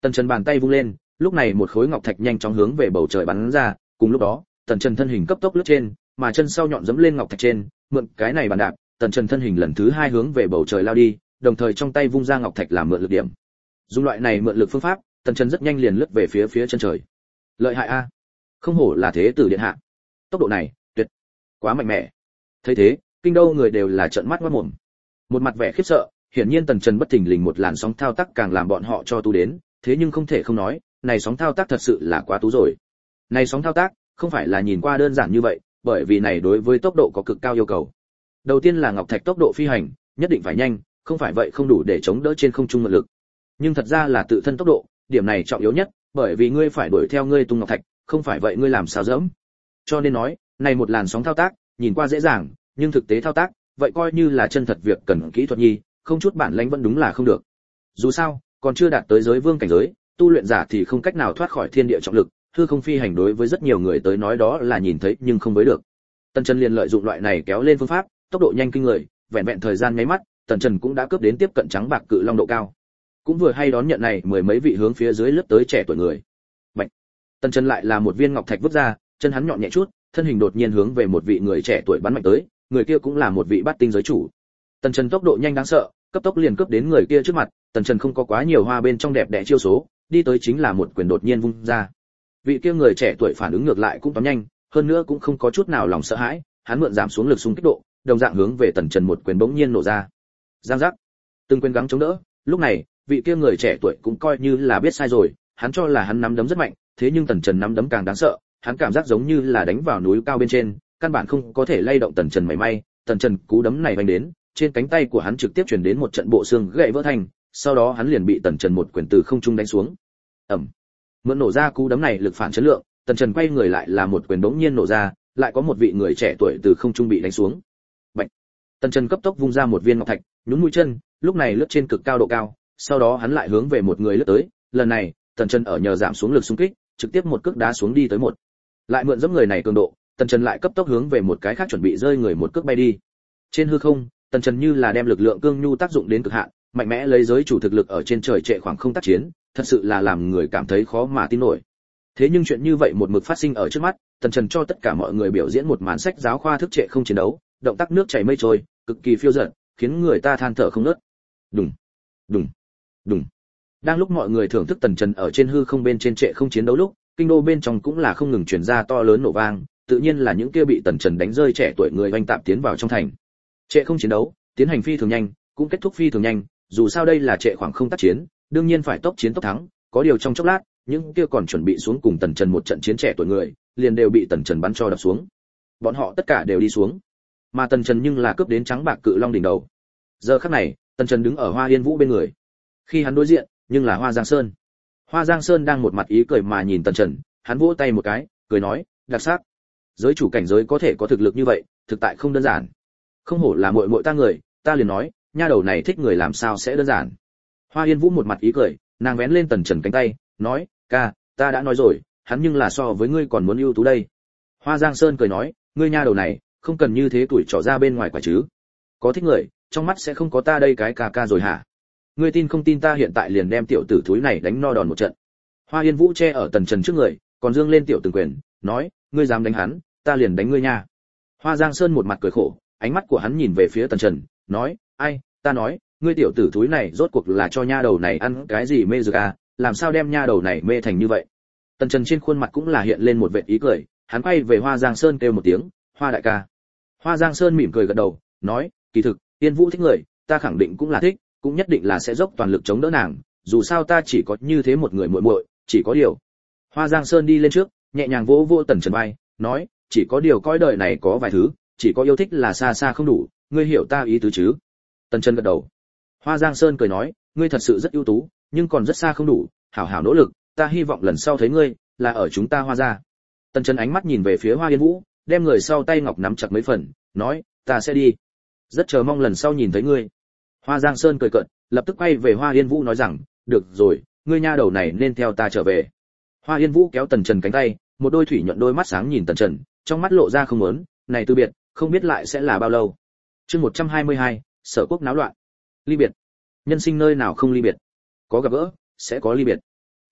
Tần Trần bàn tay vung lên, lúc này một khối ngọc thạch nhanh chóng hướng về bầu trời bắn ra, cùng lúc đó, Tần Trần thân hình cấp tốc lướt trên, mà chân sau nhọn dẫm lên ngọc thạch trên, mượn cái này bàn đạp, Tần Trần thân hình lần thứ hai hướng về bầu trời lao đi, đồng thời trong tay vung ra ngọc thạch làm mượn lực điểm. Dùng loại này mượn lực phương pháp, Tần Trần rất nhanh liền lướt về phía chân trời. Lợi hại a, không hổ là thế tử điện hạ. Tốc độ này, tuyệt, quá mạnh mẽ. Thấy thế, kinh đô người đều là trợn mắt ngoác mồm. Một mặt vẻ khiếp sợ, hiển nhiên Tần Trần bất thình lình một làn sóng thao tác càng làm bọn họ cho tú đến, thế nhưng không thể không nói, này sóng thao tác thật sự là quá tú rồi. Này sóng thao tác, không phải là nhìn qua đơn giản như vậy, bởi vì này đối với tốc độ có cực cao yêu cầu. Đầu tiên là ngọc thạch tốc độ phi hành, nhất định phải nhanh, không phải vậy không đủ để chống đỡ trên không trung mượn lực. Nhưng thật ra là tự thân tốc độ, điểm này trọng yếu nhất, bởi vì ngươi phải đuổi theo ngươi tung ngọc thạch, không phải vậy ngươi làm sao dẫm. Cho nên nói, này một làn sóng thao tác, nhìn qua dễ dàng, nhưng thực tế thao tác, vậy coi như là chân thật việc cần kỹ thuật nhi, không chút bản lĩnh vẫn đúng là không được. Dù sao, còn chưa đạt tới giới vương cảnh giới, tu luyện giả thì không cách nào thoát khỏi thiên địa trọng lực, hư không phi hành đối với rất nhiều người tới nói đó là nhìn thấy nhưng không với được. Tần Trần liền lợi dụng loại này kéo lên phương pháp, tốc độ nhanh kinh người, vẹn vẹn thời gian nháy mắt, Tần Trần cũng đã cướp đến tiếp cận trắng bạc cự long độ cao. Cũng vừa hay đón nhận này mười mấy vị hướng phía dưới lướt tới trẻ tuổi người. Bạch. Tần Trần lại là một viên ngọc thạch vứt ra, chân hắn nhọn nhẹ chút, thân hình đột nhiên hướng về một vị người trẻ tuổi bắn mạnh tới, người kia cũng là một vị bát tinh giới chủ. Tần Trần tốc độ nhanh đáng sợ, cấp tốc liền cướp đến người kia trước mặt, Tần Trần không có quá nhiều hoa bên trong đẹp đẽ chiêu số, đi tới chính là một quyền đột nhiên vung ra. Vị kia người trẻ tuổi phản ứng ngược lại cũng tóm nhanh, hơn nữa cũng không có chút nào lòng sợ hãi, hắn mượn giảm xuống lực xung kích độ, đồng dạng hướng về Tần Trần một quyền bỗng nhiên nổ ra. Giang giác. Từng quyền gắng chống đỡ, lúc này, vị kia người trẻ tuổi cũng coi như là biết sai rồi, hắn cho là hắn nắm đấm rất mạnh, thế nhưng Tần Trần nắm đấm càng đáng sợ, hắn cảm giác giống như là đánh vào núi cao bên trên, căn bản không có thể lay động Tần Trần mảy may, Tần Trần cú đấm này vành đến, trên cánh tay của hắn trực tiếp truyền đến một trận bộ xương gãy vỡ thành, sau đó hắn liền bị Tần Trần một quyền từ không trung đánh xuống. Ầm. Mượn nổ ra cú đấm này lực phản chấn lượng, Tần Trần quay người lại là một quyền bỗng nhiên nổ ra, lại có một vị người trẻ tuổi từ không trung bị đánh xuống. Bạch. Tần Trần cấp tốc vung ra một viên ngọc thạch, nhún mũi chân, lúc này lướt trên cực cao độ cao, sau đó hắn lại hướng về một người lướt tới, lần này, Tần Trần ở nhờ giảm xuống lực xung kích, trực tiếp một cước đá xuống đi tới một. Lại mượn dẫm người này cường độ, Tần Trần lại cấp tốc hướng về một cái khác chuẩn bị rơi người một cước bay đi. Trên hư không, Tần Trần như là đem lực lượng cương nhu tác dụng đến cực hạn, mạnh mẽ lấy giới chủ thực lực ở trên trời trệ khoảng không tác chiến, thật sự là làm người cảm thấy khó mà tin nổi. Thế nhưng chuyện như vậy một mực phát sinh ở trước mắt, Tần Trần cho tất cả mọi người biểu diễn một màn sách giáo khoa thức trệ không chiến đấu, động tác nước chảy mây trôi, cực kỳ phiêu dật, khiến người ta than thở không ngớt. Đùng, đùng, đùng. Đang lúc mọi người thưởng thức Tần Trần ở trên hư không bên trên trệ không chiến đấu lúc, kinh đô bên trong cũng là không ngừng truyền ra to lớn nổ vang, tự nhiên là những kia bị Tần Trần đánh rơi trẻ tuổi người oanh tạm tiến vào trong thành. Trệ không chiến đấu, tiến hành phi thường nhanh, cũng kết thúc phi thường nhanh, dù sao đây là trệ khoảng không tác chiến, đương nhiên phải tốc chiến tốc thắng, có điều trong chốc lát, những kia còn chuẩn bị xuống cùng Tần Trần một trận chiến trẻ tuổi người, liền đều bị Tần Trần bắn cho đập xuống. Bọn họ tất cả đều đi xuống, mà Tần Trần nhưng là cướp đến trắng bạc cự long đỉnh đầu. Giờ khắc này, Tần Trần đứng ở Hoa Yên Vũ bên người. Khi hắn đối diện, nhưng là Hoa Giang Sơn. Hoa Giang Sơn đang một mặt ý cười mà nhìn Tần Trần, hắn vỗ tay một cái, cười nói, đặc sắc. Giới chủ cảnh giới có thể có thực lực như vậy, thực tại không đơn giản. Không hổ là muội muội ta người, ta liền nói, nha đầu này thích người làm sao sẽ đơn giản. Hoa Yên Vũ một mặt ý cười, nàng vén lên Tần Trần cánh tay, nói, ca, ta đã nói rồi, hắn nhưng là so với ngươi còn muốn ưu tú đây. Hoa Giang Sơn cười nói, ngươi nha đầu này, không cần như thế tuổi trỏ ra bên ngoài quả chứ. Có thích người, trong mắt sẽ không có ta đây cái ca ca rồi hả? Ngươi tin không tin ta hiện tại liền đem tiểu tử thúi này đánh no đòn một trận. Hoa Yên Vũ che ở Tần Trần trước người, còn dương lên tiểu từng quyền, nói, ngươi dám đánh hắn, ta liền đánh ngươi nha. Hoa Giang Sơn một mặt cười khổ, ánh mắt của hắn nhìn về phía Tần Trần, nói, ai, ta nói, ngươi tiểu tử thúi này rốt cuộc là cho nha đầu này ăn cái gì mê dược à, làm sao đem nha đầu này mê thành như vậy. Tần Trần trên khuôn mặt cũng là hiện lên một vệt ý cười, hắn quay về Hoa Giang Sơn kêu một tiếng, Hoa đại ca. Hoa Giang Sơn mỉm cười gật đầu, nói, kỳ thực, Yên Vũ thích người, ta khẳng định cũng là thích, cũng nhất định là sẽ dốc toàn lực chống đỡ nàng, dù sao ta chỉ có như thế một người muội muội, chỉ có điều. Hoa Giang Sơn đi lên trước, nhẹ nhàng vỗ vỗ Tần Trần vai, nói, chỉ có điều coi đời này có vài thứ, chỉ có yêu thích là xa xa không đủ, ngươi hiểu ta ý tứ chứ? Tần Trần gật đầu. Hoa Giang Sơn cười nói, ngươi thật sự rất ưu tú, nhưng còn rất xa không đủ, hảo hảo nỗ lực, ta hy vọng lần sau thấy ngươi là ở chúng ta Hoa gia. Tần Trần ánh mắt nhìn về phía Hoa Yên Vũ, đem người sau tay ngọc nắm chặt mấy phần, nói, ta sẽ đi, rất chờ mong lần sau nhìn thấy ngươi. Hoa Giang Sơn cười cợt, lập tức quay về Hoa Yên Vũ nói rằng, được rồi, ngươi nha đầu này nên theo ta trở về. Hoa Yên Vũ kéo Tần Trần cánh tay, một đôi thủy nhuận đôi mắt sáng nhìn Tần Trần, trong mắt lộ ra không muốn, này từ biệt, không biết lại sẽ là bao lâu. Chương 122, Sở Quốc náo loạn. Ly biệt. Nhân sinh nơi nào không ly biệt? Có gặp gỡ, sẽ có ly biệt.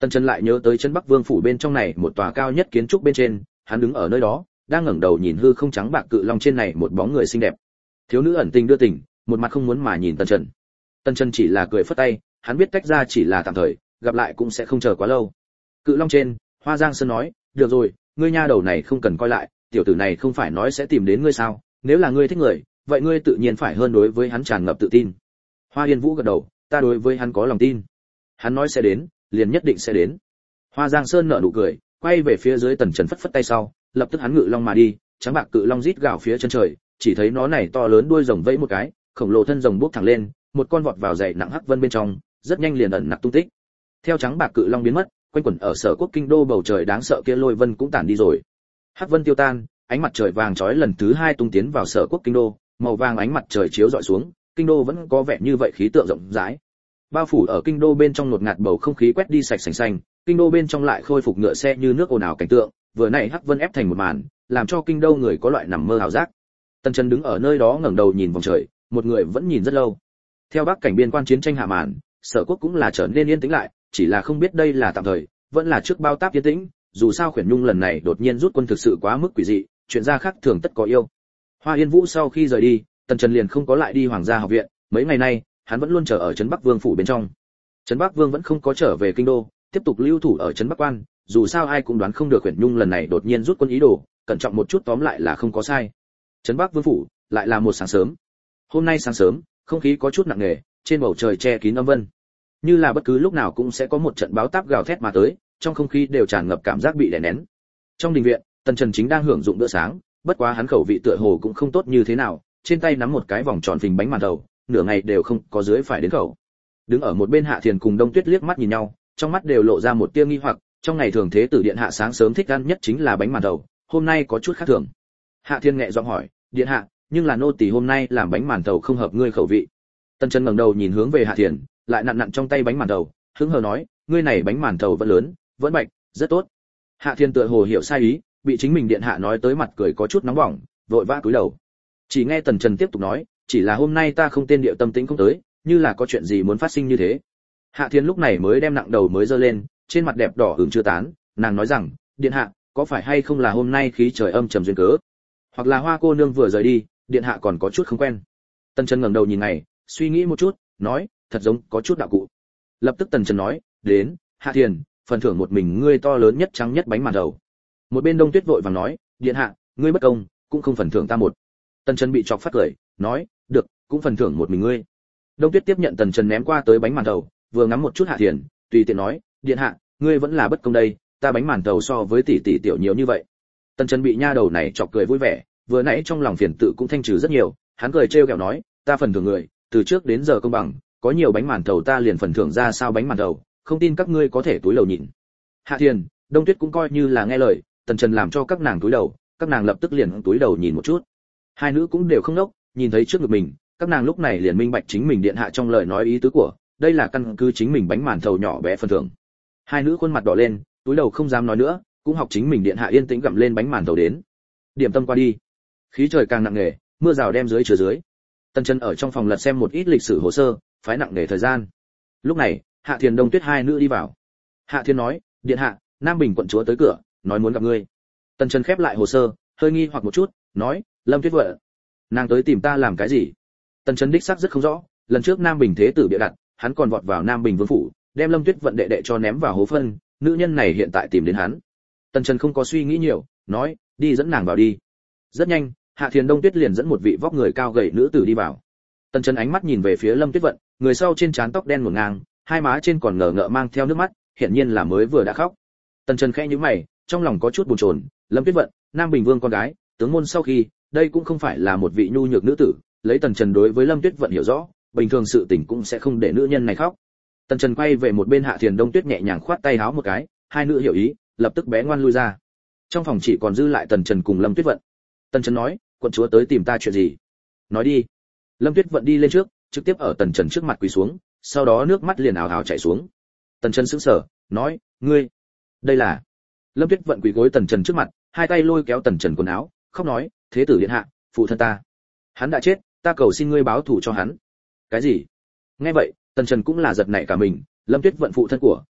Tần Trần lại nhớ tới trấn Bắc Vương phủ bên trong này một tòa cao nhất kiến trúc bên trên, hắn đứng ở nơi đó, đang ngẩng đầu nhìn hư không trắng bạc cự long trên này một bóng người xinh đẹp. Thiếu nữ ẩn tình đưa tình, một mặt không muốn mà nhìn Tần Trần. Tần Trần chỉ là cười phất tay, hắn biết tách ra chỉ là tạm thời, gặp lại cũng sẽ không chờ quá lâu. Cự long trên, Hoa Giang Sơn nói, được rồi, ngươi nha đầu này không cần coi lại, tiểu tử này không phải nói sẽ tìm đến ngươi sao? Nếu là ngươi thích người, vậy ngươi tự nhiên phải hơn đối với hắn tràn ngập tự tin. Hoa Yên Vũ gật đầu, ta đối với hắn có lòng tin. Hắn nói sẽ đến, liền nhất định sẽ đến. Hoa Giang Sơn nở nụ cười, quay về phía dưới Tần Trần phất phất tay sau, lập tức hắn ngự long mà đi, trắng bạc cự long rít gào phía chân trời, chỉ thấy nó này to lớn đuôi rồng vẫy một cái, khổng lồ thân rồng bốc thẳng lên, một con vọt vào dày nặng hắc vân bên trong, rất nhanh liền ẩn nặc tung tích. Theo trắng bạc cự long biến mất, quanh quẩn ở Sở Quốc kinh đô bầu trời đáng sợ kia lôi vân cũng tản đi rồi. Hắc vân tiêu tan, ánh mặt trời vàng chói lần thứ hai tung tiến vào Sở Quốc kinh đô, màu vàng ánh mặt trời chiếu rọi xuống, kinh đô vẫn có vẻ như vậy khí tượng rộng rãi. Bao phủ ở kinh đô bên trong ngột ngạt bầu không khí quét đi sạch sành xanh, kinh đô bên trong lại khôi phục ngựa xe như nước ồn ào cảnh tượng, vừa nãy hắc vân ép thành một màn, làm cho kinh đô người có loại nằm mơ ảo giác. Tần Trần đứng ở nơi đó ngẩng đầu nhìn vòng trời, một người vẫn nhìn rất lâu. Theo Bắc cảnh biên quan chiến tranh hạ màn, Sở Quốc cũng là trở nên yên tĩnh lại, chỉ là không biết đây là tạm thời, vẫn là trước bao táp yên tĩnh, dù sao Khuyển Nhung lần này đột nhiên rút quân thực sự quá mức quỷ dị, chuyện ra khác thường tất có yêu. Hoa Yên Vũ sau khi rời đi, Tần Trần liền không có lại đi Hoàng gia học viện, mấy ngày nay, hắn vẫn luôn chờ ở trấn Bắc Vương phủ bên trong. Trấn Bắc Vương vẫn không có trở về kinh đô, tiếp tục lưu thủ ở trấn Bắc Quan, dù sao ai cũng đoán không được Khuyển Nhung lần này đột nhiên rút quân ý đồ, cẩn trọng một chút tóm lại là không có sai. Trấn Bắc Vương phủ, lại là một sáng sớm. Hôm nay sáng sớm, không khí có chút nặng nề, trên bầu trời che kín âm vân. Như là bất cứ lúc nào cũng sẽ có một trận báo táp gào thét mà tới, trong không khí đều tràn ngập cảm giác bị đè nén. Trong đình viện, Tần Trần chính đang hưởng dụng bữa sáng, bất quá hắn khẩu vị tựa hồ cũng không tốt như thế nào, trên tay nắm một cái vòng tròn phình bánh màn thầu, nửa ngày đều không có dưới phải đến khẩu. Đứng ở một bên Hạ Thiền cùng Đông Tuyết liếc mắt nhìn nhau, trong mắt đều lộ ra một tia nghi hoặc, trong ngày thường thế tử điện hạ sáng sớm thích ăn nhất chính là bánh màn thầu, hôm nay có chút khác thường. Hạ Thiên nhẹ giọng hỏi, điện hạ, nhưng là nô tỳ hôm nay làm bánh màn thầu không hợp ngươi khẩu vị. Tần Chân ngẩng đầu nhìn hướng về Hạ Thiền, lại nặn nặn trong tay bánh màn thầu, hứng hờ nói, ngươi này bánh màn thầu vẫn lớn, vẫn bạch, rất tốt. Hạ Thiên tựa hồ hiểu sai ý, bị chính mình điện hạ nói tới mặt cười có chút nóng bỏng, vội vã cúi đầu. Chỉ nghe Tần Trần tiếp tục nói, chỉ là hôm nay ta không tên điệu tâm tĩnh không tới, như là có chuyện gì muốn phát sinh như thế. Hạ Thiên lúc này mới đem nặng đầu mới giơ lên, trên mặt đẹp đỏ ửng chưa tán, nàng nói rằng, điện hạ, có phải hay không là hôm nay khí trời âm trầm duyên cớ, hoặc là Hoa cô nương vừa rời đi, điện hạ còn có chút không quen. Tần Trần ngẩng đầu nhìn ngày, suy nghĩ một chút, nói, thật giống có chút đạo cụ. Lập tức Tần Trần nói, đến, Hạ Thiên, phần thưởng một mình ngươi to lớn nhất trắng nhất bánh màn thầu. Một bên Đông Tuyết vội vàng nói, điện hạ, ngươi bất công, cũng không phần thưởng ta một. Tần Trần bị chọc phát cười, nói, được, cũng phần thưởng một mình ngươi. Đông Tuyết tiếp nhận Tần Trần ném qua tới bánh màn thầu, vừa ngắm một chút Hạ Thiền, tùy tiện nói, điện hạ, ngươi vẫn là bất công đây, ta bánh màn thầu so với tỷ tỷ tiểu nhiều như vậy. Tần Trần bị nha đầu này chọc cười vui vẻ, vừa nãy trong lòng phiền tự cũng thanh trừ rất nhiều, hắn cười trêu ghẹo nói, ta phần thưởng người, từ trước đến giờ công bằng, có nhiều bánh màn thầu ta liền phần thưởng ra sao bánh màn thầu, không tin các ngươi có thể túi lầu nhìn. Hạ Thiền, Đông Tuyết cũng coi như là nghe lời, Tần Trần làm cho các nàng túi đầu, các nàng lập tức liền túi đầu nhìn một chút. Hai nữ cũng đều không ngốc, nhìn thấy trước ngực mình, các nàng lúc này liền minh bạch chính mình điện hạ trong lời nói ý tứ của, đây là căn cứ chính mình bánh màn thầu nhỏ bé phần thưởng. Hai nữ khuôn mặt đỏ lên, túi đầu không dám nói nữa, cũng học chính mình điện hạ yên tĩnh gặm lên bánh màn thầu đến. Điểm tâm qua đi, khí trời càng nặng nề, mưa rào đem dưới chứa dưới. Tần Trần ở trong phòng lật xem một ít lịch sử hồ sơ, phái nặng nề thời gian. Lúc này, Hạ Thiền Đông Tuyết hai nữ đi vào. Hạ Thiên nói, điện hạ, Nam Bình quận chúa tới cửa, nói muốn gặp ngươi. Tần Trần khép lại hồ sơ, hơi nghi hoặc một chút, nói, Lâm Tuyết vợ, nàng tới tìm ta làm cái gì? Tần Trần đích xác rất không rõ, lần trước Nam Bình thế tử bịa đặt, hắn còn vọt vào Nam Bình vương phủ, đem Lâm Tuyết vận đệ đệ cho ném vào hố phân, nữ nhân này hiện tại tìm đến hắn. Tần Trần không có suy nghĩ nhiều, nói, đi dẫn nàng vào đi. Rất nhanh, Hạ Thiền Đông Tuyết liền dẫn một vị vóc người cao gầy nữ tử đi vào. Tần Trần ánh mắt nhìn về phía Lâm Tuyết vận, người sau trên trán tóc đen ngổn ngang, hai má trên còn ngờ ngợ mang theo nước mắt, hiển nhiên là mới vừa đã khóc. Tần Trần khẽ nhíu mày, trong lòng có chút buồn chồn, Lâm Tuyết vận, Nam Bình vương con gái, tướng môn sau khi, đây cũng không phải là một vị nhu nhược nữ tử, lấy Tần Trần đối với Lâm Tuyết vận hiểu rõ, bình thường sự tình cũng sẽ không để nữ nhân này khóc. Tần Trần quay về một bên Hạ Thiền Đông Tuyết nhẹ nhàng khoát tay háo một cái, hai nữ hiểu ý, lập tức bé ngoan lui ra. Trong phòng chỉ còn dư lại Tần Trần cùng Lâm Tuyết vận. Tần Trần nói, quận chúa tới tìm ta chuyện gì? Nói đi. Lâm Tuyết vận đi lên trước, trực tiếp ở Tần Trần trước mặt quỳ xuống, sau đó nước mắt liền ào ào chảy xuống. Tần Trần sững sờ, nói, ngươi, đây là. Lâm Tuyết vận quỳ gối Tần Trần trước mặt, hai tay lôi kéo Tần Trần quần áo, khóc nói, thế tử điện hạ, phụ thân ta, hắn đã chết, ta cầu xin ngươi báo thù cho hắn. Cái gì? Nghe vậy, Tần Trần cũng là giật nảy cả mình, Lâm Tuyết vận phụ thân của,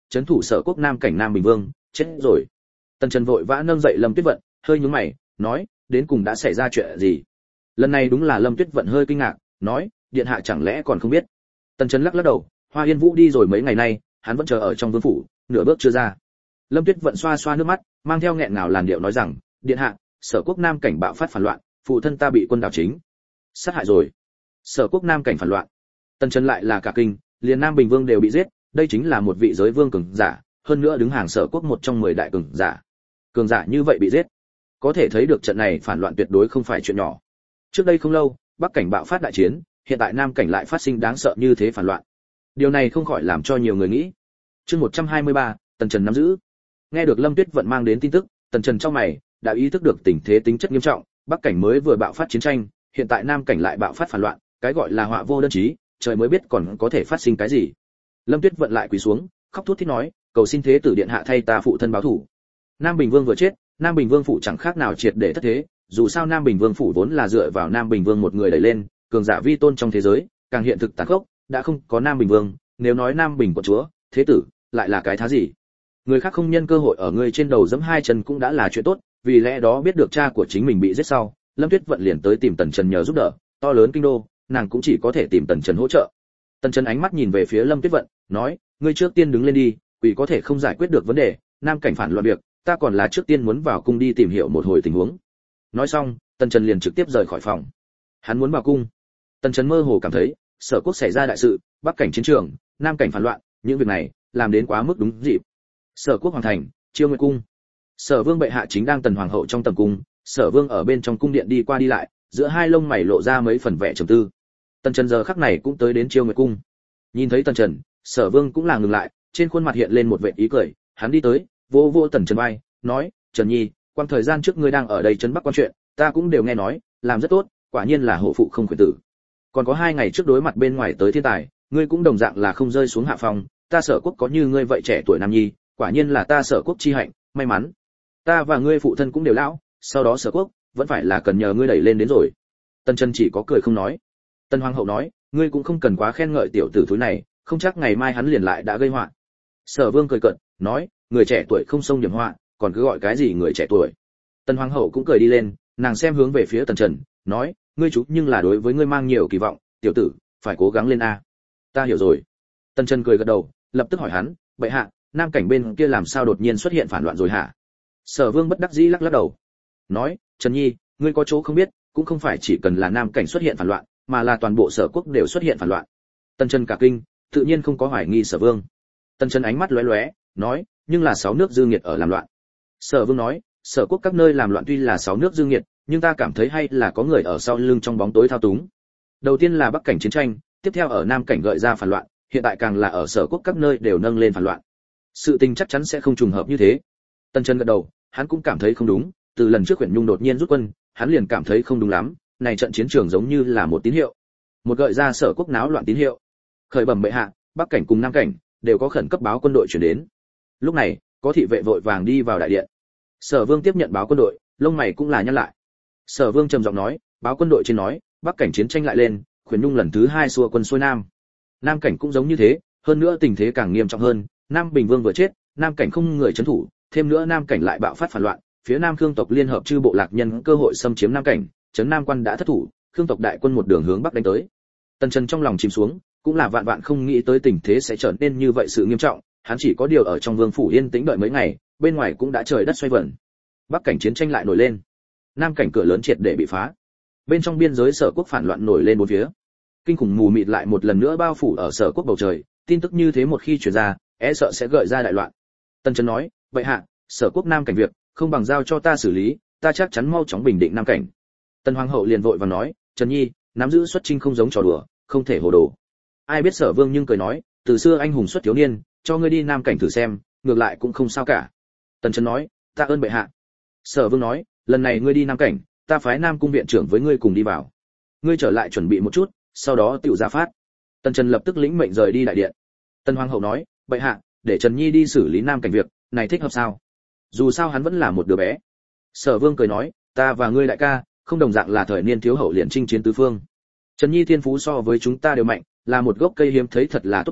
trấn thủ Sở Quốc Nam cảnh Nam Bình Vương, chết rồi. Tần Trần vội vã nâng dậy Lâm Tuyết Vận, hơi nhướng mày, nói, đến cùng đã xảy ra chuyện gì? Lần này đúng là Lâm Tuyết Vận hơi kinh ngạc, nói, điện hạ chẳng lẽ còn không biết? Tần Trần lắc lắc đầu, Hoa Yên Vũ đi rồi mấy ngày nay, hắn vẫn chờ ở trong vương phủ, nửa bước chưa ra. Lâm Tuyết Vận xoa xoa nước mắt, mang theo nghẹn ngào làn điệu nói rằng, điện hạ, Sở Quốc Nam cảnh bạo phát phản loạn, phụ thân ta bị quân đảo chính sát hại rồi. Sở Quốc Nam cảnh phản loạn. Tần Trần lại là cả kinh, liền Nam Bình Vương đều bị giết, đây chính là một vị giới vương cường giả, hơn nữa đứng hàng Sở Quốc một trong 10 đại cường giả. Cường giả như vậy bị giết, có thể thấy được trận này phản loạn tuyệt đối không phải chuyện nhỏ. Trước đây không lâu, Bắc cảnh bạo phát đại chiến, hiện tại Nam cảnh lại phát sinh đáng sợ như thế phản loạn. Điều này không khỏi làm cho nhiều người nghĩ. Chương 123, Tần Trần nắm giữ. Nghe được Lâm Tuyết Vận mang đến tin tức, Tần Trần trong mày đã ý thức được tình thế tính chất nghiêm trọng, Bắc cảnh mới vừa bạo phát chiến tranh, hiện tại Nam cảnh lại bạo phát phản loạn, cái gọi là họa vô đơn chí, trời mới biết còn có thể phát sinh cái gì. Lâm Tuyết Vận lại quỳ xuống, khóc thút thít nói, cầu xin thế tử điện hạ thay ta phụ thân báo thù. Nam Bình Vương vừa chết, Nam Bình Vương phủ chẳng khác nào triệt để thất thế, dù sao Nam Bình Vương phủ vốn là dựa vào Nam Bình Vương một người đẩy lên, cường giả vi tôn trong thế giới, càng hiện thực tàn khốc, đã không có Nam Bình Vương, nếu nói Nam Bình quận chúa, thế tử, lại là cái thá gì? Người khác không nhân cơ hội ở ngươi trên đầu giẫm hai chân cũng đã là chuyện tốt, vì lẽ đó biết được cha của chính mình bị giết sau, Lâm Tuyết Vận liền tới tìm Tần Trần nhờ giúp đỡ, to lớn kinh đô, nàng cũng chỉ có thể tìm Tần Trần hỗ trợ. Tần Trần ánh mắt nhìn về phía Lâm Tuyết Vận, nói, ngươi trước tiên đứng lên đi, quỷ có thể không giải quyết được vấn đề, Nam cảnh phản loạn việc, ta còn là trước tiên muốn vào cung đi tìm hiểu một hồi tình huống. Nói xong, Tần Trần liền trực tiếp rời khỏi phòng. Hắn muốn vào cung. Tần Trần mơ hồ cảm thấy, Sở Quốc xảy ra đại sự, Bắc cảnh chiến trường, Nam cảnh phản loạn, những việc này làm đến quá mức đúng dịp. Sở Quốc hoàng thành, Chiêu Nguyệt cung. Sở Vương bệ hạ chính đang Tần hoàng hậu trong tầm cung, Sở Vương ở bên trong cung điện đi qua đi lại, giữa hai lông mày lộ ra mấy phần vẻ trầm tư. Tần Trần giờ khắc này cũng tới đến Chiêu Nguyệt cung. Nhìn thấy Tần Trần, Sở Vương cũng là ngừng lại, trên khuôn mặt hiện lên một vẻ ý cười, hắn đi tới, vỗ vỗ Tần Trần vai, nói, Trần Nhi, quan thời gian trước ngươi đang ở đây trấn Bắc quan chuyện, ta cũng đều nghe nói, làm rất tốt, quả nhiên là hộ phụ không khuyến tử. Còn có 2 ngày trước đối mặt bên ngoài tới thiên tài, ngươi cũng đồng dạng là không rơi xuống hạ phong, ta Sở Quốc có như ngươi vậy trẻ tuổi nam nhi, quả nhiên là ta Sở Quốc chi hạnh, may mắn. Ta và ngươi phụ thân cũng đều lão, sau đó Sở Quốc vẫn phải là cần nhờ ngươi đẩy lên đến rồi. Tần Trần chỉ có cười không nói. Tần hoàng hậu nói, ngươi cũng không cần quá khen ngợi tiểu tử thúi này, không chắc ngày mai hắn liền lại đã gây họa. Sở Vương cười cợt, nói, người trẻ tuổi không xông điểm họa, còn cứ gọi cái gì người trẻ tuổi. Tần hoàng hậu cũng cười đi lên, nàng xem hướng về phía Tần Trần, nói, ngươi chú nhưng là đối với ngươi mang nhiều kỳ vọng, tiểu tử, phải cố gắng lên a. Ta hiểu rồi. Tần Trần cười gật đầu, lập tức hỏi hắn, bệ hạ, Nam cảnh bên kia làm sao đột nhiên xuất hiện phản loạn rồi hả? Sở Vương bất đắc dĩ lắc lắc đầu, nói, Trần Nhi, ngươi có chỗ không biết, cũng không phải chỉ cần là Nam cảnh xuất hiện phản loạn, mà là toàn bộ Sở Quốc đều xuất hiện phản loạn. Tần Trần cả kinh, tự nhiên không có hoài nghi Sở Vương. Tần Trần ánh mắt lóe lóe, nói, nhưng là 6 nước dư nghiệt ở làm loạn. Sở Vương nói, Sở Quốc các nơi làm loạn tuy là 6 nước dư nghiệt, nhưng ta cảm thấy hay là có người ở sau lưng trong bóng tối thao túng. Đầu tiên là Bắc cảnh chiến tranh, tiếp theo ở Nam cảnh gợi ra phản loạn, hiện tại càng là ở Sở Quốc các nơi đều nâng lên phản loạn. Sự tình chắc chắn sẽ không trùng hợp như thế. Tần Trần gật đầu, hắn cũng cảm thấy không đúng, từ lần trước Huyền Nhung đột nhiên rút quân, hắn liền cảm thấy không đúng lắm, này trận chiến trường giống như là một tín hiệu, một gợi ra Sở Quốc náo loạn tín hiệu. Khởi bẩm bệ hạ, Bắc cảnh cùng Nam cảnh đều có khẩn cấp báo quân đội chuyển đến. Lúc này, có thị vệ vội vàng đi vào đại điện. Sở Vương tiếp nhận báo quân đội, lông mày cũng là nhăn lại. Sở Vương trầm giọng nói, báo quân đội trên nói, Bắc cảnh chiến tranh lại lên, Khuyển Nhung lần thứ 2 xua quân xuôi Nam. Nam cảnh cũng giống như thế, hơn nữa tình thế càng nghiêm trọng hơn, Nam Bình Vương vừa chết, Nam cảnh không người trấn thủ, thêm nữa Nam cảnh lại bạo phát phản loạn, phía Nam Khương tộc liên hợp chư bộ lạc nhân cơ hội xâm chiếm Nam cảnh, trấn Nam quan đã thất thủ, Khương tộc đại quân một đường hướng bắc đánh tới. Tần Trần trong lòng chìm xuống, cũng là vạn vạn không nghĩ tới tình thế sẽ trở nên như vậy sự nghiêm trọng, hắn chỉ có điều ở trong vương phủ yên tĩnh đợi mấy ngày, bên ngoài cũng đã trời đất xoay vần. Bắc cảnh chiến tranh lại nổi lên, Nam cảnh cửa lớn triệt để bị phá, bên trong biên giới Sở Quốc phản loạn nổi lên bốn phía, kinh khủng mù mịt lại một lần nữa bao phủ ở Sở Quốc bầu trời, tin tức như thế một khi truyền ra, e sợ sẽ gợi ra đại loạn. Tần Trần nói, vậy hạ, Sở Quốc Nam cảnh việc không bằng giao cho ta xử lý, ta chắc chắn mau chóng bình định Nam cảnh. Tần hoàng hậu liền vội vàng nói, Trần Nhi, nắm giữ xuất chinh không giống trò đùa, không thể hồ đồ. Ai biết Sở Vương nhưng cười nói, từ xưa anh hùng xuất thiếu niên, cho ngươi đi Nam cảnh thử xem, ngược lại cũng không sao cả. Tần Trần nói, tạ ơn bệ hạ. Sở Vương nói, lần này ngươi đi Nam cảnh, ta phái Nam cung viện trưởng với ngươi cùng đi vào. Ngươi trở lại chuẩn bị một chút, sau đó tiểu ra phát. Tần Trần lập tức lĩnh mệnh rời đi đại điện. Tần hoàng hậu nói, bệ hạ, để Trần Nhi đi xử lý Nam cảnh việc, này thích hợp sao? Dù sao hắn vẫn là một đứa bé. Sở Vương cười nói, ta và ngươi đại ca, không đồng dạng là thời niên thiếu hậu liền chinh chiến tứ phương. Trần Nhi thiên phú so với chúng ta đều mạnh, là một gốc cây hiếm thấy thật là tốt mầm,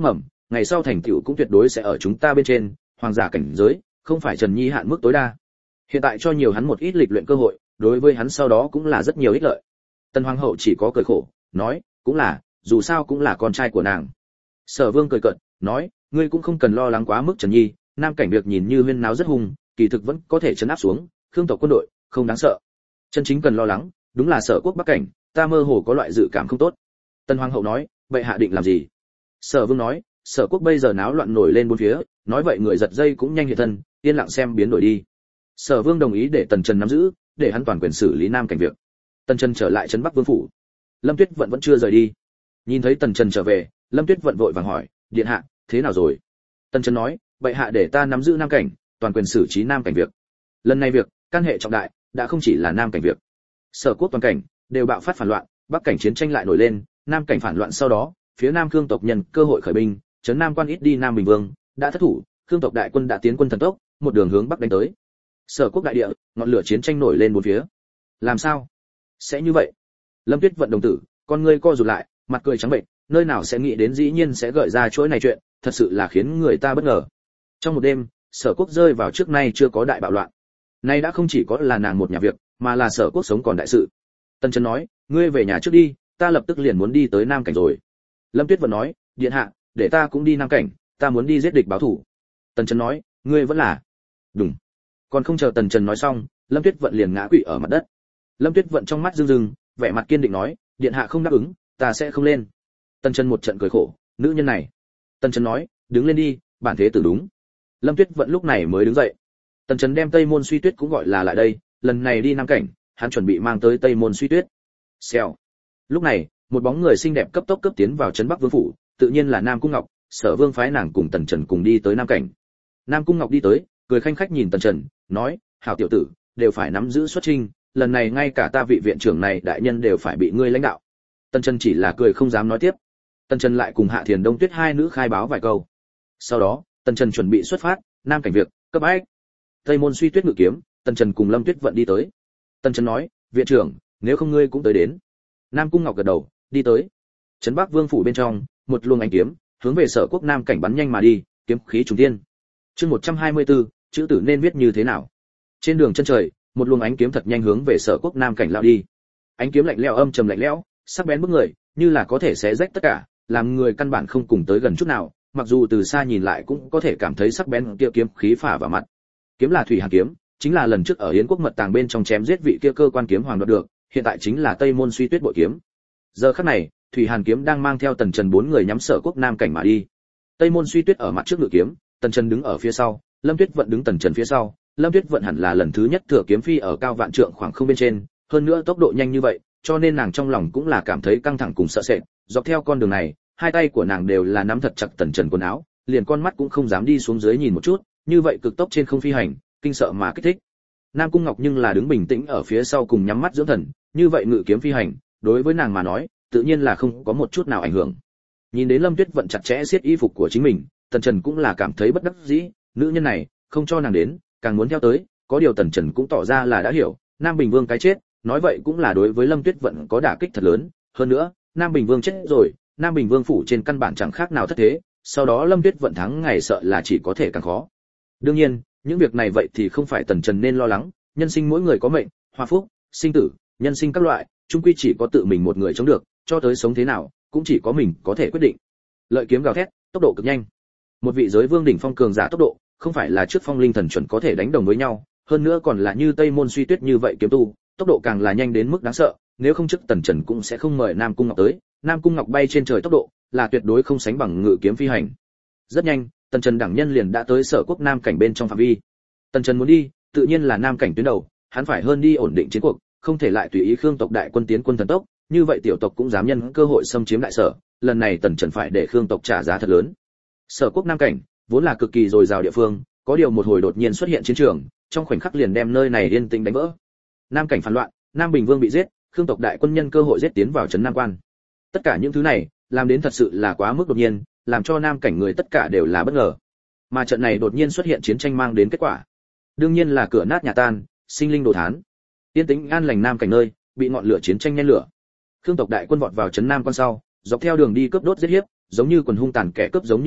ngày sau thành tựu cũng tuyệt đối sẽ ở chúng ta bên trên, hoàng giả cảnh giới, không phải Trần Nhi hạn mức tối đa. Hiện tại cho nhiều hắn một ít lịch luyện cơ hội, đối với hắn sau đó cũng là rất nhiều ích lợi. Tần hoàng hậu chỉ có cười khổ, nói, cũng là, dù sao cũng là con trai của nàng. Sở Vương cười cợt, nói, ngươi cũng không cần lo lắng quá mức Trần Nhi, nam cảnh việc nhìn như huyên náo rất hung, kỳ thực vẫn có thể trấn áp xuống, Khương tộc quân đội, không đáng sợ. Chân chính cần lo lắng, đúng là Sở quốc Bắc cảnh, ta mơ hồ có loại dự cảm không tốt. Tần hoàng hậu nói, vậy hạ định làm gì? Sở Vương nói, Sở quốc bây giờ náo loạn nổi lên bốn phía, nói vậy người giật dây cũng nhanh hiện thân, yên lặng xem biến đổi đi. Sở Vương đồng ý để Tần Trần nắm giữ, để hắn toàn quyền xử lý nam cảnh việc. Tần Trần trở lại trấn Bắc Vương phủ. Lâm Tuyết vẫn chưa rời đi. Nhìn thấy Tần Trần trở về, Lâm Tuyết vội vàng hỏi, điện hạ, thế nào rồi? Tần Trần nói, vậy hạ để ta nắm giữ nam cảnh, toàn quyền xử trí nam cảnh việc. Lần này việc, căn hệ trọng đại, đã không chỉ là nam cảnh việc. Sở quốc toàn cảnh đều bạo phát phản loạn, Bắc cảnh chiến tranh lại nổi lên, nam cảnh phản loạn sau đó, phía Nam Khương tộc nhân cơ hội khởi binh, trấn Nam Quan ít đi Nam Bình Vương, đã thất thủ, Khương tộc đại quân đã tiến quân thần tốc, một đường hướng bắc đánh tới. Sở quốc đại địa, ngọn lửa chiến tranh nổi lên bốn phía. Làm sao? Sẽ như vậy? Lâm Tuyết vận đồng tử, con ngươi co rụt lại, mặt cười trắng bệch, nơi nào sẽ nghĩ đến dĩ nhiên sẽ gợi ra chuỗi này chuyện, thật sự là khiến người ta bất ngờ. Trong một đêm, Sở quốc rơi vào trước nay chưa có đại bạo loạn. Nay đã không chỉ có là nàng một nhà việc, mà là Sở quốc sống còn đại sự. Tần Trần nói, ngươi về nhà trước đi, ta lập tức liền muốn đi tới Nam cảnh rồi. Lâm Tuyết vận nói, điện hạ, để ta cũng đi Nam cảnh, ta muốn đi giết địch báo thù. Tần Trần nói, ngươi vẫn là. Đúng. Còn không chờ Tần Trần nói xong, Lâm Tuyết vận liền ngã quỵ ở mặt đất. Lâm Tuyết vận trong mắt rưng rưng, vẻ mặt kiên định nói, điện hạ không đáp ứng, ta sẽ không lên. Tần Trần một trận cười khổ, nữ nhân này. Tần Trần nói, đứng lên đi, bản thế tử đúng. Lâm Tuyết vận lúc này mới đứng dậy. Tần Trần đem Tây Môn Suy Tuyết cũng gọi là lại đây, lần này đi Nam cảnh, hắn chuẩn bị mang tới Tây Môn Suy Tuyết. Xèo. Lúc này, một bóng người xinh đẹp cấp tốc cấp tiến vào trấn Bắc Vương phủ, tự nhiên là Nam Cung Ngọc, Sở Vương phái nàng cùng Tần Trần cùng đi tới Nam cảnh. Nam Cung Ngọc đi tới, cười khanh khách nhìn Tần Trần, nói, hảo tiểu tử, đều phải nắm giữ xuất trinh, lần này ngay cả ta vị viện trưởng này đại nhân đều phải bị ngươi lãnh đạo. Tần Trần chỉ là cười không dám nói tiếp. Tần Trần lại cùng Hạ Thiền Đông Tuyết hai nữ khai báo vài câu. Sau đó, Tần Trần chuẩn bị xuất phát, Nam cảnh việc, cấp bách. Tây Môn Suy Tuyết ngự kiếm, Tần Trần cùng Lâm Tuyết vận đi tới. Tần Trần nói, viện trưởng, nếu không ngươi cũng tới đến. Nam Cung Ngọc gật đầu, đi tới. Trấn Bắc Vương phủ bên trong, một luồng ánh kiếm, hướng về Sở quốc Nam cảnh bắn nhanh mà đi, kiếm khí trùng thiên. Chương 124, chữ tử nên viết như thế nào? Trên đường chân trời, một luồng ánh kiếm thật nhanh hướng về Sở quốc Nam cảnh lao đi. Ánh kiếm lạnh lẽo âm trầm lạnh lẽo, sắc bén bức người, như là có thể xé rách tất cả, làm người căn bản không cùng tới gần chút nào, mặc dù từ xa nhìn lại cũng có thể cảm thấy sắc bén kia kiếm khí phả vào mặt. Kiếm là thủy hàn kiếm, chính là lần trước ở Yến quốc mật tàng bên trong chém giết vị kia cơ quan kiếm hoàng đoạt được, hiện tại chính là Tây Môn Suy Tuyết bội kiếm. Giờ khắc này, thủy hàn kiếm đang mang theo Tần Trần bốn người nhắm Sở quốc Nam cảnh mà đi. Tây Môn Suy Tuyết ở mặt trước ngự kiếm, Tần Trần đứng ở phía sau, Lâm Tuyết vận đứng Tần Trần phía sau. Lâm Tuyết vận hẳn là lần thứ nhất thừa kiếm phi ở cao vạn trượng khoảng không bên trên, hơn nữa tốc độ nhanh như vậy, cho nên nàng trong lòng cũng là cảm thấy căng thẳng cùng sợ sệt. Dọc theo con đường này, hai tay của nàng đều là nắm thật chặt Tần Trần quần áo, liền con mắt cũng không dám đi xuống dưới nhìn một chút, như vậy cực tốc trên không phi hành, kinh sợ mà kích thích. Nam Cung Ngọc nhưng là đứng bình tĩnh ở phía sau cùng nhắm mắt dưỡng thần, như vậy ngự kiếm phi hành, đối với nàng mà nói, tự nhiên là không có một chút nào ảnh hưởng. Nhìn đến Lâm Tuyết vận chặt chẽ siết y phục của chính mình, Tần Trần cũng là cảm thấy bất đắc dĩ, nữ nhân này, không cho nàng đến, càng muốn theo tới, có điều Tần Trần cũng tỏ ra là đã hiểu, Nam Bình Vương cái chết, nói vậy cũng là đối với Lâm Tuyết vận có đả kích thật lớn, hơn nữa, Nam Bình Vương chết rồi, Nam Bình Vương phủ trên căn bản chẳng khác nào thất thế, sau đó Lâm Tuyết vận thắng ngày sợ là chỉ có thể càng khó. Đương nhiên, những việc này vậy thì không phải Tần Trần nên lo lắng, nhân sinh mỗi người có mệnh, hoa phúc, sinh tử, nhân sinh các loại, chung quy chỉ có tự mình một người chống được, cho tới sống thế nào, cũng chỉ có mình có thể quyết định. Lợi kiếm gào thét, tốc độ cực nhanh. Một vị giới vương đỉnh phong cường giả tốc độ, không phải là trước phong linh thần chuẩn có thể đánh đồng với nhau, hơn nữa còn là như Tây Môn Suy Tuyết như vậy kiếm tu, tốc độ càng là nhanh đến mức đáng sợ, nếu không trước Tần Trần cũng sẽ không mời Nam Cung Ngọc tới, Nam Cung Ngọc bay trên trời tốc độ là tuyệt đối không sánh bằng ngự kiếm phi hành. Rất nhanh, Tần Trần đẳng nhân liền đã tới Sở quốc Nam cảnh bên trong phạm vi. Tần Trần muốn đi, tự nhiên là Nam cảnh tuyến đầu, hắn phải hơn đi ổn định chiến cuộc, không thể lại tùy ý Khương tộc đại quân tiến quân thần tốc, như vậy tiểu tộc cũng dám nhân cơ hội xâm chiếm đại sở, lần này Tần Trần phải để Khương tộc trả giá thật lớn. Sở quốc Nam cảnh vốn là cực kỳ dồi dào địa phương, có điều một hồi đột nhiên xuất hiện chiến trường, trong khoảnh khắc liền đem nơi này yên tĩnh đánh vỡ. Nam cảnh phản loạn, Nam Bình Vương bị giết, Khương tộc đại quân nhân cơ hội giết tiến vào trấn Nam Quan. Tất cả những thứ này, làm đến thật sự là quá mức đột nhiên, làm cho Nam cảnh người tất cả đều là bất ngờ. Mà trận này đột nhiên xuất hiện chiến tranh mang đến kết quả, đương nhiên là cửa nát nhà tan, sinh linh đồ thán. Yên tĩnh an lành Nam cảnh nơi, bị ngọn lửa chiến tranh nhen lửa. Khương tộc đại quân vọt vào trấn Nam Quan sau, dọc theo đường đi cướp đốt giết hiếp, giống như quần hung tàn kẻ cướp giống như vậy,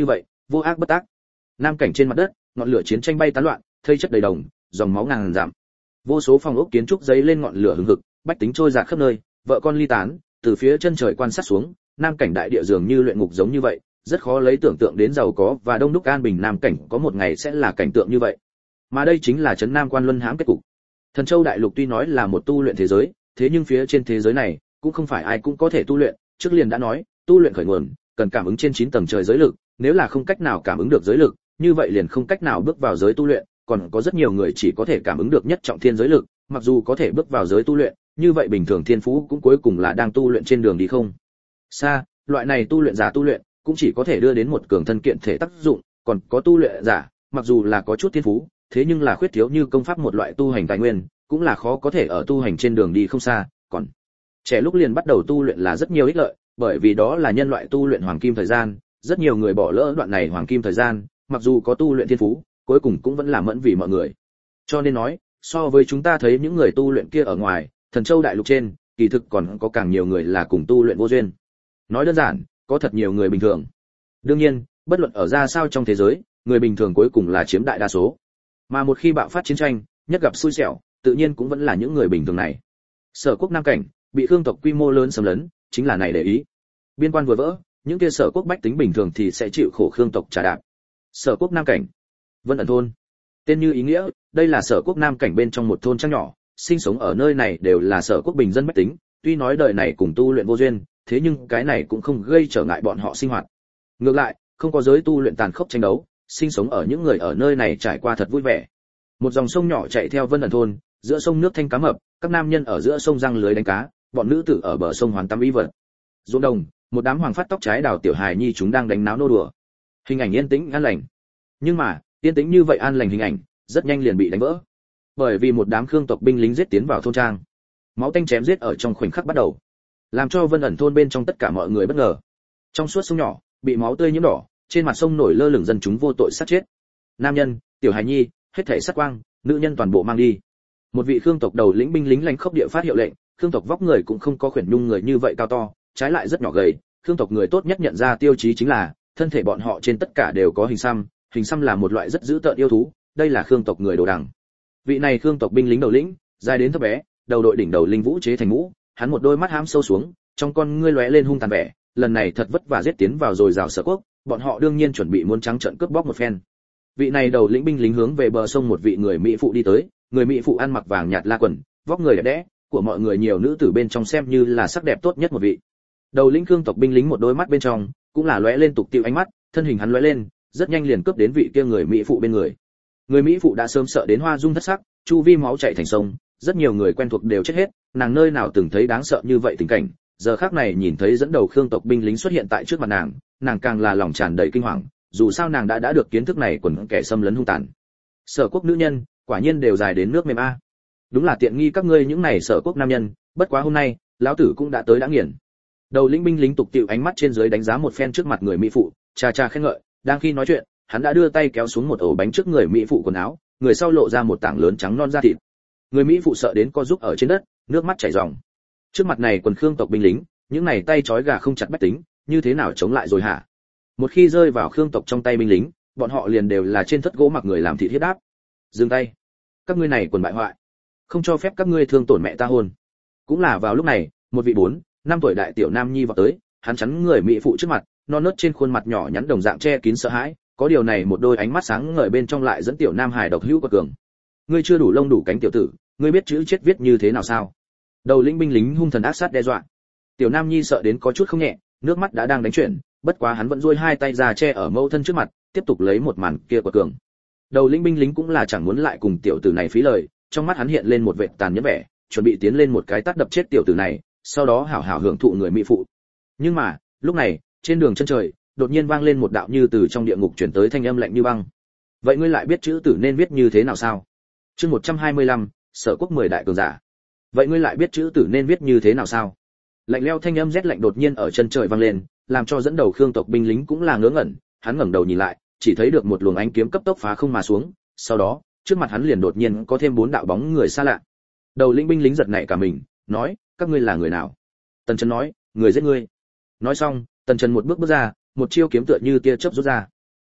vô ác bất tác. Nam cảnh trên mặt đất, ngọn lửa chiến tranh bay tán loạn, thây chất đầy đồng, dòng máu ngàn dặm. Vô số phòng ốc kiến trúc giấy lên ngọn lửa hừng hực, bách tính trôi dạt khắp nơi, vợ con ly tán, từ phía chân trời quan sát xuống, Nam cảnh đại địa dường như luyện ngục giống như vậy, rất khó lấy tưởng tượng đến giàu có và đông đúc an bình Nam cảnh có một ngày sẽ là cảnh tượng như vậy. Mà đây chính là trấn Nam Quan Luân hãm kết cục. Thần Châu đại lục tuy nói là một tu luyện thế giới, thế nhưng phía trên thế giới này cũng không phải ai cũng có thể tu luyện, trước liền đã nói, tu luyện khởi nguồn cần cảm ứng trên 9 tầng trời giới lực, nếu là không cách nào cảm ứng được giới lực, như vậy liền không cách nào bước vào giới tu luyện, còn có rất nhiều người chỉ có thể cảm ứng được nhất trọng thiên giới lực, mặc dù có thể bước vào giới tu luyện, như vậy bình thường thiên phú cũng cuối cùng là đang tu luyện trên đường đi không xa, loại này tu luyện giả tu luyện cũng chỉ có thể đưa đến một cường thân kiện thể tác dụng, còn có tu luyện giả, mặc dù là có chút thiên phú, thế nhưng là khuyết thiếu như công pháp một loại tu hành tài nguyên, cũng là khó có thể ở tu hành trên đường đi không xa, còn trẻ lúc liền bắt đầu tu luyện là rất nhiều ích lợi, bởi vì đó là nhân loại tu luyện hoàng kim thời gian, rất nhiều người bỏ lỡ đoạn này hoàng kim thời gian, mặc dù có tu luyện thiên phú, cuối cùng cũng vẫn là mẫn vì mọi người. Cho nên nói, so với chúng ta thấy những người tu luyện kia ở ngoài, Thần Châu đại lục trên, kỳ thực còn có càng nhiều người là cùng tu luyện vô duyên. Nói đơn giản, có thật nhiều người bình thường. Đương nhiên, bất luận ở ra sao trong thế giới, người bình thường cuối cùng là chiếm đại đa số. Mà một khi bạo phát chiến tranh, nhất gặp xui xẻo, tự nhiên cũng vẫn là những người bình thường này. Sở quốc Nam cảnh bị Khương tộc quy mô lớn xâm lấn, chính là này để ý. Biên quan vừa vỡ, những kia Sở quốc bách tính bình thường thì sẽ chịu khổ Khương tộc trả đạp. Sở quốc Nam cảnh, Vân ẩn thôn. Tên như ý nghĩa, đây là Sở quốc Nam cảnh bên trong một thôn trang nhỏ, sinh sống ở nơi này đều là Sở quốc bình dân bách tính, tuy nói đời này cùng tu luyện vô duyên, thế nhưng cái này cũng không gây trở ngại bọn họ sinh hoạt. Ngược lại, không có giới tu luyện tàn khốc tranh đấu, sinh sống ở những người ở nơi này trải qua thật vui vẻ. Một dòng sông nhỏ chạy theo Vân ẩn thôn, giữa sông nước thanh cá mập, các nam nhân ở giữa sông giăng lưới đánh cá, bọn nữ tử ở bờ sông hoàn tắm y vật. Ruộng đồng, một đám hoàng phát tóc trái đào tiểu hài nhi chúng đang đánh náo nô đùa. Hình ảnh yên tĩnh an lành. Nhưng mà, yên tĩnh như vậy an lành hình ảnh, rất nhanh liền bị đánh vỡ. Bởi vì một đám Khương tộc binh lính giết tiến vào thôn trang. Máu tanh chém giết ở trong khoảnh khắc bắt đầu, làm cho Vân ẩn thôn bên trong tất cả mọi người bất ngờ. Trong suốt sông nhỏ, bị máu tươi nhiễm đỏ, trên mặt sông nổi lơ lửng dân chúng vô tội sát chết. Nam nhân, tiểu hài nhi, hết thảy sát quang, nữ nhân toàn bộ mang đi. Một vị Khương tộc đầu lĩnh binh lính lanh khốc địa phát hiệu lệnh, Khương tộc vóc người cũng không có khuyển nhung người như vậy cao to, trái lại rất nhỏ gầy. Khương tộc người tốt nhất nhận ra tiêu chí chính là thân thể bọn họ trên tất cả đều có hình xăm là một loại rất dữ tợn yêu thú, đây là Khương tộc người đồ đằng. Vị này Khương tộc binh lính đầu lĩnh, dài đến thấp bé, đầu đội đỉnh đầu linh vũ chế thành mũ, hắn một đôi mắt hám sâu xuống, trong con ngươi lóe lên hung tàn vẻ, lần này thật vất vả giết tiến vào rồi rào Sở quốc, bọn họ đương nhiên chuẩn bị muốn trắng trợn cướp bóc một phen. Vị này đầu lĩnh binh lính hướng về bờ sông một vị người mỹ phụ đi tới, người mỹ phụ ăn mặc vàng nhạt la quần, vóc người đẹp đẽ, của mọi người nhiều nữ tử bên trong xem như là sắc đẹp tốt nhất một vị. Đầu lĩnh Khương tộc binh lính một đôi mắt bên trong cũng là lóe lên tục tiêu ánh mắt, thân hình hắn lóe lên, rất nhanh liền cướp đến vị kia người mỹ phụ bên người. Người mỹ phụ đã sớm sợ đến hoa dung thất sắc, chu vi máu chảy thành sông, rất nhiều người quen thuộc đều chết hết, nàng nơi nào từng thấy đáng sợ như vậy tình cảnh, giờ khắc này nhìn thấy dẫn đầu Khương tộc binh lính xuất hiện tại trước mặt nàng càng là lòng tràn đầy kinh hoàng, dù sao nàng đã được kiến thức này quần kẻ xâm lấn hung tàn. Sở quốc nữ nhân, quả nhiên đều dài đến nước mềm a. Đúng là tiện nghi các ngươi những này Sở quốc nam nhân, bất quá hôm nay, lão tử cũng đã tới đã nghiền. Đầu lĩnh binh lính tục tiệu ánh mắt trên dưới đánh giá một phen trước mặt người mỹ phụ, cha khen ngợi, đang khi nói chuyện, hắn đã đưa tay kéo xuống một ổ bánh trước người mỹ phụ quần áo, người sau lộ ra một tảng lớn trắng non da thịt. Người mỹ phụ sợ đến co giúp ở trên đất, nước mắt chảy ròng. Trước mặt này quần Khương tộc binh lính, những này tay trói gà không chặt bách tính, như thế nào chống lại rồi hả? Một khi rơi vào Khương tộc trong tay binh lính, bọn họ liền đều là trên thất gỗ mặc người làm thịt thiết đáp. Dừng tay, các ngươi này quần bại hoại, không cho phép các ngươi thương tổn mẹ ta hôn. Cũng là vào lúc này, một vị 4-5 tuổi đại tiểu nam nhi vào tới, hắn chắn người mỹ phụ trước mặt, non nớt trên khuôn mặt nhỏ nhắn đồng dạng che kín sợ hãi, có điều này một đôi ánh mắt sáng ngời bên trong lại dẫn tiểu nam hải độc hữu quật cường. Ngươi chưa đủ lông đủ cánh tiểu tử, ngươi biết chữ chết viết như thế nào sao? Đầu lĩnh binh lính hung thần ác sát đe dọa. Tiểu nam nhi sợ đến có chút không nhẹ, nước mắt đã đang đánh chuyển, bất quá hắn vẫn duỗi hai tay ra che ở mẫu thân trước mặt, tiếp tục lấy một màn kia quật cường. Đầu lĩnh binh lính cũng là chẳng muốn lại cùng tiểu tử này phí lời, trong mắt hắn hiện lên một vệt tàn nhẫn vẻ, chuẩn bị tiến lên một cái tát đập chết tiểu tử này, sau đó hảo hảo hưởng thụ người mỹ phụ. Nhưng mà, lúc này, trên đường chân trời, đột nhiên vang lên một đạo như từ trong địa ngục truyền tới thanh âm lạnh như băng. Vậy ngươi lại biết chữ tử nên viết như thế nào sao? Chương 125, Sở quốc 10 đại cường giả. Vậy ngươi lại biết chữ tử nên viết như thế nào sao? Lạnh lẽo thanh âm rét lạnh đột nhiên ở chân trời vang lên, làm cho dẫn đầu Khương tộc binh lính cũng là ngớ ngẩn, hắn ngẩng đầu nhìn lại, chỉ thấy được một luồng ánh kiếm cấp tốc phá không mà xuống, sau đó, trước mặt hắn liền đột nhiên có thêm 4 đạo bóng người xa lạ. Đầu lĩnh binh lính giật nảy cả mình, nói, các ngươi là người nào? Tần Trần nói, người giết ngươi. Nói xong, Tần Trần một bước bước ra, một chiêu kiếm tựa như tia chớp rút ra.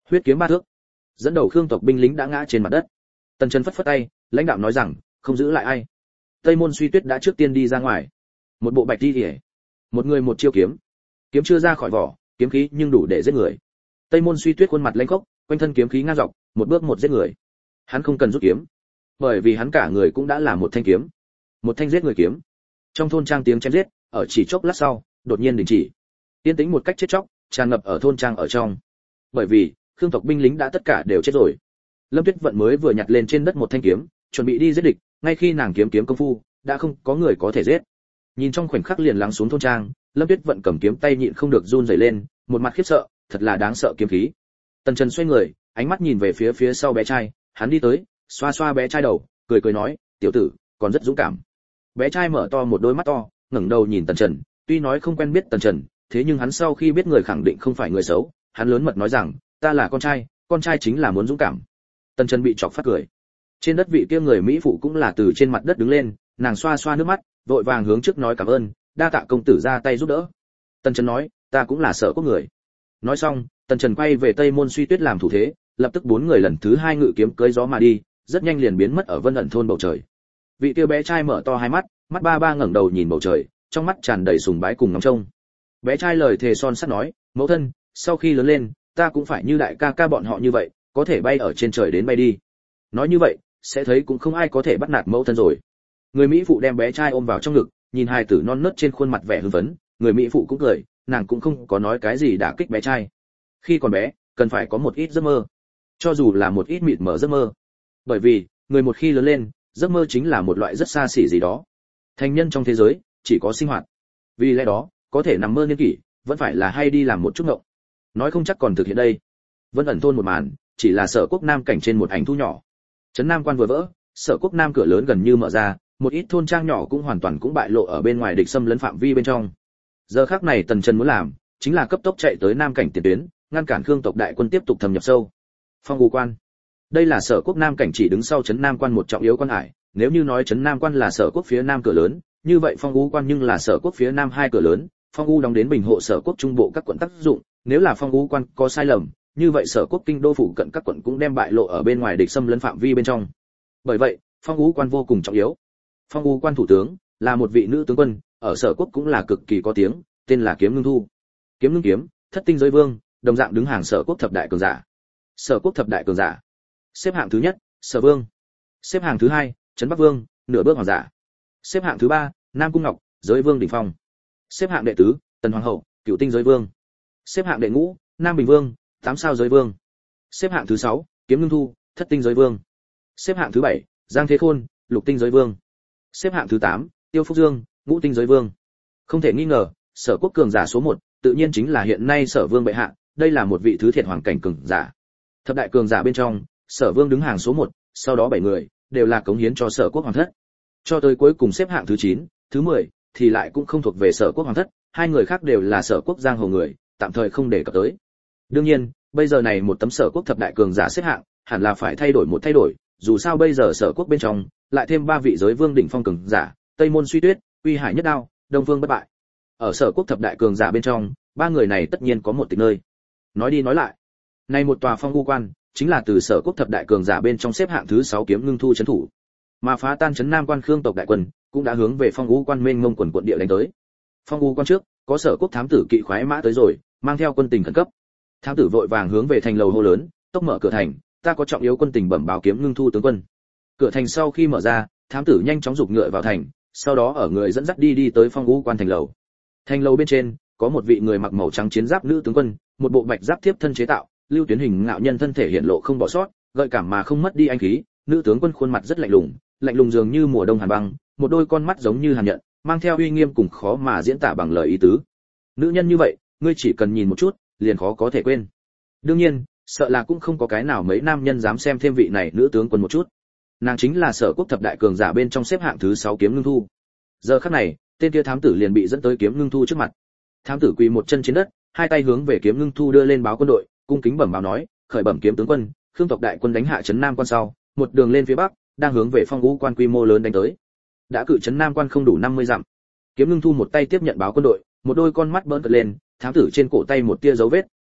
Huyết kiếm ba thước. Dẫn đầu Khương tộc binh lính đã ngã trên mặt đất. Tần Trần phất phất tay, lãnh đạo nói rằng, không giữ lại ai. Tây Môn Suy Tuyết đã trước tiên đi ra ngoài. Một bộ bạch y liễu, một người một chiêu kiếm. Kiếm chưa ra khỏi vỏ, kiếm khí nhưng đủ để giết người. Tây Môn Suy Tuyết khuôn mặt lãnh khốc, quanh thân kiếm khí ngang dọc, một bước một giết người. Hắn không cần rút kiếm, bởi vì hắn cả người cũng đã là một thanh kiếm, một thanh giết người kiếm. Trong thôn trang tiếng chém giết, ở chỉ chốc lát sau, đột nhiên đình chỉ. Yên tĩnh một cách chết chóc, tràn ngập ở thôn trang ở trong. Bởi vì, Khương tộc binh lính đã tất cả đều chết rồi. Lâm Tuyết Vận mới vừa nhặt lên trên đất một thanh kiếm, chuẩn bị đi giết địch, ngay khi nàng kiếm công phu, đã không có người có thể giết. Nhìn trong khoảnh khắc liền lắng xuống thôn trang, Lâm Tuyết Vận cầm kiếm tay nhịn không được run rẩy lên, một mặt khiếp sợ, thật là đáng sợ kiếm khí. Tần Trần xoay người, ánh mắt nhìn về phía sau bé trai, hắn đi tới, xoa xoa bé trai đầu, cười cười nói, tiểu tử, còn rất dũng cảm. Bé trai mở to một đôi mắt to, ngẩng đầu nhìn Tần Trần, tuy nói không quen biết Tần Trần, thế nhưng hắn sau khi biết người khẳng định không phải người xấu, hắn lớn mật nói rằng, ta là con trai chính là muốn dũng cảm. Tần Trần bị chọc phát cười. Trên đất vị kia người mỹ phụ cũng là từ trên mặt đất đứng lên, nàng xoa xoa nước mắt, vội vàng hướng trước nói cảm ơn, đa tạ công tử ra tay giúp đỡ. Tần Trần nói, ta cũng là Sở Quốc người. Nói xong, Tần Trần quay về Tây Môn Suy Tuyết làm thủ thế, lập tức bốn người lần thứ hai ngự kiếm cưỡi gió mà đi, rất nhanh liền biến mất ở Vân Ẩn thôn bầu trời. Vị kia bé trai mở to hai mắt, mắt ba ba ngẩng đầu nhìn bầu trời, trong mắt tràn đầy sùng bái cùng ngóng trông. Bé trai lời thề son sắt nói, mẫu thân, sau khi lớn lên, ta cũng phải như đại ca ca bọn họ như vậy, có thể bay ở trên trời đến bay đi. Nói như vậy, sẽ thấy cũng không ai có thể bắt nạt mẫu thân rồi. Người mỹ phụ đem bé trai ôm vào trong ngực, nhìn hài tử non nớt trên khuôn mặt vẻ hưng phấn, người mỹ phụ cũng cười, nàng cũng không có nói cái gì đả kích bé trai. Khi còn bé, cần phải có một ít giấc mơ, cho dù là một ít mịt mờ giấc mơ. Bởi vì, người một khi lớn lên, giấc mơ chính là một loại rất xa xỉ gì đó. Thành nhân trong thế giới, chỉ có sinh hoạt. Vì lẽ đó, có thể nằm mơ niên kỷ, vẫn phải là hay đi làm một chút ngộng. Nói không chắc còn thực hiện đây. Vân Ẩn thôn một màn, chỉ là Sở Quốc Nam cảnh trên một ảnh thu nhỏ. Trấn Nam quan vừa vỡ, Sở Quốc Nam cửa lớn gần như mở ra, một ít thôn trang nhỏ cũng hoàn toàn cũng bại lộ ở bên ngoài địch xâm lấn phạm vi bên trong. Giờ khắc này Tần Trần muốn làm, chính là cấp tốc chạy tới Nam cảnh tiền tuyến, ngăn cản Khương tộc đại quân tiếp tục thâm nhập sâu. Phong U quan. Đây là Sở Quốc Nam cảnh chỉ đứng sau Trấn Nam quan một trọng yếu quan hải, nếu như nói Trấn Nam quan là Sở Quốc phía Nam cửa lớn, như vậy Phong U quan nhưng là Sở Quốc phía Nam hai cửa lớn, Phong U đóng đến bình hộ Sở Quốc trung bộ các quận tác dụng, nếu là Phong U quan có sai lầm, như vậy Sở Quốc kinh đô phụ cận các quận cũng đem bại lộ ở bên ngoài địch xâm lấn phạm vi bên trong. Bởi vậy, Phong U quan vô cùng trọng yếu. Phong U quan thủ tướng là một vị nữ tướng quân, ở Sở Quốc cũng là cực kỳ có tiếng, tên là Kiếm Ngưng Thu. Kiếm Ngưng kiếm, thất tinh giới vương, đồng dạng đứng hàng Sở Quốc thập đại cường giả. Sở Quốc thập đại cường giả, xếp hạng thứ nhất, Sở Vương. Xếp hạng thứ hai, Trấn Bắc Vương, nửa bước hoàng giả. Xếp hạng thứ ba, Nam Cung Ngọc, giới vương đỉnh phong. Xếp hạng đệ tứ, Tần Hoàng hậu, cửu tinh giới vương. Xếp hạng đệ ngũ, Nam Bình Vương, 8 sao giới vương. Xếp hạng thứ 6, Kiếm Ngưng Thu, thất tinh giới vương. Xếp hạng thứ 7, Giang Thế Khôn, lục tinh giới vương. Xếp hạng thứ 8, Tiêu Phúc Dương, ngũ tinh giới vương. Không thể nghi ngờ, Sở Quốc cường giả số 1, tự nhiên chính là hiện nay Sở Vương bệ hạ, đây là một vị thứ thiệt hoàng cảnh cường giả. Thập đại cường giả bên trong, Sở Vương đứng hàng số 1, sau đó 7 người đều là cống hiến cho Sở Quốc hoàng thất. Cho tới cuối cùng xếp hạng thứ 9, thứ 10 thì lại cũng không thuộc về Sở Quốc hoàng thất, hai người khác đều là Sở Quốc giang hồ người, tạm thời không để cập tới. Đương nhiên, bây giờ này một tấm Sở Quốc thập đại cường giả xếp hạng, hẳn là phải thay đổi, dù sao bây giờ Sở Quốc bên trong lại thêm 3 vị giới vương đỉnh phong cường giả, Tây Môn Suy Tuyết, Uy Hải Nhất Đao, Đông Vương Bất Bại. Ở Sở Quốc thập đại cường giả bên trong, ba người này tất nhiên có một tịch nơi. Nói đi nói lại, này một tòa Phong U quan, chính là từ Sở Quốc thập đại cường giả bên trong xếp hạng thứ 6 Kiếm Ngưng Thu trấn thủ. Mà phá tan Trấn Nam quan Khương tộc đại quân, cũng đã hướng về Phong U quan mênh mông quần quận địa đánh tới. Phong U quan trước, có Sở Quốc thám tử kỵ khoái mã tới rồi, mang theo quân tình khẩn cấp. Thám tử vội vàng hướng về thành lầu hô lớn, tốc mở cửa thành, ta có trọng yếu quân tình bẩm báo Kiếm Ngưng Thu tướng quân. Cửa thành sau khi mở ra, thám tử nhanh chóng giục ngựa vào thành, sau đó ở người dẫn dắt đi tới Phong U quan thành lầu. Thành lầu bên trên, có một vị người mặc màu trắng chiến giáp nữ tướng quân, một bộ bạch giáp tiếp thân chế tạo, lưu tuyến hình ngạo nhân thân thể hiện lộ không bỏ sót, gợi cảm mà không mất đi anh khí. Nữ tướng quân khuôn mặt rất lạnh lùng dường như mùa đông hàn băng, một đôi con mắt giống như hàn nhận, mang theo uy nghiêm cùng khó mà diễn tả bằng lời ý tứ. Nữ nhân như vậy, ngươi chỉ cần nhìn một chút, liền khó có thể quên. Đương nhiên, sợ là cũng không có cái nào mấy nam nhân dám xem thêm vị này nữ tướng quân một chút. Nàng chính là Sở Quốc thập đại cường giả bên trong xếp hạng thứ 6 Kiếm Ngưng Thu. Giờ khắc này, tên kia thám tử liền bị dẫn tới Kiếm Ngưng Thu trước mặt. Thám tử quỳ một chân trên đất, hai tay hướng về Kiếm Ngưng Thu đưa lên báo quân đội, cung kính bẩm báo nói, khởi bẩm kiếm tướng quân, Khương tộc đại quân đánh hạ Trấn Nam quan sau, một đường lên phía bắc, đang hướng về Phong U quan quy mô lớn đánh tới. Đã cự Trấn Nam quan không đủ 50 dặm. Kiếm Ngưng Thu một tay tiếp nhận báo quân đội, một đôi con mắt bỡn cợt lên, thám tử trên cổ tay một tia dấu vết,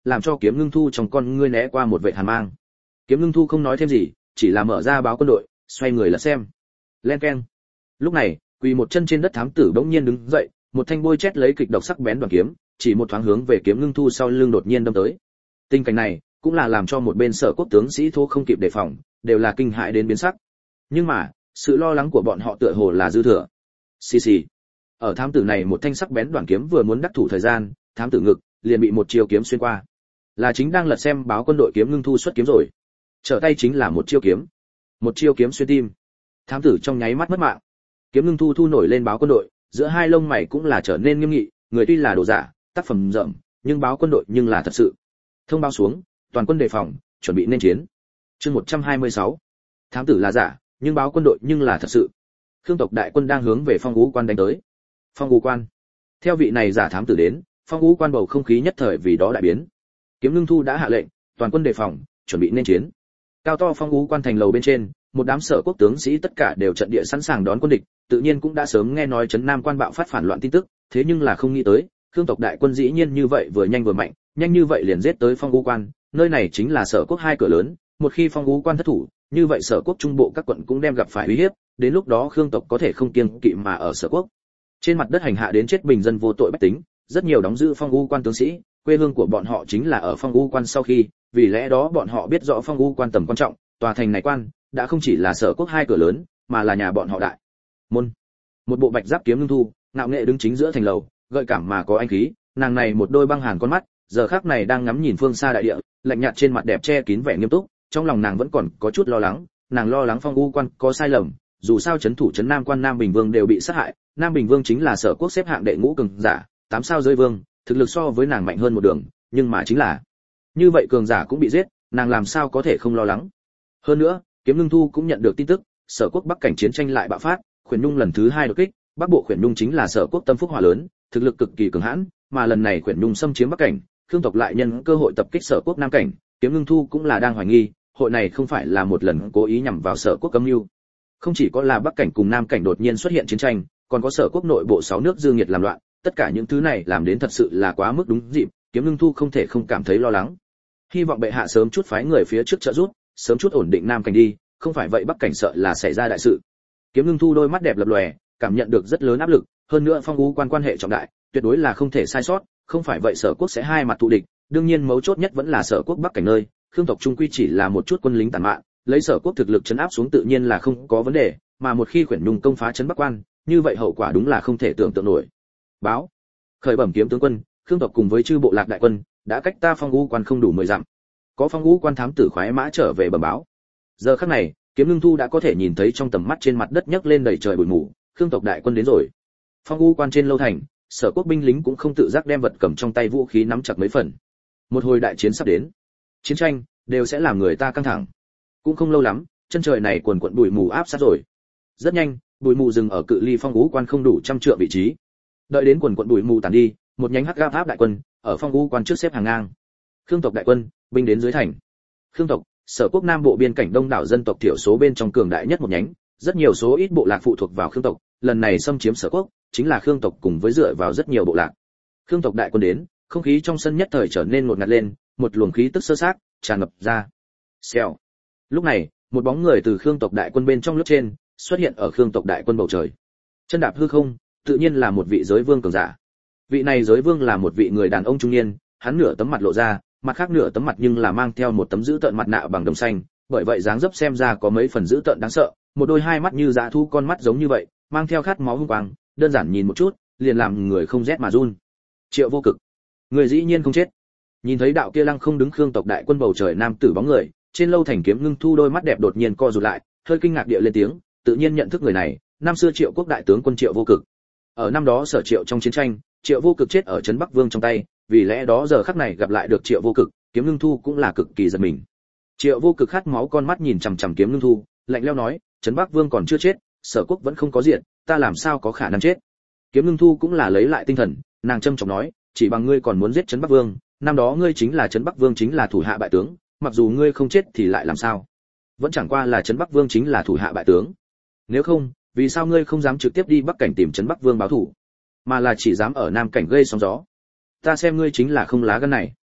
làm cho Kiếm Ngưng Thu trong con ngươi né qua một vệt hàn mang. Kiếm Ngưng Thu không nói thêm gì, chỉ là mở ra báo quân đội, xoay người lật xem. Len keng. Lúc này, quỳ một chân trên đất thám tử bỗng nhiên đứng dậy, một thanh bôi chét lấy kịch độc sắc bén đoàn kiếm, chỉ một thoáng hướng về Kiếm Ngưng Thu sau lưng đột nhiên đâm tới. Tình cảnh này cũng là làm cho một bên Sở Quốc tướng sĩ thô không kịp đề phòng, đều là kinh hãi đến biến sắc. Nhưng mà, sự lo lắng của bọn họ tựa hồ là dư thừa. Xì xì. Ở thám tử này một thanh sắc bén đoàn kiếm vừa muốn đắc thủ thời gian, thám tử ngực liền bị một chiêu kiếm xuyên qua. Là chính đang lật xem báo quân đội Kiếm Ngưng Thu xuất kiếm rồi. Trở tay chính là một chiêu kiếm. Một chiêu kiếm xuyên tim. Thám tử trong nháy mắt mất mạng. Kiếm Ngưng Thu thu nổi lên báo quân đội, giữa hai lông mày cũng là trở nên nghiêm nghị, người tuy là đồ giả, tác phẩm rậm, nhưng báo quân đội nhưng là thật sự. Thông báo xuống, toàn quân đề phòng, chuẩn bị nên chiến. Chương 126. Thám tử là giả, nhưng báo quân đội nhưng là thật sự. Khương tộc đại quân đang hướng về Phong Ú Quan đánh tới. Phong Ú Quan. Theo vị này giả thám tử đến, Phong Ú Quan bầu không khí nhất thời vì đó đại biến. Kiếm Ngưng Thu đã hạ lệnh, toàn quân đề phòng, chuẩn bị nên chiến. Cao to Phong Ú Quan thành lầu bên trên, một đám Sở Quốc tướng sĩ tất cả đều trận địa sẵn sàng đón quân địch, tự nhiên cũng đã sớm nghe nói trấn Nam Quan bạo phát phản loạn tin tức, thế nhưng là không nghĩ tới, Khương tộc đại quân dĩ nhiên như vậy vừa nhanh vừa mạnh, nhanh như vậy liền giết tới Phong Ú Quan, nơi này chính là Sở Quốc hai cửa lớn, một khi Phong Ú Quan thất thủ, như vậy Sở Quốc trung bộ các quận cũng đem gặp phải uy hiếp, đến lúc đó Khương tộc có thể không kiêng kỵ mà ở Sở Quốc trên mặt đất hành hạ đến chết bình dân vô tội bách tính, rất nhiều đóng giữ Phong Ú Quan tướng sĩ, quê hương của bọn họ chính là ở Phong Ú Quan sau khi, vì lẽ đó bọn họ biết rõ Phong Ú Quan tầm quan trọng, tòa thành này quan đã không chỉ là Sở Quốc hai cửa lớn, mà là nhà bọn họ đại môn. Một bộ bạch giáp Kiếm Ngưng Thu, ngạo nghệ đứng chính giữa thành lầu, gợi cảm mà có anh khí, nàng này một đôi băng hàn con mắt, giờ khắc này đang ngắm nhìn phương xa đại địa, lạnh nhạt trên mặt đẹp che kín vẻ nghiêm túc, trong lòng nàng vẫn còn có chút lo lắng, nàng lo lắng Phong Ú Quan có sai lầm, dù sao trấn thủ trấn Nam Quan Nam Bình Vương đều bị sát hại, Nam Bình Vương chính là Sở Quốc xếp hạng đệ ngũ cường giả, 8 sao rơi vương, thực lực so với nàng mạnh hơn một đường, nhưng mà chính là như vậy cường giả cũng bị giết, nàng làm sao có thể không lo lắng. Hơn nữa, Kiếm Ngưng Thu cũng nhận được tin tức, Sở Quốc Bắc cảnh chiến tranh lại bạo phát, Khuyển Nhung lần thứ 2 đột kích, Bắc bộ Khuyển Nhung chính là Sở Quốc tâm phúc hỏa lớn, thực lực cực kỳ cường hãn, mà lần này Khuyển Nhung xâm chiếm Bắc cảnh, Khương tộc lại nhân cơ hội tập kích Sở Quốc Nam cảnh, Kiếm Ngưng Thu cũng là đang hoài nghi, hội này không phải là một lần cố ý nhằm vào Sở Quốc âm mưu. Không chỉ có là Bắc cảnh cùng Nam cảnh đột nhiên xuất hiện chiến tranh, còn có Sở Quốc nội bộ 6 nước dương nghiệt làm loạn, tất cả những thứ này làm đến thật sự là quá mức đúng dịp, Kiếm Ngưng Thu không thể không cảm thấy lo lắng. Hy vọng bệ hạ sớm chút phái người phía trước trợ giúp, sớm chút ổn định Nam cảnh đi, không phải vậy Bắc cảnh sợ là xảy ra đại sự. Kiếm Ngưng Thu đôi mắt đẹp lập lòe, cảm nhận được rất lớn áp lực, hơn nữa Phong Ú Quan quan hệ trọng đại, tuyệt đối là không thể sai sót, không phải vậy Sở Quốc sẽ hai mặt thù địch, đương nhiên mấu chốt nhất vẫn là Sở Quốc Bắc cảnh nơi, Khương tộc trung quy chỉ là một chút quân lính tàn mạn, lấy Sở Quốc thực lực trấn áp xuống tự nhiên là không có vấn đề, mà một khi Khuyển Nhung công phá trấn Bắc Quan, như vậy hậu quả đúng là không thể tưởng tượng nổi. Báo, khởi bẩm Kiếm tướng quân, Khương tộc cùng với chư bộ lạc đại quân đã cách ta Phong Ú Quan không đủ 10 dặm. Có Phong Ú Quan thám tử khoái mã trở về bẩm báo. Giờ khắc này, Kiếm Ngưng Thu đã có thể nhìn thấy trong tầm mắt trên mặt đất nhấc lên đầy trời bụi mù, Khương tộc đại quân đến rồi. Phong Ú Quan trên lâu thành, Sở Quốc binh lính cũng không tự giác đem vật cầm trong tay vũ khí nắm chặt mấy phần. Một hồi đại chiến sắp đến, chiến tranh đều sẽ làm người ta căng thẳng. Cũng không lâu lắm, chân trời này quần quần bụi mù áp sát rồi. Rất nhanh, bụi mù dừng ở cự ly Phong Ú Quan không đủ 100 trượng vị trí. Đợi đến quần quần bụi mù tàn đi, một nhánh hắc gáp áp đại quân ở Phong Ú Quan trước xếp hàng ngang. Khương tộc đại quân binh đến dưới thành. Khương tộc, Sở Quốc Nam bộ biên cảnh đông đảo dân tộc thiểu số bên trong cường đại nhất một nhánh, rất nhiều số ít bộ lạc phụ thuộc vào Khương tộc, lần này xâm chiếm Sở Quốc, chính là Khương tộc cùng với dựa vào rất nhiều bộ lạc. Khương tộc đại quân đến, không khí trong sân nhất thời trở nên ngột ngạt lên, một luồng khí tức sơ xác tràn ngập ra. Xèo. Lúc này, một bóng người từ Khương tộc đại quân bên trong lướt trên, xuất hiện ở Khương tộc đại quân bầu trời. Chân đạp hư không, tự nhiên là một vị giới vương cường giả. Vị này giới vương là một vị người đàn ông trung niên, hắn nửa tấm mặt lộ ra, mặt khác nửa tấm mặt nhưng là mang theo một tấm dữ tợn mặt nạ bằng đồng xanh, bởi vậy dáng dấp xem ra có mấy phần dữ tợn đáng sợ, một đôi hai mắt như dã thú con mắt giống như vậy, mang theo khát máu hung quang, đơn giản nhìn một chút, liền làm người không rét mà run. Triệu Vô Cực, người dĩ nhiên không chết. Nhìn thấy đạo kia lăng không đứng Khương tộc đại quân bầu trời nam tử bóng người, trên lâu thành Kiếm Ngưng Thu đôi mắt đẹp đột nhiên co rụt lại, hơi kinh ngạc địa lên tiếng, tự nhiên nhận thức người này, năm xưa Triệu Quốc đại tướng quân Triệu Vô Cực. Ở năm đó Sở Triệu trong chiến tranh, Triệu Vô Cực chết ở trấn Bắc Vương trong tay, vì lẽ đó giờ khắc này gặp lại được Triệu Vô Cực, Kiếm Ngưng Thu cũng là cực kỳ giật mình. Triệu Vô Cực khát máu con mắt nhìn chằm chằm Kiếm Ngưng Thu, lạnh lẽo nói, trấn Bắc Vương còn chưa chết, Sở Quốc vẫn không có diệt, ta làm sao có khả năng chết. Kiếm Ngưng Thu cũng là lấy lại tinh thần, nàng trầm trọng nói, chỉ bằng ngươi còn muốn giết trấn Bắc Vương, năm đó ngươi chính là trấn Bắc Vương chính là thủ hạ bại tướng, mặc dù ngươi không chết thì lại làm sao? Vẫn chẳng qua là trấn Bắc Vương chính là thủ hạ bại tướng. Nếu không, vì sao ngươi không dám trực tiếp đi Bắc cảnh tìm trấn Bắc Vương báo thù, mà là chỉ dám ở Nam cảnh gây sóng gió? Ta xem ngươi chính là không lá gan này.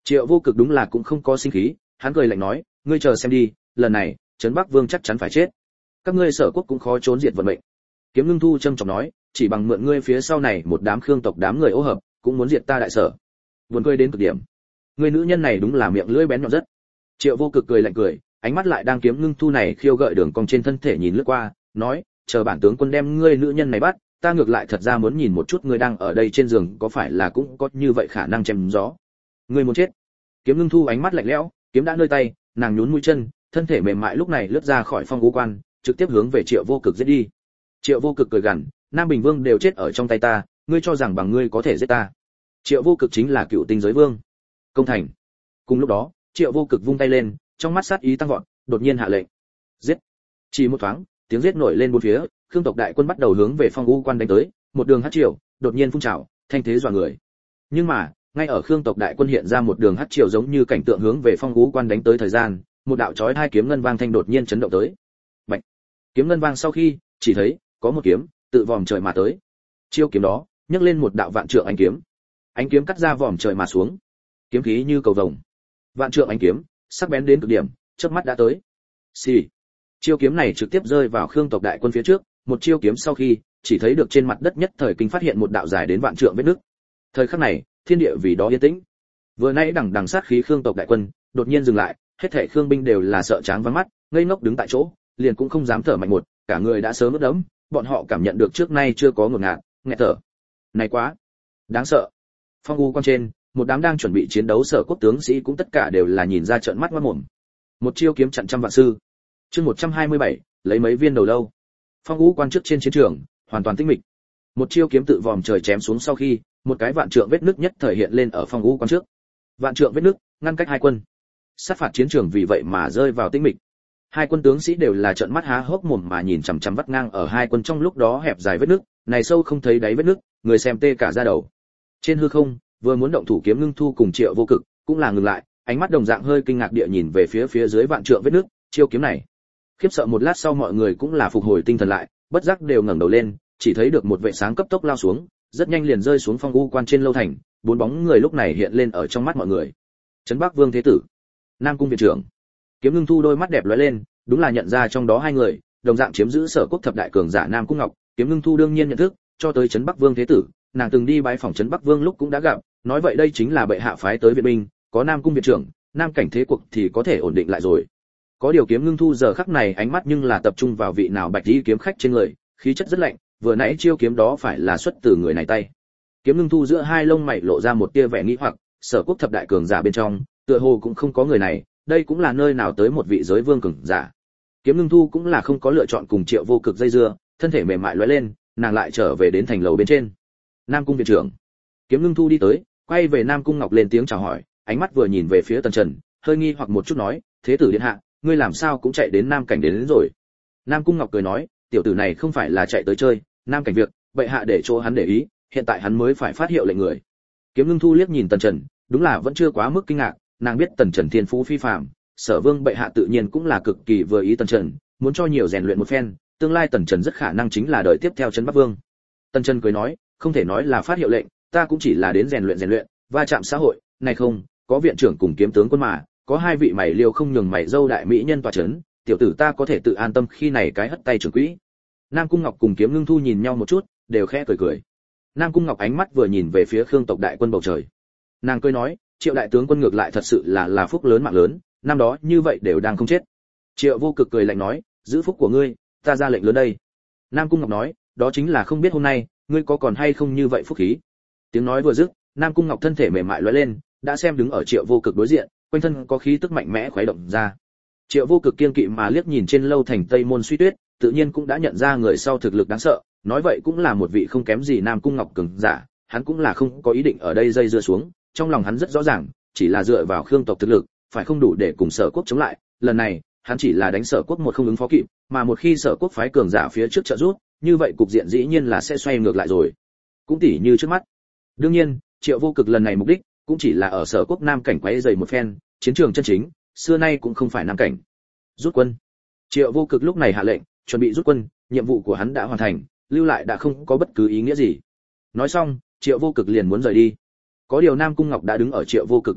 Triệu Vô Cực đúng là cũng không có sinh khí, hắn cười lạnh nói, ngươi chờ xem đi, lần này trấn Bắc Vương chắc chắn phải chết, các ngươi Sở quốc cũng khó trốn diệt vận mệnh. Kiếm Ngưng Thu trầm trọng nói, chỉ bằng mượn ngươi phía sau này một đám Khương tộc đám người ô hợp, cũng muốn diệt ta Đại Sở. Buồn cười đến cực điểm. Ngươi nữ nhân này đúng là miệng lưỡi bén nhọn rất. Triệu Vô Cực cười lạnh cười, ánh mắt lại đang Kiếm Ngưng Thu này khiêu gợi đường cong trên thân thể nhìn lướt qua, nói, chờ bản tướng quân đem ngươi nữ nhân này bắt, ta ngược lại thật ra muốn nhìn một chút ngươi đang ở đây trên giường có phải là cũng có như vậy khả năng chém gió. Ngươi muốn chết. Kiếm Ngưng Thu ánh mắt lạnh lẽo, kiếm đã nơi tay, nàng nhún mũi chân, thân thể mềm mại lúc này lướt ra khỏi Phong Vũ Quan, trực tiếp hướng về Triệu Vô Cực giết đi. Triệu Vô Cực cười gằn, Nam Bình Vương đều chết ở trong tay ta, ngươi cho rằng bằng ngươi có thể giết ta? Triệu Vô Cực chính là Cựu Tinh Giới Vương. Công thành. Cùng lúc đó, Triệu Vô Cực vung tay lên, trong mắt sát ý tăng vọt, đột nhiên hạ lệnh. Giết. Chỉ một thoáng, tiếng giết nổi lên bốn phía, Khương tộc đại quân bắt đầu hướng về Phong Vũ Quan đánh tới, một đường hắc triều, đột nhiên phun trào, thanh thế dọa người. Nhưng mà, ngay ở Khương tộc đại quân hiện ra một đường hắc triều giống như cảnh tượng hướng về Phong Vũ Quan đánh tới thời gian, một đạo chói hai kiếm ngân vang thanh đột nhiên chấn động tới. Bạch. Kiếm ngân vang sau khi, chỉ thấy có một kiếm tự vòm trời mà tới. Chiêu kiếm đó, nhấc lên một đạo vạn trượng ánh kiếm. Ánh kiếm cắt ra vòm trời mà xuống, kiếm khí như cầu vồng. Vạn trượng ánh kiếm, sắc bén đến cực điểm, chớp mắt đã tới. Xì. Chiêu kiếm này trực tiếp rơi vào Khương tộc đại quân phía trước, một chiêu kiếm sau khi, chỉ thấy được trên mặt đất nhất thời kinh phát hiện một đạo dài đến vạn trượng vết nứt. Thời khắc này, thiên địa vì đó yên tĩnh. Vừa nãy đằng sát khí Khương tộc đại quân, đột nhiên dừng lại, hết thảy Khương binh đều là sợ tráng vắng mắt, ngây ngốc đứng tại chỗ, liền cũng không dám thở mạnh một, cả người đã sớm ướt đẫm, bọn họ cảm nhận được trước nay chưa có ngột ngạt, nghẹt thở. Này quá, đáng sợ. Phong U Quan trên, một đám đang chuẩn bị chiến đấu Sở quốc tướng sĩ cũng tất cả đều là nhìn ra trợn mắt ngoác mồm. Một chiêu kiếm chặn trăm vạn sư. Chương 127, lấy mấy viên đầu lâu. Phong U Quan trước trên chiến trường, hoàn toàn tĩnh mịch. Một chiêu kiếm tự vòm trời chém xuống sau khi, một cái vạn trượng vết nứt nhất thời hiện lên ở Phong U Quan trước. Vạn trượng vết nứt, ngăn cách hai quân. Sát phạt chiến trường vì vậy mà rơi vào tĩnh mịch. Hai quân tướng sĩ đều là trợn mắt há hốc mồm mà nhìn chằm chằm vắt ngang ở hai quân trong lúc đó hẹp dài vết nứt, này sâu không thấy đáy vết nứt, người xem tê cả da đầu. Trên hư không, vừa muốn động thủ Kiếm Ngưng Thu cùng Triệu Vô Cực, cũng là ngừng lại, ánh mắt đồng dạng hơi kinh ngạc địa nhìn về phía dưới vạn trượng vết nứt, chiêu kiếm này. Khiếp sợ một lát sau mọi người cũng là phục hồi tinh thần lại, bất giác đều ngẩng đầu lên, chỉ thấy được một vệ sáng cấp tốc lao xuống, rất nhanh liền rơi xuống Phong U Quan trên lâu thành, bốn bóng người lúc này hiện lên ở trong mắt mọi người. Trấn Bắc Vương Thế Tử, Nam Cung viện trưởng. Kiếm Ngưng Thu đôi mắt đẹp lóe lên, đúng là nhận ra trong đó hai người, đồng dạng chiếm giữ Sở quốc thập đại cường giả Nam Cung Ngọc, Kiếm Ngưng Thu đương nhiên nhận thức, cho tới Trấn Bắc Vương Thế Tử, nàng từng đi bái phỏng Trấn Bắc Vương lúc cũng đã gặp, nói vậy đây chính là bệ hạ phái tới viện binh, có Nam Cung viện trưởng, Nam cảnh thế cuộc thì có thể ổn định lại rồi. Có điều Kiếm Ngưng Thu giờ khắc này ánh mắt nhưng là tập trung vào vị nào bạch y kiếm khách trên người, khí chất rất lạnh, vừa nãy chiêu kiếm đó phải là xuất từ người này tay. Kiếm Ngưng Thu giữa hai lông mày lộ ra một tia vẻ nghi hoặc, Sở quốc thập đại cường giả bên trong, tựa hồ cũng không có người này, đây cũng là nơi nào tới một vị giới vương cường giả. Kiếm Ngưng Thu cũng là không có lựa chọn cùng Triệu Vô Cực dây dưa, thân thể mềm mại lóe lên, nàng lại trở về đến thành lầu bên trên. Nam Cung viện trưởng. Kiếm Ngưng Thu đi tới, quay về Nam Cung Ngọc lên tiếng chào hỏi, ánh mắt vừa nhìn về phía Tần Trần, hơi nghi hoặc một chút nói, thế tử điện hạ, ngươi làm sao cũng chạy đến Nam cảnh đến rồi. Nam Cung Ngọc cười nói, tiểu tử này không phải là chạy tới chơi, Nam cảnh việc, bệ hạ để cho hắn để ý, hiện tại hắn mới phải phát hiệu lệnh người. Kiếm Ngưng Thu liếc nhìn Tần Trần, đúng là vẫn chưa quá mức kinh ngạc, nàng biết Tần Trần thiên phú phi phàm, Sở Vương bệ hạ tự nhiên cũng là cực kỳ vừa ý Tần Trần, muốn cho nhiều rèn luyện một phen, tương lai Tần Trần rất khả năng chính là đời tiếp theo Trấn Bắc Vương. Tần Trần cười nói, không thể nói là phát hiệu lệnh, ta cũng chỉ là đến rèn luyện, va chạm xã hội, này không, có viện trưởng cùng kiếm tướng quân mà, có hai vị mày liêu không nhường mày dâu đại mỹ nhân tọa chấn, tiểu tử ta có thể tự an tâm khi này cái hất tay trưởng quỹ. Nam Cung Ngọc cùng Kiếm Ngưng Thu nhìn nhau một chút, đều khẽ cười cười. Nam Cung Ngọc ánh mắt vừa nhìn về phía Khương tộc đại quân bầu trời. Nàng cười nói, Triệu đại tướng quân ngược lại thật sự là phúc lớn mạng lớn, năm đó như vậy đều đang không chết. Triệu Vô Cực cười lạnh nói, giữ phúc của ngươi, ta ra lệnh lớn đây. Nam Cung Ngọc nói, đó chính là không biết hôm nay ngươi có còn hay không như vậy phúc khí. Tiếng nói vừa dứt, Nam Cung Ngọc thân thể mềm mại lóe lên, đã xem đứng ở Triệu Vô Cực đối diện, quanh thân có khí tức mạnh mẽ khuấy động ra. Triệu Vô Cực kiên kỵ mà liếc nhìn trên lâu thành Tây Môn Suy Tuyết, tự nhiên cũng đã nhận ra người sau thực lực đáng sợ, nói vậy cũng là một vị không kém gì Nam Cung Ngọc cường giả, hắn cũng là không có ý định ở đây dây dưa xuống, trong lòng hắn rất rõ ràng, chỉ là dựa vào Khương tộc thực lực, phải không đủ để cùng Sở quốc chống lại, lần này, hắn chỉ là đánh Sở quốc một không ứng phó kịp, mà một khi Sở quốc phái cường giả phía trước trợ giúp, như vậy cục diện dĩ nhiên là sẽ xoay ngược lại rồi. Cũng tỉ như trước mắt. Đương nhiên, Triệu Vô Cực lần này mục đích cũng chỉ là ở Sở quốc Nam cảnh quấy rầy một phen, chiến trường chân chính, xưa nay cũng không phải Nam cảnh. Rút quân. Triệu Vô Cực lúc này hạ lệnh, chuẩn bị rút quân, nhiệm vụ của hắn đã hoàn thành, lưu lại đã không có bất cứ ý nghĩa gì. Nói xong, Triệu Vô Cực liền muốn rời đi. Có điều Nam Cung Ngọc đã đứng ở Triệu Vô Cực đối diện,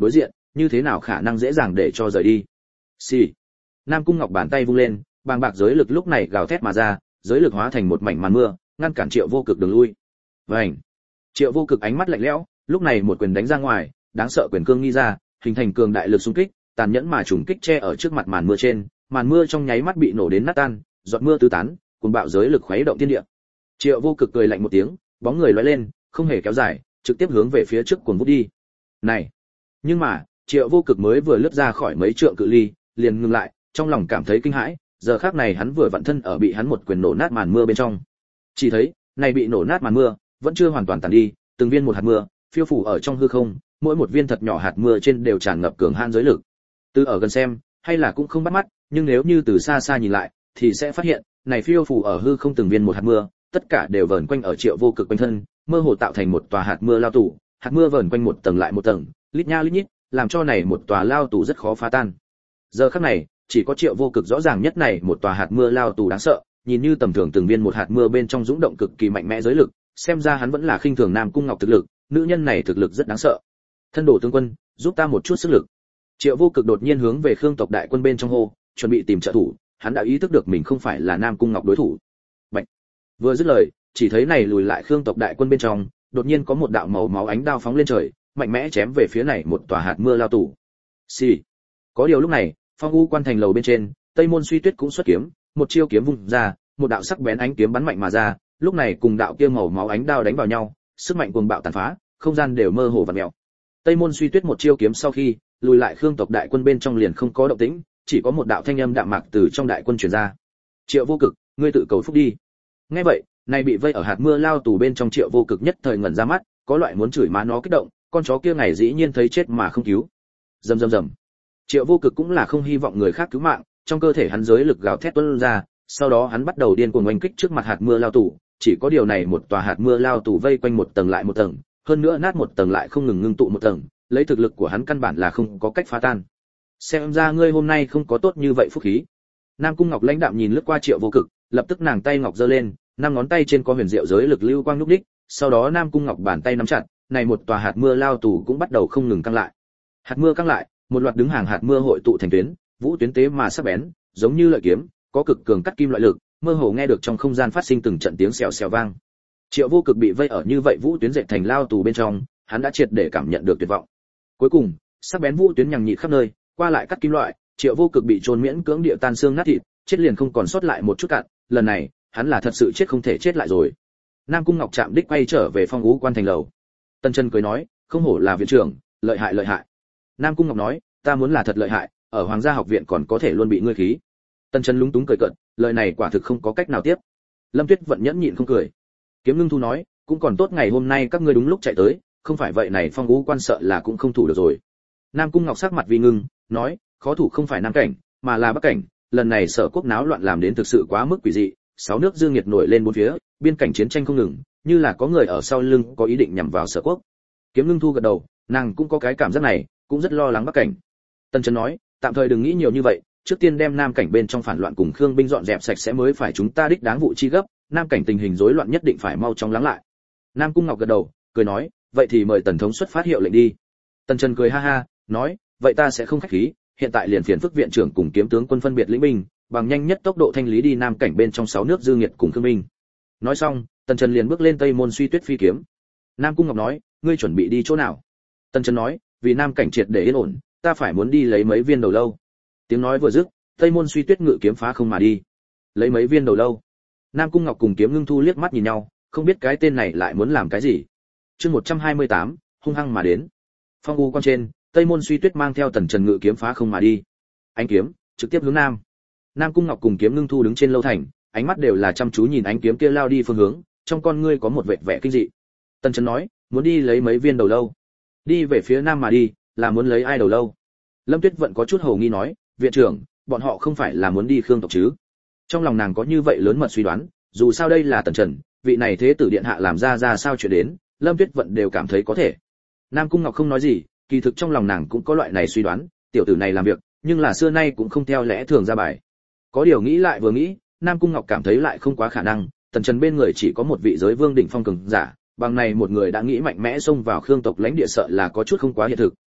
như thế nào khả năng dễ dàng để cho rời đi. Xì. Nam Cung Ngọc bàn tay vung lên, bàng bạc giới lực lúc này gào thét mà ra, giới lực hóa thành một mảnh màn mưa, ngăn cản Triệu Vô Cực đường lui. Vành. Triệu Vô Cực ánh mắt lạnh lẽo, lúc này một quyền đánh ra ngoài, đáng sợ quyền cương nghi ra, hình thành cường đại lực xung kích, tàn nhẫn mà trùng kích che ở trước mặt màn mưa trên, màn mưa trong nháy mắt bị nổ đến nát tan, giọt mưa tứ tán, cuồng bạo giới lực khuấy động thiên địa. Triệu Vô Cực cười lạnh một tiếng, bóng người lóe lên, không hề kéo dài, trực tiếp hướng về phía trước cuồng vút đi. Này, nhưng mà, Triệu Vô Cực mới vừa lướt ra khỏi mấy trượng cự ly, liền ngừng lại, trong lòng cảm thấy kinh hãi, giờ khắc này hắn vừa vặn thân ở bị hắn một quyền nổ nát màn mưa bên trong. Chỉ thấy, này bị nổ nát màn mưa, vẫn chưa hoàn toàn tàn đi, từng viên một hạt mưa, phiêu phù ở trong hư không, mỗi một viên thật nhỏ hạt mưa trên đều tràn ngập cường hãn giới lực. Từ ở gần xem, hay là cũng không bắt mắt, nhưng nếu như từ xa xa nhìn lại, thì sẽ phát hiện, này phiêu phù ở hư không từng viên một hạt mưa, tất cả đều vờn quanh ở Triệu Vô Cực quanh thân, mơ hồ tạo thành một tòa hạt mưa lao tù, hạt mưa vờn quanh một tầng lại một tầng, lít nha lít nhít, làm cho này một tòa lao tù rất khó phá tan. Giờ khắc này, chỉ có Triệu Vô Cực rõ ràng nhất này một tòa hạt mưa lao tù đáng sợ, nhìn như tầm thường từng viên một hạt mưa bên trong dũng động cực kỳ mạnh mẽ giới lực, xem ra hắn vẫn là khinh thường Nam Cung Ngọc thực lực, nữ nhân này thực lực rất đáng sợ. Thân đồ tướng quân, giúp ta một chút sức lực. Triệu Vô Cực đột nhiên hướng về Khương tộc đại quân bên trong hô, chuẩn bị tìm trợ thủ, hắn đã ý thức được mình không phải là Nam Cung Ngọc đối thủ. Bạch. Vừa dứt lời, chỉ thấy này lùi lại Khương tộc đại quân bên trong, đột nhiên có một đạo màu máu ánh đao phóng lên trời, mạnh mẽ chém về phía này một tòa hạt mưa lao tù. Xì. Có điều lúc này, Phong U quan thành lầu bên trên, Tây Môn Suy Tuyết cũng xuất kiếm, một chiêu kiếm vung ra, một đạo sắc bén ánh kiếm bắn mạnh mà ra, lúc này cùng đạo kia màu máu ánh đao đánh vào nhau, sức mạnh cuồng bạo tàn phá, không gian đều mơ hồ vặn mèo. Tây Môn Suy Tuyết một chiêu kiếm sau khi, lùi lại Khương tộc đại quân bên trong liền không có động tĩnh, chỉ có một đạo thanh âm đạm mạc từ trong đại quân truyền ra. Triệu Vô Cực, ngươi tự cầu phúc đi. Nghe vậy, này bị vây ở hạt mưa lao tù bên trong Triệu Vô Cực nhất thời ngẩn ra mắt, có loại muốn chửi má nó kích động, con chó kia ngày dĩ nhiên thấy chết mà không cứu. Rầm rầm rầm. Triệu Vô Cực cũng là không hy vọng người khác cứu mạng, trong cơ thể hắn giới lực gào thét tuôn ra, sau đó hắn bắt đầu điên cuồng oanh kích trước mặt hạt mưa lao tù, chỉ có điều này một tòa hạt mưa lao tù vây quanh một tầng lại một tầng, hơn nữa nát một tầng lại không ngừng ngưng tụ một tầng, lấy thực lực của hắn căn bản là không có cách phá tan. Xem ra ngươi hôm nay không có tốt như vậy phúc khí. Nam Cung Ngọc lãnh đạm nhìn lướt qua Triệu Vô Cực, lập tức nàng tay ngọc giơ lên, năm ngón tay trên có huyền diệu giới lực lưu quang lúc đích, sau đó Nam Cung Ngọc bàn tay nắm chặt, này một tòa hạt mưa lao tù cũng bắt đầu không ngừng căng lại. Hạt mưa căng lại, một loạt đứng hàng hạt mưa hội tụ thành tuyến, vũ tuyến tế mà sắc bén, giống như lợi kiếm, có cực cường cắt kim loại lực, mơ hồ nghe được trong không gian phát sinh từng trận tiếng xèo xèo vang. Triệu Vô Cực bị vây ở như vậy vũ tuyến dệt thành lao tù bên trong, hắn đã triệt để cảm nhận được tuyệt vọng. Cuối cùng, sắc bén vũ tuyến nhằng nhịt khắp nơi, qua lại cắt kim loại, Triệu Vô Cực bị chôn miễn cưỡng địa tan xương nát thịt, chết liền không còn sót lại một chút cạn, lần này, hắn là thật sự chết không thể chết lại rồi. Nam Cung Ngọc chạm đích quay trở về Phong Ú quan thành lầu. Tần Chân cười nói, không hổ là viện trưởng, lợi hại lợi hại. Nam Cung Ngọc nói, ta muốn là thật lợi hại, ở Hoàng gia học viện còn có thể luôn bị ngươi khí. Tần Chân lúng túng cười cợt, lời này quả thực không có cách nào tiếp. Lâm Tuyết vẫn nhẫn nhịn không cười. Kiếm Ngưng Thu nói, cũng còn tốt ngày hôm nay các ngươi đúng lúc chạy tới, không phải vậy này Phong Ú quan sợ là cũng không thủ được rồi. Nam Cung Ngọc sắc mặt vì ngưng, nói, khó thủ không phải Nam cảnh, mà là Bắc cảnh, lần này Sở Quốc náo loạn làm đến thực sự quá mức quỷ dị, 6 nước dương nghiệt nổi lên bốn phía, biên cảnh chiến tranh không ngừng, như là có người ở sau lưng có ý định nhằm vào Sở Quốc. Kiếm Ngưng Thu gật đầu, nàng cũng có cái cảm giác này, cũng rất lo lắng Bắc cảnh. Tần Chân nói, tạm thời đừng nghĩ nhiều như vậy, trước tiên đem Nam cảnh bên trong phản loạn cùng Khương binh dọn dẹp sạch sẽ mới phải, chúng ta đích đáng vụ chi gấp, Nam cảnh tình hình rối loạn nhất định phải mau chóng lắng lại. Nam Cung Ngọc gật đầu, cười nói, vậy thì mời Tần thống xuất phát hiệu lệnh đi. Tần Chân cười ha ha, nói, vậy ta sẽ không khách khí, hiện tại liền phiền phức viện trưởng cùng kiếm tướng quân phân biệt lĩnh binh, bằng nhanh nhất tốc độ thanh lý đi Nam cảnh bên trong 6 nước dư nghiệt cùng Khương binh. Nói xong, Tần Chân liền bước lên Tây Môn Suy Tuyết phi kiếm. Nam Cung Ngọc nói, ngươi chuẩn bị đi chỗ nào? Tần Chân nói, vì Nam cảnh triệt để yên ổn, ta phải muốn đi lấy mấy viên đầu lâu. Tiếng nói vừa dứt, Tây Môn Suy Tuyết ngự kiếm phá không mà đi. Lấy mấy viên đầu lâu? Nam Cung Ngọc cùng Kiếm Ngưng Thu liếc mắt nhìn nhau, không biết cái tên này lại muốn làm cái gì. Chương 128, hung hăng mà đến. Phong U quan trên, Tây Môn Suy Tuyết mang theo Tần Trần ngự kiếm phá không mà đi. Ánh kiếm trực tiếp hướng nam. Nam Cung Ngọc cùng Kiếm Ngưng Thu đứng trên lâu thành, ánh mắt đều là chăm chú nhìn ánh kiếm kia lao đi phương hướng, trong con ngươi có một vẻ vẻ kinh dị. Tần Trần nói, muốn đi lấy mấy viên đầu lâu. Đi về phía nam mà đi, là muốn lấy ai đầu lâu? Lâm Tuyết vẫn có chút hồ nghi nói, viện trưởng, bọn họ không phải là muốn đi Khương tộc chứ? Trong lòng nàng có như vậy lớn mật suy đoán, dù sao đây là Tần Trần, vị này thế tử điện hạ làm ra sao chuyện đến, Lâm Tuyết vẫn đều cảm thấy có thể. Nam Cung Ngọc không nói gì, kỳ thực trong lòng nàng cũng có loại này suy đoán, tiểu tử này làm việc, nhưng là xưa nay cũng không theo lẽ thường ra bài. Có điều nghĩ lại vừa nghĩ, Nam Cung Ngọc cảm thấy lại không quá khả năng, Tần Trần bên người chỉ có một vị giới vương đỉnh phong cường giả, bằng này một người đã nghĩ mạnh mẽ xông vào Khương tộc lãnh địa sợ là có chút không quá hiện thực,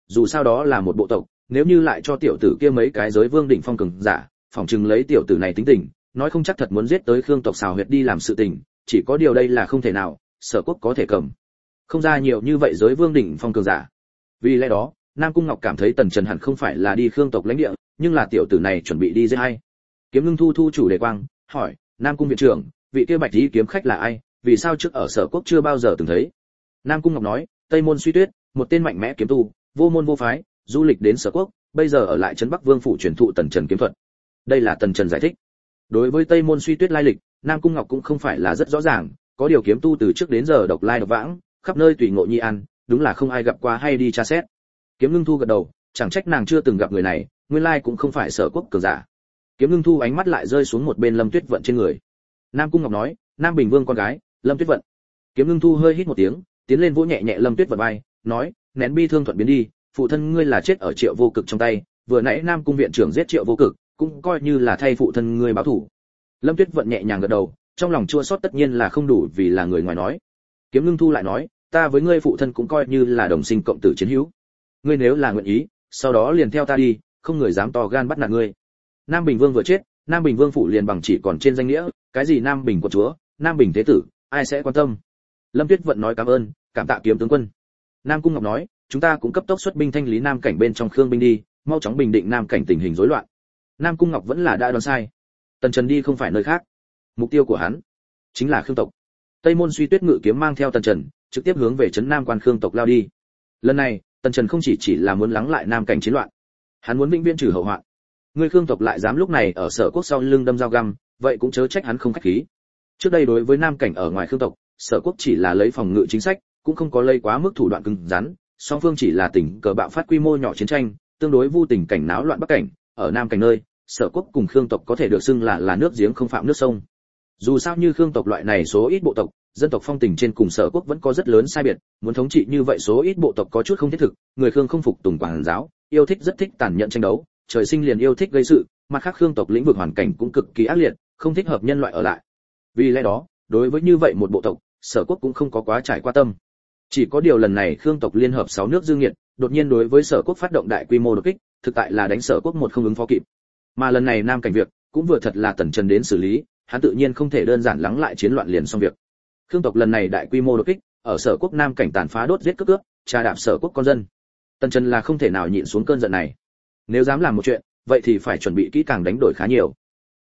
dù sao đó là một bộ tộc, nếu như lại cho tiểu tử kia mấy cái giới vương đỉnh phong cường giả, phỏng chừng lấy tiểu tử này tính tình, nói không chắc thật muốn giết tới Khương tộc xào huyệt đi làm sự tình, chỉ có điều đây là không thể nào, Sở Quốc có thể cầm không ra nhiều như vậy giới vương đỉnh phong cường giả. Vì lẽ đó, Nam Cung Ngọc cảm thấy Tần Trần hẳn không phải là đi Khương tộc lãnh địa, nhưng là tiểu tử này chuẩn bị đi giết hay. Kiếm Ngưng Thu thu chủ đề quang, hỏi, Nam Cung viện trưởng, vị kia Bạch Tí kiếm khách là ai, vì sao trước ở Sở Quốc chưa bao giờ từng thấy? Nam Cung Ngọc nói, Tây Môn Suy Tuyết, một tên mạnh mẽ kiếm tu, vô môn vô phái, du lịch đến Sở Quốc, bây giờ ở lại trấn Bắc Vương phủ truyền thụ Tần Trần kiếm thuật. Đây là Tần Trần giải thích. Đối với Tây Môn Suy Tuyết lai lịch, Nam Cung Ngọc cũng không phải là rất rõ ràng, có điều kiếm tu từ trước đến giờ độc lai độc vãng, khắp nơi tùy ngộ nhi ăn, đúng là không ai gặp qua hay đi tra xét. Kiếm Ngưng Thu gật đầu, chẳng trách nàng chưa từng gặp người này, nguyên lai cũng không phải Sở Quốc cường giả. Kiếm Ngưng Thu ánh mắt lại rơi xuống một bên Lâm Tuyết Vận trên người. Nam Cung Ngọc nói, Nam Bình Vương con gái, Lâm Tuyết Vận. Kiếm Ngưng Thu hơi hít một tiếng, tiến lên vỗ nhẹ nhẹ Lâm Tuyết Vận vai, nói, nén bi thương thuận biến đi, phụ thân ngươi là chết ở Triệu Vô Cực trong tay, vừa nãy Nam Cung viện trưởng giết Triệu Vô Cực, cũng coi như là thay phụ thân ngươi báo thù. Lâm Tuyết Vận nhẹ nhàng gật đầu, trong lòng chua xót tất nhiên là không đủ vì là người ngoài nói. Kiếm Ngưng Thu lại nói, ta với ngươi phụ thân cũng coi như là đồng sinh cộng tử chiến hữu. Ngươi nếu là nguyện ý, sau đó liền theo ta đi, không người dám to gan bắt nạt ngươi. Nam Bình Vương vừa chết, Nam Bình Vương phủ liền bằng chỉ còn trên danh nghĩa, cái gì Nam Bình quận chúa, Nam Bình thế tử, ai sẽ quan tâm. Lâm Tuyết Vận nói cảm ơn, cảm tạ Kiếm tướng quân. Nam Cung Ngọc nói, chúng ta cũng cấp tốc xuất binh thanh lý Nam cảnh bên trong Khương binh đi, mau chóng bình định Nam cảnh tình hình rối loạn. Nam Cung Ngọc vẫn là đã đoán sai. Tần Trần đi không phải nơi khác, mục tiêu của hắn chính là Khương tộc. Tây Môn Suy Tuyết ngự kiếm mang theo Tần Trần, trực tiếp hướng về trấn Nam quan Khương tộc lao đi. Lần này, Tần Trần không chỉ là muốn lắng lại Nam cảnh chiến loạn, hắn muốn vĩnh viễn trừ hậu hoạn. Người Khương tộc lại dám lúc này ở Sở Quốc sau lưng đâm dao găm, vậy cũng chớ trách hắn không khách khí. Trước đây đối với Nam cảnh ở ngoài Khương tộc, Sở Quốc chỉ là lấy phòng ngự chính sách, cũng không có lấy quá mức thủ đoạn cứng rắn, song phương chỉ là tình cờ bạo phát quy mô nhỏ chiến tranh, tương đối vu tình cảnh náo loạn Bắc cảnh, ở Nam cảnh nơi, Sở Quốc cùng Khương tộc có thể được xưng là nước giếng không phạm nước sông. Dù sao như Khương tộc loại này số ít bộ tộc, dân tộc phong tình trên cùng Sở Quốc vẫn có rất lớn sai biệt, muốn thống trị như vậy số ít bộ tộc có chút không thiết thực, người Khương không phục tùng quản giáo, yêu thích rất thích tàn nhẫn tranh đấu, trời sinh liền yêu thích gây sự, mặt khác Khương tộc lĩnh vực hoàn cảnh cũng cực kỳ ác liệt, không thích hợp nhân loại ở lại. Vì lẽ đó, đối với như vậy một bộ tộc, Sở Quốc cũng không có quá trải qua tâm. Chỉ có điều lần này Khương tộc liên hợp 6 nước dương nghiệt, đột nhiên đối với Sở Quốc phát động đại quy mô đột kích, thực tại là đánh Sở Quốc một không ứng phó kịp. Mà lần này Nam cảnh việc, cũng vừa thật là Tần Trần đến xử lý, hắn tự nhiên không thể đơn giản lắng lại chiến loạn liền xong việc. Khương tộc lần này đại quy mô đột kích, ở Sở Quốc Nam cảnh tàn phá đốt giết cướp, trà đạp Sở Quốc con dân. Tần Trần là không thể nào nhịn xuống cơn giận này. Nếu dám làm một chuyện, vậy thì phải chuẩn bị kỹ càng đánh đổi khá nhiều.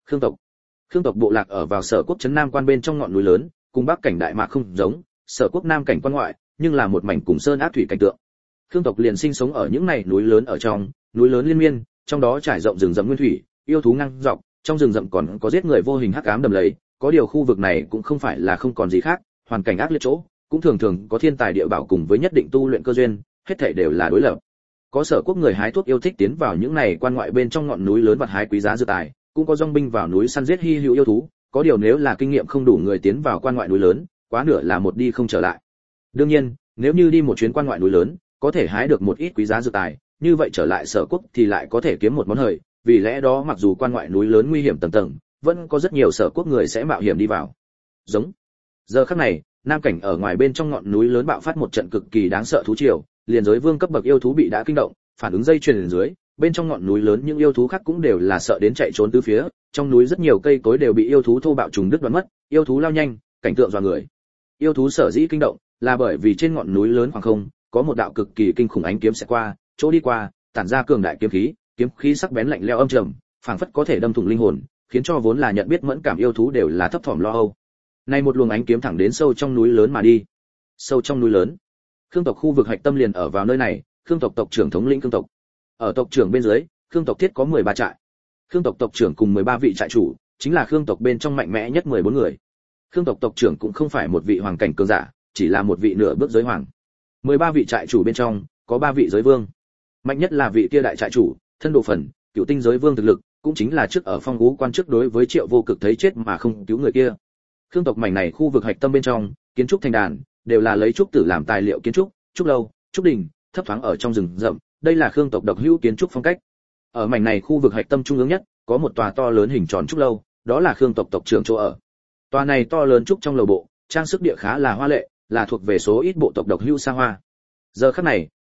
Khương tộc bộ lạc ở vào Sở Quốc trấn Nam quan bên trong ngọn núi lớn, cùng Bắc cảnh Đại Mạc không giống, Sở Quốc Nam cảnh quan ngoại, nhưng là một mảnh cùng sơn ác thủy cảnh tượng. Khương tộc liền sinh sống ở những này núi lớn ở trong, núi lớn liên miên, trong đó trải rộng rừng rậm nguyên thủy, yêu thú ngang dọc, trong rừng rậm còn có giết người vô hình hắc ám đầm lầy, có điều khu vực này cũng không phải là không còn gì khác, hoàn cảnh ác liệt chỗ, cũng thường thường có thiên tài địa bảo cùng với nhất định tu luyện cơ duyên, hết thảy đều là đối lập. Có Sở Quốc người hái thuốc yêu thích tiến vào những này quan ngoại bên trong ngọn núi lớn vật hái quý giá dược tài, cũng có dòng binh vào núi săn giết hi hữu yêu thú, có điều nếu là kinh nghiệm không đủ người tiến vào quan ngoại núi lớn, quá nửa là một đi không trở lại. Đương nhiên, nếu như đi một chuyến quan ngoại núi lớn, có thể hái được một ít quý giá dược tài, như vậy trở lại Sở Quốc thì lại có thể kiếm một món hời, vì lẽ đó mặc dù quan ngoại núi lớn nguy hiểm tầng tầng, vẫn có rất nhiều Sở Quốc người sẽ mạo hiểm đi vào. Giống. Giờ khắc này, Nam cảnh ở ngoài bên trong ngọn núi lớn bạo phát một trận cực kỳ đáng sợ thú triều, liền giới vương cấp bậc yêu thú bị đã kinh động, phản ứng dây chuyền dưới, bên trong ngọn núi lớn những yêu thú khác cũng đều là sợ đến chạy trốn tứ phía, trong núi rất nhiều cây cối đều bị yêu thú thô bạo trùng đứt đoạn mất, yêu thú lao nhanh, cảnh tượng dọa người. Yêu thú sở dĩ kinh động, là bởi vì trên ngọn núi lớn khoảng không, có một đạo cực kỳ kinh khủng ánh kiếm sẽ qua, chỗ đi qua, tản ra cường đại kiếm khí sắc bén lạnh lẽo âm trầm, phảng phất có thể đâm thủng linh hồn, khiến cho vốn là nhận biết mẫn cảm yêu thú đều là thấp thỏm lo âu. Này một luồng ánh kiếm thẳng đến sâu trong núi lớn mà đi. Sâu trong núi lớn, Khương tộc khu vực hạch tâm liền ở vào nơi này, Khương tộc tộc trưởng thống lĩnh Khương tộc. Ở tộc trưởng bên dưới, Khương tộc thiết có 13 trại. Khương tộc tộc trưởng cùng 13 vị trại chủ, chính là Khương tộc bên trong mạnh mẽ nhất 14 người. Khương tộc tộc trưởng cũng không phải một vị hoàng cảnh cường giả, chỉ là một vị nửa bước giới hoàng. 13 vị trại chủ bên trong, có 3 vị giới vương. Mạnh nhất là vị kia đại trại chủ, thân độ phần, cửu tinh giới vương thực lực, cũng chính là trước ở Phong Ú quan trước đối với Triệu Vô Cực thấy chết mà không cứu người kia. Khương tộc mảnh này khu vực hạch tâm bên trong, kiến trúc thành đàn, đều là lấy trúc tử làm tài liệu kiến trúc, trúc lâu, trúc đình, thấp thoáng ở trong rừng rậm, đây là Khương tộc độc hữu kiến trúc phong cách. Ở mảnh này khu vực hạch tâm trung ương nhất, có một tòa to lớn hình tròn trúc lâu, đó là Khương tộc tộc trưởng chỗ ở. Tòa này to lớn trúc trong lầu bộ, trang sức địa khá là hoa lệ, là thuộc về số ít bộ tộc độc hữu xa hoa. Giờ khắc này,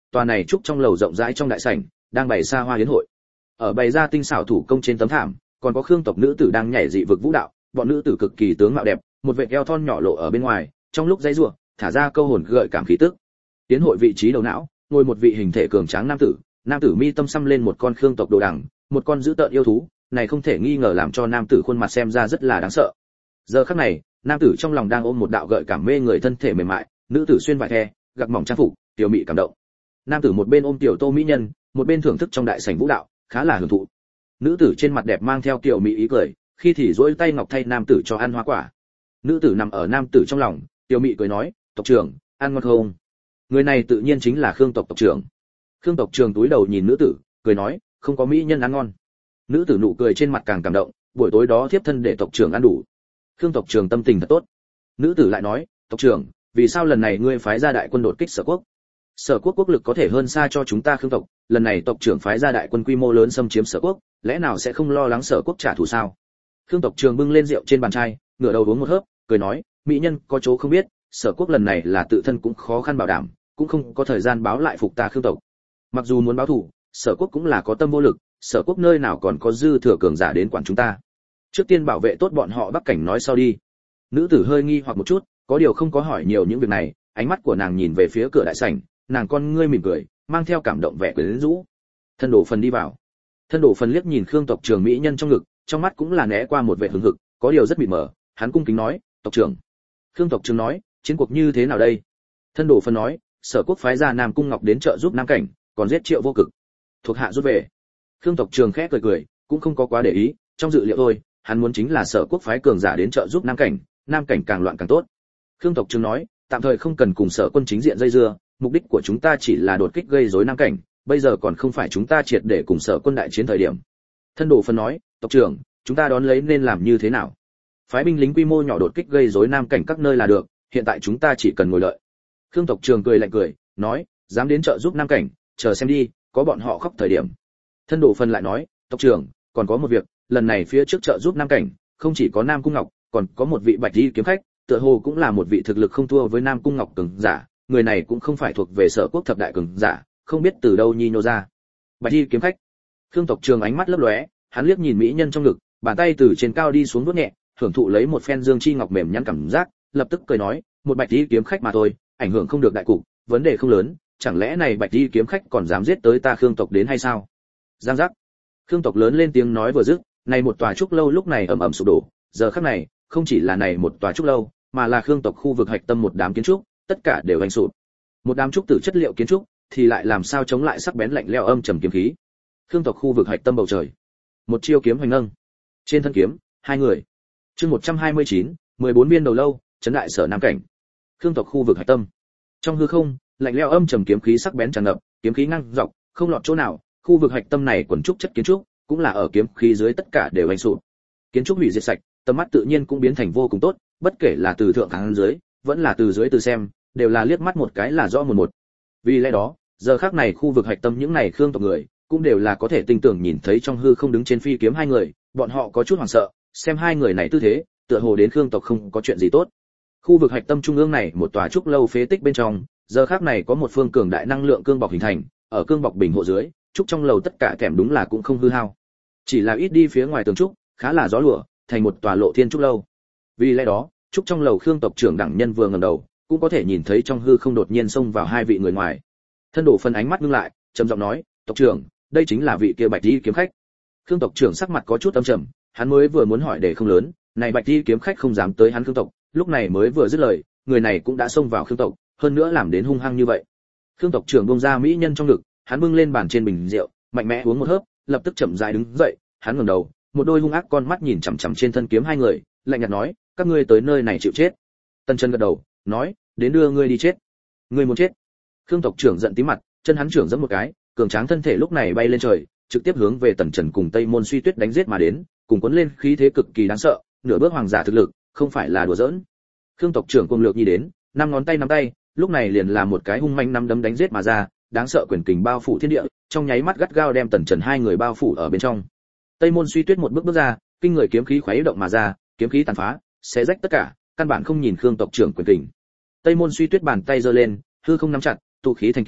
tòa này trúc trong lầu rộng rãi trong đại sảnh đang bày xa hoa yến hội. Ở bày ra tinh xảo thủ công trên tấm thảm, còn có khương tộc nữ tử đang nhảy dị vực vũ đạo, bọn nữ tử cực kỳ tướng mạo đẹp, một vệt eo thon nhỏ lộ ở bên ngoài, trong lúc giãy giụa, thả ra câu hồn gợi cảm khí tức. Yến hội vị trí đầu não, ngồi một vị hình thể cường tráng nam tử mi tâm xăm lên một con khương tộc đồ đằng, một con dữ tợn yêu thú, này không thể nghi ngờ làm cho nam tử khuôn mặt xem ra rất là đáng sợ. Giờ khắc này, nam tử trong lòng đang ôm một đạo gợi cảm mê người thân thể mềm mại, nữ tử xuyên vải the, gạc mỏng trang phục, tiểu mị cảm động. Nam tử một bên ôm tiểu tô mỹ nhân, một bên thưởng thức trong đại sảnh vũ đạo, khá là hưởng thụ. Nữ tử trên mặt đẹp mang theo kiểu mỹ ý cười, khi thì duỗi tay ngọc thay nam tử cho ăn hoa quả. Nữ tử nằm ở nam tử trong lòng, tiểu mị cười nói, tộc trưởng, ăn ngon không? Người này tự nhiên chính là khương tộc tộc trưởng. Khương tộc trưởng túi đầu nhìn nữ tử, cười nói, không có mỹ nhân ăn ngon. Nữ tử nụ cười trên mặt càng cảm động, buổi tối đó thiếp thân để tộc trưởng ăn đủ. Khương tộc trưởng tâm tình thật tốt. Nữ tử lại nói, tộc trưởng, vì sao lần này ngươi phái ra đại quân đột kích Sở quốc? Sở quốc quốc lực có thể hơn xa cho chúng ta Khương tộc, lần này tộc trưởng phái ra đại quân quy mô lớn xâm chiếm Sở quốc, lẽ nào sẽ không lo lắng Sở quốc trả thù sao? Khương tộc trưởng bưng lên rượu trên bàn chai, ngửa đầu uống một hớp, cười nói, mỹ nhân có chỗ không biết, Sở quốc lần này là tự thân cũng khó khăn bảo đảm, cũng không có thời gian báo lại phục ta Khương tộc. Mặc dù muốn báo thù, Sở quốc cũng là có tâm vô lực, Sở quốc nơi nào còn có dư thừa cường giả đến quản chúng ta. Trước tiên bảo vệ tốt bọn họ Bắc cảnh nói sau đi. Nữ tử hơi nghi hoặc một chút, có điều không có hỏi nhiều những việc này, ánh mắt của nàng nhìn về phía cửa đại sảnh, nàng con ngươi mỉm cười, mang theo cảm động vẻ quyến rũ. Thân đổ phần đi vào. Thân đổ phần liếc nhìn Khương tộc trưởng mỹ nhân trong ngực, trong mắt cũng là né qua một vẻ hứng hực, có điều rất mịt mờ, hắn cung kính nói, tộc trưởng. Khương tộc trưởng nói, chiến cuộc như thế nào đây? Thân đổ phần nói, Sở quốc phái ra Nam cung Ngọc đến trợ giúp Nam cảnh, còn giết Triệu Vô Cực. Thuộc hạ rút về. Khương tộc trưởng khẽ cười cười, cũng không có quá để ý, trong dự liệu thôi, hắn muốn chính là Sở quốc phái cường giả đến trợ giúp Nam cảnh càng loạn càng tốt. Khương tộc trưởng nói, tạm thời không cần cùng Sở quân chính diện dây dưa, mục đích của chúng ta chỉ là đột kích gây rối Nam cảnh, bây giờ còn không phải chúng ta triệt để cùng Sở quân đại chiến thời điểm. Thân đồ phân nói, tộc trưởng, chúng ta đón lấy nên làm như thế nào? Phái binh lính quy mô nhỏ đột kích gây rối Nam cảnh các nơi là được, hiện tại chúng ta chỉ cần ngồi đợi. Khương tộc trưởng cười lạnh cười, nói, dám đến trợ giúp Nam cảnh, chờ xem đi, có bọn họ khóc thời điểm. Thân đồ phân lại nói, tộc trưởng, còn có một việc, lần này phía trước trợ giúp Nam cảnh, không chỉ có Nam cung Ngọc, còn có một vị Bạch Y kiếm khách, tựa hồ cũng là một vị thực lực không thua với Nam cung Ngọc cường giả, người này cũng không phải thuộc về Sở quốc thập đại cường giả, không biết từ đâu nhi nhô ra. Bạch Y kiếm khách. Khương tộc trưởng ánh mắt lấp lóe, hắn liếc nhìn mỹ nhân trong ngực, bàn tay từ trên cao đi xuống vuốt nhẹ, hưởng thụ lấy một phen dương chi ngọc mềm nhắn cảm giác, lập tức cười nói, một Bạch Y kiếm khách mà thôi, ảnh hưởng không được đại cục, vấn đề không lớn, chẳng lẽ này Bạch Y kiếm khách còn dám giết tới ta Khương tộc đến hay sao? Giang giác. Khương tộc lớn lên tiếng nói vừa dứt, này một tòa trúc lâu lúc này ầm ầm sụp đổ, giờ khắc này, không chỉ là này một tòa trúc lâu, mà là Khương tộc khu vực hạch tâm một đám kiến trúc, tất cả đều anh sụp. Một đám trúc tử chất liệu kiến trúc, thì lại làm sao chống lại sắc bén lạnh lẽo âm trầm kiếm khí. Khương tộc khu vực hạch tâm bầu trời. Một chiêu kiếm hoành nâng. Trên thân kiếm, hai người. Chương 129, 14 biên đầu lâu, trấn đại Sở Nam cảnh. Khương tộc khu vực hạch tâm. Trong hư không, lạnh lẽo âm trầm kiếm khí sắc bén tràn ngập, kiếm khí ngang dọc, không lọt chỗ nào, khu vực hạch tâm này quần trúc chất kiến trúc, cũng là ở kiếm khí dưới tất cả đều anh sụp. Kiến trúc hủy diệt sạch, tầm mắt tự nhiên cũng biến thành vô cùng tốt, bất kể là từ thượng kháng dưới, vẫn là từ dưới từ xem, đều là liếc mắt một cái là rõ một. Vì lẽ đó, giờ khắc này khu vực hạch tâm những này Khương tộc người, cũng đều là có thể tinh tưởng nhìn thấy trong hư không đứng trên phi kiếm hai người, bọn họ có chút hoảng sợ, xem hai người này tư thế, tựa hồ đến Khương tộc không có chuyện gì tốt. Khu vực hạch tâm trung ương này, một tòa trúc lâu phế tích bên trong, giờ khắc này có một phương cường đại năng lượng cương bọc hình thành, ở cương bọc bình hộ dưới, trúc trong lầu tất cả kèm đúng là cũng không hư hao. Chỉ là ít đi phía ngoài tường trúc, khá là gió lùa, thành một tòa lộ thiên trúc lâu. Vì lẽ đó, trúc trong lầu Khương tộc trưởng đẳng nhân vừa ngẩng đầu, cũng có thể nhìn thấy trong hư không đột nhiên xông vào hai vị người ngoài. Thân đổ phân ánh mắt ngưng lại, trầm giọng nói, tộc trưởng, đây chính là vị kia Bạch Y kiếm khách. Khương tộc trưởng sắc mặt có chút âm trầm, hắn mới vừa muốn hỏi để không lớn, này Bạch Y kiếm khách không dám tới hắn Khương tộc, lúc này mới vừa dứt lời, người này cũng đã xông vào Khương tộc, hơn nữa làm đến hung hăng như vậy. Khương tộc trưởng buông ra mỹ nhân trong ngực, hắn bưng lên bàn trên bình rượu, mạnh mẽ uống một hớp, lập tức chậm rãi đứng dậy, hắn ngẩng đầu, một đôi hung ác con mắt nhìn chằm chằm trên thân kiếm hai người, lạnh nhạt nói, các ngươi tới nơi này chịu chết. Tân Chân gật đầu, nói, đến đưa ngươi đi chết. Ngươi muốn chết? Khương tộc trưởng giận tím mặt, chân hắn trưởng giẫm một cái, cường tráng thân thể lúc này bay lên trời, trực tiếp hướng về Tần Trần cùng Tây Môn Suy Tuyết đánh giết mà đến, cùng cuốn lên khí thế cực kỳ đáng sợ, nửa bước hoàng giả thực lực, không phải là đùa giỡn. Khương tộc trưởng cuồng lược nhi đến, năm ngón tay nắm tay, lúc này liền là một cái hung manh năm đấm đánh giết mà ra, đáng sợ quyền kình bao phủ thiên địa, trong nháy mắt gắt gao đem Tần Trần hai người bao phủ ở bên trong. Tây Môn Suy Tuyết một bước bước ra, kinh người kiếm khí khuấy động mà ra, kiếm khí tàn phá, xé rách tất cả, căn bản không nhìn Khương tộc trưởng quyền kình. Tây Môn Suy Tuyết bàn tay giơ lên, hư không nắm chặt, tụ khí thành kiếm,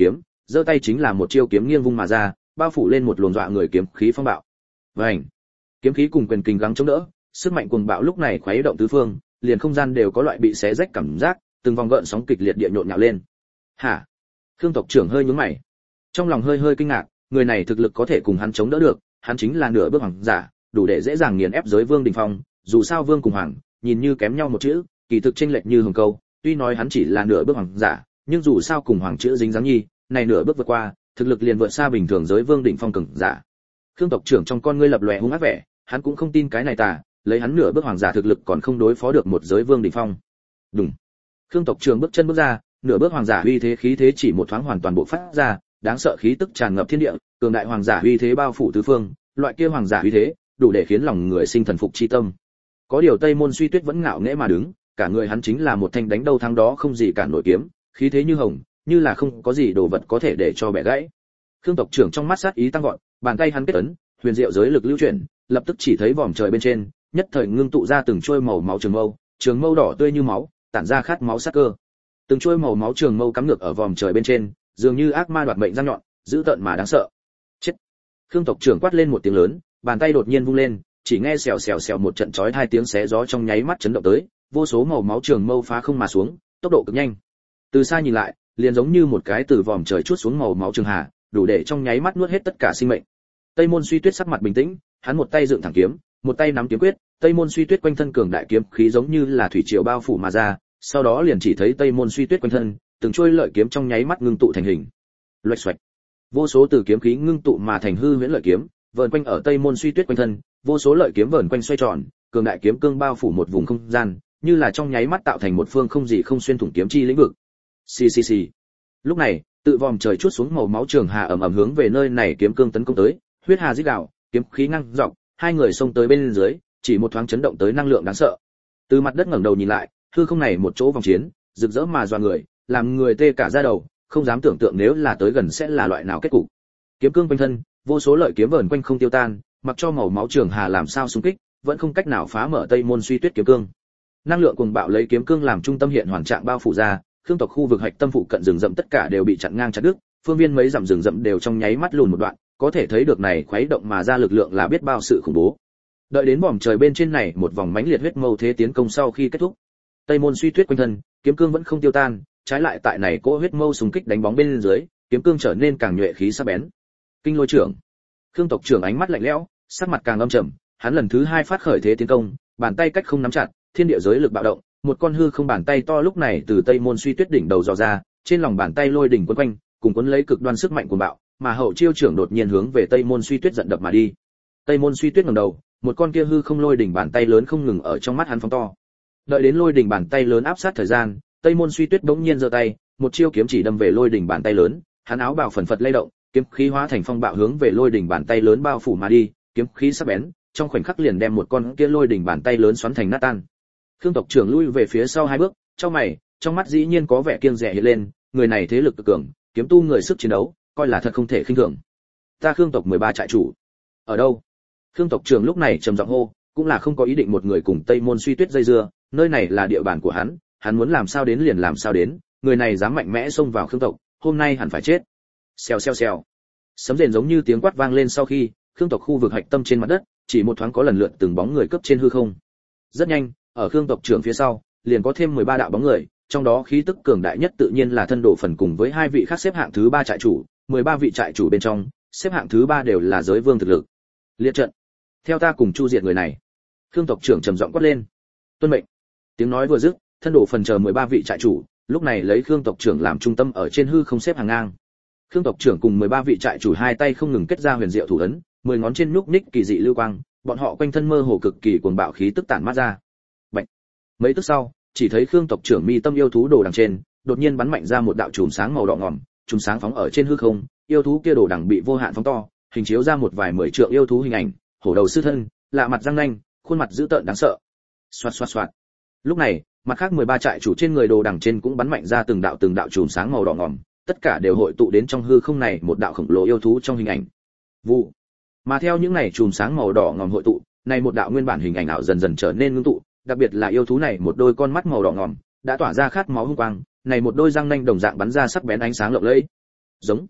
giơ tay chính là một chiêu kiếm nghiêng vung mà ra, bao phủ lên một luồng dọa người kiếm khí phong bạo. Vành, kiếm khí cùng quyền kình gắng chống đỡ, sức mạnh cuồng bạo lúc này khuấy động tứ phương, liền không gian đều có loại bị xé rách cảm giác, từng vòng gợn sóng kịch liệt địa nhộn nhạo lên. Hả? Khương tộc trưởng hơi nhướng mày, trong lòng hơi hơi kinh ngạc, người này thực lực có thể cùng hắn chống đỡ được, hắn chính là nửa bước hoàng giả, đủ để dễ dàng nghiền ép giới vương đỉnh phong, dù sao vương cùng hoàng, nhìn như kém nhau một chữ, kỳ thực chênh lệch như hồng câu, tuy nói hắn chỉ là nửa bước hoàng giả, nhưng dù sao cùng hoàng chữ dính dáng nhi, này nửa bước vượt qua, thực lực liền vượt xa bình thường giới vương đỉnh phong cường giả. Khương tộc trưởng trong con ngươi lập lòe hung ác vẻ, hắn cũng không tin cái này tà, lấy hắn nửa bước hoàng giả thực lực còn không đối phó được một giới vương đỉnh phong. Đùng. Khương tộc trưởng bước chân bước ra, nửa bước hoàng giả uy thế khí thế chỉ một thoáng hoàn toàn bộc phát ra, đáng sợ khí tức tràn ngập thiên địa, cường đại hoàng giả uy thế bao phủ tứ phương, loại kia hoàng giả uy thế, đủ để khiến lòng người sinh thần phục chi tâm. Có điều Tây Môn Suy Tuyết vẫn ngạo nghễ mà đứng, cả người hắn chính là một thanh đánh đâu thắng đó không gì cản nổi kiếm, khí thế như hồng, như là không có gì đồ vật có thể để cho bẻ gãy. Khương tộc trưởng trong mắt sát ý tăng vọt, bàn tay hắn kết ấn, huyền diệu giới lực lưu chuyển, lập tức chỉ thấy vòm trời bên trên, nhất thời ngưng tụ ra từng chuôi màu máu trường mâu đỏ tươi như máu, tản ra khát máu sắc cơ. Từng chuôi màu máu trường mâu cắm ngược ở vòm trời bên trên, dường như ác ma đoạt mệnh răng nhọn, dữ tợn mà đáng sợ. Chết! Khương tộc trưởng quát lên một tiếng lớn, bàn tay đột nhiên vung lên, chỉ nghe xèo xèo xèo một trận chói hai tiếng xé gió trong nháy mắt chấn động tới, vô số màu máu trường mâu phá không mà xuống, tốc độ cực nhanh. Từ xa nhìn lại, liền giống như một cái từ vòm trời chuốt xuống màu máu trường hà, đủ để trong nháy mắt nuốt hết tất cả sinh mệnh. Tây Môn Suy Tuyết sắc mặt bình tĩnh, hắn một tay dựng thẳng kiếm, một tay nắm kiếm quyết, Tây Môn Suy Tuyết quanh thân cường đại kiếm khí giống như là thủy triều bao phủ mà ra, sau đó liền chỉ thấy Tây Môn Suy Tuyết quanh thân, từng chuôi lợi kiếm trong nháy mắt ngưng tụ thành hình. Loạch xoạch. Vô số từ kiếm khí ngưng tụ mà thành hư huyễn lợi kiếm, vờn quanh ở Tây Môn Suy Tuyết quanh thân, vô số lợi kiếm vờn quanh xoay tròn, cường đại kiếm cương bao phủ một vùng không gian, như là trong nháy mắt tạo thành một phương không gì không xuyên thủng kiếm chi lĩnh vực. Xì xì xì. Lúc này, tự vòm trời chuốt xuống màu máu trường hà ầm ầm hướng về nơi này kiếm cương tấn công tới, huyết hà rít gào, kiếm khí ngăng dọc, hai người xông tới bên dưới, chỉ một thoáng chấn động tới năng lượng đáng sợ. Từ mặt đất ngẩng đầu nhìn lại, hư không này một chỗ vòng chiến, rực rỡ mà dọa người, làm người tê cả da đầu, không dám tưởng tượng nếu là tới gần sẽ là loại nào kết cục. Kiếm cương quanh thân, vô số lợi kiếm vờn quanh không tiêu tan, mặc cho màu máu trường hà làm sao xung kích, vẫn không cách nào phá mở Tây Môn Suy Tuyết kiếm cương. Năng lượng cuồng bạo lấy kiếm cương làm trung tâm hiện hoàn trạng bao phủ ra, Khương tộc khu vực hạch tâm phụ cận rừng rậm tất cả đều bị chặn ngang chặt đứt, phương viên mấy dặm rừng rậm đều trong nháy mắt lùn một đoạn, có thể thấy được này khuấy động mà ra lực lượng là biết bao sự khủng bố. Đợi đến vòm trời bên trên này một vòng mãnh liệt huyết mâu thế tiến công sau khi kết thúc, Tây Môn Suy Tuyết quanh thân, kiếm cương vẫn không tiêu tan, trái lại tại này cỗ huyết mâu xung kích đánh bóng bên dưới, kiếm cương trở nên càng nhuệ khí sắc bén. Kinh Lôi trưởng. Khương tộc trưởng ánh mắt lạnh lẽo, sắc mặt càng âm trầm, hắn lần thứ hai phát khởi thế tiến công, bàn tay cách không nắm chặt, thiên địa giới lực bạo động, một con hư không bàn tay to lúc này từ Tây Môn Suy Tuyết đỉnh đầu dò ra, trên lòng bàn tay lôi đỉnh quấn quanh, cùng cuốn lấy cực đoan sức mạnh cuồng bạo, mà hậu chiêu trưởng đột nhiên hướng về Tây Môn Suy Tuyết giận đập mà đi. Tây Môn Suy Tuyết ngẩng đầu, một con kia hư không lôi đỉnh bàn tay lớn không ngừng ở trong mắt hắn phóng to. Đợi đến lôi đỉnh bàn tay lớn áp sát thời gian, Tây Môn Suy Tuyết bỗng nhiên giơ tay, một chiêu kiếm chỉ đâm về lôi đỉnh bàn tay lớn, hắn áo bào phần phật lay động, kiếm khí hóa thành phong bạo hướng về lôi đỉnh bàn tay lớn bao phủ mà đi, kiếm khí sắc bén, trong khoảnh khắc liền đem một con kia lôi đỉnh bàn tay lớn xoắn thành nát tan. Khương tộc trưởng lui về phía sau hai bước, trong mày, trong mắt dĩ nhiên có vẻ kiêng dè hiện lên, người này thế lực cực cường, kiếm tu người sức chiến đấu, coi là thật không thể khinh thường. Ta Khương tộc 13 trại chủ, ở đâu? Khương tộc trưởng lúc này trầm giọng hô, cũng là không có ý định một người cùng Tây Môn Suy Tuyết dây dưa, nơi này là địa bàn của hắn muốn làm sao đến liền làm sao đến, người này dám mạnh mẽ xông vào Khương tộc, hôm nay hẳn phải chết. Xèo xèo xèo. Sấm rền giống như tiếng quát vang lên sau khi, Khương tộc khu vực hạch tâm trên mặt đất, chỉ một thoáng có lần lượt từng bóng người cấp trên hư không. Rất nhanh, ở Khương tộc trưởng phía sau, liền có thêm 13 đạo bóng người, trong đó khí tức cường đại nhất tự nhiên là thân độ phần cùng với hai vị khác xếp hạng thứ 3 trại chủ, 13 vị trại chủ bên trong, xếp hạng thứ 3 đều là giới vương thực lực. Liệt trận, theo ta cùng chu diệt người này. Khương tộc trưởng trầm giọng quát lên. Tuân mệnh. Tiếng nói vừa dứt, thân độ phần chờ 13 vị trại chủ, lúc này lấy Khương tộc trưởng làm trung tâm ở trên hư không xếp hàng ngang. Khương tộc trưởng cùng 13 vị trại chủ hai tay không ngừng kết ra huyền diệu thủ ấn, 10 ngón trên nhúc nhích kỳ dị lưu quang, bọn họ quanh thân mơ hồ cực kỳ cuồng bạo khí tức tản mát ra. Bạch. Mấy tức sau, chỉ thấy Khương tộc trưởng mi tâm yêu thú đồ đằng trên, đột nhiên bắn mạnh ra một đạo chùm sáng màu đỏ ngòm, chùm sáng phóng ở trên hư không, yêu thú kia đồ đằng bị vô hạn phóng to, hình chiếu ra một vài 10 trượng yêu thú hình ảnh, hổ đầu sư thân, lạ mặt răng nanh, khuôn mặt dữ tợn đáng sợ. Xoạt xoạt xoạt. Lúc này, mặt khác 13 trại chủ trên người đồ đằng trên cũng bắn mạnh ra từng đạo chùm sáng màu đỏ ngòm, tất cả đều hội tụ đến trong hư không này một đạo khổng lồ yêu thú trong hình ảnh. Vụ. Mà theo những này chùm sáng màu đỏ ngòm hội tụ, này một đạo nguyên bản hình ảnh ảo dần dần trở nên ngưng tụ, đặc biệt là yêu thú này một đôi con mắt màu đỏ ngòm, đã tỏa ra khát máu hung quang, này một đôi răng nanh đồng dạng bắn ra sắc bén ánh sáng lộng lẫy. Giống.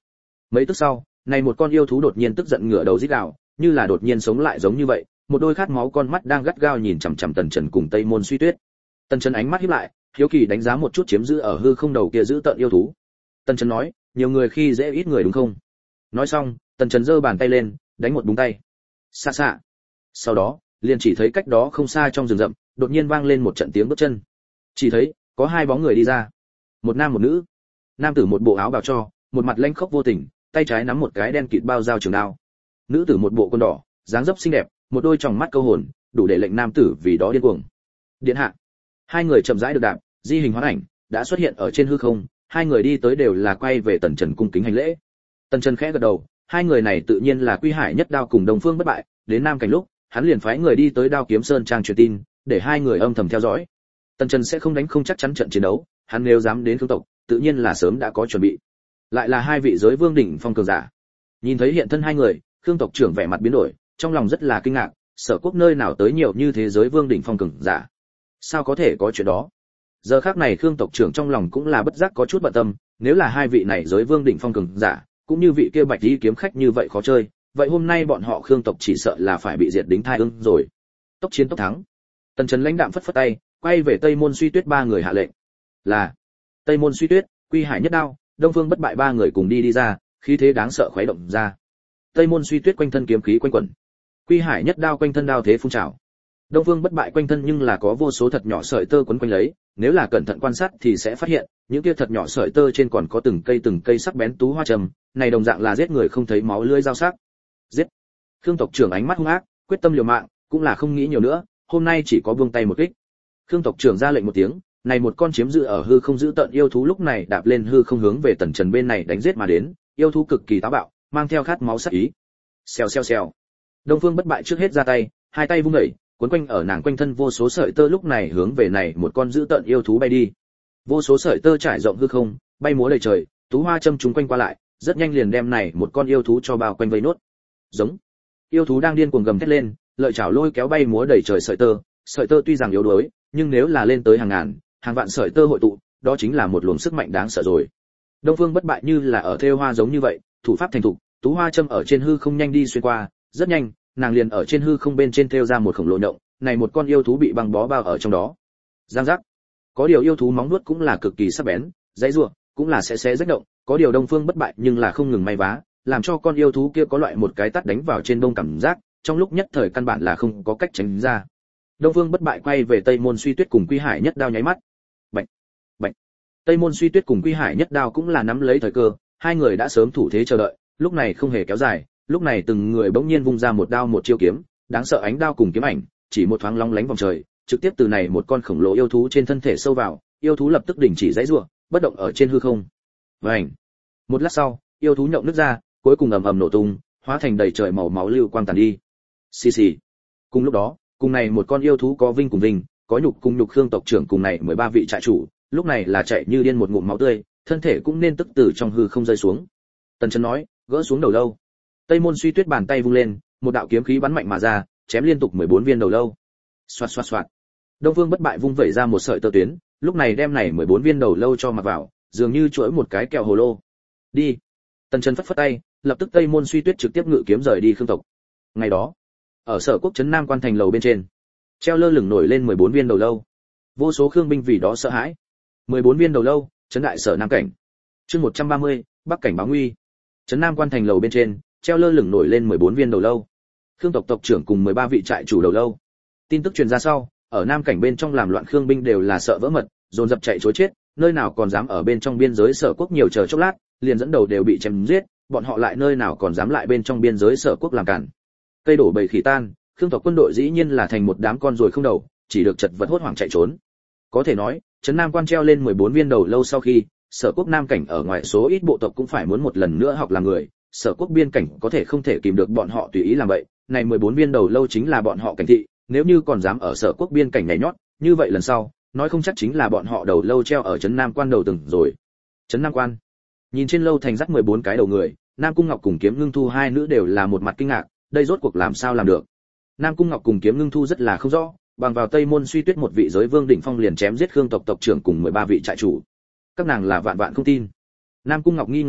Mấy tức sau, này một con yêu thú đột nhiên tức giận ngửa đầu rít gào, như là đột nhiên sống lại giống như vậy, một đôi khát máu con mắt đang gắt gao nhìn chằm chằm Tần Trần cùng Tây Môn Suy Tuyết. Tần Trần ánh mắt híp lại, hiếu kỳ đánh giá một chút chiếm giữ ở hư không đầu kia giữ tợn yêu thú. Tần Trần nói, nhiều người khi dễ ít người đúng không? Nói xong, Tần Trần giơ bàn tay lên, đánh một búng tay. Xa xa. Sau đó, liền chỉ thấy cách đó không xa trong rừng rậm, đột nhiên vang lên một trận tiếng bước chân. Chỉ thấy có hai bóng người đi ra, một nam một nữ. Nam tử một bộ áo bào cho, một mặt lanh khốc vô tình, tay trái nắm một cái đen kịt bao dao trường đao. Nữ tử một bộ quần đỏ, dáng dấp xinh đẹp, một đôi tròng mắt câu hồn, đủ để lệnh nam tử vì đó điên cuồng. Điện hạ. Hai người chậm rãi được đạp, di hình hóa ảnh, đã xuất hiện ở trên hư không, hai người đi tới đều là quay về Tần Trần cung kính hành lễ. Tần Trần khẽ gật đầu, hai người này tự nhiên là Quy Hải Nhất Đao cùng Đông Phương Bất Bại, đến Nam Cảnh lúc, hắn liền phái người đi tới Đao Kiếm Sơn trang truyền tin, để hai người âm thầm theo dõi. Tần Trần sẽ không đánh không chắc chắn trận chiến đấu, hắn nếu dám đến Khương tộc, tự nhiên là sớm đã có chuẩn bị. Lại là hai vị giới vương đỉnh phong cường giả. Nhìn thấy hiện thân hai người, Khương tộc trưởng vẻ mặt biến đổi, trong lòng rất là kinh ngạc, Sở Quốc nơi nào tới nhiều như thế giới vương đỉnh phong cường giả? Sao có thể có chuyện đó? Giờ khắc này Khương tộc trưởng trong lòng cũng là bất giác có chút bận tâm, nếu là hai vị này giới vương đỉnh phong cường giả, cũng như vị kia Bạch Y kiếm khách như vậy khó chơi, vậy hôm nay bọn họ Khương tộc chỉ sợ là phải bị diệt đính thai ưng rồi. Tốc chiến tốc thắng. Tần Trần lãnh đạm phất phất tay, quay về Tây Môn Suy Tuyết ba người hạ lệnh. Là Tây Môn Suy Tuyết, Quy Hải Nhất Đao, Đông Phương Bất Bại ba người cùng đi ra, khí thế đáng sợ khuấy động ra. Tây Môn Suy Tuyết quanh thân kiếm khí quanh quẩn, Quy Hải Nhất Đao quanh thân đao thế phun trào. Đông Phương Bất Bại quanh thân nhưng là có vô số thật nhỏ sợi tơ quấn quanh lấy, nếu là cẩn thận quan sát thì sẽ phát hiện, những kia thật nhỏ sợi tơ trên còn có từng cây sắc bén tú hoa trầm, này đồng dạng là giết người không thấy máu lưỡi dao sắc. Giết! Khương tộc trưởng ánh mắt hung ác, quyết tâm liều mạng, cũng là không nghĩ nhiều nữa, hôm nay chỉ có buông tay một kích. Khương tộc trưởng ra lệnh một tiếng, này một con chiếm giữ ở hư không giữ tận yêu thú lúc này đạp lên hư không hướng về Tần Trần bên này đánh giết mà đến, yêu thú cực kỳ táo bạo, mang theo khát máu sát ý. Xèo xèo xèo. Đông Phương Bất Bại trước hết ra tay, hai tay vung đẩy, cuốn quanh ở nàng quanh thân vô số sợi tơ lúc này hướng về này một con giữ tận yêu thú bay đi. Vô số sợi tơ trải rộng hư không, bay múa đầy trời, tú hoa châm chúng quanh qua lại, rất nhanh liền đem này một con yêu thú cho bao quanh vây nốt. Giống. Yêu thú đang điên cuồng gầm thét lên, lợi chảo lôi kéo bay múa đầy trời sợi tơ tuy rằng yếu đuối, nhưng nếu là lên tới hàng ngàn, hàng vạn sợi tơ hội tụ, đó chính là một luồng sức mạnh đáng sợ rồi. Đông Phương Bất Bại như là ở thêu hoa giống như vậy, thủ pháp thành thục, tú hoa châm ở trên hư không nhanh đi xuyên qua, rất nhanh, nàng liền ở trên hư không bên trên thêu ra một khổng lồ nhộng, này một con yêu thú bị băng bó bao ở trong đó. Giang giác. Có điều yêu thú móng vuốt cũng là cực kỳ sắc bén, dãy rủa, cũng là sẽ xé rách động, có điều Đông Phương Bất Bại nhưng là không ngừng may vá, làm cho con yêu thú kia có loại một cái tát đánh vào trên bông cảm giác, trong lúc nhất thời căn bản là không có cách tránh ra. Đông Phương Bất Bại quay về Tây Môn Suy Tuyết cùng Quy Hải Nhất Đao nháy mắt. Bạch, bạch. Tây Môn Suy Tuyết cùng Quy Hải Nhất Đao cũng là nắm lấy thời cơ, hai người đã sớm thủ thế chờ đợi, lúc này không hề kéo dài, lúc này từng người bỗng nhiên vung ra một đao một chiêu kiếm, đáng sợ ánh đao cùng kiếm ảnh, chỉ một thoáng long lánh vòng trời, trực tiếp từ này một con khổng lồ yêu thú trên thân thể sâu vào, yêu thú lập tức đình chỉ giãy giụa, bất động ở trên hư không. Vành. Một lát sau, yêu thú nhộng nước ra, cuối cùng ầm ầm nổ tung, hóa thành đầy trời màu máu lưu quang tàn đi. Xì xì. Cùng lúc đó, cùng này một con yêu thú có vinh cùng vinh, có nhục cùng nhục Khương tộc trưởng cùng này 13 vị trại chủ, lúc này là chạy như điên một ngụm máu tươi, thân thể cũng nên tức từ trong hư không rơi xuống. Tần Trần nói, gỡ xuống đầu lâu. Tây Môn Suy Tuyết bàn tay vung lên, một đạo kiếm khí bắn mạnh mà ra, chém liên tục 14 viên đầu lâu. Xoạt xoạt xoạt. Đông Phương Bất Bại vung vẩy ra một sợi tơ tuyến, lúc này đem này 14 viên đầu lâu cho mặc vào, dường như chuỗi một cái kẹo hồ lô. Đi. Tần Trần phất phất tay, lập tức Tây Môn Suy Tuyết trực tiếp ngự kiếm rời đi Khương tộc. Ngày đó, ở Sở Quốc trấn Nam Quan thành lầu bên trên, treo lơ lửng nổi lên 14 viên đầu lâu. Vô số Khương binh vì đó sợ hãi. 14 viên đầu lâu, trấn đại Sở Nam cảnh. Chương 130, Bắc cảnh báo nguy. Trấn Nam Quan thành lầu bên trên, treo lơ lửng nổi lên 14 viên đầu lâu. Khương tộc tộc trưởng cùng 13 vị trại chủ đầu lâu. Tin tức truyền ra sau, ở Nam cảnh bên trong làm loạn Khương binh đều là sợ vỡ mật, dồn dập chạy trối chết, nơi nào còn dám ở bên trong biên giới Sở Quốc nhiều chờ chốc lát, liền dẫn đầu đều bị chém giết, bọn họ lại nơi nào còn dám lại bên trong biên giới Sở Quốc làm cản. Cây đổ bầy khỉ tan, Khương tộc quân đội dĩ nhiên là thành một đám con ruồi không đầu, chỉ được chật vật hốt hoảng chạy trốn. Có thể nói, trấn Nam Quan treo lên 14 viên đầu lâu sau khi, Sở Quốc Nam cảnh ở ngoài số ít bộ tộc cũng phải muốn một lần nữa học làm người, Sở Quốc biên cảnh có thể không thể kìm được bọn họ tùy ý làm vậy, này 14 viên đầu lâu chính là bọn họ cảnh thị, nếu như còn dám ở Sở Quốc biên cảnh nhảy nhót, như vậy lần sau, nói không chắc chính là bọn họ đầu lâu treo ở trấn Nam Quan đầu từng rồi. Trấn Nam Quan. Nhìn trên lâu thành dắt 14 cái đầu người, Nam Cung Ngọc cùng Kiếm Ngưng Thu hai nữ đều là một mặt kinh ngạc, đây rốt cuộc làm sao làm được. Nam Cung Ngọc cùng Kiếm Ngưng Thu rất là không rõ, bằng vào Tây Môn Suy Tuyết một vị giới vương đỉnh phong liền chém giết Khương tộc tộc trưởng cùng 13 vị trại chủ. Các nàng là vạn vạn không tin. Nam Cung Ngọc nghi ngờ nói,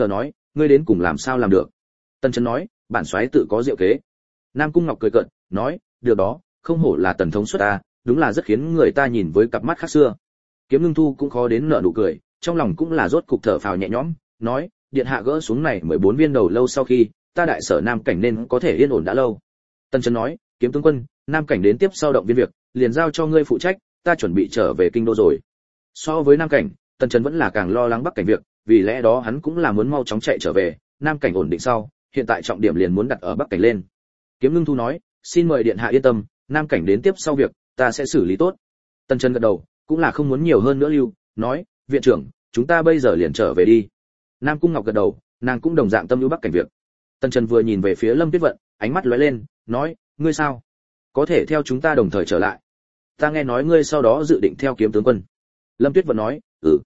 ngươi đến cùng làm sao làm được? Tần Trấn nói, bản soái tự có diệu kế. Nam Cung Ngọc cười cợt, nói, được đó, không hổ là Tần thống suất ta, đúng là rất khiến người ta nhìn với cặp mắt khác xưa. Kiếm Ngưng Thu cũng khó đến nở nụ cười, trong lòng cũng là rốt cục thở phào nhẹ nhõm, nói, điện hạ gỡ xuống này 14 viên đầu lâu sau khi, ta đại sở Nam cảnh nên có thể yên ổn đã lâu. Tần Trấn nói, Kiếm tướng quân, Nam cảnh đến tiếp sau động viên việc, liền giao cho ngươi phụ trách, ta chuẩn bị trở về kinh đô rồi. So với Nam cảnh, Tần Trấn vẫn là càng lo lắng Bắc cảnh việc, vì lẽ đó hắn cũng là muốn mau chóng chạy trở về, Nam cảnh ổn định sau, hiện tại trọng điểm liền muốn đặt ở Bắc cảnh lên. Kiếm Ngưng Thu nói, xin mời điện hạ yên tâm, Nam cảnh đến tiếp sau việc, ta sẽ xử lý tốt. Tần Trấn gật đầu, cũng là không muốn nhiều hơn nữa lưu, nói, viện trưởng, chúng ta bây giờ liền trở về đi. Nam Cung Ngọc gật đầu, nàng cũng đồng dạng tâm lưu Bắc cảnh việc. Tần Trấn vừa nhìn về phía Lâm Tuyết Vận, ánh mắt lóe lên, nói, ngươi sao? Có thể theo chúng ta đồng thời trở lại? Ta nghe nói ngươi sau đó dự định theo Kiếm tướng quân. Lâm Tuyết Vận nói,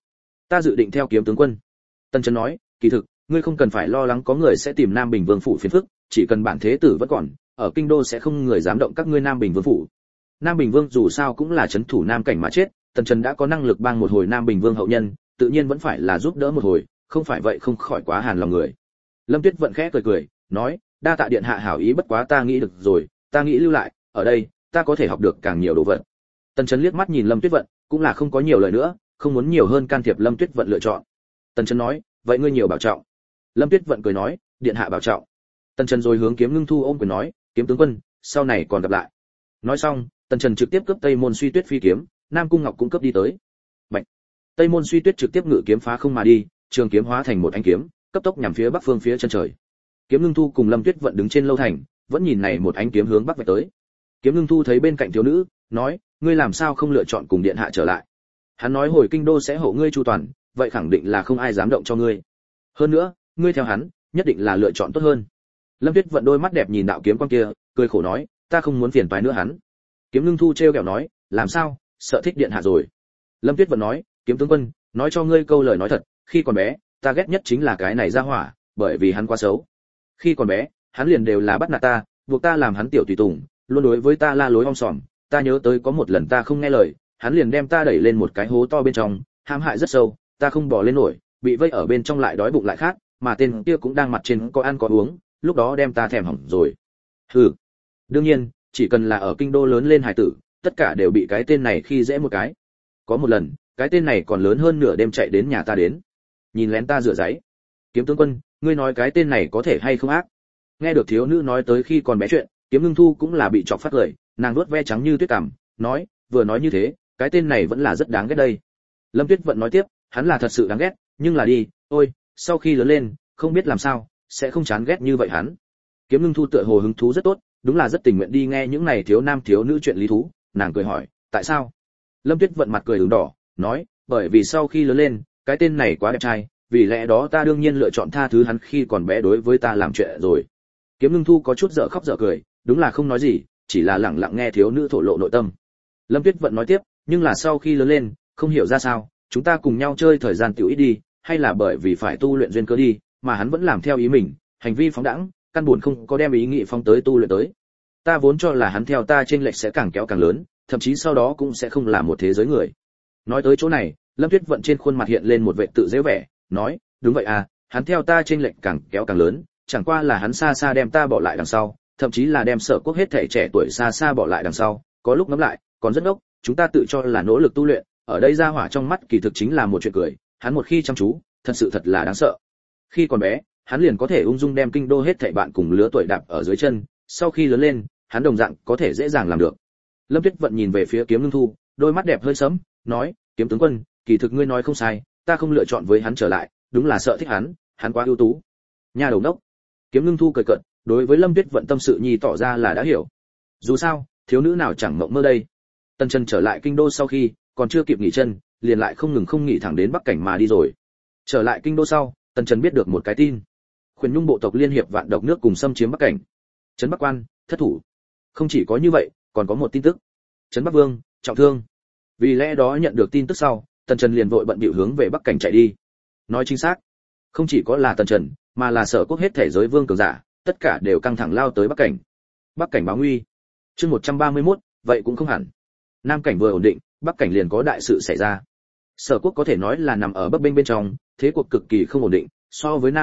ta dự định theo Kiếm tướng quân. Tần Trấn nói, kỳ thực, ngươi không cần phải lo lắng có người sẽ tìm Nam Bình Vương phủ phiền phức, chỉ cần bản thế tử vẫn còn, ở kinh đô sẽ không người dám động các ngươi Nam Bình Vương phủ. Nam Bình Vương dù sao cũng là trấn thủ Nam cảnh mà chết, Tần Trấn đã có năng lực bang một hồi Nam Bình Vương hậu nhân, tự nhiên vẫn phải là giúp đỡ một hồi, không phải vậy không khỏi quá hàn lòng người. Lâm Tuyết Vận khẽ cười cười, nói, đa tạ điện hạ hảo ý, bất quá ta nghĩ được rồi, ta nghĩ lưu lại, ở đây, ta có thể học được càng nhiều đồ vật. Tần Trấn liếc mắt nhìn Lâm Tuyết Vận, cũng là không có nhiều lời nữa, không muốn nhiều hơn can thiệp Lâm Tuyết Vận lựa chọn. Tần Trấn nói, vậy ngươi nhiều bảo trọng. Lâm Tuyết Vận cười nói, điện hạ bảo trọng. Tần Trấn rồi hướng Kiếm Ngưng Thu ôm quyền nói, Kiếm tướng quân, sau này còn gặp lại. Nói xong, Tần Trấn trực tiếp cướp Tây Môn Suy Tuyết phi kiếm, Nam Cung Ngọc cũng cướp đi tới. Bạch. Tây Môn Suy Tuyết trực tiếp ngự kiếm phá không mà đi, trường kiếm hóa thành một ánh kiếm, cấp tốc nhằm phía bắc phương phía chân trời. Kiếm Ngưng Thu cùng Lâm Tuyết Vận đứng trên lâu thành, vẫn nhìn này một ánh kiếm hướng bắc vạch tới. Kiếm Ngưng Thu thấy bên cạnh thiếu nữ, nói, ngươi làm sao không lựa chọn cùng điện hạ trở lại? Hắn nói hồi kinh đô sẽ hộ ngươi chu toàn, vậy khẳng định là không ai dám động cho ngươi. Hơn nữa, ngươi theo hắn, nhất định là lựa chọn tốt hơn. Lâm Tuyết Vận đôi mắt đẹp nhìn đạo kiếm quang kia, cười khổ nói, ta không muốn phiền toái nữa hắn. Kiếm Ngưng Thu trêu ghẹo nói, làm sao, sợ thích điện hạ rồi? Lâm Tuyết Vận nói, Kiếm tướng quân, nói cho ngươi câu lời nói thật, khi còn bé, ta ghét nhất chính là cái này ra hỏa, bởi vì hắn quá xấu. Khi còn bé, hắn liền đều là bắt nạt ta, buộc ta làm hắn tiểu tùy tùng, luôn đối với ta la lối om sòm. Ta nhớ tới có một lần ta không nghe lời, hắn liền đem ta đẩy lên một cái hố to bên trong, hãm hại rất sâu, ta không bò lên nổi, bị vây ở bên trong lại đói bụng lại khát, mà tên kia cũng đang mặt trên có ăn có uống, lúc đó đem ta thèm hỏng rồi. Hừ. Đương nhiên, chỉ cần là ở kinh đô lớn lên hải tử, tất cả đều bị cái tên này khi dễ một cái. Có một lần, cái tên này còn lớn hơn nửa đêm chạy đến nhà ta đến, nhìn lén ta rửa giấy. Kiếm tướng quân, ngươi nói cái tên này có thể hay không ác? Nghe được thiếu nữ nói tới khi còn bé chuyện, Kiếm Ngưng Thu cũng là bị chọc phát cười, nàng nuốt ve trắng như tuyết cằm, nói, vừa nói như thế, cái tên này vẫn là rất đáng ghét đây. Lâm Tuyết Vận nói tiếp, hắn là thật sự đáng ghét, nhưng là đi, ôi, sau khi lớn lên, không biết làm sao, sẽ không chán ghét như vậy hắn. Kiếm Ngưng Thu tựa hồ hứng thú rất tốt, đúng là rất tình nguyện đi nghe những này thiếu nam thiếu nữ chuyện lý thú, nàng cười hỏi, tại sao? Lâm Tuyết Vận mặt cười ửng đỏ, nói, bởi vì sau khi lớn lên, cái tên này quá đẹp trai, vì lẽ đó ta đương nhiên lựa chọn tha thứ hắn khi còn bé đối với ta làm chuyện rồi. Kiếm Ngưng Thu có chút dở khóc dở cười, đúng là không nói gì, chỉ là lặng lặng nghe thiếu nữ thổ lộ nội tâm. Lâm Tuyết Vận nói tiếp, nhưng là sau khi lớn lên, không hiểu ra sao, chúng ta cùng nhau chơi thời gian tiểu ít đi, hay là bởi vì phải tu luyện duyên cơ đi, mà hắn vẫn làm theo ý mình, hành vi phóng đãng, căn buồn không có đem ý nghĩ phóng tới tu luyện tới. Ta vốn cho là hắn theo ta trên lệch sẽ càng kéo càng lớn, thậm chí sau đó cũng sẽ không là một thế giới người. Nói tới chỗ này, Lâm Tuyết Vận trên khuôn mặt hiện lên một vẻ tự giễu vẻ, nói, đúng vậy à, hắn theo ta trên lệch càng kéo càng lớn, chẳng qua là hắn xa xa đem ta bỏ lại đằng sau, thậm chí là đem Sở Quốc hết thảy trẻ tuổi xa xa bỏ lại đằng sau, có lúc ngẫm lại, còn rất ngốc, chúng ta tự cho là nỗ lực tu luyện, ở đây ra hỏa trong mắt kỳ thực chính là một chuyện cười, hắn một khi chăm chú, thật sự thật là đáng sợ. Khi còn bé, hắn liền có thể ung dung đem kinh đô hết thảy bạn cùng lứa tuổi đạp ở dưới chân, sau khi lớn lên, hắn đồng dạng có thể dễ dàng làm được. Lâm Tuyết Vận nhìn về phía Kiếm Ngưng Thu, đôi mắt đẹp hơi sẫm, nói, Kiếm tướng quân, kỳ thực ngươi nói không sai, ta không lựa chọn với hắn trở lại, đúng là sợ thích hắn quá ưu tú. Nhà đầu đốc. Kiếm Ngưng Thu cười cợt, đối với Lâm Tuyết Vận tâm sự nhi tỏ ra là đã hiểu. Dù sao, thiếu nữ nào chẳng mộng mơ đây. Tần Trần trở lại kinh đô sau khi, còn chưa kịp nghỉ chân, liền lại không ngừng không nghỉ thẳng đến Bắc cảnh mà đi rồi. Trở lại kinh đô sau, Tần Trần biết được một cái tin. Khuyển Nhung bộ tộc liên hiệp vạn độc nước cùng xâm chiếm Bắc cảnh. Trấn Bắc Quan thất thủ. Không chỉ có như vậy, còn có một tin tức. Trấn Bắc Vương trọng thương. Vì lẽ đó nhận được tin tức sau, Tần Trần liền vội bận bịu hướng về Bắc cảnh chạy đi. Nói chính xác, không chỉ có là Tần Trần, mà là Sở Quốc hết thể giới vương cường giả, tất cả đều căng thẳng lao tới Bắc cảnh. Bắc cảnh báo nguy. Chương 131, vậy cũng không hẳn. Nam cảnh vừa ổn định, Bắc cảnh liền có đại sự xảy ra. Sở Quốc có thể nói là nằm ở bấp bênh bên trong, thế cuộc cực kỳ không ổn định, so với Nam cảnh việc,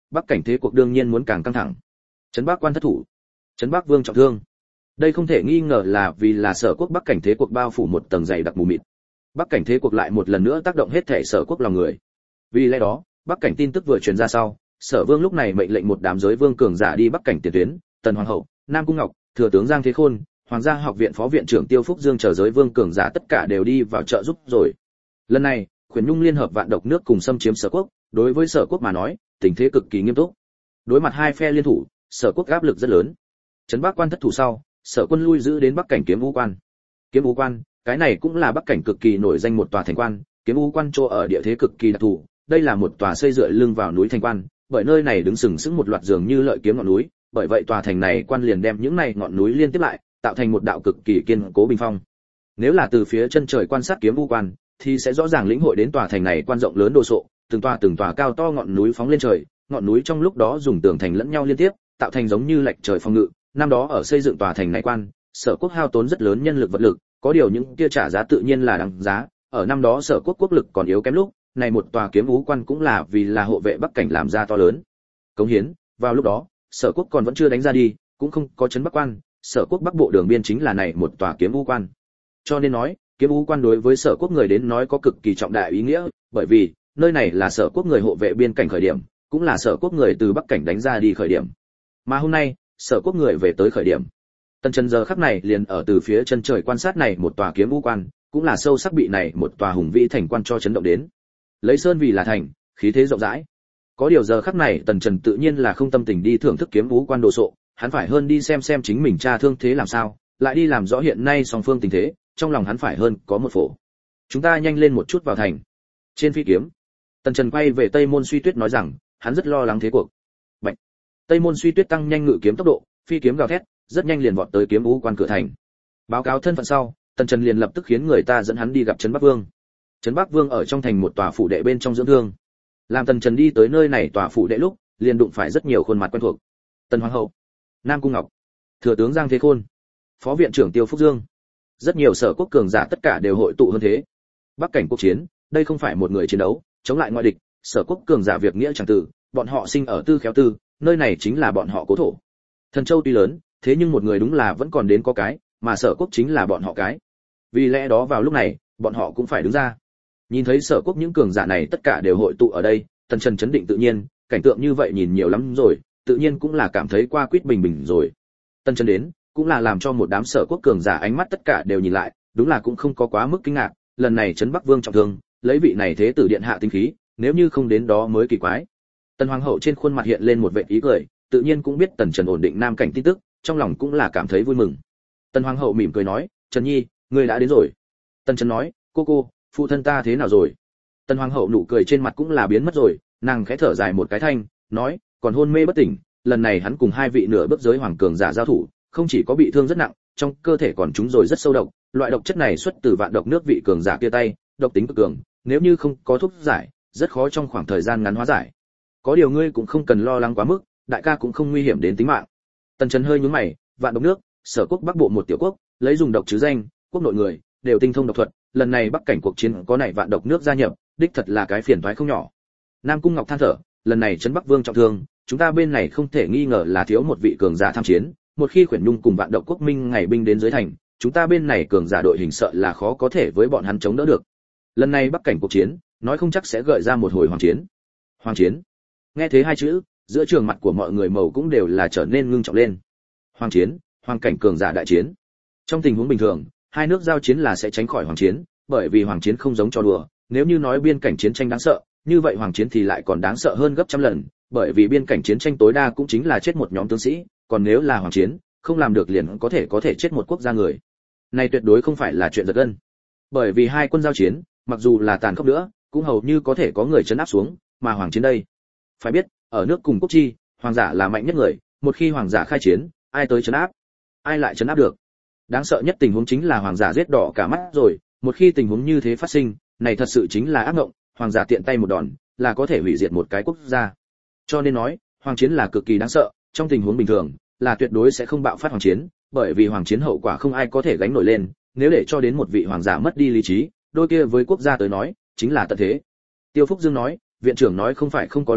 Bắc cảnh thế cuộc đương nhiên muốn càng căng thẳng. Trấn Bắc quan thất thủ, Trấn Bắc Vương trọng thương. Đây không thể nghi ngờ là vì là Sở quốc Bắc cảnh thế cuộc bao phủ một tầng dày đặc mù mịt. Bắc cảnh thế cuộc lại một lần nữa tác động hết thể Sở quốc lòng người. Vì lẽ đó, Bắc cảnh tin tức vừa truyền ra sau, Sở Vương lúc này mệnh lệnh một đám giới vương cường giả đi Bắc cảnh tiền tuyến, Tần Hoàng hậu, Nam Cung Ngọc, thừa tướng Giang Thế Khôn, Hoàng gia học viện phó viện trưởng Tiêu Phúc Dương chờ giới vương cường giả tất cả đều đi vào trợ giúp rồi. Lần này, Khuyển Nhung liên hợp vạn độc nước cùng xâm chiếm Sở quốc, đối với Sở quốc mà nói, tình thế cực kỳ nghiêm túc. Đối mặt hai phe liên thủ, Sở quốc áp lực rất lớn. Trấn Bắc quan thất thủ sau, Sở quân lui giữ đến Bắc cảnh Kiếm Vũ quan. Kiếm Vũ quan, cái này cũng là Bắc cảnh cực kỳ nổi danh một tòa thành quan, Kiếm Vũ quan chỗ ở địa thế cực kỳ đặc thù, đây là một tòa xây dựa lưng vào núi thành quan, bởi nơi này đứng sừng sững một loạt dường như lợi kiếm ngọn núi, bởi vậy tòa thành này quan liền đem những này ngọn núi liên tiếp lại, tạo thành một đạo cực kỳ kiên cố bình phong. Nếu là từ phía chân trời quan sát Kiếm Vũ quan, thì sẽ rõ ràng lĩnh hội đến tòa thành này quan rộng lớn đồ sộ, từng tòa cao to ngọn núi phóng lên trời, ngọn núi trong lúc đó dùng tường thành lẫn nhau liên tiếp, tạo thành giống như lệch trời phòng ngự. Năm đó ở xây dựng tòa thành này quan, Sở quốc hao tốn rất lớn nhân lực vật lực, có điều những kia trả giá tự nhiên là đáng giá. Ở năm đó Sở quốc quốc lực còn yếu kém lúc, này một tòa Kiếm Vũ quan cũng là vì là hộ vệ Bắc cảnh làm ra to lớn cống hiến. Vào lúc đó, Sở quốc còn vẫn chưa đánh ra đi, cũng không có trấn Bắc quan, Sở quốc Bắc bộ đường biên chính là này một tòa Kiếm Vũ quan. Cho nên nói, Kiếm Vũ quan đối với Sở quốc người đến nói có cực kỳ trọng đại ý nghĩa, bởi vì nơi này là Sở quốc người hộ vệ biên cảnh khởi điểm, cũng là Sở quốc người từ Bắc cảnh đánh ra đi khởi điểm. Mà hôm nay, Sở quốc người về tới khởi điểm. Tần Trần giờ khắc này liền ở từ phía chân trời quan sát này một tòa Kiếm Vũ quan, cũng là sâu sắc bị này một tòa hùng vĩ thành quan cho chấn động đến. Lấy sơn vì là thành, khí thế rộng rãi. Có điều giờ khắc này Tần Trần tự nhiên là không tâm tình đi thưởng thức Kiếm Vũ quan đồ sộ, hắn phải hơn đi xem chính mình tra thương thế làm sao, lại đi làm rõ hiện nay song phương tình thế, trong lòng hắn phải hơn có một phổ. Chúng ta nhanh lên một chút vào thành. Trên phi kiếm, Tần Trần quay về Tây Môn Suy Tuyết nói rằng, hắn rất lo lắng thế cuộc. Bạch. Tây Môn Suy Tuyết tăng nhanh ngự kiếm tốc độ, phi kiếm gào thét, rất nhanh liền vọt tới Kiếm Vũ quan cửa thành. Báo cáo thân phận sau, Tần Trần liền lập tức khiến người ta dẫn hắn đi gặp Trấn Bắc Vương. Trấn Bắc Vương ở trong thành một tòa phủ đệ bên trong dưỡng thương. Làm Tần Trần đi tới nơi này tòa phủ đệ lúc, liền đụng phải rất nhiều khuôn mặt quen thuộc. Tần Hoàng hậu, Nam Cung Ngọc, thừa tướng Giang Thế Khôn, phó viện trưởng Tiêu Phúc Dương. Rất nhiều Sở quốc cường giả tất cả đều hội tụ hơn thế. Bắc cảnh quốc chiến, đây không phải một người chiến đấu, chống lại ngoại địch, Sở quốc cường giả việc nghĩa chẳng từ, bọn họ sinh ở Tư Khéo Tư, nơi này chính là bọn họ cố thổ. Thần Châu tuy lớn, thế nhưng một người đúng là vẫn còn đến có cái, mà Sở quốc chính là bọn họ cái. Vì lẽ đó vào lúc này, bọn họ cũng phải đứng ra. Nhìn thấy Sở quốc những cường giả này tất cả đều hội tụ ở đây, Tần Trần chấn định tự nhiên, cảnh tượng như vậy nhìn nhiều lắm rồi, tự nhiên cũng là cảm thấy qua quýt bình bình rồi. Tần Trần đến, cũng là làm cho một đám Sở quốc cường giả ánh mắt tất cả đều nhìn lại, đúng là cũng không có quá mức kinh ngạc, lần này Trấn Bắc Vương trọng thương, lấy vị này thế tử điện hạ tinh khí, nếu như không đến đó mới kỳ quái. Tần Hoàng hậu trên khuôn mặt hiện lên một vệt ý cười, tự nhiên cũng biết Tần Trần ổn định nam cảnh tin tức, trong lòng cũng là cảm thấy vui mừng. Tần Hoàng hậu mỉm cười nói, "Trần Nhi, ngươi đã đến rồi." Tần Trần nói, cô, phụ thân ta thế nào rồi?" Tần Hoàng hậu nụ cười trên mặt cũng là biến mất rồi, nàng khẽ thở dài một cái thanh, nói, "Còn hôn mê bất tỉnh, lần này hắn cùng hai vị nửa bước giới hoàng cường giả giao thủ, không chỉ có bị thương rất nặng, trong cơ thể còn trúng rồi rất sâu độc, loại độc chất này xuất từ vạn độc nước vị cường giả kia tay, độc tính cực cường, nếu như không có thuốc giải, rất khó trong khoảng thời gian ngắn hóa giải. Có điều ngươi cũng không cần lo lắng quá mức, đại ca cũng không nguy hiểm đến tính mạng." Tần Trần hơi nhướng mày, vạn độc nước, Sở quốc Bắc bộ một tiểu quốc, lấy dùng độc chứ danh, quốc nội người đều tinh thông độc thuật, lần này Bắc cảnh cuộc chiến có này vạn độc nước gia nhập, đích thật là cái phiền toái không nhỏ. Nam Cung Ngọc than thở, lần này Trấn Bắc Vương trọng thương, chúng ta bên này không thể nghi ngờ là thiếu một vị cường giả tham chiến, một khi Khuyển Nhung cùng vạn độc quốc minh ngày binh đến dưới thành, chúng ta bên này cường giả đội hình sợ là khó có thể với bọn hắn chống đỡ được. Lần này Bắc cảnh cuộc chiến, nói không chắc sẽ gợi ra một hồi hoàng chiến. Hoàng chiến? Nghe thế hai chữ, giữa trường mặt của mọi người màu cũng đều là trở nên ngưng trọng lên. Hoàng chiến, hoàng cảnh cường giả đại chiến. Trong tình huống bình thường, hai nước giao chiến là sẽ tránh khỏi hoàng chiến, bởi vì hoàng chiến không giống trò đùa, nếu như nói biên cảnh chiến tranh đáng sợ, như vậy hoàng chiến thì lại còn đáng sợ hơn gấp trăm lần, bởi vì biên cảnh chiến tranh tối đa cũng chính là chết một nhóm tướng sĩ, còn nếu là hoàng chiến, không làm được liền có thể chết một quốc gia người. Này tuyệt đối không phải là chuyện giật gân. Bởi vì hai quân giao chiến, mặc dù là tàn khốc nữa, cũng hầu như có thể có người trấn áp xuống, mà hoàng chiến đây, phải biết, ở nước cùng quốc chi, hoàng giả là mạnh nhất người, một khi hoàng giả khai chiến, ai tới trấn áp? Ai lại trấn áp được? Đáng sợ nhất tình huống chính là hoàng giả giết đỏ cả mắt rồi, một khi tình huống như thế phát sinh, này thật sự chính là ác mộng, hoàng giả tiện tay một đòn, là có thể hủy diệt một cái quốc gia. Cho nên nói, hoàng chiến là cực kỳ đáng sợ, trong tình huống bình thường, là tuyệt đối sẽ không bạo phát hoàng chiến, bởi vì hoàng chiến hậu quả không ai có thể gánh nổi lên, nếu để cho đến một vị hoàng giả mất đi lý trí, đôi kia với quốc gia tới nói, chính là tận thế. Tiêu Phúc Dương nói, viện trưởng nói không phải không có lý,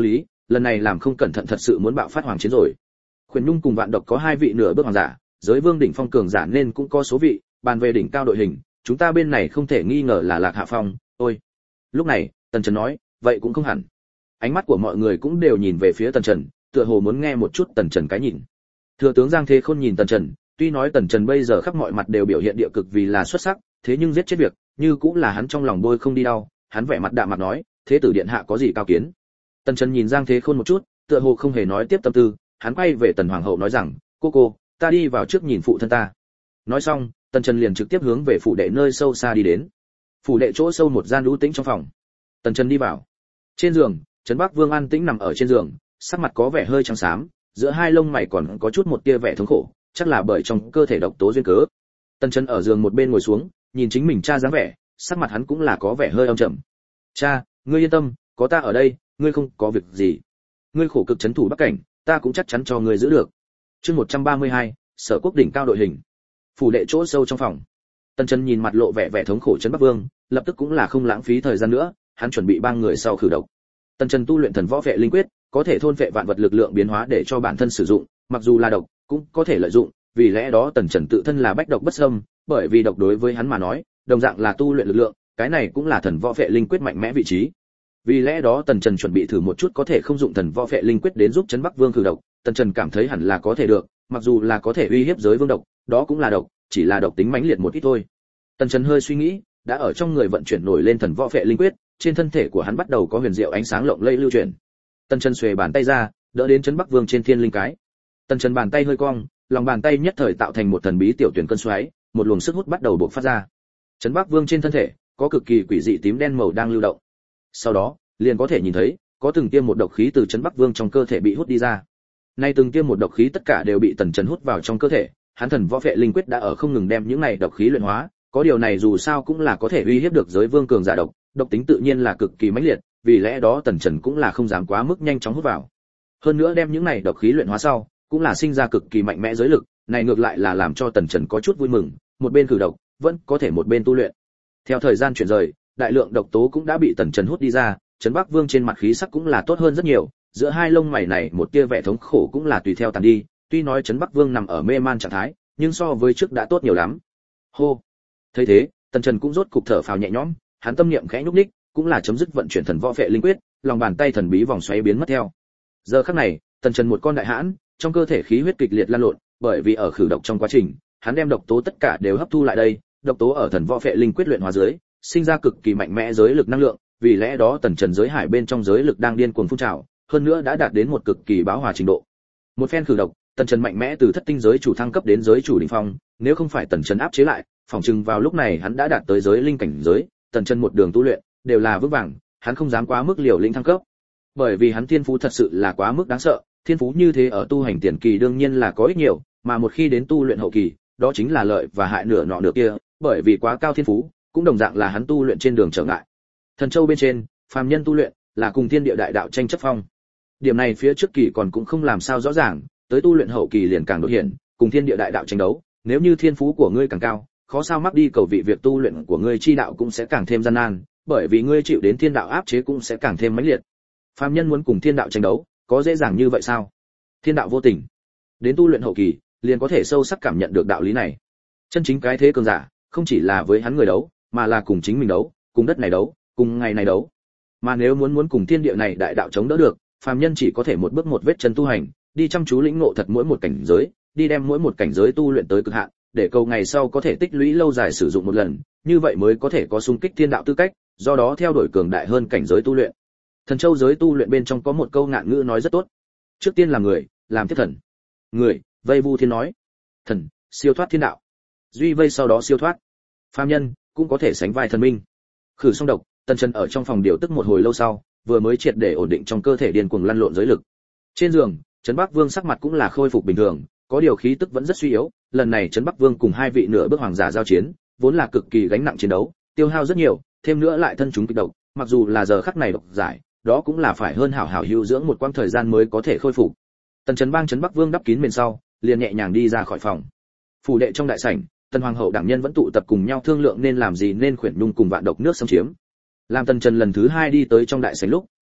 lần này làm không cẩn thận thật sự muốn bạo phát hoàng chiến rồi. Khuyển Nhung cùng Vạn Độc có 2 vị nửa bước hoàng giả, giới vương đỉnh phong cường giả nên cũng có số vị, bàn về đỉnh cao đội hình, chúng ta bên này không thể nghi ngờ là lạc hạ phong. Ôi. Lúc này, Tần Trần nói, vậy cũng không hẳn. Ánh mắt của mọi người cũng đều nhìn về phía Tần Trần, tựa hồ muốn nghe một chút Tần Trần cái nhìn. Thừa tướng Giang Thế Khôn nhìn Tần Trần, tuy nói Tần Trần bây giờ khắp mọi mặt đều biểu hiện địa cực vì là xuất sắc, thế nhưng giết chết việc, như cũng là hắn trong lòng bôi không đi đau, hắn vẻ mặt đạm mặt nói, thế tử điện hạ có gì cao kiến. Tần Trần nhìn Giang Thế Khôn một chút, tựa hồ không hề nói tiếp tâm tư, hắn quay về Tần hoàng hậu nói rằng, cô, ta đi vào trước nhìn phụ thân ta. Nói xong, Tần Trần liền trực tiếp hướng về phủ đệ nơi sâu xa đi đến. Phủ đệ chỗ sâu một gian u tĩnh trong phòng. Tần Trần đi vào. Trên giường, Trấn Bắc Vương an tĩnh nằm ở trên giường, sắc mặt có vẻ hơi trắng xám, giữa hai lông mày còn có chút một tia vẻ thống khổ, chắc là bởi trong cơ thể độc tố duyên cớ. Tần Trần ở giường một bên ngồi xuống, nhìn chính mình cha dáng vẻ, sắc mặt hắn cũng là có vẻ hơi âm trầm. Cha, ngươi yên tâm, có ta ở đây, ngươi không có việc gì. Ngươi khổ cực trấn thủ Bắc Cảnh, ta cũng chắc chắn cho ngươi giữ được. Chương 132, Sở Quốc đỉnh cao đội hình. Phủ đệ chỗ sâu trong phòng. Tần Trần nhìn mặt lộ vẻ thống khổ Trấn Bắc Vương, lập tức cũng là không lãng phí thời gian nữa, hắn chuẩn bị 3 người sau khử độc. Tần Trần tu luyện thần võ vệ linh quyết, có thể thôn phệ vạn vật lực lượng biến hóa để cho bản thân sử dụng, mặc dù là độc, cũng có thể lợi dụng, vì lẽ đó Tần Trần tự thân là bách độc bất xâm, bởi vì độc đối với hắn mà nói, đồng dạng là tu luyện lực lượng, cái này cũng là thần võ vệ linh quyết mạnh mẽ vị trí. Vì lẽ đó Tần Trần chuẩn bị thử một chút có thể không dụng thần võ vệ linh quyết đến giúp Trấn Bắc Vương khử độc, Tần Trần cảm thấy hẳn là có thể được, mặc dù là có thể uy hiếp giới vương độc, đó cũng là độc, chỉ là độc tính mãnh liệt một ít thôi. Tần Trần hơi suy nghĩ, đã ở trong người vận chuyển nổi lên thần võ vệ linh quyết, trên thân thể của hắn bắt đầu có huyền diệu ánh sáng lộng lẫy lưu chuyển. Tần Trần xuề bàn tay ra, đỡ đến Trấn Bắc Vương trên thiên linh cái. Tần Trần bàn tay hơi cong, lòng bàn tay nhất thời tạo thành một thần bí tiểu tuyển cơn xoáy, một luồng sức hút bắt đầu bộc phát ra. Trấn Bắc Vương trên thân thể có cực kỳ quỷ dị tím đen màu đang lưu động. Sau đó, liền có thể nhìn thấy, có từng tiêm một độc khí từ Trấn Bắc Vương trong cơ thể bị hút đi ra. Nay từng tiêm một độc khí tất cả đều bị Tần Trần hút vào trong cơ thể, hắn thần võ vệ linh quyết đã ở không ngừng đem những này độc khí luyện hóa, có điều này dù sao cũng là có thể uy hiếp được giới vương cường giả độc, độc tính tự nhiên là cực kỳ mãnh liệt, vì lẽ đó Tần Trần cũng là không dám quá mức nhanh chóng hút vào. Hơn nữa đem những này độc khí luyện hóa sau, cũng là sinh ra cực kỳ mạnh mẽ giới lực, này ngược lại là làm cho Tần Trần có chút vui mừng, một bên khử độc, vẫn có thể một bên tu luyện. Theo thời gian chuyển rời, đại lượng độc tố cũng đã bị Tần Trần hút đi ra, Trấn Bắc Vương trên mặt khí sắc cũng là tốt hơn rất nhiều, giữa hai lông mày này một tia vẻ thống khổ cũng là tùy theo tàn đi, tuy nói Trấn Bắc Vương nằm ở mê man trạng thái, nhưng so với trước đã tốt nhiều lắm. Hô. Thấy thế, Tần Trần cũng rốt cục thở phào nhẹ nhõm, hắn tâm niệm khẽ nhúc nhích, cũng là chấm dứt vận chuyển thần võ vệ linh quyết, lòng bàn tay thần bí vòng xoáy biến mất theo. Giờ khắc này, Tần Trần một con đại hãn, trong cơ thể khí huyết kịch liệt lan lộn, bởi vì ở khử độc trong quá trình, hắn đem độc tố tất cả đều hấp thu lại đây, độc tố ở thần võ vệ linh quyết luyện hóa dưới, sinh ra cực kỳ mạnh mẽ giới lực năng lượng, vì lẽ đó Tần Trần giới hải bên trong giới lực đang điên cuồng phun trào, hơn nữa đã đạt đến một cực kỳ bão hòa trình độ. Một phen khử độc, Tần Trần mạnh mẽ từ thất tinh giới chủ thăng cấp đến giới chủ đỉnh phong, nếu không phải Tần Trần áp chế lại, phòng chừng vào lúc này hắn đã đạt tới giới linh cảnh giới, Tần Trần một đường tu luyện đều là vững vàng, hắn không dám quá mức liều lĩnh thăng cấp. Bởi vì hắn thiên phú thật sự là quá mức đáng sợ, thiên phú như thế ở tu hành tiền kỳ đương nhiên là có ích nhiều, mà một khi đến tu luyện hậu kỳ, đó chính là lợi và hại nửa nọ nửa kia, bởi vì quá cao thiên phú, cũng đồng dạng là hắn tu luyện trên đường trở ngại. Thần Châu bên trên, phàm nhân tu luyện là cùng thiên địa đại đạo tranh chấp phong. Điểm này phía trước kỳ còn cũng không làm sao rõ ràng, tới tu luyện hậu kỳ liền càng đột hiện, cùng thiên địa đại đạo tranh đấu, nếu như thiên phú của ngươi càng cao, khó sao mắc đi cầu vị việc tu luyện của ngươi chi đạo cũng sẽ càng thêm gian nan, bởi vì ngươi chịu đến thiên đạo áp chế cũng sẽ càng thêm mãnh liệt. Phàm nhân muốn cùng thiên đạo tranh đấu, có dễ dàng như vậy sao? Thiên đạo vô tình. Đến tu luyện hậu kỳ, liền có thể sâu sắc cảm nhận được đạo lý này. Chân chính cái thế cường giả, không chỉ là với hắn người đấu, mà là cùng chính mình đấu, cùng đất này đấu, cùng ngày này đấu. Mà nếu muốn cùng thiên địa này đại đạo chống đỡ được, phàm nhân chỉ có thể một bước một vết chân tu hành, đi chăm chú lĩnh ngộ thật mỗi một cảnh giới, đi đem mỗi một cảnh giới tu luyện tới cực hạn, để cầu ngày sau có thể tích lũy lâu dài sử dụng một lần, như vậy mới có thể có xung kích thiên đạo tư cách, do đó theo đuổi cường đại hơn cảnh giới tu luyện. Thần Châu giới tu luyện bên trong có một câu ngạn ngữ nói rất tốt. Trước tiên là người, làm tiếp thần. Người, vây vu thiên nói. Thần, siêu thoát thiên đạo. Duy vây sau đó siêu thoát. Phàm nhân cũng có thể sánh vai thần minh. Khử xong độc, Tần Trần ở trong phòng điều tức một hồi lâu sau, vừa mới triệt để ổn định trong cơ thể điên cuồng lăn lộn giới lực. Trên giường, Trấn Bắc Vương sắc mặt cũng là khôi phục bình thường, có điều khí tức vẫn rất suy yếu, lần này Trấn Bắc Vương cùng 2 vị nửa bước hoàng giả giao chiến, vốn là cực kỳ gánh nặng chiến đấu, tiêu hao rất nhiều, thêm nữa lại thân chúng kịch độc, mặc dù là giờ khắc này độc giải, đó cũng là phải hơn hảo hảo hữu dưỡng một quãng thời gian mới có thể khôi phục. Tần Trấn Bang Trấn Bắc Vương đắp kín mền sau, liền nhẹ nhàng đi ra khỏi phòng. Phủ đệ trong đại sảnh, Tần hoàng hậu đảng nhân vẫn tụ tập cùng nhau thương lượng nên làm gì nên khuyển nhung cùng vạn độc nước xâm chiếm. Làm Tần Trần lần thứ 2 đi tới trong đại sảnh lúc,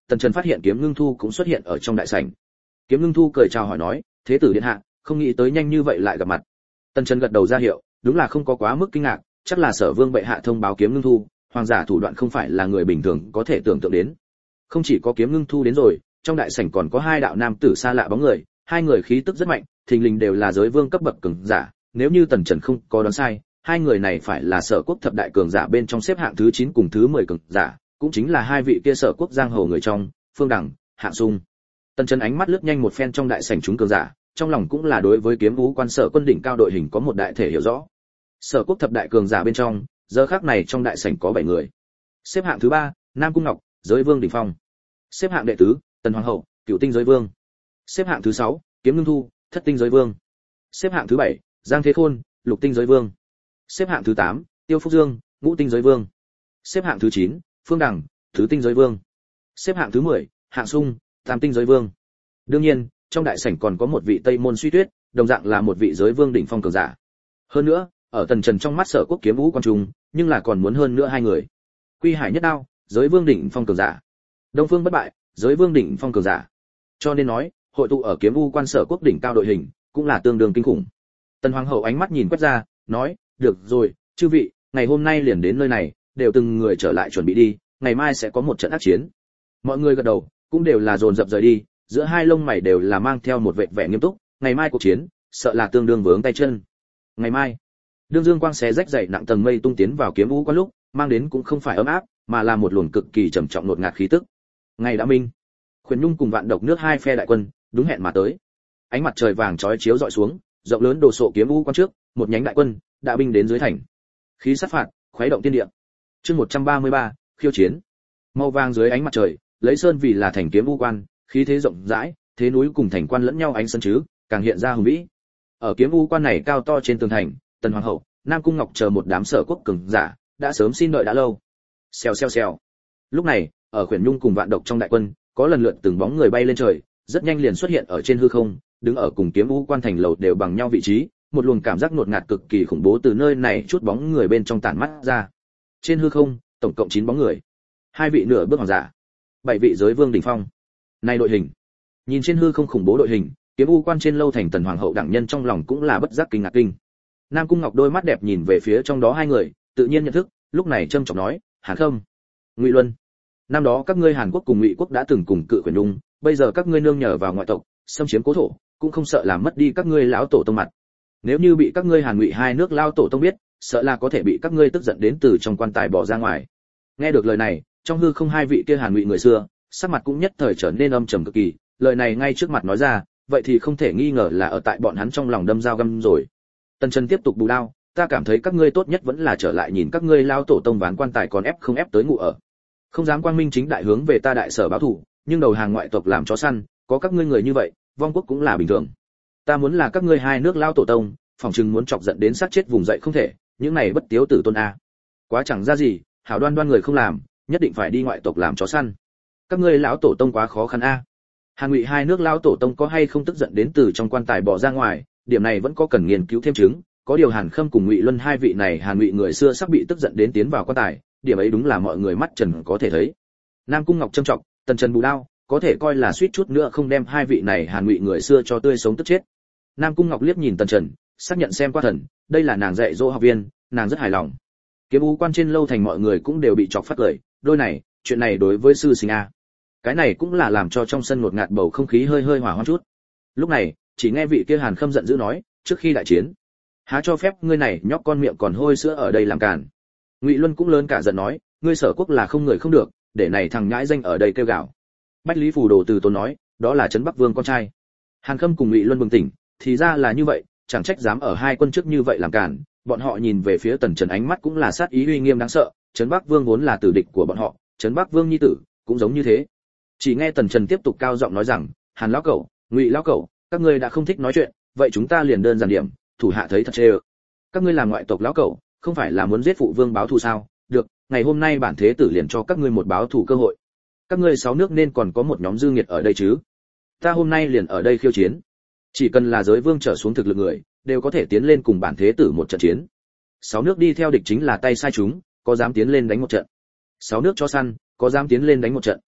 Tần Trần phát hiện Kiếm Ngưng Thu cũng xuất hiện ở trong đại sảnh. Kiếm Ngưng Thu cười chào hỏi nói, thế tử điện hạ, không nghĩ tới nhanh như vậy lại gặp mặt. Tần Trần gật đầu ra hiệu, đúng là không có quá mức kinh ngạc, chắc là Sở Vương bệ hạ thông báo Kiếm Ngưng Thu, hoàng giả thủ đoạn không phải là người bình thường có thể tưởng tượng đến. Không chỉ có Kiếm Ngưng Thu đến rồi, trong đại sảnh còn có hai đạo nam tử xa lạ bóng người, hai người khí tức rất mạnh, thình lình đều là giới vương cấp bậc cường giả, nếu như Tần Trần không có đoán sai, hai người này phải là Sở Quốc thập đại cường giả bên trong xếp hạng thứ 9 cùng thứ 10 cường giả, cũng chính là hai vị kia Sở Quốc giang hồ người trong, Phương Đằng, Hạng Sung. Tần Trần ánh mắt lướt nhanh một phen trong đại sảnh chúng cường giả, trong lòng cũng là đối với Kiếm Vũ quan Sở quân đỉnh cao đội hình có một đại thể hiểu rõ. Sở Quốc thập đại cường giả bên trong, giờ khắc này trong đại sảnh có 7 người. Xếp hạng thứ 3, Nam Cung Ngọc, giới vương đỉnh phong. Xếp hạng đệ tứ, Tần Hoàng hậu, Cửu tinh giới vương. Xếp hạng thứ 6, Kiếm Ngưng Thu, Thất tinh giới vương. Xếp hạng thứ 7, Giang Thế Khôn, Lục tinh giới vương. Xếp hạng thứ 8, Tiêu Phúc Dương, Ngũ tinh giới vương. Xếp hạng thứ 9, Phương Đằng, Tứ tinh giới vương. Xếp hạng thứ 10, Hạng Sung, Tam tinh giới vương. Đương nhiên, trong đại sảnh còn có một vị Tây Môn Suy Tuyết, đồng dạng là một vị giới vương đỉnh phong cường giả. Hơn nữa, ở Tần Trần trong mắt Sở Quốc Kiếm Vũ quan trung, nhưng là còn muốn hơn nữa hai người. Quy Hải Nhất Đao, giới vương đỉnh phong cường giả. Đông Phương Bất Bại, giới vương đỉnh phong cường giả. Cho nên nói, hội tụ ở Kiếm Vũ quan Sở Quốc đỉnh cao đội hình, cũng là tương đương kinh khủng. Tần Hoàng hậu ánh mắt nhìn quét ra, nói, được rồi, chư vị, ngày hôm nay liền đến nơi này, đều từng người trở lại chuẩn bị đi, ngày mai sẽ có một trận ác chiến. Mọi người gật đầu, cũng đều là dồn dập rời đi, giữa hai lông mày đều là mang theo một vẻ vẻ nghiêm túc, ngày mai cuộc chiến, sợ là tương đương vướng tay chân. Ngày mai, đương dương quang xé rách dày nặng tầng mây tung tiến vào Kiếm Vũ quan lúc, mang đến cũng không phải ấm áp, mà là một luồng cực kỳ trầm trọng ngột ngạt khí tức. Ngày đã minh, Khuyển Nhung cùng Vạn Độc nước hai phe đại quân, đúng hẹn mà tới. Ánh mặt trời vàng chói chiếu dọi xuống, rộng lớn đồ sộ Kiếm Vũ quan trước, một nhánh đại quân đã binh đến dưới thành. Khí sát phạt, khuấy động thiên địa. Chương 133, khiêu chiến. Màu vàng dưới ánh mặt trời, lấy sơn vì là thành Kiếm Vũ quan, khí thế rộng rãi, thế núi cùng thành quan lẫn nhau ánh sân chứ, càng hiện ra hùng vĩ. Ở Kiếm Vũ quan này cao to trên tường thành, Tần Hoàng hậu, Nam Cung Ngọc chờ một đám Sở Quốc cường giả, đã sớm xin đợi đã lâu. Xèo xèo xèo. Lúc này, ở Khuyển Nhung cùng Vạn Độc trong đại quân, có lần lượt từng bóng người bay lên trời, rất nhanh liền xuất hiện ở trên hư không, đứng ở cùng Kiếm Vũ quan thành lầu đều bằng nhau vị trí, một luồng cảm giác ngột ngạt cực kỳ khủng bố từ nơi này chút bóng người bên trong tản mắt ra. Trên hư không, tổng cộng 9 bóng người. 2 vị nửa bước hoàng giả, 7 vị giới vương đỉnh phong. Này đội hình. Nhìn trên hư không khủng bố đội hình, Kiếm Vũ quan trên lâu thành Tần Hoàng hậu đẳng nhân trong lòng cũng là bất giác kinh ngạc kinh. Nam Cung Ngọc đôi mắt đẹp nhìn về phía trong đó hai người, tự nhiên nhận thức, lúc này trầm trọng nói, Hàn Khâm, Ngụy Luân. Năm đó các ngươi Hàn Quốc cùng Ngụy quốc đã từng cùng cự Khuyển Nhung, bây giờ các ngươi nương nhờ vào ngoại tộc, xâm chiếm cố thổ, cũng không sợ làm mất đi các ngươi lão tổ tông mặt. Nếu như bị các ngươi Hàn Ngụy hai nước lao tổ tông biết, sợ là có thể bị các ngươi tức giận đến từ trong quan tài bỏ ra ngoài. Nghe được lời này, trong hư không hai vị kia Hàn Ngụy người xưa, sắc mặt cũng nhất thời trở nên âm trầm cực kỳ, lời này ngay trước mặt nói ra, vậy thì không thể nghi ngờ là ở tại bọn hắn trong lòng đâm dao găm rồi. Tần Trần tiếp tục bù đao, ta cảm thấy các ngươi tốt nhất vẫn là trở lại nhìn các ngươi lao tổ tông ván quan tài còn ép không ép tới ngủ ở. Không dám quang minh chính đại hướng về ta đại sở báo thù, nhưng đầu hàng ngoại tộc làm chó săn, có các ngươi người như vậy, vong quốc cũng là bình thường. Ta muốn là các ngươi hai nước lao tổ tông, phòng chừng muốn chọc giận đến sát chết vùng dậy không thể, những này bất tiếu tử tôn a. Quá chẳng ra gì, hảo đoan đoan người không làm, nhất định phải đi ngoại tộc làm chó săn. Các ngươi lão tổ tông quá khó khăn a. Hàn Ngụy hai nước lao tổ tông có hay không tức giận đến từ trong quan tài bỏ ra ngoài, điểm này vẫn có cần nghiên cứu thêm chứng, có điều Hàn Khâm cùng Ngụy Luân hai vị này Hàn Ngụy người xưa sắp bị tức giận đến tiến vào quan tài, điểm ấy đúng là mọi người mắt trần có thể thấy. Nam Cung Ngọc trân trọng, Tần Trần bù đao, có thể coi là suýt chút nữa không đem hai vị này Hàn Ngụy người xưa cho tươi sống tức chết. Nam Cung Ngọc liếc nhìn Tần Trần, xác nhận xem qua thần, đây là nàng dạy dỗ học viên, nàng rất hài lòng. Kiếm Vũ quan trên lâu thành mọi người cũng đều bị chọc phát cười, đôi này, chuyện này đối với sư sinh a. Cái này cũng là làm cho trong sân ngột ngạt bầu không khí hơi hơi hỏa hoãn chút. Lúc này, chỉ nghe vị kia Hàn Khâm giận dữ nói, trước khi đại chiến, há cho phép ngươi này nhóc con miệng còn hôi sữa ở đây làm càn. Ngụy Luân cũng lớn cả giận nói, ngươi Sở Quốc là không người không được, để này thằng nhãi danh ở đây kêu gào. Bách Lý Phù Đồ từ tốn nói, đó là Trấn Bắc Vương con trai. Hàn Khâm cùng Ngụy Luân bừng tỉnh, thì ra là như vậy, chẳng trách dám ở hai quân trước như vậy làm càn, bọn họ nhìn về phía Tần Trần ánh mắt cũng là sát ý uy nghiêm đáng sợ, Trấn Bắc Vương vốn là tử địch của bọn họ, Trấn Bắc Vương nhi tử cũng giống như thế. Chỉ nghe Tần Trần tiếp tục cao giọng nói rằng, Hàn lão cẩu, Ngụy lão cẩu, các ngươi đã không thích nói chuyện, vậy chúng ta liền đơn giản điểm, thủ hạ thấy thật chê ơ. Các ngươi làm ngoại tộc lão cẩu, không phải là muốn giết phụ vương báo thù sao? Được, ngày hôm nay bản thế tử liền cho các ngươi một báo thù cơ hội. Các ngươi 6 nước nên còn có một nhóm dư nghiệt ở đây chứ? Ta hôm nay liền ở đây khiêu chiến. Chỉ cần là giới vương trở xuống thực lực người, đều có thể tiến lên cùng bản thế tử một trận chiến. 6 nước đi theo địch chính là tay sai chúng, có dám tiến lên đánh một trận. 6 nước cho săn, có dám tiến lên đánh một trận.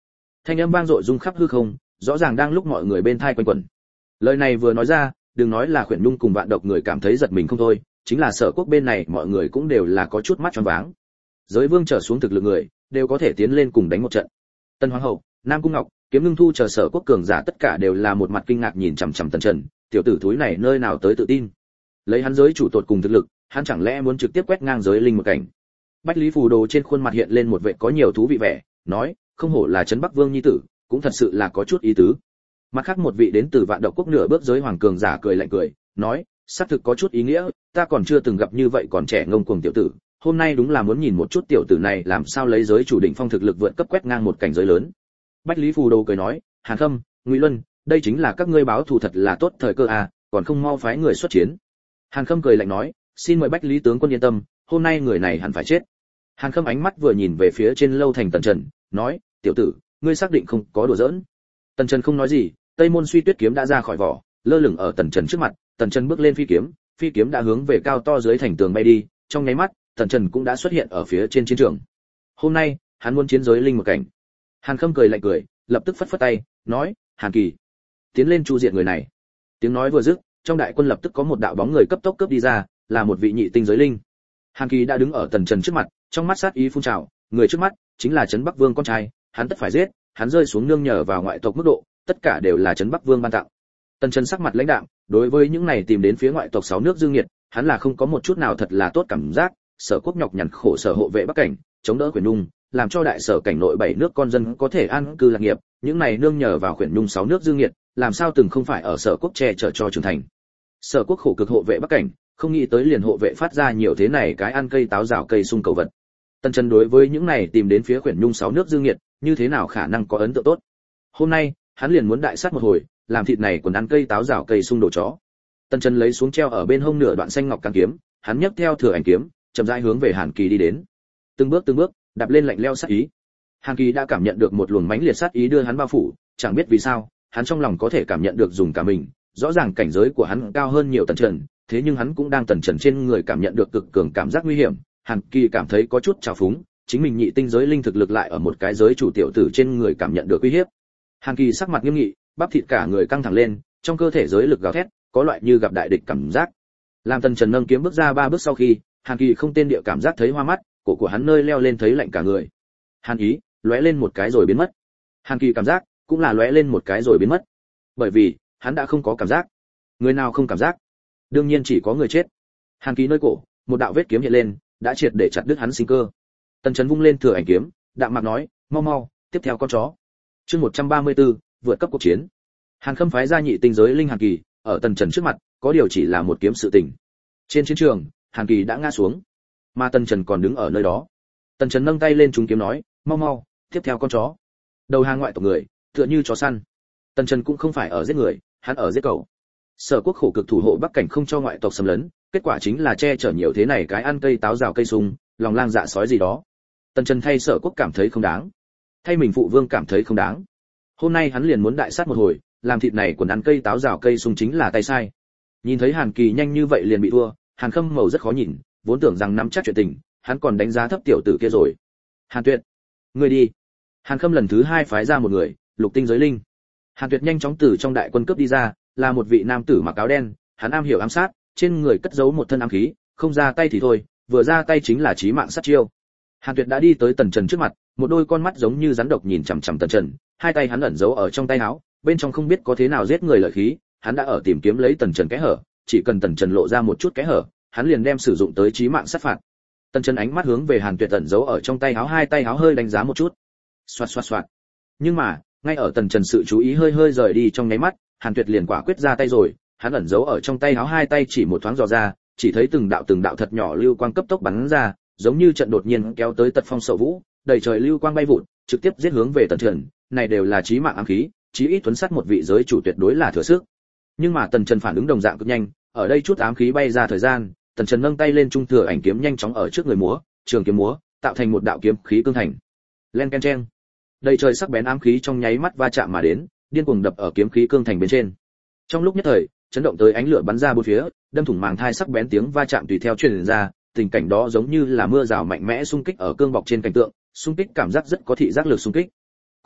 Thanh âm vang dội rung khắp hư không, rõ ràng đang lúc mọi người bên thai quanh quẩn. Lời này vừa nói ra, đừng nói là Khuyển Nhung cùng Vạn Độc người cảm thấy giật mình không thôi, chính là Sở Quốc bên này mọi người cũng đều là có chút mắt choáng váng. Giới vương trở xuống thực lực người, đều có thể tiến lên cùng đánh một trận. Tân Hoàng hậu, Nam Cung Ngọc, Kiếm Ngưng Thu chờ Sở Quốc cường giả tất cả đều là một mặt kinh ngạc nhìn chằm chằm Tần Trần, tiểu tử thúi này nơi nào tới tự tin? Lấy hắn giới chủ tột cùng thực lực, hắn chẳng lẽ muốn trực tiếp quét ngang giới linh một cảnh? Bách Lý Phù Đồ trên khuôn mặt hiện lên một vẻ có nhiều thú vị vẻ, nói, không hổ là trấn Bắc Vương nhi tử, cũng thật sự là có chút ý tứ. Mặt khác một vị đến từ Vạn Độc quốc nửa bước giới hoàng cường giả cười lạnh cười, nói, xác thực có chút ý nghĩa, ta còn chưa từng gặp như vậy còn trẻ ngông cuồng tiểu tử, hôm nay đúng là muốn nhìn một chút tiểu tử này làm sao lấy giới chủ đỉnh phong thực lực vượt cấp quét ngang một cảnh giới lớn. Bách Lý Phù Đồ cười nói, Hàn Khâm, Ngụy Luân, đây chính là các ngươi báo thù thật là tốt thời cơ à, còn không mau phái người xuất chiến. Hàn Khâm cười lạnh nói, xin mời Bách Lý tướng quân yên tâm, hôm nay người này hẳn phải chết. Hàn Khâm ánh mắt vừa nhìn về phía trên lâu thành Tần Trần, nói, tiểu tử, ngươi xác định không có đùa giỡn? Tần Trần không nói gì, Tây Môn Suy Tuyết kiếm đã ra khỏi vỏ, lơ lửng ở Tần Trần trước mặt, Tần Trần bước lên phi kiếm đã hướng về cao to dưới thành tường bay đi, trong nháy mắt, Tần Trần cũng đã xuất hiện ở phía trên chiến trường. Hôm nay, hắn muốn chiến giới linh một cảnh. Hàn Khâm cười lạnh cười, lập tức phất phất tay, nói, Hàn Kỳ, tiến lên chu diện người này. Tiếng nói vừa dứt, trong đại quân lập tức có một đạo bóng người cấp tốc cướp đi ra, là một vị nhị tinh giới linh. Hàn Kỳ đã đứng ở Tần Trần trước mặt, trong mắt sát ý phun trào, người trước mắt chính là Trấn Bắc Vương con trai, hắn tất phải giết, hắn rơi xuống nương nhờ vào ngoại tộc mức độ, tất cả đều là Trấn Bắc Vương ban tặng. Tần Trần sắc mặt lãnh đạm, đối với những này tìm đến phía ngoại tộc 6 nước dương nghiệt, hắn là không có một chút nào thật là tốt cảm giác, Sở Quốc nhọc nhằn khổ sở hộ vệ Bắc cảnh, chống đỡ Khuyển Nhung, làm cho đại sở cảnh nội 7 nước con dân có thể an cư lạc nghiệp, những này nương nhờ vào Khuyển Nhung 6 nước dương nghiệt, làm sao từng không phải ở Sở Quốc che chở cho trưởng thành. Sở Quốc khổ cực hộ vệ Bắc cảnh, không nghĩ tới liền hộ vệ phát ra nhiều thế này cái ăn cây táo rào cây sung cầu vật. Tần Trần đối với những này tìm đến phía Khuyển Nhung 6 nước dương nghiệt, như thế nào khả năng có ấn tượng tốt. Hôm nay, hắn liền muốn đại sát một hồi, làm thịt này còn ăn cây táo rào cây sung đồ chó. Tần Trần lấy xuống treo ở bên hông nửa đoạn xanh ngọc cang kiếm, hắn nhấc theo thừa ảnh kiếm, chậm rãi hướng về Hàn Kỳ đi đến. Từng bước đạp lên lạnh lẽo sát ý. Hàn Kỳ đã cảm nhận được một luồng mãnh liệt sát ý đưa hắn bao phủ, chẳng biết vì sao, hắn trong lòng có thể cảm nhận được dùng cả mình, rõ ràng cảnh giới của hắn cao hơn nhiều Tần Trần, thế nhưng hắn cũng đang Tần Trần trên người cảm nhận được cực cường cảm giác nguy hiểm. Hàn Kỳ cảm thấy có chút trào phúng, chính mình nhị tinh giới linh thực lực lại ở một cái giới chủ tiểu tử trên người cảm nhận được uy hiếp. Hàn Kỳ sắc mặt nghiêm nghị, bắp thịt cả người căng thẳng lên, trong cơ thể giới lực gào thét, có loại như gặp đại địch cảm giác. Làm Tần Trần nâng kiếm bước ra 3 bước sau khi, Hàn Kỳ không tên địa cảm giác thấy hoa mắt, cổ của hắn nơi leo lên thấy lạnh cả người. Hàn ý lóe lên một cái rồi biến mất. Hàn Kỳ cảm giác cũng là lóe lên một cái rồi biến mất. Bởi vì hắn đã không có cảm giác. Người nào không cảm giác? Đương nhiên chỉ có người chết. Hàn Kỳ nơi cổ, một đạo vết kiếm hiện lên, đã triệt để chặt đứt hắn sinh cơ. Tần Trần vung lên thừa ảnh kiếm, đạm mạc nói, mau mau, tiếp theo con chó. Chương 134, vượt cấp cuộc chiến. Hàn Khâm phái ra nhị tinh giới linh Hàn Kỳ, ở Tần Trần trước mặt, có điều chỉ là một kiếm sự tình. Trên chiến trường, Hàn Kỳ đã ngã xuống, mà Tần Trần còn đứng ở nơi đó. Tần Trần nâng tay lên trúng kiếm nói, mau mau, tiếp theo con chó. Đầu hàng ngoại tộc người, tựa như chó săn. Tần Trần cũng không phải ở giết người, hắn ở giết cẩu. Sở Quốc khổ cực thủ hộ Bắc cảnh không cho ngoại tộc xâm lấn, kết quả chính là che chở nhiều thế này cái ăn cây táo rào cây sung, lòng lang dạ sói gì đó. Tần Trần thay Sở Quốc cảm thấy không đáng, thay mình phụ vương cảm thấy không đáng. Hôm nay hắn liền muốn đại sát một hồi, làm thịt này quần ăn cây táo rào cây sung chính là tay sai. Nhìn thấy Hàn Kỳ nhanh như vậy liền bị thua, Hàn Khâm màu rất khó nhìn, vốn tưởng rằng nắm chắc chuyện tình, hắn còn đánh giá thấp tiểu tử kia rồi. Hàn Tuyệt, ngươi đi. Hàn Khâm lần thứ 2 phái ra một người, lục tinh giới linh. Hàn Tuyệt nhanh chóng từ trong đại quân cướp đi ra, là một vị nam tử mặc áo đen, hắn am hiểu ám sát, trên người cất giấu một thân ám khí, không ra tay thì thôi, vừa ra tay chính là chí mạng sát chiêu. Hàn Tuyệt đã đi tới Tần Trần trước mặt, một đôi con mắt giống như rắn độc nhìn chằm chằm Tần Trần, hai tay hắn ẩn giấu ở trong tay áo, bên trong không biết có thế nào giết người lợi khí, hắn đã ở tìm kiếm lấy Tần Trần kẽ hở, chỉ cần Tần Trần lộ ra một chút kẽ hở, hắn liền đem sử dụng tới chí mạng sát phạt. Tần Trần ánh mắt hướng về Hàn Tuyệt ẩn giấu ở trong tay áo, hai tay áo hơi đánh giá một chút. Xoạt xoạt xoạt. Nhưng mà, ngay ở Tần Trần sự chú ý hơi rời đi trong nháy mắt, Hàn Tuyệt liền quả quyết ra tay rồi, hắn ẩn giấu ở trong tay áo hai tay chỉ một thoáng dò ra, chỉ thấy từng đạo thật nhỏ lưu quang cấp tốc bắn ra, giống như trận đột nhiên kéo tới tật phong sậu vũ, đầy trời lưu quang bay vụt, trực tiếp giết hướng về Tần Trần, này đều là chí mạng ám khí, chí ít tuấn sát một vị giới chủ tuyệt đối là thừa sức. Nhưng mà Tần Trần phản ứng đồng dạng cực nhanh, ở đây chút ám khí bay ra thời gian, Tần Trần nâng tay lên trung thừa ảnh kiếm nhanh chóng ở trước người múa, trường kiếm múa, tạo thành một đạo kiếm khí cương thành. Len ken chen. Đầy trời sắc bén ám khí trong nháy mắt va chạm mà đến, điên cuồng đập ở kiếm khí cương thành bên trên. Trong lúc nhất thời, chấn động tới ánh lửa bắn ra bốn phía, đâm thủng màng thai sắc bén tiếng va chạm tùy theo truyền ra, tình cảnh đó giống như là mưa rào mạnh mẽ xung kích ở cương bọc trên cảnh tượng, xung kích cảm giác rất có thị giác lực xung kích.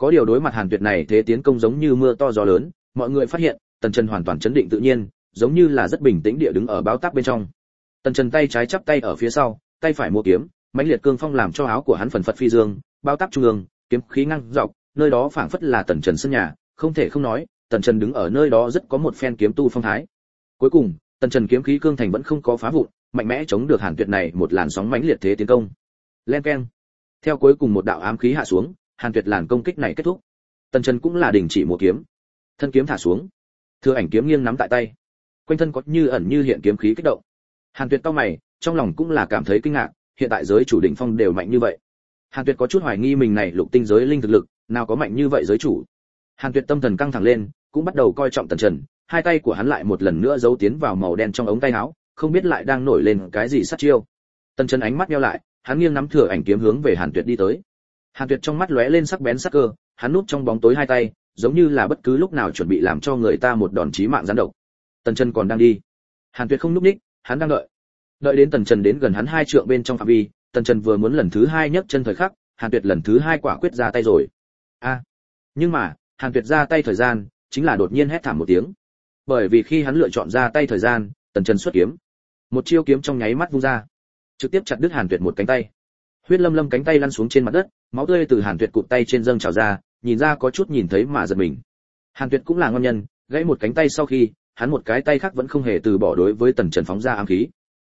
Có điều đối mặt Hàn Tuyệt này thế tiến công giống như mưa to gió lớn, mọi người phát hiện, Tần Trần hoàn toàn chấn định tự nhiên, giống như là rất bình tĩnh địa đứng ở báo táp bên trong. Tần Trần tay trái chắp tay ở phía sau, tay phải múa kiếm, mãnh liệt cương phong làm cho áo của hắn phần phật phi dương, báo táp trung ương, kiếm khí ngang dọc, nơi đó phảng phất là Tần Trần sân nhà, không thể không nói, Tần Trần đứng ở nơi đó rất có một phen kiếm tu phong thái. Cuối cùng, Tần Trần kiếm khí cương thành vẫn không có phá vụn, mạnh mẽ chống được Hàn Tuyệt này một làn sóng mãnh liệt thế tiến công. Len keng. Theo cuối cùng một đạo ám khí hạ xuống, Hàn Tuyệt làn công kích này kết thúc. Tần Trần cũng là đình chỉ múa kiếm, thân kiếm thả xuống, Thừa Ảnh kiếm nghiêng nắm tại tay, quanh thân có như ẩn như hiện kiếm khí kích động. Hàn Tuyệt cau mày, trong lòng cũng là cảm thấy kinh ngạc, hiện tại giới chủ đỉnh phong đều mạnh như vậy. Hàn Tuyệt có chút hoài nghi mình này lục tinh giới linh thực lực, nào có mạnh như vậy giới chủ. Hàn Tuyệt tâm thần căng thẳng lên, cũng bắt đầu coi trọng Tần Trần, hai tay của hắn lại một lần nữa giấu tiến vào màu đen trong ống tay áo, không biết lại đang nổi lên cái gì sát chiêu. Tần Trần ánh mắt nheo lại, hắn nghiêng nắm Thừa Ảnh kiếm hướng về Hàn Tuyệt đi tới. Hàn Tuyệt trong mắt lóe lên sắc bén sắc cơ, hắn núp trong bóng tối hai tay, giống như là bất cứ lúc nào chuẩn bị làm cho người ta một đòn chí mạng gián độc. Tần Trần còn đang đi. Hàn Tuyệt không núp ních, hắn đang đợi. Đợi đến Tần Trần đến gần hắn 2 trượng bên trong phạm vi, Tần Trần vừa muốn lần thứ 2 nhấc chân thời khắc, Hàn Tuyệt lần thứ 2 quả quyết ra tay rồi. Nhưng mà, Hàn Tuyệt ra tay thời gian, chính là đột nhiên hét thảm một tiếng. Bởi vì khi hắn lựa chọn ra tay thời gian, Tần Trần xuất kiếm. Một chiêu kiếm trong nháy mắt vung ra, trực tiếp chặt đứt Hàn Tuyệt một cánh tay. Huyết lâm lâm cánh tay lăn xuống trên mặt đất, máu tươi từ Hàn Tuyệt cụt tay trên dâng trào ra, nhìn ra có chút nhìn thấy mà giật mình. Hàn Tuyệt cũng là ngon nhân, gãy một cánh tay sau khi, hắn một cái tay khác vẫn không hề từ bỏ đối với Tần Trần phóng ra ám khí.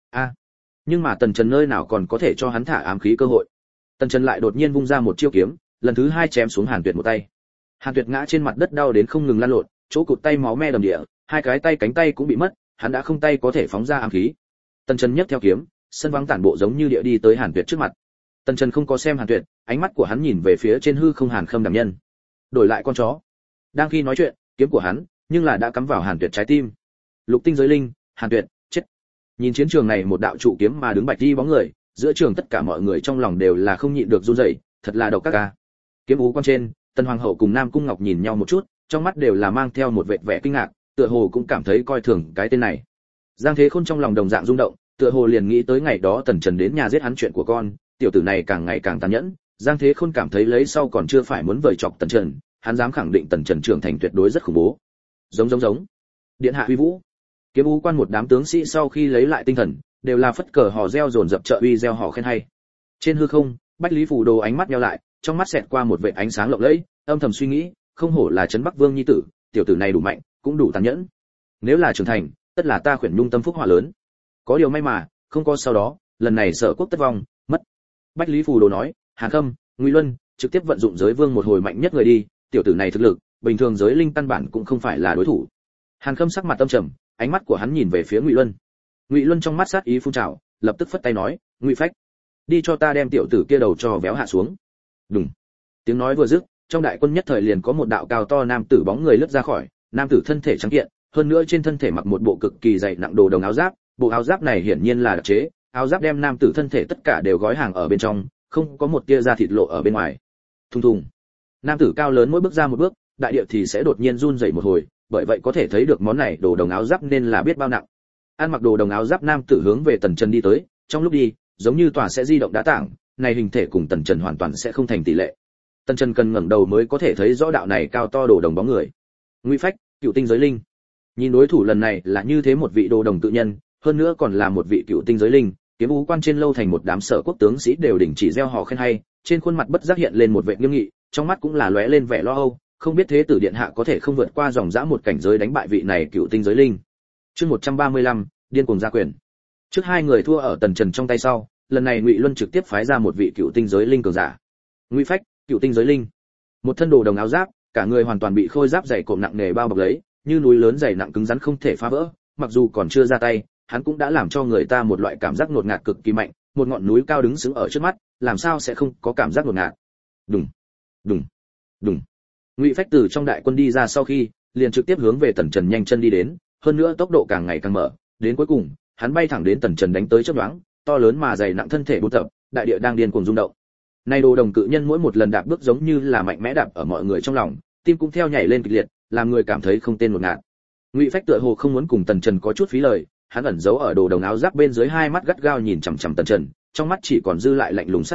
Nhưng mà Tần Trần nơi nào còn có thể cho hắn thả ám khí cơ hội. Tần Trần lại đột nhiên vung ra một chiêu kiếm, lần thứ 2 chém xuống Hàn Tuyệt một tay. Hàn Tuyệt ngã trên mặt đất đau đến không ngừng lăn lộn, chỗ cụt tay máu me đầm địa, hai cái tay cánh tay cũng bị mất, hắn đã không tay có thể phóng ra ám khí. Tần Trần nhấc theo kiếm, sân vắng tản bộ giống như địa đi tới Hàn Tuyệt trước mặt. Tần Trần không có xem Hàn Tuyệt, ánh mắt của hắn nhìn về phía trên hư không Hàn Khâm đảm nhân. Đổi lại con chó. Đang khi nói chuyện, kiếm của hắn, nhưng là đã cắm vào Hàn Tuyệt trái tim. Lục tinh giới linh, Hàn Tuyệt, chết. Nhìn chiến trường này một đạo trụ kiếm mà đứng bạch đi bóng người, giữa trường tất cả mọi người trong lòng đều là không nhịn được run rẩy, thật là độc các ca. Kiếm ú quan trên, Tần Hoàng hậu cùng Nam Cung Ngọc nhìn nhau một chút, trong mắt đều là mang theo một vệt vẻ kinh ngạc, tựa hồ cũng cảm thấy coi thường cái tên này. Giang Thế Khôn trong lòng đồng dạng rung động, tựa hồ liền nghĩ tới ngày đó Tần Trần đến nhà giết hắn chuyện của con, tiểu tử này càng ngày càng tàn nhẫn. Giang Thế Khôn cảm thấy lấy sau còn chưa phải muốn vời chọc Tần Trần, hắn dám khẳng định Tần Trần trưởng thành tuyệt đối rất khủng bố. Giống. Điện hạ uy vũ. Kiếm ú quan một đám tướng sĩ sau khi lấy lại tinh thần, đều là phất cờ hò reo dồn dập trợ uy reo hò khen hay. Trên hư không, Bách Lý Phù Đồ ánh mắt nheo lại, trong mắt xẹt qua một vệt ánh sáng lộng lẫy, âm thầm suy nghĩ, không hổ là trấn Bắc Vương nhi tử, tiểu tử này đủ mạnh, cũng đủ tàn nhẫn. Nếu là trưởng thành, tất là ta khuyển nhung tâm phúc hỏa lớn. Có điều may mà, không có sau đó, lần này Sở quốc tất vong, mất. Bách Lý Phù Đồ nói, Hàn Khâm, Ngụy Luân, trực tiếp vận dụng giới vương một hồi mạnh nhất người đi, tiểu tử này thực lực, bình thường giới linh căn bản cũng không phải là đối thủ. Hàn Khâm sắc mặt âm trầm, ánh mắt của hắn nhìn về phía Ngụy Luân. Ngụy Luân trong mắt sát ý phun trào, lập tức phất tay nói, Ngụy Phách, đi cho ta đem tiểu tử kia đầu cho véo hạ xuống. Đùng. Tiếng nói vừa dứt, trong đại quân nhất thời liền có một đạo cao to nam tử bóng người lướt ra khỏi, nam tử thân thể trắng kiện, hơn nữa trên thân thể mặc một bộ cực kỳ dày nặng đồ đồng áo giáp, bộ áo giáp này hiển nhiên là đặc chế, áo giáp đem nam tử thân thể tất cả đều gói hàng ở bên trong, không có một tia da thịt lộ ở bên ngoài. Thùng thùng. Nam tử cao lớn mỗi bước ra một bước, đại địa thì sẽ đột nhiên run rẩy một hồi, bởi vậy có thể thấy được món này đồ đồng áo giáp nên là biết bao nặng. Ăn mặc đồ đồng áo giáp nam tử hướng về Tần Trần đi tới, trong lúc đi, giống như tòa sẽ di động đá tảng, này hình thể cùng Tần Trần hoàn toàn sẽ không thành tỷ lệ. Tần Trần cần ngẩng đầu mới có thể thấy rõ đạo này cao to đồ đồng bóng người. Ngụy Phách, Cựu tinh giới linh. Nhìn đối thủ lần này là như thế một vị đồ đồng tự nhân, hơn nữa còn là một vị Cựu tinh giới linh, Kiếm ú quan trên lâu thành một đám Sở quốc tướng sĩ đều đình chỉ reo hò khen hay, trên khuôn mặt bất giác hiện lên một vẻ nghiêm nghị, trong mắt cũng là lóe lên vẻ lo âu, không biết thế tử điện hạ có thể không vượt qua dòng dã một cảnh giới đánh bại vị này Cựu tinh giới linh. Chương 135, điên cuồng gia quyền. Trước hai người thua ở Tần Trần trong tay sau, lần này Ngụy Luân trực tiếp phái ra một vị Cựu tinh giới linh cường giả. Ngụy Phách, Cựu tinh giới linh. Một thân đồ đồng áo giáp, cả người hoàn toàn bị khôi giáp dày cộm nặng nề bao bọc lấy, như núi lớn dày nặng cứng rắn không thể phá vỡ, mặc dù còn chưa ra tay, hắn cũng đã làm cho người ta một loại cảm giác ngột ngạt cực kỳ mạnh, một ngọn núi cao đứng sững ở trước mắt, làm sao sẽ không có cảm giác ngột ngạt. Đùng, đùng, đùng. Ngụy Phách từ trong đại quân đi ra sau khi, liền trực tiếp hướng về Tần Trần nhanh chân đi đến, hơn nữa tốc độ càng ngày càng mở, đến cuối cùng, hắn bay thẳng đến Tần Trần đánh tới chớp nhoáng, to lớn mà dày nặng thân thể bút tập, đại địa đang điên cuồng rung động. Nay đồ đồng cự nhân mỗi một lần đạp bước giống như là mạnh mẽ đạp ở mọi người trong lòng, tim cũng theo nhảy lên kịch liệt, làm người cảm thấy không tên ngột ngạt. Ngụy Phách tựa hồ không muốn cùng Tần Trần có chút phí lời, hắn ẩn giấu ở đồ đồng áo giáp bên dưới hai mắt gắt gao nhìn chằm chằm Tần Trần, trong mắt chỉ còn dư lại lạnh lùng sát ý,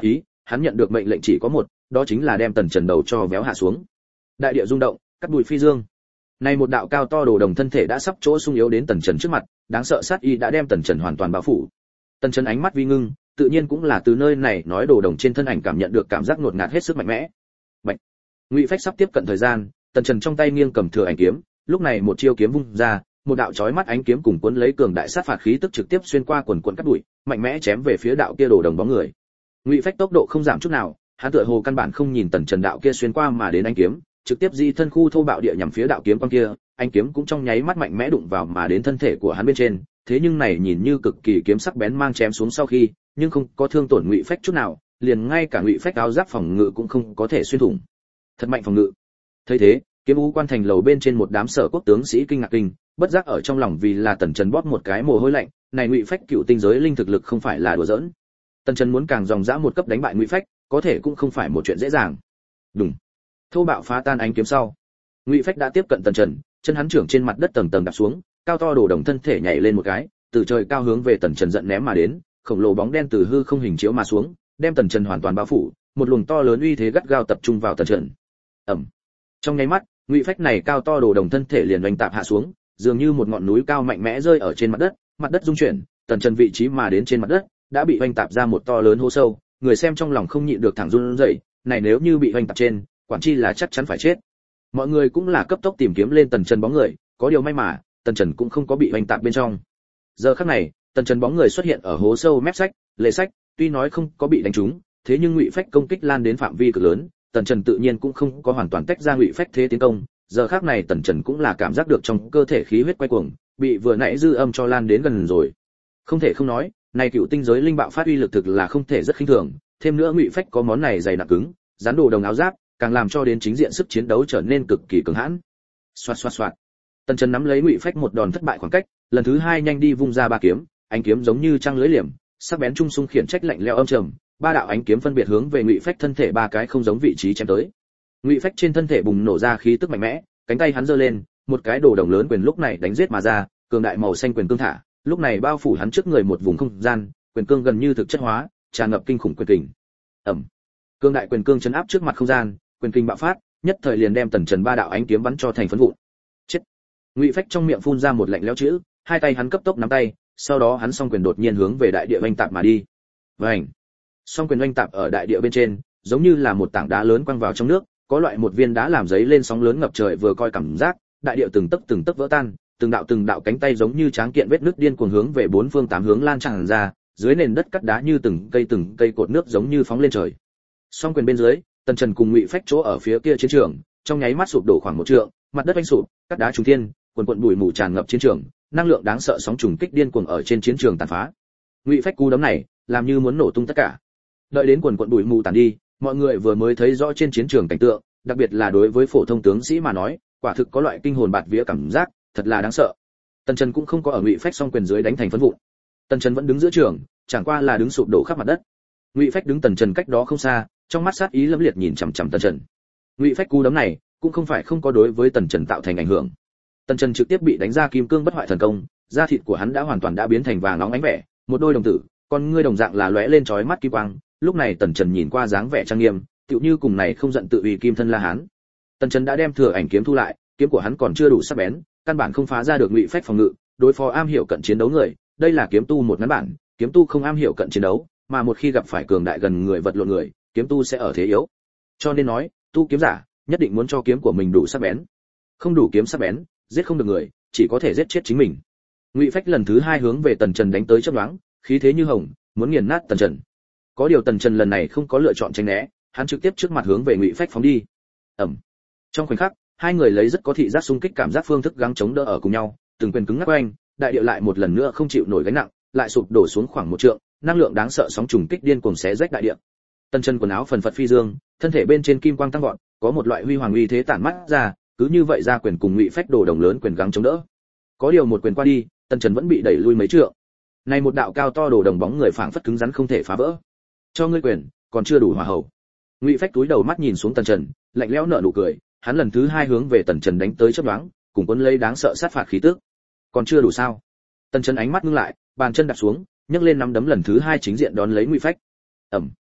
hắn nhận được mệnh lệnh chỉ có một, đó chính là đem Tần Trần đầu cho véo hạ xuống. Đại địa rung động, cắt bụi phi dương. Nay một đạo cao to đồ đồng thân thể đã sắp chỗ sung yếu đến Tần Trần trước mặt, đáng sợ sát y đã đem Tần Trần hoàn toàn bao phủ. Tần Trần ánh mắt vi ngưng, tự nhiên cũng là từ nơi này nói đồ đồng trên thân ảnh cảm nhận được cảm giác ngột ngạt hết sức mạnh mẽ. Bạch. Ngụy Phách sắp tiếp cận thời gian, Tần Trần trong tay nghiêng cầm thừa ảnh kiếm, lúc này một chiêu kiếm vung ra, một đạo chói mắt ánh kiếm cùng cuốn lấy cường đại sát phạt khí tức trực tiếp xuyên qua quần quần cắt bụi, mạnh mẽ chém về phía đạo kia đồ đồng bóng người. Ngụy Phách tốc độ không giảm chút nào, hắn tựa hồ căn bản không nhìn Tần Trần đạo kia xuyên qua mà đến ánh kiếm, trực tiếp di thân khu thô bạo địa nhằm phía đạo kiếm con kia, ánh kiếm cũng trong nháy mắt mạnh mẽ đụng vào mà đến thân thể của hắn bên trên, thế nhưng này nhìn như cực kỳ kiếm sắc bén mang chém xuống sau khi, nhưng không có thương tổn Ngụy Phách chút nào, liền ngay cả Ngụy Phách áo giáp phòng ngự cũng không có thể xuyên thủng. Thật mạnh phòng ngự. Thấy thế, Kiếm U quan thành lầu bên trên một đám Sở Quốc tướng sĩ kinh ngạc kinh, bất giác ở trong lòng vì là Tần Trần bóp một cái mồ hôi lạnh, này Ngụy Phách cựu tinh giới linh thực lực không phải là đùa giỡn. Tần Trần muốn càng dòng dã một cấp đánh bại Ngụy Phách, có thể cũng không phải một chuyện dễ dàng. Đùng. Thô bạo phá tan ánh kiếm sau, Ngụy Phách đã tiếp cận Tần Trần, chân hắn trưởng trên mặt đất tầng tầng đạp xuống, cao to đồ đồng thân thể nhảy lên một cái, từ trời cao hướng về Tần Trần giận ném mà đến, khổng lồ bóng đen từ hư không hình chiếu mà xuống, đem Tần Trần hoàn toàn bao phủ, một luồng to lớn uy thế gắt gao tập trung vào Tần Trần. Ầm. Trong nháy mắt, Ngụy Phách này cao to đồ đồng thân thể liền oanh tạp hạ xuống, dường như một ngọn núi cao mạnh mẽ rơi ở trên mặt đất rung chuyển, Tần Trần vị trí mà đến trên mặt đất, đã bị oanh tạp ra một to lớn hố sâu, người xem trong lòng không nhịn được thẳng run rẩy, này nếu như bị oanh tạp trên, quản chi là chắc chắn phải chết. Mọi người cũng là cấp tốc tìm kiếm lên Tần Trần bóng người, có điều may mà, Tần Trần cũng không có bị oanh tạp bên trong. Giờ khắc này, Tần Trần bóng người xuất hiện ở hố sâu mép sách, lệ sách, tuy nói không có bị đánh trúng, thế nhưng Ngụy Phách công kích lan đến phạm vi cực lớn, Tần Trần tự nhiên cũng không có hoàn toàn tách ra Ngụy Phách thế tiến công. Giờ khắc này Tần Trần cũng là cảm giác được trong cơ thể khí huyết quay cuồng, bị vừa nãy dư âm cho lan đến gần rồi. Không thể không nói, này cựu tinh giới linh bạo phát uy lực thực là không thể rất khinh thường, thêm nữa Ngụy Phách có món này dày nặng cứng, dán đồ đồng áo giáp, càng làm cho đến chính diện sức chiến đấu trở nên cực kỳ cứng hãn. Xoạt xoạt xoạt. Tần Trần nắm lấy Ngụy Phách một đòn thất bại khoảng cách, lần thứ hai nhanh đi vung ra ba kiếm, ánh kiếm giống như trăng lưới liềm, sắc bén trung sung khiển trách lạnh lẽo âm trầm, ba đạo ánh kiếm phân biệt hướng về Ngụy Phách thân thể ba cái không giống vị trí chém tới. Ngụy Phách trên thân thể bùng nổ ra khí tức mạnh mẽ, cánh tay hắn giơ lên, một cái đồ đồng lớn quyền lúc này đánh giết mà ra, cường đại màu xanh quyền cương thả, lúc này bao phủ hắn trước người một vùng không gian, quyền cương gần như thực chất hóa, tràn ngập kinh khủng quyền kình. Ầm. Cương đại quyền cương chấn áp trước mặt không gian, quyền kinh bạo phát, nhất thời liền đem Tần Trần ba đạo ánh kiếm bắn cho thành phấn vụn. Chết. Ngụy Phách trong miệng phun ra một lạnh lẽo chữ, hai tay hắn cấp tốc nắm tay, sau đó hắn song quyền đột nhiên hướng về đại địa oanh tạp mà đi. Vành. Song quyền oanh tạp ở đại địa bên trên, giống như là một tảng đá lớn quăng vào trong nước, có loại một viên đá làm giấy lên sóng lớn ngập trời vừa coi cảm giác, đại địa từng tấc vỡ tan, từng đạo cánh tay giống như tráng kiện vết nước điên cuồng hướng về bốn phương tám hướng lan tràn ra, dưới nền đất cắt đá như từng cây cột nước giống như phóng lên trời. Song quyền bên dưới, Tần Trần cùng Ngụy Phách chỗ ở phía kia chiến trường, trong nháy mắt sụp đổ khoảng một trượng, mặt đất vanh sụp, cắt đá trùng thiên, quần bụi mù tràn ngập chiến trường, năng lượng đáng sợ sóng trùng kích điên cuồng ở trên chiến trường tàn phá. Ngụy Phách cú đấm này, làm như muốn nổ tung tất cả. Đợi đến quần bụi mù tàn đi, mọi người vừa mới thấy rõ trên chiến trường cảnh tượng, đặc biệt là đối với phổ thông tướng sĩ mà nói, quả thực có loại kinh hồn bạt vía cảm giác, thật là đáng sợ. Tần Trần cũng không có ở Ngụy Phách song quyền dưới đánh thành phấn vụn. Tần Trần vẫn đứng giữa trường, chẳng qua là đứng sụp đổ khắp mặt đất. Ngụy Phách đứng Tần Trần cách đó không xa, trong mắt sát ý lẫm liệt nhìn chằm chằm Tần Trần. Ngụy Phách cú đấm này, cũng không phải không có đối với Tần Trần tạo thành ảnh hưởng. Tần Trần trực tiếp bị đánh ra kim cương bất hoại thần công, da thịt của hắn đã hoàn toàn đã biến thành vàng óng ánh vẻ, một đôi đồng tử, con ngươi đồng dạng là lóe lên chói mắt kim quang. Lúc này Tần Trần nhìn qua dáng vẻ trang nghiêm, tựu như cùng này không giận tự uy kim thân La Hán. Tần Trần đã đem thừa ảnh kiếm thu lại, kiếm của hắn còn chưa đủ sắc bén, căn bản không phá ra được Ngụy Phách phòng ngự, đối phó am hiểu cận chiến đấu người, đây là kiếm tu một ngắn bản, kiếm tu không am hiểu cận chiến đấu, mà một khi gặp phải cường đại gần người vật lộn người, kiếm tu sẽ ở thế yếu. Cho nên nói, tu kiếm giả nhất định muốn cho kiếm của mình đủ sắc bén. Không đủ kiếm sắc bén, giết không được người, chỉ có thể giết chết chính mình. Ngụy Phách lần thứ hai hướng về Tần Trần đánh tới chớp nhoáng, khí thế như hồng, muốn nghiền nát Tần Trần. Có điều Tần Trần lần này không có lựa chọn tránh né, hắn trực tiếp trước mặt hướng về Ngụy Phách phóng đi. Ầm. Trong khoảnh khắc, hai người lấy rất có thị giác xung kích cảm giác phương thức gắng chống đỡ ở cùng nhau, từng quyền cứng ngắc quanh, đại địa lại một lần nữa không chịu nổi gánh nặng, lại sụp đổ xuống khoảng một trượng, năng lượng đáng sợ sóng trùng kích điên cuồng xé rách đại địa. Tần Trần quần áo phần phật phi dương, thân thể bên trên kim quang tăng vọt, có một loại huy hoàng uy thế tản mắt ra, cứ như vậy ra quyền cùng Ngụy Phách đồ đồng lớn quyền gắng chống đỡ. Có điều một quyền qua đi, Tần Trần vẫn bị đẩy lui mấy trượng. Này một đạo cao to đồ đồng bóng người phảng phất cứng rắn không thể phá vỡ. Cho ngươi quyền, còn chưa đủ hòa hậu. Ngụy Phách túi đầu mắt nhìn xuống Tần Trần, lạnh lẽo nở nụ cười, hắn lần thứ hai hướng về Tần Trần đánh tới chớp nhoáng, cùng cuốn lấy đáng sợ sát phạt khí tức. Còn chưa đủ sao? Tần Trần ánh mắt ngưng lại, bàn chân đặt xuống, nhấc lên nắm đấm lần thứ hai chính diện đón lấy Ngụy Phách. Ầm.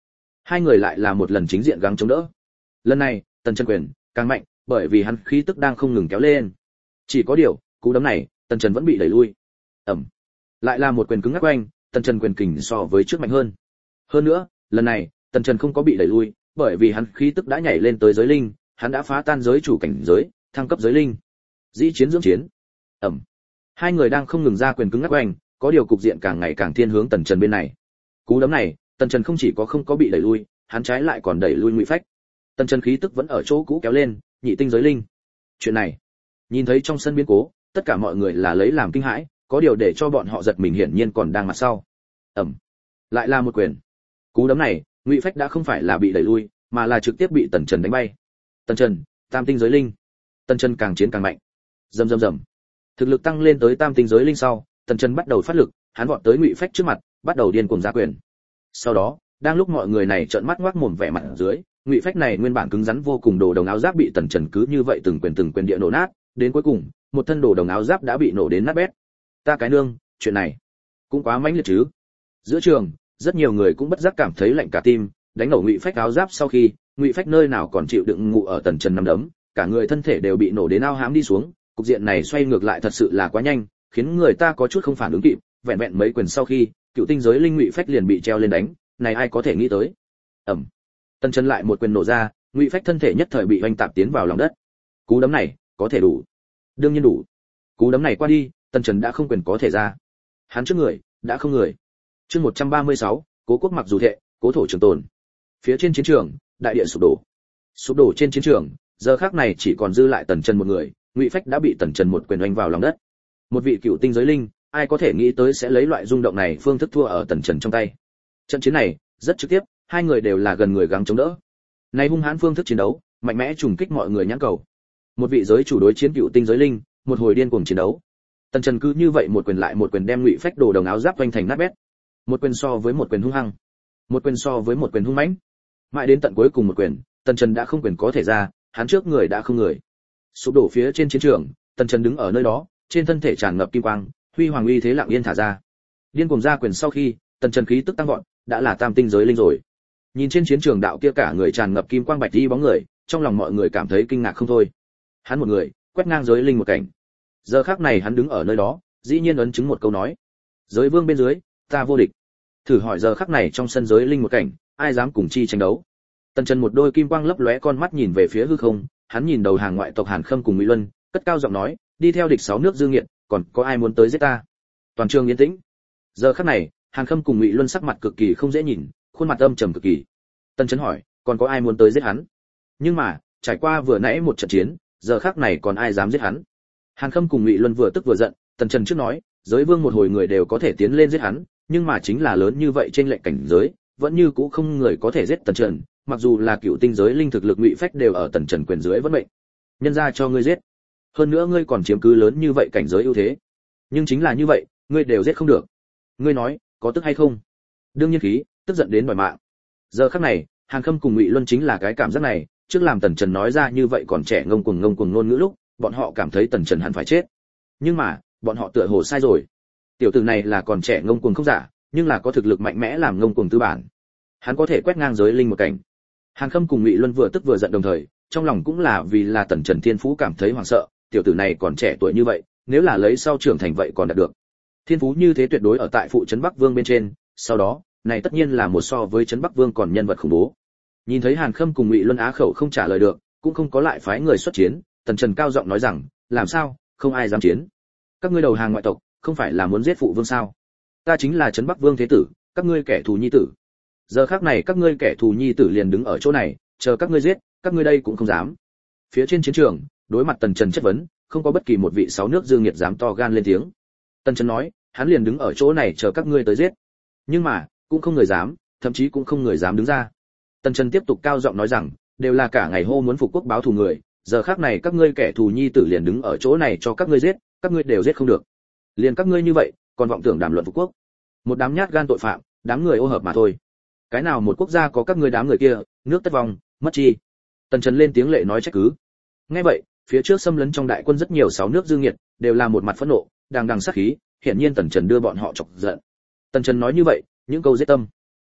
Hai người lại là một lần chính diện gắng chống đỡ. Lần này, Tần Trần quyền càng mạnh, bởi vì hắn khí tức đang không ngừng kéo lên. Chỉ có điều, cú đấm này, Tần Trần vẫn bị đẩy lui. Ầm. Lại là một quyền cứng ngắc quanh, Tần Trần quyền kình so với trước mạnh hơn. Hơn nữa, lần này, Tần Trần không có bị đẩy lui, bởi vì hắn khí tức đã nhảy lên tới giới linh, hắn đã phá tan giới chủ cảnh giới, thăng cấp giới linh. Dĩ chiến dưỡng chiến. Ầm. Hai người đang không ngừng ra quyền cứng ngắc quanh, có điều cục diện càng ngày càng thiên hướng Tần Trần bên này. Cú đấm này, Tần Trần không chỉ có không có bị đẩy lui, hắn trái lại còn đẩy lui Ngụy Phách. Tần Trần khí tức vẫn ở chỗ cũ kéo lên, nhị tinh giới linh. Chuyện này, nhìn thấy trong sân biến cố, tất cả mọi người là lấy làm kinh hãi, có điều để cho bọn họ giật mình hiển nhiên còn đang mặt sau. Ầm. Lại là một quyền. Cú đấm này, Ngụy Phách đã không phải là bị đẩy lui, mà là trực tiếp bị Tần Trần đánh bay. Tần Trần, tam tinh giới linh. Tần Trần càng chiến càng mạnh. Rầm rầm rầm. Thực lực tăng lên tới tam tinh giới linh sau, Tần Trần bắt đầu phát lực, hắn vọt tới Ngụy Phách trước mặt, bắt đầu điên cuồng ra quyền. Sau đó, đang lúc mọi người này trợn mắt ngoác mồm vẻ mặt ở dưới, Ngụy Phách này nguyên bản cứng rắn vô cùng đồ đồng áo giáp bị Tần Trần cứ như vậy từng quyền địa nổ nát, đến cuối cùng, một thân đồ đồng áo giáp đã bị nổ đến nát bét. Ta cái nương, chuyện này cũng quá mãnh liệt chứ. Giữa trường, rất nhiều người cũng bất giác cảm thấy lạnh cả tim, đánh nổ Ngụy Phách áo giáp sau khi, Ngụy Phách nơi nào còn chịu đựng ngụ ở Tần Trần nắm đấm, cả người thân thể đều bị nổ đến ao hãm đi xuống, cục diện này xoay ngược lại thật sự là quá nhanh, khiến người ta có chút không phản ứng kịp, vẹn vẹn mấy quyền sau khi, cựu tinh giới linh Ngụy Phách liền bị treo lên đánh, này ai có thể nghĩ tới. Ầm. Tần Trần lại một quyền nổ ra, Ngụy Phách thân thể nhất thời bị oanh tạp tiến vào lòng đất. Cú đấm này, có thể đủ. Đương nhiên đủ. Cú đấm này qua đi, Tần Trần đã không quyền có thể ra. Hắn trước người, đã không người. Chương 136, Cố quốc mặc dù thệ, cố thổ trường tồn. Phía trên chiến trường, đại địa sụp đổ. Sụp đổ trên chiến trường, giờ khắc này chỉ còn dư lại Tần Trần một người, Ngụy Phách đã bị Tần Trần một quyền oanh vào lòng đất. Một vị cựu tinh giới linh, ai có thể nghĩ tới sẽ lấy loại rung động này phương thức thua ở Tần Trần trong tay. Trận chiến này, rất trực tiếp, hai người đều là gần người gắng chống đỡ. Này hung hãn phương thức chiến đấu, mạnh mẽ trùng kích mọi người nhãn cầu. Một vị giới chủ đối chiến cựu tinh giới linh, một hồi điên cuồng chiến đấu. Tần Trần cứ như vậy một quyền lại một quyền đem Ngụy Phách đồ đồng áo giáp quanh thành nát bét. Một quyền so với một quyền hung hăng, một quyền so với một quyền hung mãnh. Mãi đến tận cuối cùng một quyền, Tần Trần đã không quyền có thể ra, hắn trước người đã không người. Sụp đổ phía trên chiến trường, Tần Trần đứng ở nơi đó, trên thân thể tràn ngập kim quang, huy hoàng uy thế lặng yên thả ra. Điên cuồng ra quyền sau khi, Tần Trần khí tức tăng vọt, đã là tam tinh giới linh rồi. Nhìn trên chiến trường đạo kia cả người tràn ngập kim quang bạch y bóng người, trong lòng mọi người cảm thấy kinh ngạc không thôi. Hắn một người, quét ngang giới linh một cảnh. Giờ khắc này hắn đứng ở nơi đó, dĩ nhiên ấn chứng một câu nói: giới vương bên dưới, ta vô địch. Thử hỏi giờ khắc này trong sân giới linh một cảnh, ai dám cùng chi tranh đấu? Tần Trần một đôi kim quang lấp lóe con mắt nhìn về phía hư không, hắn nhìn đầu hàng ngoại tộc Hàn Khâm cùng Ngụy Luân, cất cao giọng nói: đi theo địch 6 nước dương nghiệt, còn có ai muốn tới giết ta? Toàn trường yên tĩnh. Giờ khắc này, Hàn Khâm cùng Ngụy Luân sắc mặt cực kỳ không dễ nhìn, khuôn mặt âm trầm cực kỳ. Tần Trần hỏi: còn có ai muốn tới giết hắn? Nhưng mà, trải qua vừa nãy một trận chiến, giờ khắc này còn ai dám giết hắn? Hàn Khâm cùng Ngụy Luân vừa tức vừa giận, Tần Trần trước nói, giới vương một hồi người đều có thể tiến lên giết hắn, nhưng mà chính là lớn như vậy trên lệnh cảnh giới, vẫn như cũ không người có thể giết Tần Trần, mặc dù là cựu tinh giới linh thực lực Ngụy Phách đều ở Tần Trần quyền dưới vẫn mệnh. Nhân ra cho ngươi giết. Hơn nữa ngươi còn chiếm cứ lớn như vậy cảnh giới ưu thế. Nhưng chính là như vậy, ngươi đều giết không được. Ngươi nói, có tức hay không? Đương nhiên khí, tức giận đến đòi mạng. Giờ khắc này, Hàn Khâm cùng Ngụy Luân chính là cái cảm giác này, trước làm Tần Trần nói ra như vậy còn trẻ ngông cuồng ngôn ngữ lúc, bọn họ cảm thấy Tần Trần hẳn phải chết. Nhưng mà, bọn họ tựa hồ sai rồi. Tiểu tử này là còn trẻ ngông cuồng không giả, nhưng là có thực lực mạnh mẽ làm ngông cuồng tư bản. Hắn có thể quét ngang giới linh một cảnh. Hàn Khâm cùng Ngụy Luân vừa tức vừa giận đồng thời, trong lòng cũng là vì là Tần Trần Thiên Phú cảm thấy hoảng sợ, tiểu tử này còn trẻ tuổi như vậy, nếu là lấy sau trưởng thành vậy còn đạt được. Thiên phú như thế tuyệt đối ở tại phụ trấn Bắc Vương bên trên, sau đó, này tất nhiên là một so với trấn Bắc Vương còn nhân vật khủng bố. Nhìn thấy Hàn Khâm cùng Ngụy Luân á khẩu không trả lời được, cũng không có lại phái người xuất chiến, Tần Trần cao giọng nói rằng, làm sao, không ai dám chiến. Các ngươi đầu hàng ngoại tộc, không phải là muốn giết phụ vương sao? Ta chính là trấn Bắc Vương thế tử, các ngươi kẻ thù nhi tử. Giờ khắc này các ngươi kẻ thù nhi tử liền đứng ở chỗ này, chờ các ngươi giết, các ngươi đây cũng không dám. Phía trên chiến trường, đối mặt Tần Trần chất vấn, không có bất kỳ một vị 6 nước dương nghiệt dám to gan lên tiếng. Tần Trần nói, hắn liền đứng ở chỗ này chờ các ngươi tới giết. Nhưng mà, cũng không người dám, thậm chí cũng không người dám đứng ra. Tần Trần tiếp tục cao giọng nói rằng, đều là cả ngày hô muốn phục quốc báo thù người, giờ khắc này các ngươi kẻ thù nhi tử liền đứng ở chỗ này cho các ngươi giết, các ngươi đều giết không được. Liền các ngươi như vậy, còn vọng tưởng đàm luận phục quốc. Một đám nhát gan tội phạm, đám người ô hợp mà thôi. Cái nào một quốc gia có các ngươi đám người kia, nước tất vong, mất chi. Tần Trần lên tiếng lệ nói trách cứ. Nghe vậy, phía trước xâm lấn trong đại quân rất nhiều 6 nước dương nghiệt, đều là một mặt phẫn nộ, đằng đằng sát khí, hiển nhiên Tần Trần đưa bọn họ chọc giận. Tần Trần nói như vậy, những câu giết tâm.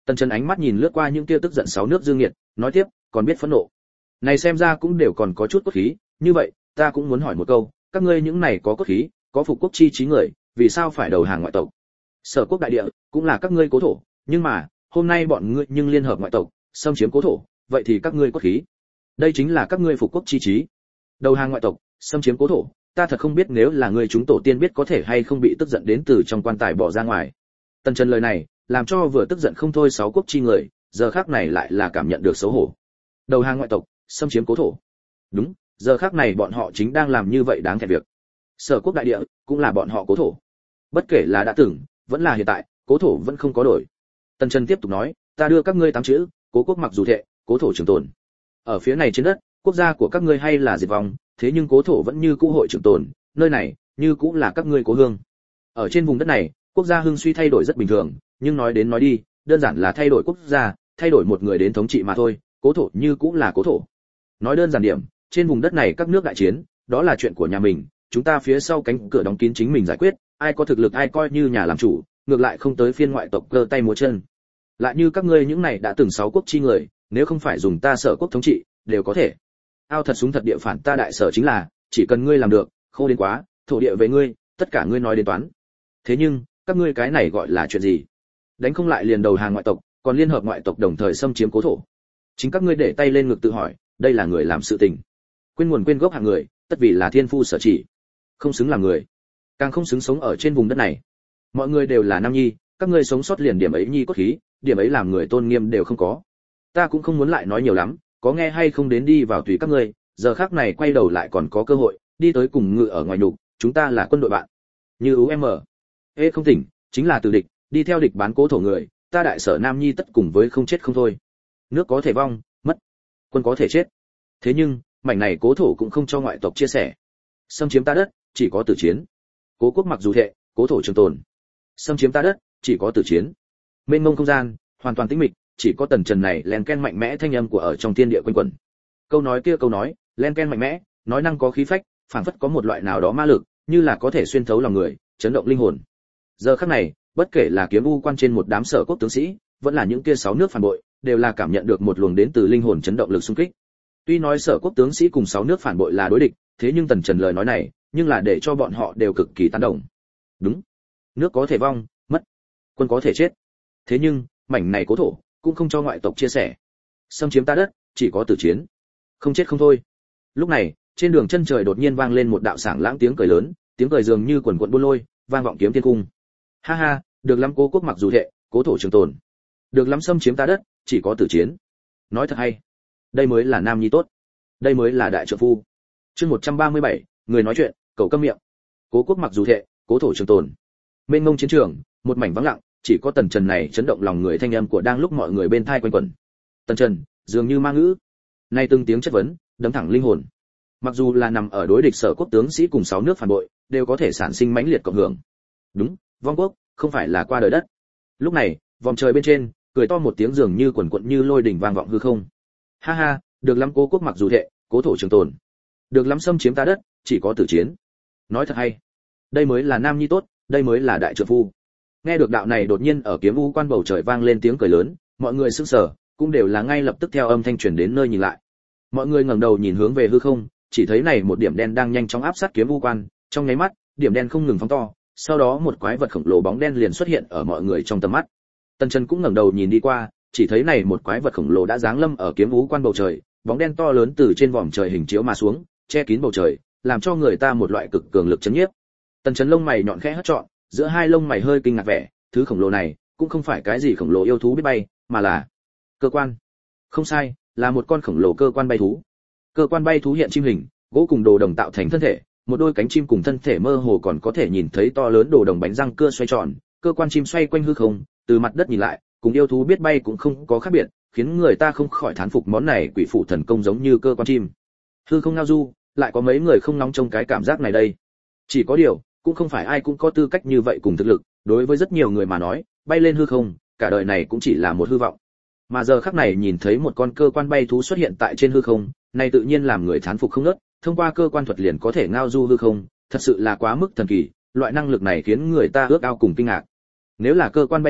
Tần Trần ánh mắt nhìn lướt qua những kia tức giận sáu nước dương nghiệt, nói tiếp, còn biết phẫn nộ. Này xem ra cũng đều còn có chút cốt khí, như vậy, ta cũng muốn hỏi một câu, các ngươi những này có cốt khí, có phục quốc chi trí người, vì sao phải đầu hàng ngoại tộc? Sở quốc đại địa cũng là các ngươi cố thổ, nhưng mà, hôm nay bọn ngươi nhưng liên hợp ngoại tộc, xâm chiếm cố thổ, vậy thì các ngươi cốt khí. Đây chính là các ngươi phục quốc chi trí. Đầu hàng ngoại tộc, xâm chiếm cố thổ, ta thật không biết nếu là người chúng tổ tiên biết có thể hay không bị tức giận đến từ trong quan tài bỏ ra ngoài. Tần Trần lời này, làm cho vừa tức giận không thôi sáu quốc chi người, giờ khắc này lại là cảm nhận được xấu hổ. Đầu hàng ngoại tộc, xâm chiếm cố thổ. Đúng, giờ khắc này bọn họ chính đang làm như vậy đáng thẹn việc. Sở quốc đại địa cũng là bọn họ cố thổ. Bất kể là đã từng, vẫn là hiện tại, cố thổ vẫn không có đổi. Tần Trần tiếp tục nói, ta đưa các ngươi 8 chữ, cố quốc mặc dù thệ, cố thổ trường tồn. Ở phía này trên đất, quốc gia của các ngươi hay là diệt vong, thế nhưng cố thổ vẫn như cũ hội trường tồn, nơi này như cũ là các ngươi cố hương. Ở trên vùng đất này, quốc gia hưng suy thay đổi rất bình thường, nhưng nói đến nói đi, đơn giản là thay đổi quốc gia, thay đổi một người đến thống trị mà thôi, cố thổ như cũ là cố thổ. Nói đơn giản điểm, trên vùng đất này các nước đại chiến, đó là chuyện của nhà mình, chúng ta phía sau cánh cửa đóng kín chính mình giải quyết, ai có thực lực ai coi như nhà làm chủ, ngược lại không tới phiên ngoại tộc cơ tay múa chân. Lại như các ngươi những này đã từng 6 quốc chi người, nếu không phải dùng ta Sở quốc thống trị, đều có thể. Ao thật súng thật địa phản ta đại sở chính là, chỉ cần ngươi làm được, khô đến quá, thổ địa về ngươi, tất cả ngươi nói đến toán. Thế nhưng, các ngươi cái này gọi là chuyện gì? Đánh không lại liền đầu hàng ngoại tộc, còn liên hợp ngoại tộc đồng thời xâm chiếm cố thổ. Chính các ngươi để tay lên ngực tự hỏi, đây là người làm sự tình. Quên nguồn quên gốc hạng người, tất vì là thiên phu sở chỉ. Không xứng làm người, càng không xứng sống ở trên vùng đất này. Mọi người đều là nam nhi, các ngươi sống sót liền điểm ấy nhi cốt khí, điểm ấy làm người tôn nghiêm đều không có. Ta cũng không muốn lại nói nhiều lắm, có nghe hay không đến đi vào tùy các ngươi, giờ khắc này quay đầu lại còn có cơ hội, đi tới cùng ngự ở ngoài nhục, chúng ta là quân đội bạn. Như UM. Ê không tỉnh, chính là từ địch, đi theo địch bán cố thổ người, ta đại sở nam nhi tất cùng với không chết không thôi. Nước có thể vong, mất, quân có thể chết. Thế nhưng, mảnh này cố thổ cũng không cho ngoại tộc chia sẻ. Xâm chiếm ta đất, chỉ có tử chiến. Cố quốc mặc dù thệ, cố thổ trường tồn. Xâm chiếm ta đất, chỉ có tử chiến. Mênh mông không gian, hoàn toàn tĩnh mịch, chỉ có Tần Trần này len ken mạnh mẽ thanh âm của ở trong thiên địa quanh quẩn. Câu nói kia câu nói, len ken mạnh mẽ, nói năng có khí phách, phảng phất có một loại nào đó ma lực, như là có thể xuyên thấu lòng người, chấn động linh hồn. Giờ khắc này, bất kể là Kiếm U quan trên một đám Sở quốc tướng sĩ, vẫn là những kia 6 nước phản bội, đều là cảm nhận được một luồng đến từ linh hồn chấn động lực xung kích. Tuy nói Sở quốc tướng sĩ cùng 6 nước phản bội là đối địch, thế nhưng Tần Trần lời nói này, nhưng là để cho bọn họ đều cực kỳ tán đồng. Đúng, nước có thể vong, mất, quân có thể chết. Thế nhưng, mảnh này cố thổ cũng không cho ngoại tộc chia sẻ. Xâm chiếm ta đất, chỉ có tử chiến. Không chết không thôi. Lúc này, trên đường chân trời đột nhiên vang lên một đạo sảng lãng tiếng cười lớn, tiếng cười dường như quần quần buôn lôi, vang vọng kiếm thiên cung. Ha ha, được lắm cố quốc mặc dù thệ, cố thổ trường tồn. Được lắm xâm chiếm ta đất, chỉ có tử chiến. Nói thật hay. Đây mới là nam nhi tốt. Đây mới là đại trượng phu. Chương 137, người nói chuyện, cầu câm miệng. Cố quốc mặc dù thệ, cố thổ trường tồn. Mênh mông chiến trường, một mảnh vắng lặng, chỉ có Tần Trần này chấn động lòng người thanh âm của đang lúc mọi người bên tai quanh quẩn. Tần Trần, dường như ma ngữ. Nay từng tiếng chất vấn, đấm thẳng linh hồn. Mặc dù là nằm ở đối địch Sở quốc tướng sĩ cùng 6 nước phản bội, đều có thể sản sinh mãnh liệt cộng hưởng. Đúng, vong quốc, không phải là qua đời đất. Lúc này, vòng trời bên trên, cười to một tiếng dường như quần quật như lôi đỉnh vang vọng hư không. Ha ha, được lắm cố quốc mặc dù thệ, cố thổ trường tồn. Được lắm xâm chiếm ta đất, chỉ có tử chiến. Nói thật hay. Đây mới là nam nhi tốt, đây mới là đại trượng phu. Nghe được đạo này đột nhiên ở Kiếm U quan bầu trời vang lên tiếng cười lớn, mọi người sững sờ, cũng đều là ngay lập tức theo âm thanh truyền đến nơi nhìn lại. Mọi người ngẩng đầu nhìn hướng về hư không, chỉ thấy này một điểm đen đang nhanh chóng áp sát Kiếm U quan, trong nháy mắt, điểm đen không ngừng phóng to, sau đó một quái vật khổng lồ bóng đen liền xuất hiện ở mọi người trong tầm mắt. Tần Trần cũng ngẩng đầu nhìn đi qua, chỉ thấy này một quái vật khổng lồ đã giáng lâm ở Kiếm U quan bầu trời, bóng đen to lớn từ trên vòm trời hình chiếu mà xuống, che kín bầu trời, làm cho người ta một loại cực cường lực chấn nhiếp. Tần Trần lông mày nhọn khẽ hất trọn, giữa hai lông mày hơi kinh ngạc vẻ, thứ khổng lồ này cũng không phải cái gì khổng lồ yêu thú biết bay, mà là cơ quan. Không sai, là một con khổng lồ cơ quan bay thú. Cơ quan bay thú hiện chim hình, gỗ cùng đồ đồng tạo thành thân thể, một đôi cánh chim cùng thân thể mơ hồ còn có thể nhìn thấy to lớn đồ đồng bánh răng cưa xoay tròn, cơ quan chim xoay quanh hư không, từ mặt đất nhìn lại, cùng yêu thú biết bay cũng không có khác biệt, khiến người ta không khỏi thán phục món này quỷ phụ thần công giống như cơ quan chim. Hư không ngao du, lại có mấy người không nóng trong cái cảm giác này đây. Chỉ có điều, cũng không phải ai cũng có tư cách như vậy cùng thực lực, đối với rất nhiều người mà nói, bay lên hư không, cả đời này cũng chỉ là một hư vọng. Mà giờ khắc này nhìn thấy một con cơ quan bay thú xuất hiện tại trên hư không, này tự nhiên làm người thán phục không ngớt, thông qua cơ quan thuật liền có thể ngao du hư không, thật sự là quá mức thần kỳ, loại năng lực này khiến người ta ước ao cùng kinh ngạc. Nếu là cơ quan bay thú,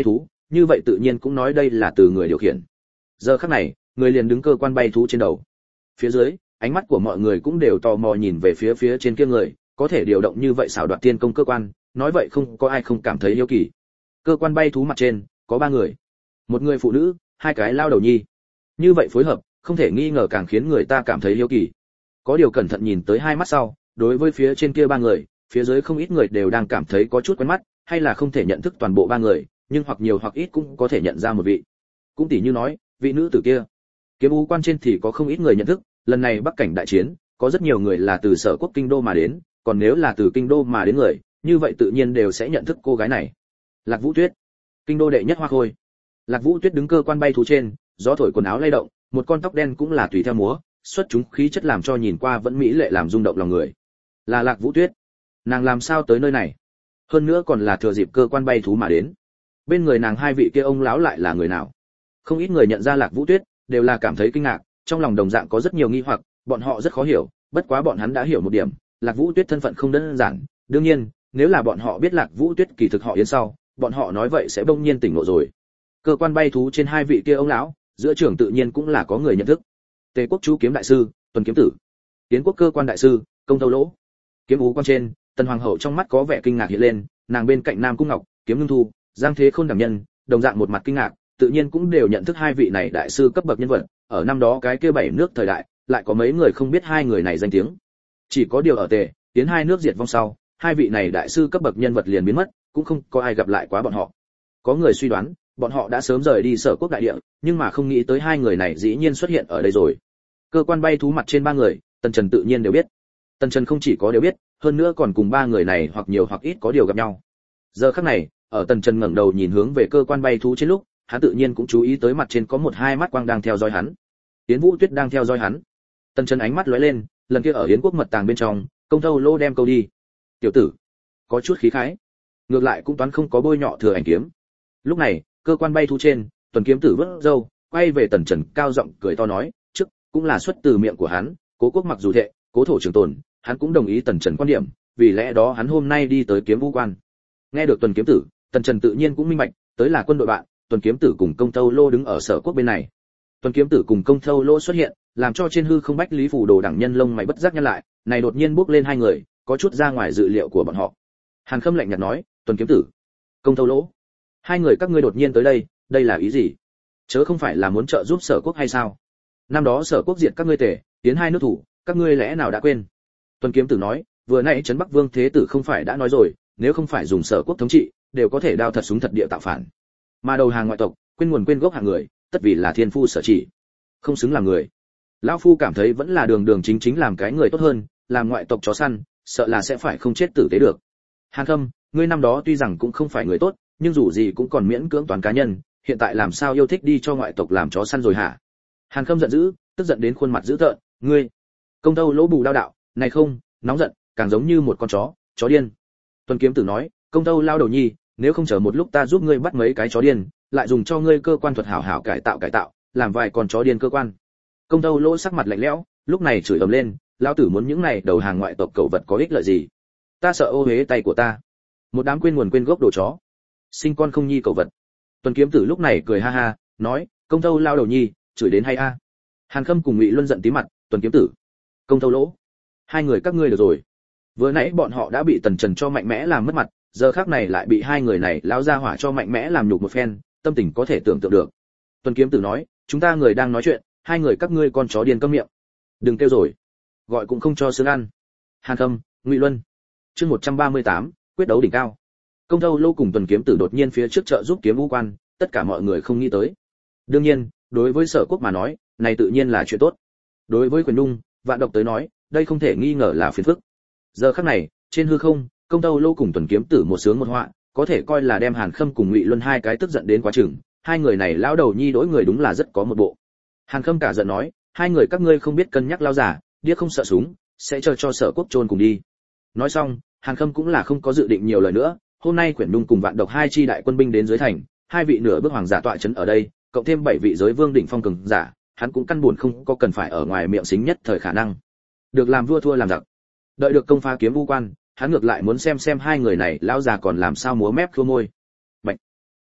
như vậy tự nhiên cũng nói đây là từ người điều khiển. Giờ khắc này, người liền đứng cơ quan bay thú trên đầu. Phía dưới, ánh mắt của mọi người cũng đều tò mò nhìn về phía trên kia người, có thể điều động như vậy xảo đoạt tiên công cơ quan, nói vậy không có ai không cảm thấy hiếu kỳ. Cơ quan bay thú mặt trên có 3 người, một người phụ nữ, 2 cái lao đầu nhi. Như vậy phối hợp, không thể nghi ngờ càng khiến người ta cảm thấy hiếu kỳ. Có điều cẩn thận nhìn tới 2 mắt sau, đối với phía trên kia 3 người, phía dưới không ít người đều đang cảm thấy có chút quen mắt, hay là không thể nhận thức toàn bộ 3 người, nhưng hoặc nhiều hoặc ít cũng có thể nhận ra một vị. Cũng tỉ như nói, vị nữ tử kia. Kiếm U quan trên thì có không ít người nhận thức, lần này Bắc cảnh đại chiến, có rất nhiều người là từ Sở Quốc kinh đô mà đến, còn nếu là từ kinh đô mà đến người, như vậy tự nhiên đều sẽ nhận thức cô gái này. Lạc Vũ Tuyết, kinh đô đệ nhất hoa khôi. Lạc Vũ Tuyết đứng cơ quan bay thú trên, gió thổi quần áo lay động, một con tóc đen cũng là tùy theo múa, xuất chúng khí chất làm cho nhìn qua vẫn mỹ lệ làm rung động lòng người. Là Lạc Vũ Tuyết. Nàng làm sao tới nơi này? Hơn nữa còn là thừa dịp cơ quan bay thú mà đến. Bên người nàng 2 vị kia ông lão lại là người nào? Không ít người nhận ra Lạc Vũ Tuyết, đều là cảm thấy kinh ngạc, trong lòng đồng dạng có rất nhiều nghi hoặc, bọn họ rất khó hiểu, bất quá bọn hắn đã hiểu một điểm, Lạc Vũ Tuyết thân phận không đơn giản, đương nhiên, nếu là bọn họ biết Lạc Vũ Tuyết kỳ thực họ Yến sau, bọn họ nói vậy sẽ bỗng nhiên tỉnh ngộ rồi. Cơ quan bay thú trên 2 vị kia ông lão, giữa trưởng tự nhiên cũng là có người nhận thức. Tề Quốc chú kiếm đại sư, Tuần kiếm tử. Yến Quốc cơ quan đại sư, Công Thâu Lỗ. Kiếm Ú quan trên, Tần hoàng hậu trong mắt có vẻ kinh ngạc hiện lên, nàng bên cạnh Nam Cung Ngọc, Kiếm Ngưng Thu, Giang Thế Khôn đảm nhân, đồng dạng một mặt kinh ngạc, tự nhiên cũng đều nhận thức 2 vị này đại sư cấp bậc nhân vật, ở năm đó cái kia 7 nước thời đại, lại có mấy người không biết 2 người này danh tiếng. Chỉ có điều ở Tề, Yến 2 nước diệt vong sau, 2 vị này đại sư cấp bậc nhân vật liền biến mất, cũng không có ai gặp lại quá bọn họ. Có người suy đoán, bọn họ đã sớm rời đi Sở Quốc đại địa, nhưng mà không nghĩ tới 2 người này dĩ nhiên xuất hiện ở đây rồi. Cơ quan bay thú mặt trên 3 người, Tần Trần tự nhiên đều biết. Tần Trần không chỉ có đều biết, hơn nữa còn cùng 3 người này hoặc nhiều hoặc ít có điều gặp nhau. Giờ khắc này, ở Tần Trần ngẩng đầu nhìn hướng về cơ quan bay thú trên lúc, hắn tự nhiên cũng chú ý tới mặt trên có 1-2 mắt quang đang theo dõi hắn. Yến Vũ Tuyết đang theo dõi hắn. Tần Trần ánh mắt lóe lên, lần kia ở Yến Quốc mật tàng bên trong, Công Thâu Lô đem câu đi. Tiểu tử, có chút khí khái. Ngược lại cũng toán không có bôi nhọ Thừa Ảnh kiếm. Lúc này, cơ quan bay thú trên, Tuần kiếm tử vớt râu, quay về Tần Trần cao giọng cười to nói, trước cũng là xuất từ miệng của hắn, Cố Quốc mặc dù thệ, cố thổ trường tồn, hắn cũng đồng ý Tần Trần quan điểm, vì lẽ đó hắn hôm nay đi tới Kiếm Vũ quan. Nghe được Tuần kiếm tử, Tần Trần tự nhiên cũng minh bạch, tới là quân đội bạn, Tuần kiếm tử cùng Công Thâu Lô đứng ở Sở Quốc bên này. Tuần kiếm tử cùng Công Thâu Lô xuất hiện, làm cho trên hư không Bách Lý Phủ Đồ đẳng nhân lông mày bất giác nhăn lại, này đột nhiên bước lên 2 người, có chút ra ngoài dự liệu của bọn họ. Hàn Khâm lạnh nhạt nói, Tuần kiếm tử, Công Thâu Lô, 2 người các ngươi đột nhiên tới đây, đây là ý gì? Chớ không phải là muốn trợ giúp Sở Quốc hay sao? Năm đó Sở Quốc diệt các ngươi Tề, Tiến 2 nước thủ, các ngươi lẽ nào đã quên? Tuần kiếm tử nói, vừa nãy Trấn Bắc Vương Thế tử không phải đã nói rồi, nếu không phải dùng Sở Quốc thống trị, đều có thể đao thật súng thật địa tạo phản. Mà đầu hàng ngoại tộc, quên nguồn quên gốc hạng người, tất vì là thiên phu sở chỉ, không xứng làm người. Lão phu cảm thấy vẫn là đường đường chính chính làm cái người tốt hơn, làm ngoại tộc chó săn, sợ là sẽ phải không chết tử tế được. Hàn Khâm, ngươi năm đó tuy rằng cũng không phải người tốt, nhưng dù gì cũng còn miễn cưỡng toán cá nhân, hiện tại làm sao yêu thích đi cho ngoại tộc làm chó săn rồi hả? Hàn Khâm giận dữ, tức giận đến khuôn mặt dữ tợn, ngươi. Công Thâu Lỗ bù đao đạo, này không, nóng giận, càng giống như một con chó điên. Tuần kiếm tử nói, Công Thâu lao đầu nhi, nếu không chờ một lúc ta giúp ngươi bắt mấy cái chó điên, lại dùng cho ngươi cơ quan thuật hảo hảo cải tạo, làm vài con chó điên cơ quan. Công Thâu Lỗ sắc mặt lạnh lẽo, lúc này chửi ầm lên, lão tử muốn những này đầu hàng ngoại tộc cẩu vật có ích lợi gì? Ta sợ ô uế tay của ta. Một đám quên nguồn quên gốc đồ chó, sinh con không nhi cẩu vật. Tuần kiếm tử lúc này cười ha ha, nói, Công Thâu lao đầu nhi, chửi đến hay a. Hàn Khâm cùng Ngụy Luân giận tí mặt, Tuần kiếm tử, Công Thâu Lỗ, 2 người các ngươi được rồi. Vừa nãy bọn họ đã bị Tần Trần cho mạnh mẽ làm mất mặt, giờ khắc này lại bị 2 người này lão ra hỏa cho mạnh mẽ làm nhục một phen, tâm tình có thể tưởng tượng được. Tuần kiếm tử nói, chúng ta người đang nói chuyện, 2 người các ngươi con chó điên câm miệng. Đừng kêu rồi, gọi cũng không cho xương ăn. Hàn Khâm, Ngụy Luân. Chương 138, quyết đấu đỉnh cao. Công Thâu Lô cùng Tuần kiếm tử đột nhiên phía trước trợ giúp Kiếm Vũ quan, tất cả mọi người không nghĩ tới. Đương nhiên, đối với Sở Quốc mà nói, này tự nhiên là chuyện tốt. Đối với Quyền Nhung, Vạn Độc tới nói, đây không thể nghi ngờ là phiền phức. Giờ khắc này, trên hư không, Công Thâu Lô cùng Tuần kiếm tử một sướng một họa, có thể coi là đem Hàn Khâm cùng Ngụy Luân 2 cái tức giận đến quá chừng, 2 người này lão đầu nhi đối người đúng là rất có một bộ. Hàn Khâm cả giận nói, 2 người các ngươi không biết cân nhắc lao giả, điếc không sợ súng, sẽ chờ cho Sở Quốc chôn cùng đi. Nói xong, Hàn Khâm cũng là không có dự định nhiều lời nữa, hôm nay Quyển Nhung cùng Vạn Độc 2 chi đại quân binh đến dưới thành, 2 vị nửa bước hoàng giả tọa trấn ở đây, cộng thêm 7 vị giới vương đỉnh phong cường giả, hắn cũng căn buồn không có cần phải ở ngoài miệng xính nhất thời khả năng. Được làm vua thua làm giặc. Đợi được công phá Kiếm Vũ quan, hắn ngược lại muốn xem 2 người này lão già còn làm sao múa mép khua môi. Bạch.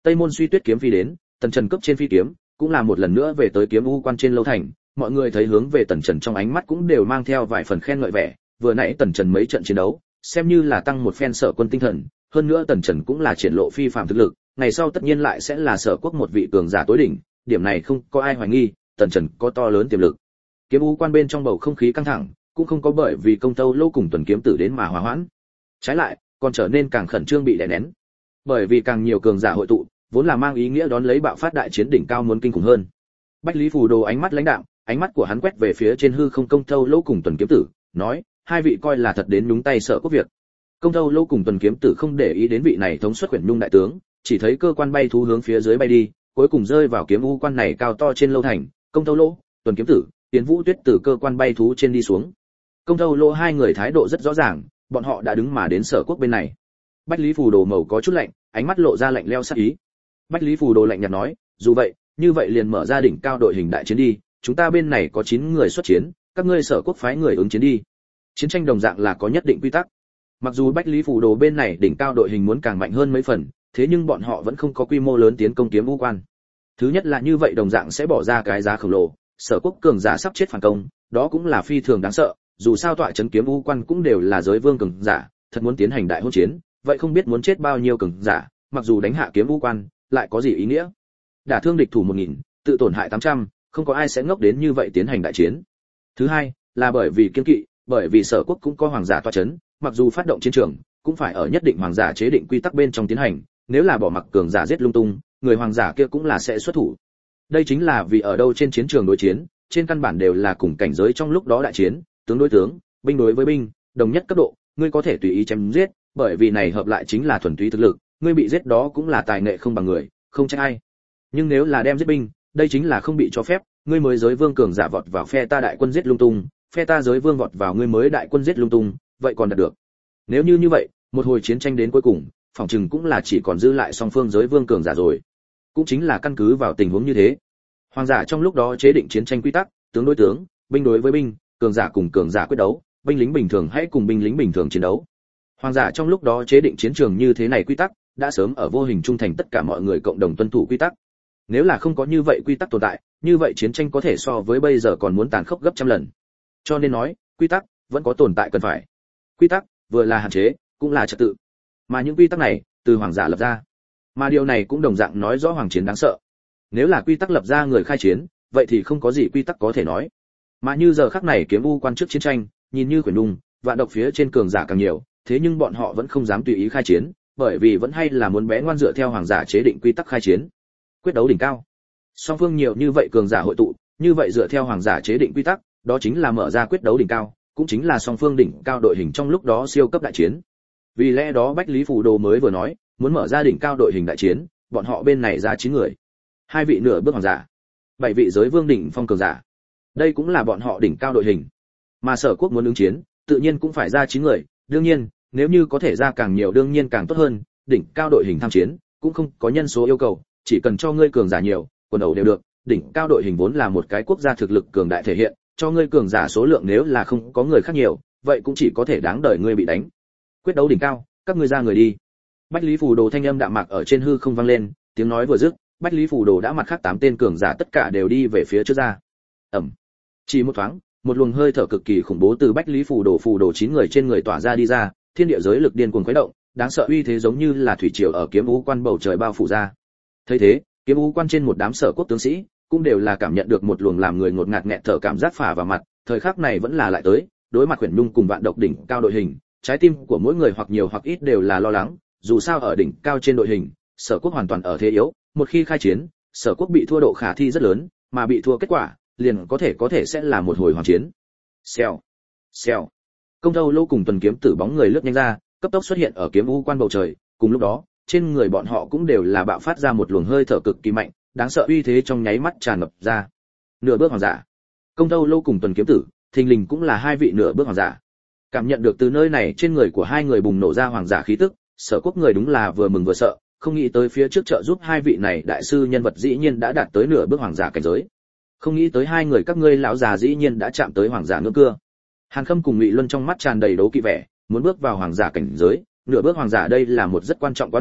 Tây Môn Suy Tuyết kiếm phi đến, Tần Trần cướp trên phi kiếm, cũng là một lần nữa về tới kiếm u quan trên lâu thành, mọi người thấy hướng về Tần Trần trong ánh mắt cũng đều mang theo vài phần khen ngợi vẻ, vừa nãy Tần Trần mấy trận chiến đấu, xem như là tăng một phen Sở quân tinh thần, hơn nữa Tần Trần cũng là triển lộ phi phàm thực lực, ngày sau tất nhiên lại sẽ là Sở quốc một vị cường giả tối đỉnh, điểm này không có ai hoài nghi, Tần Trần có to lớn tiềm lực. Kiếm u quan bên trong bầu không khí căng thẳng, cũng không có bởi vì Công Tâu Lâu cùng Tuần kiếm tử đến mà hòa hoãn. Trái lại, còn trở nên càng khẩn trương bị đè nén. Bởi vì càng nhiều cường giả hội tụ, vốn là mang ý nghĩa đón lấy bạo phát đại chiến đỉnh cao muốn kinh khủng hơn. Bách Lý Phù Đồ ánh mắt lãnh đạm, ánh mắt của hắn quét về phía trên hư không Công Tâu Lâu cùng Tuần kiếm tử, nói, hai vị coi là thật đến nhúng tay Sở quốc việc. Công Tâu Lâu cùng Tuần kiếm tử không để ý đến vị này thống suất quyển nhung đại tướng, chỉ thấy cơ quan bay thú hướng phía dưới bay đi, cuối cùng rơi vào kiếm u quan này cao to trên lâu thành. Công Tâu Lỗ, Tuần kiếm tử, Tiến Vũ Tuyết từ cơ quan bay thú trên đi xuống. Công Tâu Lỗ hai người thái độ rất rõ ràng, bọn họ đã đứng mà đến Sở quốc bên này. Bách Lý Phù Đồ màu có chút lạnh, ánh mắt lộ ra lạnh lẽo sắc ý. Bách Lý Phù Đồ lạnh nhạt nói, dù vậy, như vậy liền mở ra đỉnh cao đội hình đại chiến đi, chúng ta bên này có 9 người xuất chiến, các ngươi Sở quốc phái người ứng chiến đi. Chiến tranh đồng dạng là có nhất định quy tắc. Mặc dù Bách Lý Phù Đồ bên này đỉnh cao đội hình muốn càng mạnh hơn mấy phần, thế nhưng bọn họ vẫn không có quy mô lớn tiến công kiếm u quan. Thứ nhất là như vậy đồng dạng sẽ bỏ ra cái giá khổng lồ, Sở quốc cường giả sắp chết phản công, đó cũng là phi thường đáng sợ, dù sao tọa trấn kiếm u quan cũng đều là giới vương cường giả, thật muốn tiến hành đại hôn chiến, vậy không biết muốn chết bao nhiêu cường giả, mặc dù đánh hạ kiếm u quan, lại có gì ý nghĩa? Đả thương địch thủ 1000, tự tổn hại 800, không có ai sẽ ngốc đến như vậy tiến hành đại chiến. Thứ hai, là bởi vì kiên kỵ, bởi vì Sở quốc cũng có hoàng giả tọa trấn, mặc dù phát động chiến trường, cũng phải ở nhất định hoàng giả chế định quy tắc bên trong tiến hành, nếu là bỏ mặc cường giả giết lung tung, người hoàng giả kia cũng là sẽ xuất thủ. Đây chính là vì ở đâu trên chiến trường đối chiến, trên căn bản đều là cùng cảnh giới trong lúc đó đại chiến, tướng đối tướng, binh đối với binh, đồng nhất cấp độ, ngươi có thể tùy ý chém giết, bởi vì này hợp lại chính là thuần túy thực lực, ngươi bị giết đó cũng là tài nghệ không bằng người, không trách ai. Nhưng nếu là đem giết binh, đây chính là không bị cho phép, ngươi mới giới vương cường giả vọt vào phe ta đại quân giết lung tung, phe ta giới vương vọt vào ngươi mới đại quân giết lung tung, vậy còn đạt được. Nếu như vậy, một hồi chiến tranh đến cuối cùng, phòng trừng cũng là chỉ còn giữ lại song phương giới vương cường giả rồi. Cũng chính là căn cứ vào tình huống như thế, hoàng giả trong lúc đó chế định chiến tranh quy tắc, tướng đối tướng, binh đối với binh, cường giả cùng cường giả quyết đấu, binh lính bình thường hãy cùng binh lính bình thường chiến đấu. Hoàng giả trong lúc đó chế định chiến trường như thế này quy tắc, đã sớm ở vô hình trung thành tất cả mọi người cộng đồng tuân thủ quy tắc. Nếu là không có như vậy quy tắc tồn tại, như vậy chiến tranh có thể so với bây giờ còn muốn tàn khốc gấp trăm lần. Cho nên nói, quy tắc vẫn có tồn tại cần phải. Quy tắc vừa là hạn chế, cũng là trật tự. Mà những quy tắc này từ hoàng giả lập ra. Mà điều này cũng đồng dạng nói rõ hoàng chiến đáng sợ. Nếu là quy tắc lập ra người khai chiến, vậy thì không có gì quy tắc có thể nói. Mà như giờ khắc này kiếm u quan trước chiến tranh, nhìn như quyển đung, vạn độc phía trên cường giả càng nhiều, thế nhưng bọn họ vẫn không dám tùy ý khai chiến, bởi vì vẫn hay là muốn bé ngoan dựa theo hoàng giả chế định quy tắc khai chiến. Quyết đấu đỉnh cao. Song phương nhiều như vậy cường giả hội tụ, như vậy dựa theo hoàng giả chế định quy tắc, đó chính là mở ra quyết đấu đỉnh cao, cũng chính là song phương đỉnh cao đội hình trong lúc đó siêu cấp đại chiến. Vì lẽ đó Bách Lý Phù Đồ mới vừa nói, muốn mở ra đỉnh cao đội hình đại chiến, bọn họ bên này ra 9 người. 2 vị nửa bước hoàng giả, 7 vị giới vương đỉnh phong cường giả. Đây cũng là bọn họ đỉnh cao đội hình. Mà Sở quốc muốn ứng chiến, tự nhiên cũng phải ra 9 người, đương nhiên, nếu như có thể ra càng nhiều đương nhiên càng tốt hơn, đỉnh cao đội hình tham chiến, cũng không có nhân số yêu cầu, chỉ cần cho ngươi cường giả nhiều, quần đầu đều được, đỉnh cao đội hình vốn là một cái quốc gia thực lực cường đại thể hiện, cho ngươi cường giả số lượng nếu là không có người khác nhiều, vậy cũng chỉ có thể đáng đời ngươi bị đánh. Quyết đấu đỉnh cao, các ngươi ra người đi. Bách Lý Phù Đồ thanh âm đạm mạc ở trên hư không vang lên, tiếng nói vừa dứt, Bách Lý Phù Đồ đã mặt khác 8 tên cường giả tất cả đều đi về phía trước ra. Ầm. Chỉ một thoáng, một luồng hơi thở cực kỳ khủng bố từ Bách Lý Phù Đồ 9 người trên người tỏa ra đi ra, thiên địa giới lực điên cuồng khuấy động, đáng sợ uy thế giống như là thủy triều ở kiếm u quan bầu trời bao phủ ra. Thấy thế, kiếm u quan trên một đám Sở quốc tướng sĩ cũng đều là cảm nhận được một luồng làm người ngột ngạt nghẹt thở cảm giác phả vào mặt, thời khắc này vẫn là lại tới, đối mặt quyển nhung cùng vạn độc đỉnh cao đội hình, trái tim của mỗi người hoặc nhiều hoặc ít đều là lo lắng, dù sao ở đỉnh cao trên đội hình, Sở quốc hoàn toàn ở thế yếu, một khi khai chiến, Sở quốc bị thua độ khả thi rất lớn, mà bị thua kết quả, liền có thể sẽ là một hồi hoàng chiến. Xèo, xèo. Công Tâu Lô cùng Tuần kiếm tử bóng người lướt nhanh ra, cấp tốc xuất hiện ở kiếm u quan bầu trời, cùng lúc đó, trên người bọn họ cũng đều là bạo phát ra một luồng hơi thở cực kỳ mạnh, đáng sợ uy thế trong nháy mắt tràn ngập ra. Nửa bước hoàng giả. Công Tâu Lô cùng Tuần kiếm tử, thình lình cũng là 2 vị nửa bước hoàng giả. Cảm nhận được từ nơi này trên người của 2 người bùng nổ ra hoàng giả khí tức, Sở quốc người đúng là vừa mừng vừa sợ, không nghĩ tới phía trước trợ giúp 2 vị này đại sư nhân vật dĩ nhiên đã đạt tới nửa bước hoàng giả cảnh giới. Không nghĩ tới 2 người các ngươi lão già dĩ nhiên đã chạm tới hoàng giả ngưỡng cưa. Hàn Khâm cùng Ngụy Luân trong mắt tràn đầy đấu kỵ vẻ, muốn bước vào hoàng giả cảnh giới, nửa bước hoàng giả đây là một rất quan trọng quá độ,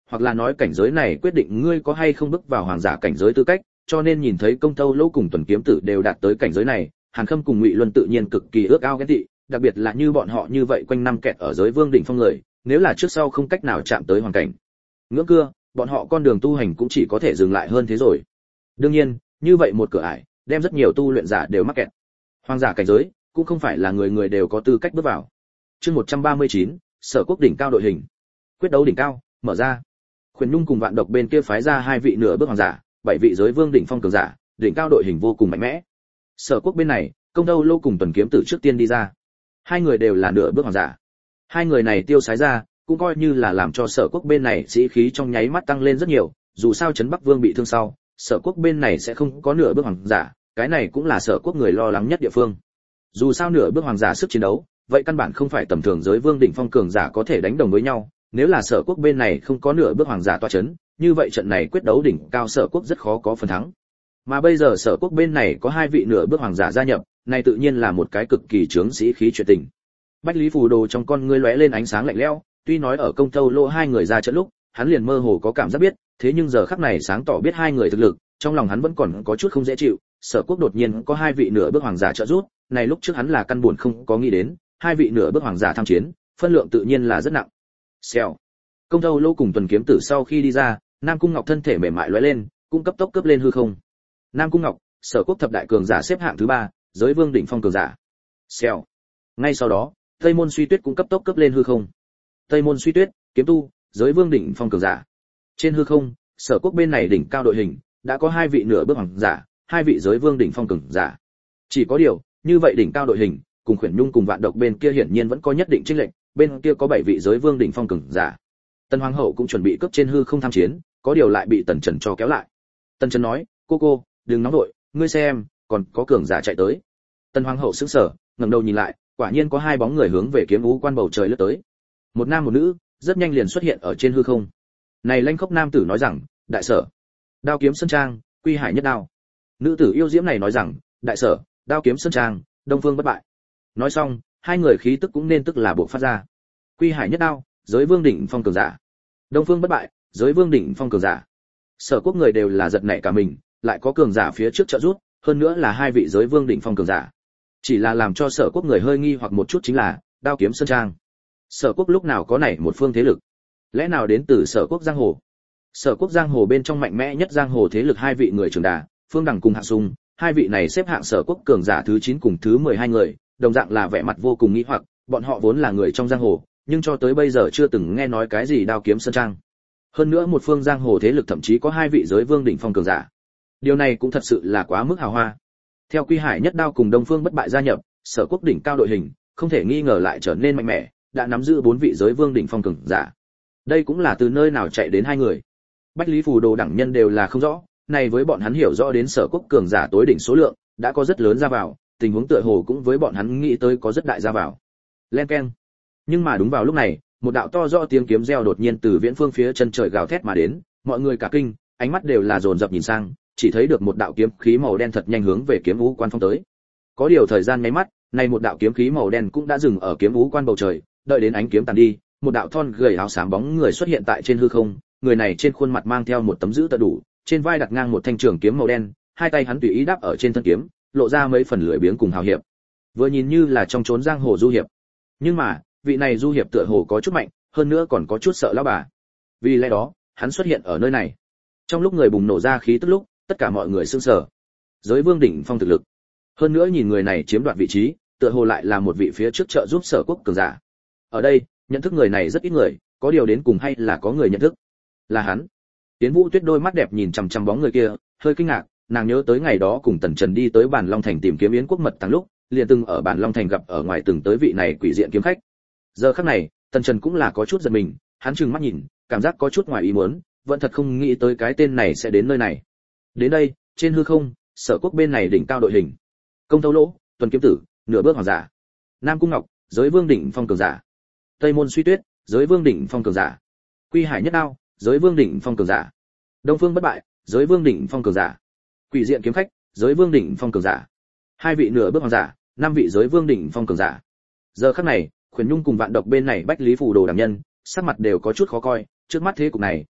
hoặc là nói cảnh giới này quyết định ngươi có hay không bước vào hoàng giả cảnh giới tư cách, cho nên nhìn thấy Công Thâu Lỗ cùng Tuần Kiếm Tử đều đạt tới cảnh giới này, Hàn Khâm cùng Ngụy Luân tự nhiên cực kỳ ước ao ghen tị, đặc biệt là như bọn họ như vậy quanh năm kẹt ở giới vương đỉnh phong người, nếu là trước sau không cách nào chạm tới hoàn cảnh ngưỡng cưa, bọn họ con đường tu hành cũng chỉ có thể dừng lại hơn thế rồi. Đương nhiên, như vậy một cửa ải, đem rất nhiều tu luyện giả đều mắc kẹt. Hoàng giả cảnh giới cũng không phải là người người đều có tư cách bước vào. Chương 139, Sở Quốc đỉnh cao đội hình. Quyết đấu đỉnh cao, mở ra. Khuyển Nhung cùng Vạn Độc bên kia phái ra 2 vị nửa bước hoàng giả, 7 vị giới vương đỉnh phong cường giả, đỉnh cao đội hình vô cùng mạnh mẽ. Sở Quốc bên này, Công Thâu Lỗ cùng Tuần Kiếm Tử trước tiên đi ra. 2 người đều là nửa bước hoàng giả. 2 người này tiêu sái ra, cũng coi như là làm cho Sở Quốc bên này sĩ khí trong nháy mắt tăng lên rất nhiều, dù sao Trấn Bắc Vương bị thương sau, Sở Quốc bên này sẽ không có nửa bước hoàng giả, cái này cũng là Sở Quốc người lo lắng nhất địa phương. Dù sao nửa bước hoàng giả sức chiến đấu, vậy căn bản không phải tầm thường giới vương đỉnh phong cường giả có thể đánh đồng với nhau, nếu là Sở Quốc bên này không có nửa bước hoàng giả tọa chấn, như vậy trận này quyết đấu đỉnh cao Sở Quốc rất khó có phần thắng. Mà bây giờ Sở Quốc bên này có 2 vị nửa bước hoàng giả gia nhập, này tự nhiên là một cái cực kỳ chướng sĩ khí chuyện tình. Bách Lý Phù Đồ trong con ngươi lóe lên ánh sáng lạnh lẽo, tuy nói ở Công Thâu Lỗ 2 người ra trận lúc, hắn liền mơ hồ có cảm giác biết, thế nhưng giờ khắc này sáng tỏ biết 2 người thực lực, trong lòng hắn vẫn còn có chút không dễ chịu. Sở Quốc đột nhiên có 2 vị nửa bước hoàng giả trợ giúp, này lúc trước hắn là căn buồn không có nghĩ đến, 2 vị nửa bước hoàng giả tham chiến, phân lượng tự nhiên là rất nặng. Xèo. Công Thâu Lỗ cùng Tuần Kiếm Tử sau khi đi ra, Nam Cung Ngọc thân thể mềm mại lóe lên, cũng cấp tốc cướp lên hư không. Nam Cung Ngọc, Sở Quốc thập đại cường giả xếp hạng thứ 3, giới vương đỉnh phong cường giả. Xèo. Ngay sau đó, Tây Môn Suy Tuyết cũng cấp tốc cướp lên hư không. Tây Môn Suy Tuyết, kiếm tu, giới vương đỉnh phong cường giả. Trên hư không, Sở Quốc bên này đỉnh cao đội hình, đã có 2 vị nửa bước hoàng giả, 2 vị giới vương đỉnh phong cường giả. Chỉ có điều, như vậy đỉnh cao đội hình, cùng Khuyển Nhung cùng Vạn Độc bên kia hiển nhiên vẫn có nhất định chênh lệch, bên kia có 7 vị giới vương đỉnh phong cường giả. Tần Hoàng hậu cũng chuẩn bị cướp trên hư không tham chiến, có điều lại bị Tần Trần cho kéo lại. Tần Trần nói, cô, đừng nóng đội, ngươi xem, còn có cường giả chạy tới. Tần Hoàng hậu sững sờ, ngẩng đầu nhìn lại, quả nhiên có 2 bóng người hướng về Kiếm Vũ Quan bầu trời lướt tới. Một nam một nữ, rất nhanh liền xuất hiện ở trên hư không. Này lanh khốc nam tử nói rằng, đại sở, Đao Kiếm Sơn Trang, Quy Hải nhất đao. Nữ tử yêu diễm này nói rằng, đại sở, Đao Kiếm Sơn Trang, Đông Phương bất bại. Nói xong, 2 người khí tức cũng nên tức là bộc phát ra. Quy Hải nhất đao, giới vương đỉnh phong cường giả. Đông Phương bất bại, giới vương đỉnh phong cường giả. Sở Quốc người đều là giật nảy cả mình, lại có cường giả phía trước trợ giúp, hơn nữa là 2 vị giới vương đỉnh phong cường giả. Chỉ là làm cho Sở Quốc người hơi nghi hoặc một chút chính là, Đao Kiếm Sơn Trang. Sở Quốc lúc nào có này một phương thế lực? Lẽ nào đến từ Sở Quốc giang hồ? Sở Quốc giang hồ bên trong mạnh mẽ nhất giang hồ thế lực 2 vị người trưởng đà, Phương Đằng cùng Hạ Sung, 2 vị này xếp hạng Sở Quốc cường giả thứ 9 cùng thứ 12 người, đồng dạng là vẻ mặt vô cùng nghi hoặc, bọn họ vốn là người trong giang hồ, nhưng cho tới bây giờ chưa từng nghe nói cái gì Đao Kiếm Sơn Trang. Hơn nữa một phương giang hồ thế lực thậm chí có 2 vị giới vương đỉnh phong cường giả. Điều này cũng thật sự là quá mức hào hoa. Theo Quy Hải nhất đao cùng Đông Phương bất bại gia nhập, Sở Quốc đỉnh cao đội hình, không thể nghi ngờ lại trở nên mạnh mẽ, đã nắm giữ 4 vị giới vương đỉnh phong cường giả. Đây cũng là từ nơi nào chạy đến 2 người. Bách Lý Phù Đồ đẳng nhân đều là không rõ, này với bọn hắn hiểu rõ đến Sở Quốc cường giả tối đỉnh số lượng, đã có rất lớn ra vào, tình huống tựa hồ cũng với bọn hắn nghĩ tới có rất đại ra vào. Len keng. Nhưng mà đúng vào lúc này, một đạo to rõ tiếng kiếm reo đột nhiên từ viễn phương phía chân trời gào thét mà đến, mọi người cả kinh, ánh mắt đều là dồn dập nhìn sang, chỉ thấy được một đạo kiếm khí màu đen thật nhanh hướng về Kiếm Vũ Quan phong tới. Có điều thời gian mấy mắt, này một đạo kiếm khí màu đen cũng đã dừng ở Kiếm Vũ Quan bầu trời, đợi đến ánh kiếm tàn đi, một đạo thon gầy áo xám bóng người xuất hiện tại trên hư không, người này trên khuôn mặt mang theo một tấm giữ tận đủ, trên vai đặt ngang một thanh trường kiếm màu đen, 2 tay hắn tùy ý đáp ở trên thân kiếm, lộ ra mấy phần lưỡi biếng cùng hào hiệp. Vừa nhìn như là trong chốn giang hồ du hiệp, nhưng mà, vị này du hiệp tựa hồ có chút mạnh, hơn nữa còn có chút sợ lão bà. Vì lẽ đó, hắn xuất hiện ở nơi này. Trong lúc người bùng nổ ra khí tức lúc, tất cả mọi người sửng sở. Giới vương đỉnh phong thực lực. Hơn nữa nhìn người này chiếm đoạt vị trí, tựa hồ lại là một vị phía trước trợ giúp Sở Quốc cường giả. Ở đây, nhận thức người này rất ít người, có điều đến cùng hay là có người nhận thức. Là hắn. Tiến Vũ Tuyết đôi mắt đẹp nhìn chằm chằm bóng người kia, hơi kinh ngạc, nàng nhớ tới ngày đó cùng Tần Trần đi tới Bản Long Thành tìm kiếm Yến Quốc mật tàng lúc, liền từng ở Bản Long Thành gặp ở ngoài từng tới vị này quỷ diện kiếm khách. Giờ khắc này, Tần Trần cũng là có chút giật mình, hắn trừng mắt nhìn, cảm giác có chút ngoài ý muốn, vẫn thật không nghĩ tới cái tên này sẽ đến nơi này. Đến đây, trên hư không, Sở Quốc bên này đỉnh cao đội hình. Công Thâu Lỗ, Tuần Kiếm Tử, nửa bước hoàng giả. Nam Cung Ngọc, giới vương đỉnh phong cường giả. Tây Môn Suy Tuyết, giới vương đỉnh phong cường giả. Quy Hải nhất đao, giới vương đỉnh phong cường giả. Đông Phương bất bại, giới vương đỉnh phong cường giả. Quỷ diện kiếm khách, giới vương đỉnh phong cường giả. 2 vị nửa bước hoàng giả, 5 vị giới vương đỉnh phong cường giả. Giờ khắc này, Khuyển Nhung cùng Vạn Độc bên này Bách Lý Phù Đồ đảm nhân, sắc mặt đều có chút khó coi, trước mắt thế cục này,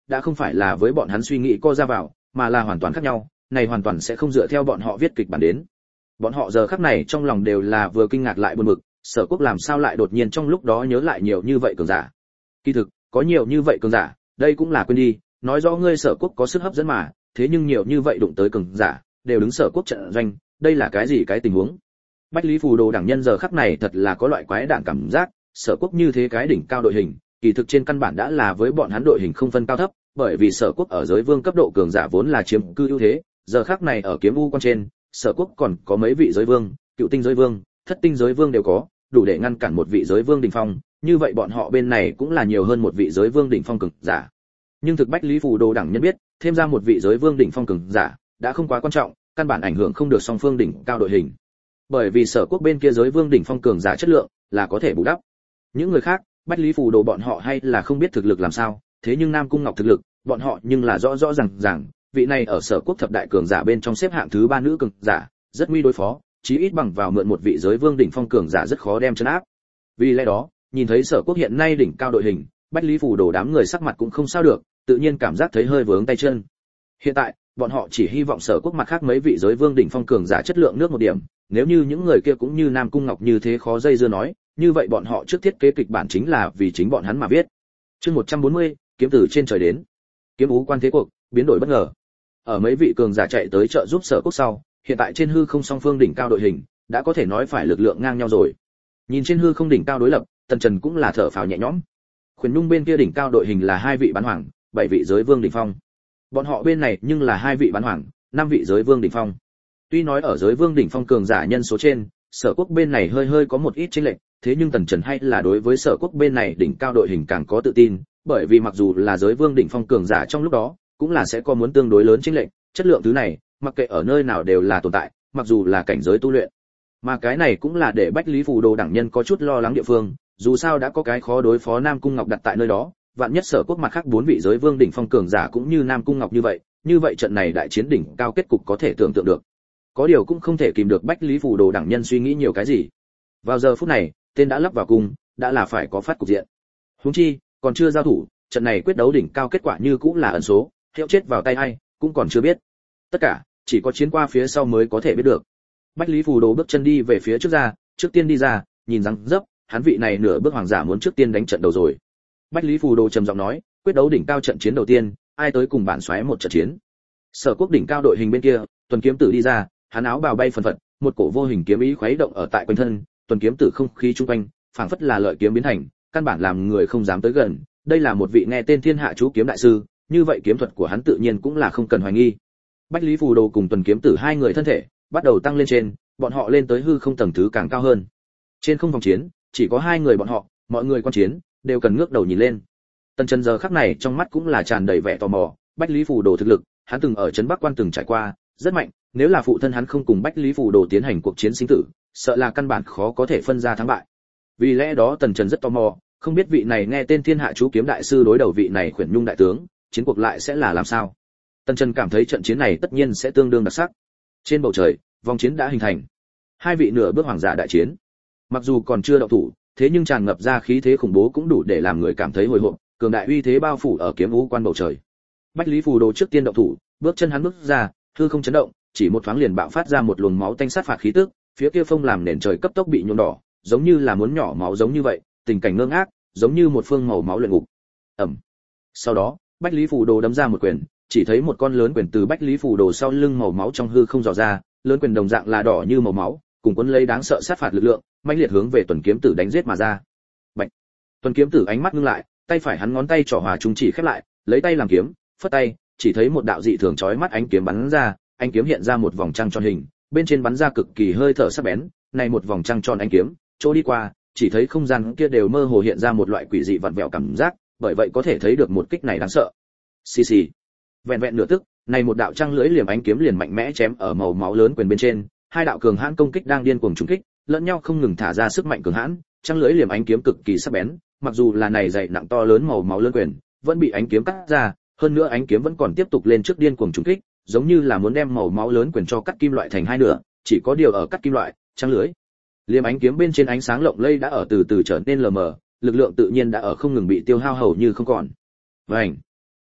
đã không phải là với bọn hắn suy nghĩ co ra vào, mà là hoàn toàn khác nhau, này hoàn toàn sẽ không dựa theo bọn họ viết kịch bản đến. Bọn họ giờ khắc này trong lòng đều là vừa kinh ngạc lại buồn bực, Sở Quốc làm sao lại đột nhiên trong lúc đó nhớ lại nhiều như vậy cường giả. Kỳ thực, có nhiều như vậy cường giả, đây cũng là quên đi, nói rõ ngươi Sở Quốc có sức hấp dẫn mà, thế nhưng nhiều như vậy đụng tới cường giả, đều đứng Sở Quốc trận doanh, đây là cái gì cái tình huống? Bách Lý Phù Đồ đẳng nhân giờ khắc này thật là có loại quái đản cảm giác, Sở Quốc như thế cái đỉnh cao đội hình, kỳ thực trên căn bản đã là với bọn hắn đội hình không phân cao thấp, bởi vì Sở Quốc ở giới vương cấp độ cường giả vốn là chiếm cư ưu thế, giờ khắc này ở kiếm u quan trên, Sở Quốc còn có mấy vị giới vương, cựu tinh giới vương, thất tinh giới vương đều có, đủ để ngăn cản một vị giới vương đỉnh phong, như vậy bọn họ bên này cũng là nhiều hơn một vị giới vương đỉnh phong cường giả. Nhưng thực Bách Lý Phù Đồ đẳng nhân biết, thêm ra một vị giới vương đỉnh phong cường giả, đã không quá quan trọng, căn bản ảnh hưởng không được song phương đỉnh cao đội hình. Bởi vì Sở Quốc bên kia giới vương đỉnh phong cường giả chất lượng là có thể bù đắp. Những người khác, Bách Lý Phù Đồ bọn họ hay là không biết thực lực làm sao, thế nhưng Nam Cung Ngọc thực lực, bọn họ nhưng là rõ rõ ràng, vị này ở Sở Quốc thập đại cường giả bên trong xếp hạng thứ 3 nữ cường giả, rất nguy đối phó, chí ít bằng vào mượn một vị giới vương đỉnh phong cường giả rất khó đem trấn áp. Vì lẽ đó, nhìn thấy Sở Quốc hiện nay đỉnh cao đội hình, Bách Lý Phù Đồ đám người sắc mặt cũng không sao được, tự nhiên cảm giác thấy hơi vướng tay chân. Hiện tại, bọn họ chỉ hy vọng Sở Quốc mặt khác mấy vị giới vương đỉnh phong cường giả chất lượng nước một điểm, nếu như những người kia cũng như Nam Cung Ngọc như thế khó dây dưa nói, như vậy bọn họ trước thiết kế kịch bản chính là vì chính bọn hắn mà viết. Chương 140, kiếm từ trên trời đến. Kiếm ú quan thế cuộc, biến đổi bất ngờ. Ở mấy vị cường giả chạy tới trợ giúp Sở Quốc sau, hiện tại trên hư không song phương đỉnh cao đội hình, đã có thể nói phải lực lượng ngang nhau rồi. Nhìn trên hư không đỉnh cao đối lập, Tần Trần cũng là thở phào nhẹ nhõm. Khuyển Nhung bên kia đỉnh cao đội hình là 2 vị bán hoàng, 7 vị giới vương đỉnh phong. Bọn họ bên này nhưng là 2 vị bán hoàng, 5 vị giới vương đỉnh phong. Tuy nói ở giới vương đỉnh phong cường giả nhân số trên, Sở Quốc bên này hơi có một ít chênh lệch, thế nhưng Tần Trần hay là đối với Sở Quốc bên này đỉnh cao đội hình càng có tự tin, bởi vì mặc dù là giới vương đỉnh phong cường giả trong lúc đó, cũng là sẽ có muốn tương đối lớn chênh lệch, chất lượng thứ này, mặc kệ ở nơi nào đều là tồn tại, mặc dù là cảnh giới tu luyện. Mà cái này cũng là để Bách Lý Phù Đồ đẳng nhân có chút lo lắng địa phương, dù sao đã có cái khó đối phó Nam Cung Ngọc đặt tại nơi đó, vạn nhất Sở Quốc mặt khác 4 vị giới vương đỉnh phong cường giả cũng như Nam Cung Ngọc như vậy trận này đại chiến đỉnh cao kết cục có thể tưởng tượng được. Có điều cũng không thể kìm được Bách Lý Phù Đồ đẳng nhân suy nghĩ nhiều cái gì. Vào giờ phút này, tên đã lắp vào cung, đã là phải có phát cục diện. Huống chi, còn chưa giao thủ, trận này quyết đấu đỉnh cao kết quả như cũng là ẩn số, hiệu chết vào tay ai, cũng còn chưa biết. Tất cả, chỉ có chiến qua phía sau mới có thể biết được. Bách Lý Phù Đồ bước chân đi về phía trước tiên đi ra, nhìn rằng dấp, hắn vị này nửa bước hoàng giả muốn trước tiên đánh trận đầu rồi. Bách Lý Phù Đồ trầm giọng nói, quyết đấu đỉnh cao trận chiến đầu tiên, ai tới cùng bản xoáy một trận chiến. Sở Quốc đỉnh cao đội hình bên kia, Tuần Kiếm Tử đi ra, hắn áo bào bay phần phật, một cổ vô hình kiếm ý khuấy động ở tại quanh thân, Tuần Kiếm Tử không khí trung quanh, phảng phất là lợi kiếm biến thành, căn bản làm người không dám tới gần. Đây là một vị nghe tên thiên hạ chú kiếm đại sư, như vậy kiếm thuật của hắn tự nhiên cũng là không cần hoài nghi. Bách Lý Phù Đồ cùng Tuần Kiếm Tử hai người thân thể bắt đầu tăng lên trên, bọn họ lên tới hư không tầng thứ càng cao hơn. Trên không vòng chiến, chỉ có hai người bọn họ, mọi người quan chiến đều cần ngước đầu nhìn lên. Tần Trần giờ khắc này trong mắt cũng là tràn đầy vẻ tò mò, Bách Lý Phù Đồ thực lực, hắn từng ở trấn Bắc Quan từng trải qua, rất mạnh, nếu là phụ thân hắn không cùng Bách Lý Phù Đồ tiến hành cuộc chiến sinh tử, sợ là căn bản khó có thể phân ra thắng bại. Vì lẽ đó Tần Trần rất tò mò, không biết vị này nghe tên thiên hạ chú kiếm đại sư đối đầu vị này Khuyển Nhung đại tướng, chiến cuộc lại sẽ là làm sao. Tần Trần cảm thấy trận chiến này tất nhiên sẽ tương đương đặc sắc. Trên bầu trời, vòng chiến đã hình thành. Hai vị nửa bước hoàng giả đại chiến. Mặc dù còn chưa động thủ, thế nhưng tràn ngập ra khí thế khủng bố cũng đủ để làm người cảm thấy hồi hộp, cường đại uy thế bao phủ ở kiếm u quan bầu trời. Bách Lý Phù Đồ trước tiên động thủ, bước chân hắn bước ra, hư không chấn động, chỉ một thoáng liền bạo phát ra một luồng máu tanh sát phạt khí tức, phía kia phong làm nền trời cấp tốc bị nhuộm đỏ, giống như là muốn nhỏ máu giống như vậy, tình cảnh ngơ ngác, giống như một phương màu máu luyện ngục. Ầm. Sau đó, Bách Lý Phù Đồ đấm ra một quyền, chỉ thấy một con lớn quyền từ Bách Lý Phù Đồ sau lưng màu máu trong hư không dò ra, lớn quyền đồng dạng là đỏ như màu máu, cùng cuốn lấy đáng sợ sát phạt lực lượng, mãnh liệt hướng về Tuần Kiếm Tử đánh giết mà ra. Bạch. Tuần Kiếm Tử ánh mắt ngưng lại, tay phải hắn ngón tay trỏ hòa trung chỉ khép lại, lấy tay làm kiếm, phất tay, chỉ thấy một đạo dị thường chói mắt ánh kiếm bắn ra, ánh kiếm hiện ra một vòng trăng tròn hình, bên trên bắn ra cực kỳ hơi thở sắc bén, này một vòng trăng tròn ánh kiếm, chỗ đi qua, chỉ thấy không gian kia đều mơ hồ hiện ra một loại quỷ dị vặn vẹo cảm giác, bởi vậy có thể thấy được một kích này đáng sợ. Xì xì. Vẹn vẹn nửa tức, này một đạo trăng lưỡi liềm ánh kiếm liền mạnh mẽ chém ở màu máu lớn quyền bên trên, hai đạo cường hãn công kích đang điên cuồng trúng kích, lẫn nhau không ngừng thả ra sức mạnh cường hãn, trăng lưỡi liềm ánh kiếm cực kỳ sắc bén, mặc dù là này dày nặng to lớn màu máu lớn quyền, vẫn bị ánh kiếm cắt ra, hơn nữa ánh kiếm vẫn còn tiếp tục lên trước điên cuồng trúng kích, giống như là muốn đem màu máu lớn quyền cho cắt kim loại thành hai nửa, chỉ có điều ở cắt kim loại, trăng lưỡi liềm ánh kiếm bên trên ánh sáng lộng lẫy đã ở từ từ trở nên lờ mờ, lực lượng tự nhiên đã ở không ngừng bị tiêu hao hầu như không còn. Vành.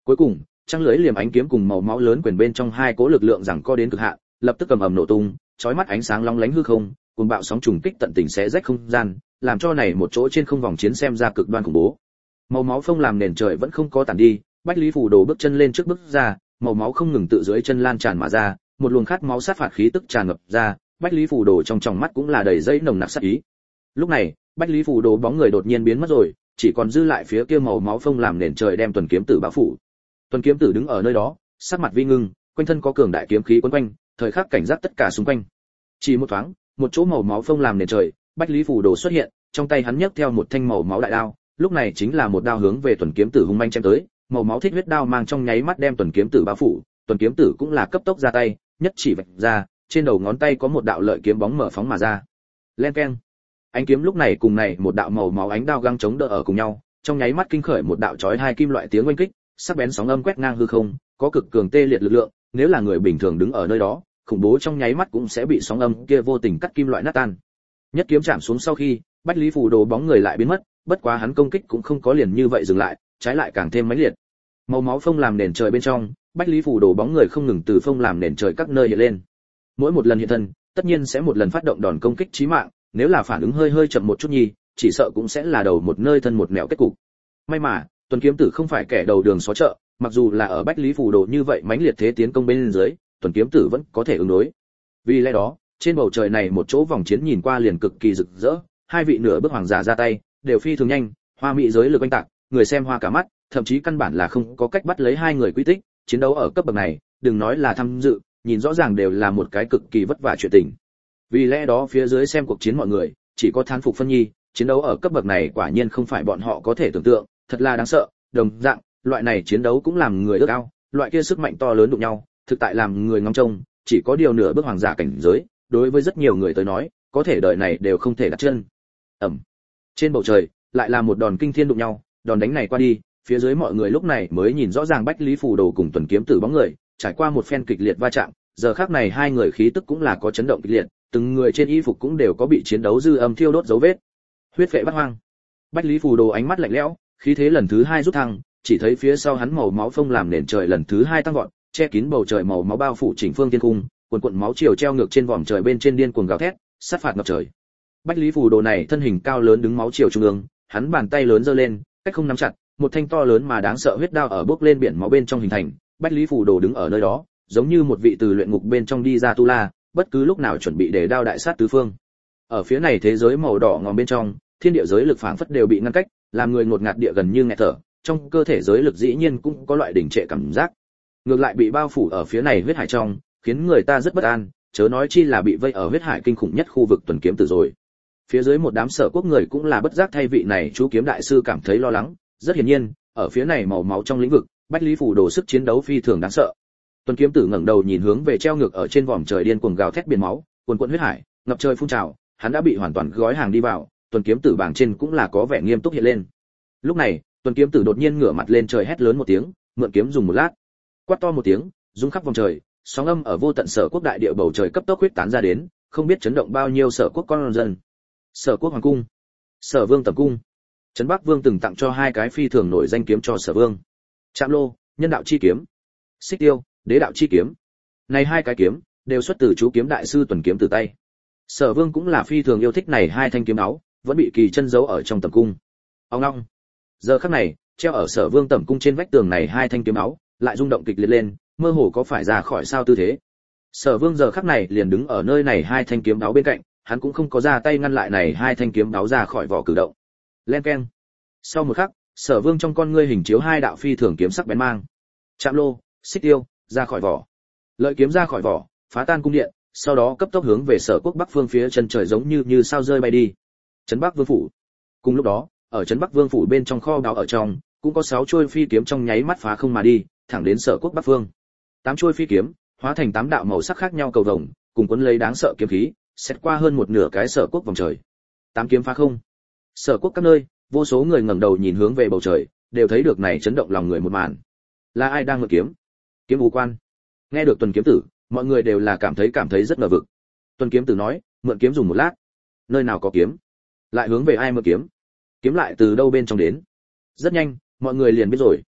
Cuối cùng, trăng lưới liềm ánh kiếm cùng màu máu lớn quyền bên trong hai cỗ lực lượng giằng co đến cực hạn, lập tức cầm ầm nổ tung, chói mắt ánh sáng long lánh hư không, cuồng bạo sóng trùng kích tận tình xé rách không gian, làm cho này một chỗ trên không vòng chiến xem ra cực đoan khủng bố. Màu máu phông làm nền trời vẫn không có tản đi, Bách Lý Phù Đồ bước chân lên trước bước ra, màu máu không ngừng tự dưới chân lan tràn mà ra, một luồng khát máu sát phạt khí tức tràn ngập ra, Bách Lý Phù Đồ trong tròng mắt cũng là đầy dây nồng nặc sát ý. Lúc này, Bách Lý Phù Đồ bóng người đột nhiên biến mất rồi, chỉ còn dư lại phía kia màu máu phông làm nền trời đem Tuần Kiếm Tử bao phủ. Tuần Kiếm Tử đứng ở nơi đó, sắc mặt vi ngưng, quanh thân có cường đại kiếm khí quấn quanh, thời khắc cảnh giác tất cả xung quanh. Chỉ một thoáng, một chỗ màu máu phông làm nền trời, Bách Lý Phù Đồ xuất hiện, trong tay hắn nhấc theo một thanh màu máu đại đao, lúc này chính là một đao hướng về Tuần Kiếm Tử hung manh chém tới, màu máu thích huyết đao mang trong nháy mắt đem Tuần Kiếm Tử bao phủ, Tuần Kiếm Tử cũng là cấp tốc ra tay, nhất chỉ vạch ra, trên đầu ngón tay có một đạo lợi kiếm bóng mở phóng mà ra. Len keng. Ánh kiếm lúc này cùng này một đạo màu máu ánh đao găng chống đỡ ở cùng nhau, trong nháy mắt kinh khởi một đạo chói hai kim loại tiếng oanh kích, sắc bén sóng âm quét ngang hư không, có cực cường tê liệt lực lượng, nếu là người bình thường đứng ở nơi đó, khủng bố trong nháy mắt cũng sẽ bị sóng âm kia vô tình cắt kim loại nát tan. Nhất kiếm chạm xuống sau khi, Bách Lý Phù Đồ bóng người lại biến mất, bất quá hắn công kích cũng không có liền như vậy dừng lại, trái lại càng thêm mãnh liệt. Màu máu phông làm nền trời bên trong, Bách Lý Phù Đồ bóng người không ngừng từ phông làm nền trời các nơi hiện lên. Mỗi một lần hiện thân, tất nhiên sẽ một lần phát động đòn công kích chí mạng, nếu là phản ứng hơi chậm một chút nhi, chỉ sợ cũng sẽ là đầu một nơi thân một mẹo kết cục. May mà, Tuần Kiếm Tử không phải kẻ đầu đường xó chợ, mặc dù là ở Bách Lý Phù Đồ như vậy mãnh liệt thế tiến công bên dưới, Tuần Kiếm Tử vẫn có thể ứng đối. Vì lẽ đó, trên bầu trời này một chỗ vòng chiến nhìn qua liền cực kỳ rực rỡ, hai vị nửa bước hoàng giả ra tay, đều phi thường nhanh, hoa mỹ giới lực oanh tạc, người xem hoa cả mắt, thậm chí căn bản là không có cách bắt lấy hai người quy tích, chiến đấu ở cấp bậc này, đừng nói là tham dự, nhìn rõ ràng đều là một cái cực kỳ vất vả chuyện tình. Vì lẽ đó phía dưới xem cuộc chiến mọi người, chỉ có thán phục phân nhi, chiến đấu ở cấp bậc này quả nhiên không phải bọn họ có thể tưởng tượng, thật là đáng sợ, đồng dạng, loại này chiến đấu cũng làm người ước ao, loại kia sức mạnh to lớn đụng nhau, thực tại làm người ngóng trông, chỉ có điều nửa bước hoàng giả cảnh giới, đối với rất nhiều người tới nói, có thể đời này đều không thể đặt chân. Ầm. Trên bầu trời, lại là một đòn kinh thiên đụng nhau, đòn đánh này qua đi, phía dưới mọi người lúc này mới nhìn rõ ràng Bách Lý Phù Đồ cùng Tuần Kiếm Tử bóng người, trải qua một phen kịch liệt va chạm, giờ khắc này hai người khí tức cũng là có chấn động kịch liệt, từng người trên y phục cũng đều có bị chiến đấu dư âm thiêu đốt dấu vết. Huyết vệ bắt hoang. Bách Lý Phù Đồ ánh mắt lạnh lẽo, khí thế lần thứ hai rút thăng, chỉ thấy phía sau hắn màu máu phông làm nền trời lần thứ hai tăng vọt, che kín bầu trời màu máu bao phủ chỉnh phương thiên cung, cuồn cuộn máu chiều treo ngược trên vòm trời bên trên điên cuồng gào thét, sát phạt ngập trời. Bách Lý Phù Đồ này thân hình cao lớn đứng máu chiều trung ương, hắn bàn tay lớn giơ lên, cách không nắm chặt, một thanh to lớn mà đáng sợ huyết đao ở bốc lên biển máu bên trong hình thành, Bách Lý Phù Đồ đứng ở nơi đó, giống như một vị từ luyện ngục bên trong đi ra tu la, bất cứ lúc nào chuẩn bị để đao đại sát tứ phương. Ở phía này thế giới màu đỏ ngòm bên trong, thiên địa giới lực phảng phất đều bị ngăn cách, làm người ngột ngạt địa gần như nghẹt thở, trong cơ thể giới lực dĩ nhiên cũng có loại đỉnh trệ cảm giác. Ngược lại bị bao phủ ở phía này huyết hải trong, khiến người ta rất bất an, chớ nói chi là bị vây ở huyết hải kinh khủng nhất khu vực Tuần Kiếm Tử rồi. Phía dưới một đám Sở Quốc người cũng là bất giác thay vị này chú kiếm đại sư cảm thấy lo lắng, rất hiển nhiên, ở phía này màu máu trong lĩnh vực, Bách Lý Phù Đồ sức chiến đấu phi thường đáng sợ. Tuần Kiếm Tử ngẩng đầu nhìn hướng về treo ngược ở trên vòm trời điên cuồng gào thét biển máu, cuồn cuộn huyết hải, ngập trời phun trào, hắn đã bị hoàn toàn gói hàng đi vào, Tuần Kiếm Tử bảng trên cũng là có vẻ nghiêm túc hiện lên. Lúc này, Tuần Kiếm Tử đột nhiên ngửa mặt lên trời hét lớn một tiếng, mượn kiếm dùng một lát, quát to một tiếng, rung khắp vòng trời, sóng âm ở vô tận Sở Quốc đại địa bầu trời cấp tốc huyết tán ra đến, không biết chấn động bao nhiêu Sở Quốc con dân. Sở Quốc hoàng cung, Sở Vương tẩm cung. Trấn Bắc Vương từng tặng cho hai cái phi thường nổi danh kiếm cho Sở Vương. Trạm Lô, Nhân đạo chi kiếm, Xích Tiêu, Đế đạo chi kiếm. Này hai cái kiếm đều xuất từ chú kiếm đại sư Tuần Kiếm Tử tay. Sở Vương cũng là phi thường yêu thích này hai thanh kiếm áo, vẫn bị kỳ chân giấu ở trong tẩm cung. Ông long. Giờ khắc này, treo ở Sở Vương tẩm cung trên vách tường này hai thanh kiếm áo, lại rung động kịch liệt lên, mơ hồ có phải ra khỏi sao tư thế. Sở Vương giờ khắc này liền đứng ở nơi này hai thanh kiếm áo bên cạnh, hắn cũng không có ra tay ngăn lại này hai thanh kiếm áo ra khỏi vỏ cử động. Len keng. Sau một khắc, Sở Vương trong con ngươi hình chiếu hai đạo phi thường kiếm sắc bén mang. Chạm Lô, Xích Tiêu ra khỏi vỏ. Lợi kiếm ra khỏi vỏ, phá tan cung điện, sau đó cấp tốc hướng về Sở Quốc Bắc phương phía chân trời giống như sao rơi bay đi. Trấn Bắc Vương phủ. Cùng lúc đó, ở Trấn Bắc Vương phủ bên trong kho báu ở trong, cũng có 6 chuôi phi kiếm trong nháy mắt phá không mà đi, thẳng đến Sở Quốc Bắc phương. 8 chuôi phi kiếm hóa thành 8 đạo màu sắc khác nhau cầu vồng, cùng cuốn lấy đáng sợ kiếm khí, xét qua hơn một nửa cái Sở Quốc vòng trời. 8 kiếm phá không. Sở Quốc các nơi, vô số người ngẩng đầu nhìn hướng về bầu trời, đều thấy được này chấn động lòng người một màn. Là ai đang ngự kiếm? Kiếm Vũ Quan. Nghe được Tuần Kiếm Tử, mọi người đều là cảm thấy rất ngờ vực. Tuần Kiếm Tử nói, mượn kiếm dùng một lát. Nơi nào có kiếm? Lại hướng về ai mượn kiếm? Kiếm lại từ đâu bên trong đến? Rất nhanh, mọi người liền biết rồi.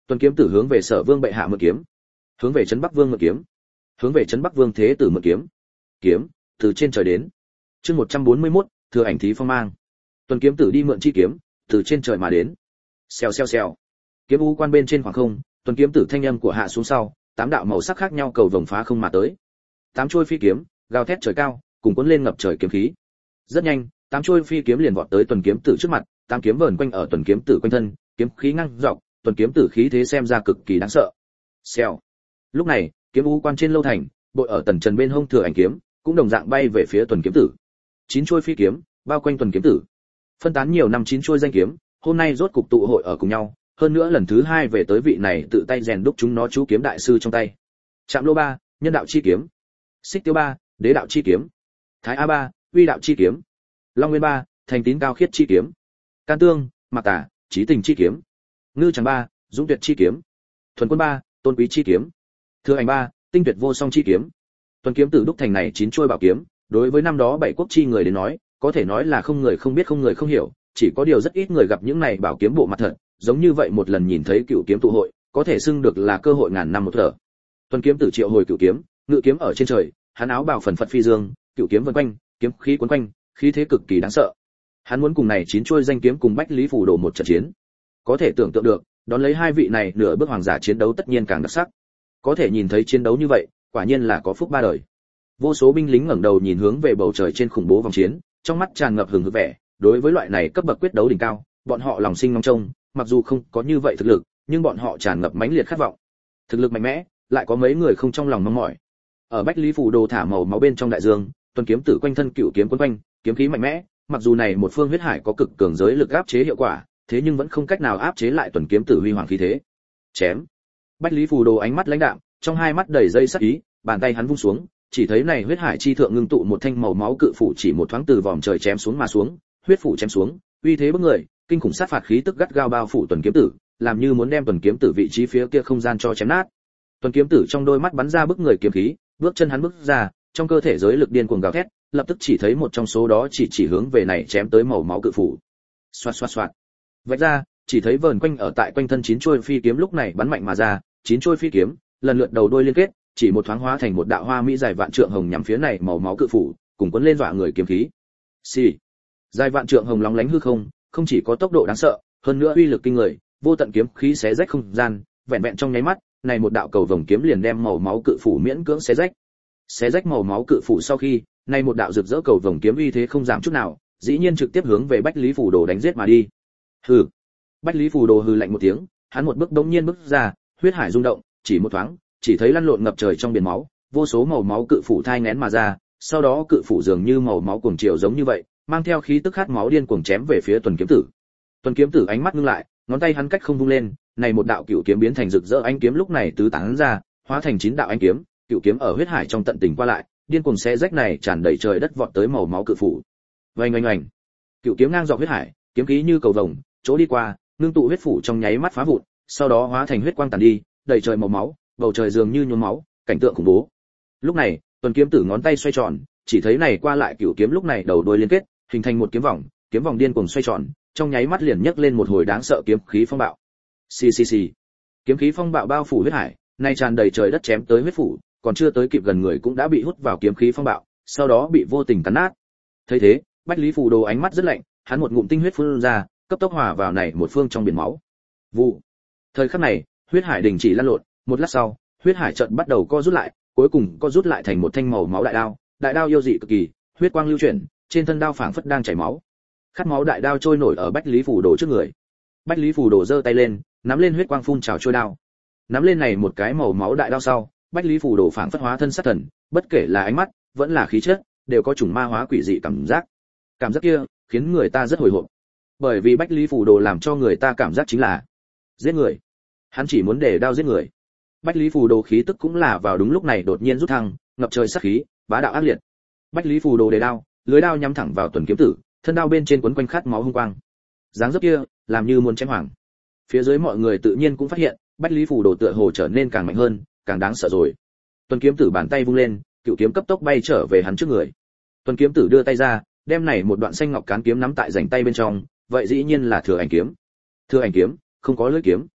Tuần kiếm tử hướng về Sở Vương bệ hạ mượn kiếm, hướng về trấn Bắc Vương mượn kiếm, hướng về trấn Bắc Vương thế tử mượn kiếm. Kiếm từ trên trời đến. Chương 141, thừa ảnh thí phong mang. Tuần kiếm tử đi mượn chi kiếm, từ trên trời mà đến. Xèo xèo xèo. Kiếm u quan bên trên khoảng không, tuần kiếm tử thanh âm của hạ xuống sau, tám đạo màu sắc khác nhau cầu vồng phá không mà tới. Tám chuôi phi kiếm, gào thét trời cao, cùng cuốn lên ngập trời kiếm khí. Rất nhanh, tám chuôi phi kiếm liền vọt tới tuần kiếm tử trước mặt, tám kiếm vờn quanh ở tuần kiếm tử quanh thân, kiếm khí ngăng dọc, tuần kiếm tử khí thế xem ra cực kỳ đáng sợ. Xèo. Lúc này, kiếm u quan trên lâu thành, bội ở tần trần bên hông thừa ảnh kiếm, cũng đồng dạng bay về phía tuần kiếm tử. Chín chuôi phi kiếm bao quanh tuần kiếm tử. Phân tán nhiều năm chín chuôi danh kiếm, hôm nay rốt cục tụ hội ở cùng nhau, hơn nữa lần thứ hai về tới vị này tự tay rèn đúc chúng nó chú kiếm đại sư trong tay. Trạm lô 3, nhân đạo chi kiếm. Xích tiêu 3, đế đạo chi kiếm. Thái A 3, uy đạo chi kiếm. Long nguyên 3, thành tín cao khiết chi kiếm. Can tương, mạc tả, chí tình chi kiếm. Ngư tràng 3, dũng tuyệt chi kiếm. Thuần quân 3, tôn quý chi kiếm. Thừa ảnh 3, tinh tuyệt vô song chi kiếm. Tuần kiếm tử đúc thành này chín chuôi bảo kiếm, đối với năm đó bảy quốc chi người đến nói, có thể nói là không người không biết không người không hiểu, chỉ có điều rất ít người gặp những này bảo kiếm bộ mặt thật, giống như vậy một lần nhìn thấy cựu kiếm tụ hội, có thể xưng được là cơ hội ngàn năm một thở. Tuần kiếm tử triệu hồi cựu kiếm, ngự kiếm ở trên trời, hắn áo bào phần phật phi dương, cựu kiếm vần quanh, kiếm khí cuốn quanh, khí thế cực kỳ đáng sợ. Hắn muốn cùng này chín chuôi danh kiếm cùng Bách Lý Phù Đồ một trận chiến. Có thể tưởng tượng được, đón lấy hai vị này nửa bước hoàng giả chiến đấu tất nhiên càng đặc sắc. Có thể nhìn thấy chiến đấu như vậy, quả nhiên là có phúc ba đời. Vô số binh lính ngẩng đầu nhìn hướng về bầu trời trên khủng bố vòng chiến, trong mắt tràn ngập hừng hực vẻ, đối với loại này cấp bậc quyết đấu đỉnh cao, bọn họ lòng sinh ngóng trông, mặc dù không có như vậy thực lực, nhưng bọn họ tràn ngập mãnh liệt khát vọng. Thực lực mạnh mẽ, lại có mấy người không trong lòng mong mỏi. Ở Bách Lý Phù Đồ thả màu máu bên trong đại dương, tuần kiếm tử quanh thân cựu kiếm quấn quanh, kiếm khí mạnh mẽ, mặc dù này một phương huyết hải có cực cường giới lực áp chế hiệu quả, thế nhưng vẫn không cách nào áp chế lại tuần kiếm tử huy hoàng khí thế. Chém. Bách Lý Phù Đồ ánh mắt lãnh đạm, trong hai mắt đầy dây sắc ý, bàn tay hắn vung xuống, chỉ thấy này huyết hải chi thượng ngưng tụ một thanh màu máu cự phủ chỉ một thoáng từ vòm trời chém xuống mà xuống, huyết phủ chém xuống, uy thế bức người, kinh khủng sát phạt khí tức gắt gao bao phủ tuần kiếm tử, làm như muốn đem tuần kiếm tử vị trí phía kia không gian cho chém nát. Tuần kiếm tử trong đôi mắt bắn ra bức người kiếm khí, bước chân hắn bước ra, trong cơ thể giới lực điên cuồng gào thét, lập tức chỉ thấy một trong số đó chỉ hướng về này chém tới màu máu cự phủ. Xoạt xoạt xoạt. Vạch ra, chỉ thấy vờn quanh ở tại quanh thân chín chuôi phi kiếm lúc này bắn mạnh mà ra, chín chuôi phi kiếm, lần lượt đầu đuôi liên kết, chỉ một thoáng hóa thành một đạo hoa mỹ dài vạn trượng hồng nhắm phía này màu máu cự phủ, cùng cuốn lên dọa người kiếm khí. Xì. Dài vạn trượng hồng lóng lánh hư không, không chỉ có tốc độ đáng sợ, hơn nữa uy lực kinh người, vô tận kiếm khí xé rách không gian, vẹn vẹn trong nháy mắt, này một đạo cầu vồng kiếm liền đem màu máu cự phủ miễn cưỡng xé rách. Xé rách màu máu cự phủ sau khi, này một đạo rực rỡ cầu vồng kiếm uy thế không giảm chút nào, dĩ nhiên trực tiếp hướng về Bách Lý Phù Đồ đánh giết mà đi. Hừ. Bách Lý Phù Đồ hừ lạnh một tiếng, hắn một bước đống nhiên bước ra, huyết hải rung động, chỉ một thoáng, chỉ thấy lăn lộn ngập trời trong biển máu, vô số màu máu cự phủ thai nghén mà ra, sau đó cự phủ dường như màu máu cuồng triều giống như vậy, mang theo khí tức khát máu điên cuồng chém về phía tuần kiếm tử. Tuần kiếm tử ánh mắt ngưng lại, ngón tay hắn cách không vung lên, này một đạo cựu kiếm biến thành rực rỡ ánh kiếm lúc này tứ tán ra, hóa thành chín đạo ánh kiếm, cựu kiếm ở huyết hải trong tận tình qua lại, điên cuồng xé rách này tràn đầy trời đất vọt tới màu máu cự phủ. Oanh oanh oanh. Cựu kiếm ngang dọc huyết hải, kiếm khí như cầu vồng, chỗ đi qua, ngưng tụ huyết phủ trong nháy mắt phá vụn, sau đó hóa thành huyết quang tàn đi, đầy trời màu máu, bầu trời dường như nhuốm máu, cảnh tượng khủng bố. Lúc này, tuần kiếm tử ngón tay xoay tròn, chỉ thấy này qua lại cựu kiếm lúc này đầu đuôi liên kết, hình thành một kiếm vòng điên cuồng xoay tròn, trong nháy mắt liền nhấc lên một hồi đáng sợ kiếm khí phong bạo. Xì xì xì. Kiếm khí phong bạo bao phủ huyết hải, nay tràn đầy trời đất chém tới huyết phủ, còn chưa tới kịp gần người cũng đã bị hút vào kiếm khí phong bạo, sau đó bị vô tình cắn nát. Thấy thế, Bách Lý Phù Đồ ánh mắt rất lạnh, hắn một ngụm tinh huyết phun ra, cấp tốc hòa vào này một phương trong biển máu. Vụ. Thời khắc này, huyết hải đình chỉ lăn lộn, một lát sau, huyết hải chợt bắt đầu co rút lại, cuối cùng co rút lại thành một thanh màu máu đại đao yêu dị cực kỳ, huyết quang lưu chuyển, trên thân đao phảng phất đang chảy máu. Khát máu đại đao trôi nổi ở Bách Lý Phù Đồ trước người. Bách Lý Phù Đồ giơ tay lên, nắm lên huyết quang phun trào trôi đao. Nắm lên này một cái màu máu đại đao sau, Bách Lý Phù Đồ phảng phất hóa thân sát thần, bất kể là ánh mắt, vẫn là khí chất, đều có chủng ma hóa quỷ dị cảm giác. Cảm giác kia khiến người ta rất hồi hộp. Bởi vì Bách Lý Phù Đồ làm cho người ta cảm giác chính là giết người. Hắn chỉ muốn để đao giết người. Bách Lý Phù Đồ khí tức cũng là vào đúng lúc này đột nhiên rút thăng, ngập trời sát khí, bá đạo ác liệt. Bách Lý Phù Đồ đề đao, lưới đao nhắm thẳng vào tuần kiếm tử, thân đao bên trên quấn quanh khát máu hung quang. Dáng dấp kia, làm như muốn chém hoàng. Phía dưới mọi người tự nhiên cũng phát hiện, Bách Lý Phù Đồ tựa hồ trở nên càng mạnh hơn, càng đáng sợ rồi. Tuần kiếm tử bàn tay vung lên, cựu kiếm cấp tốc bay trở về hắn trước người. Tuần kiếm tử đưa tay ra, đem này một đoạn xanh ngọc cán kiếm nắm tại rảnh tay bên trong, vậy dĩ nhiên là thừa ảnh kiếm. Thừa ảnh kiếm, không có lưỡi kiếm.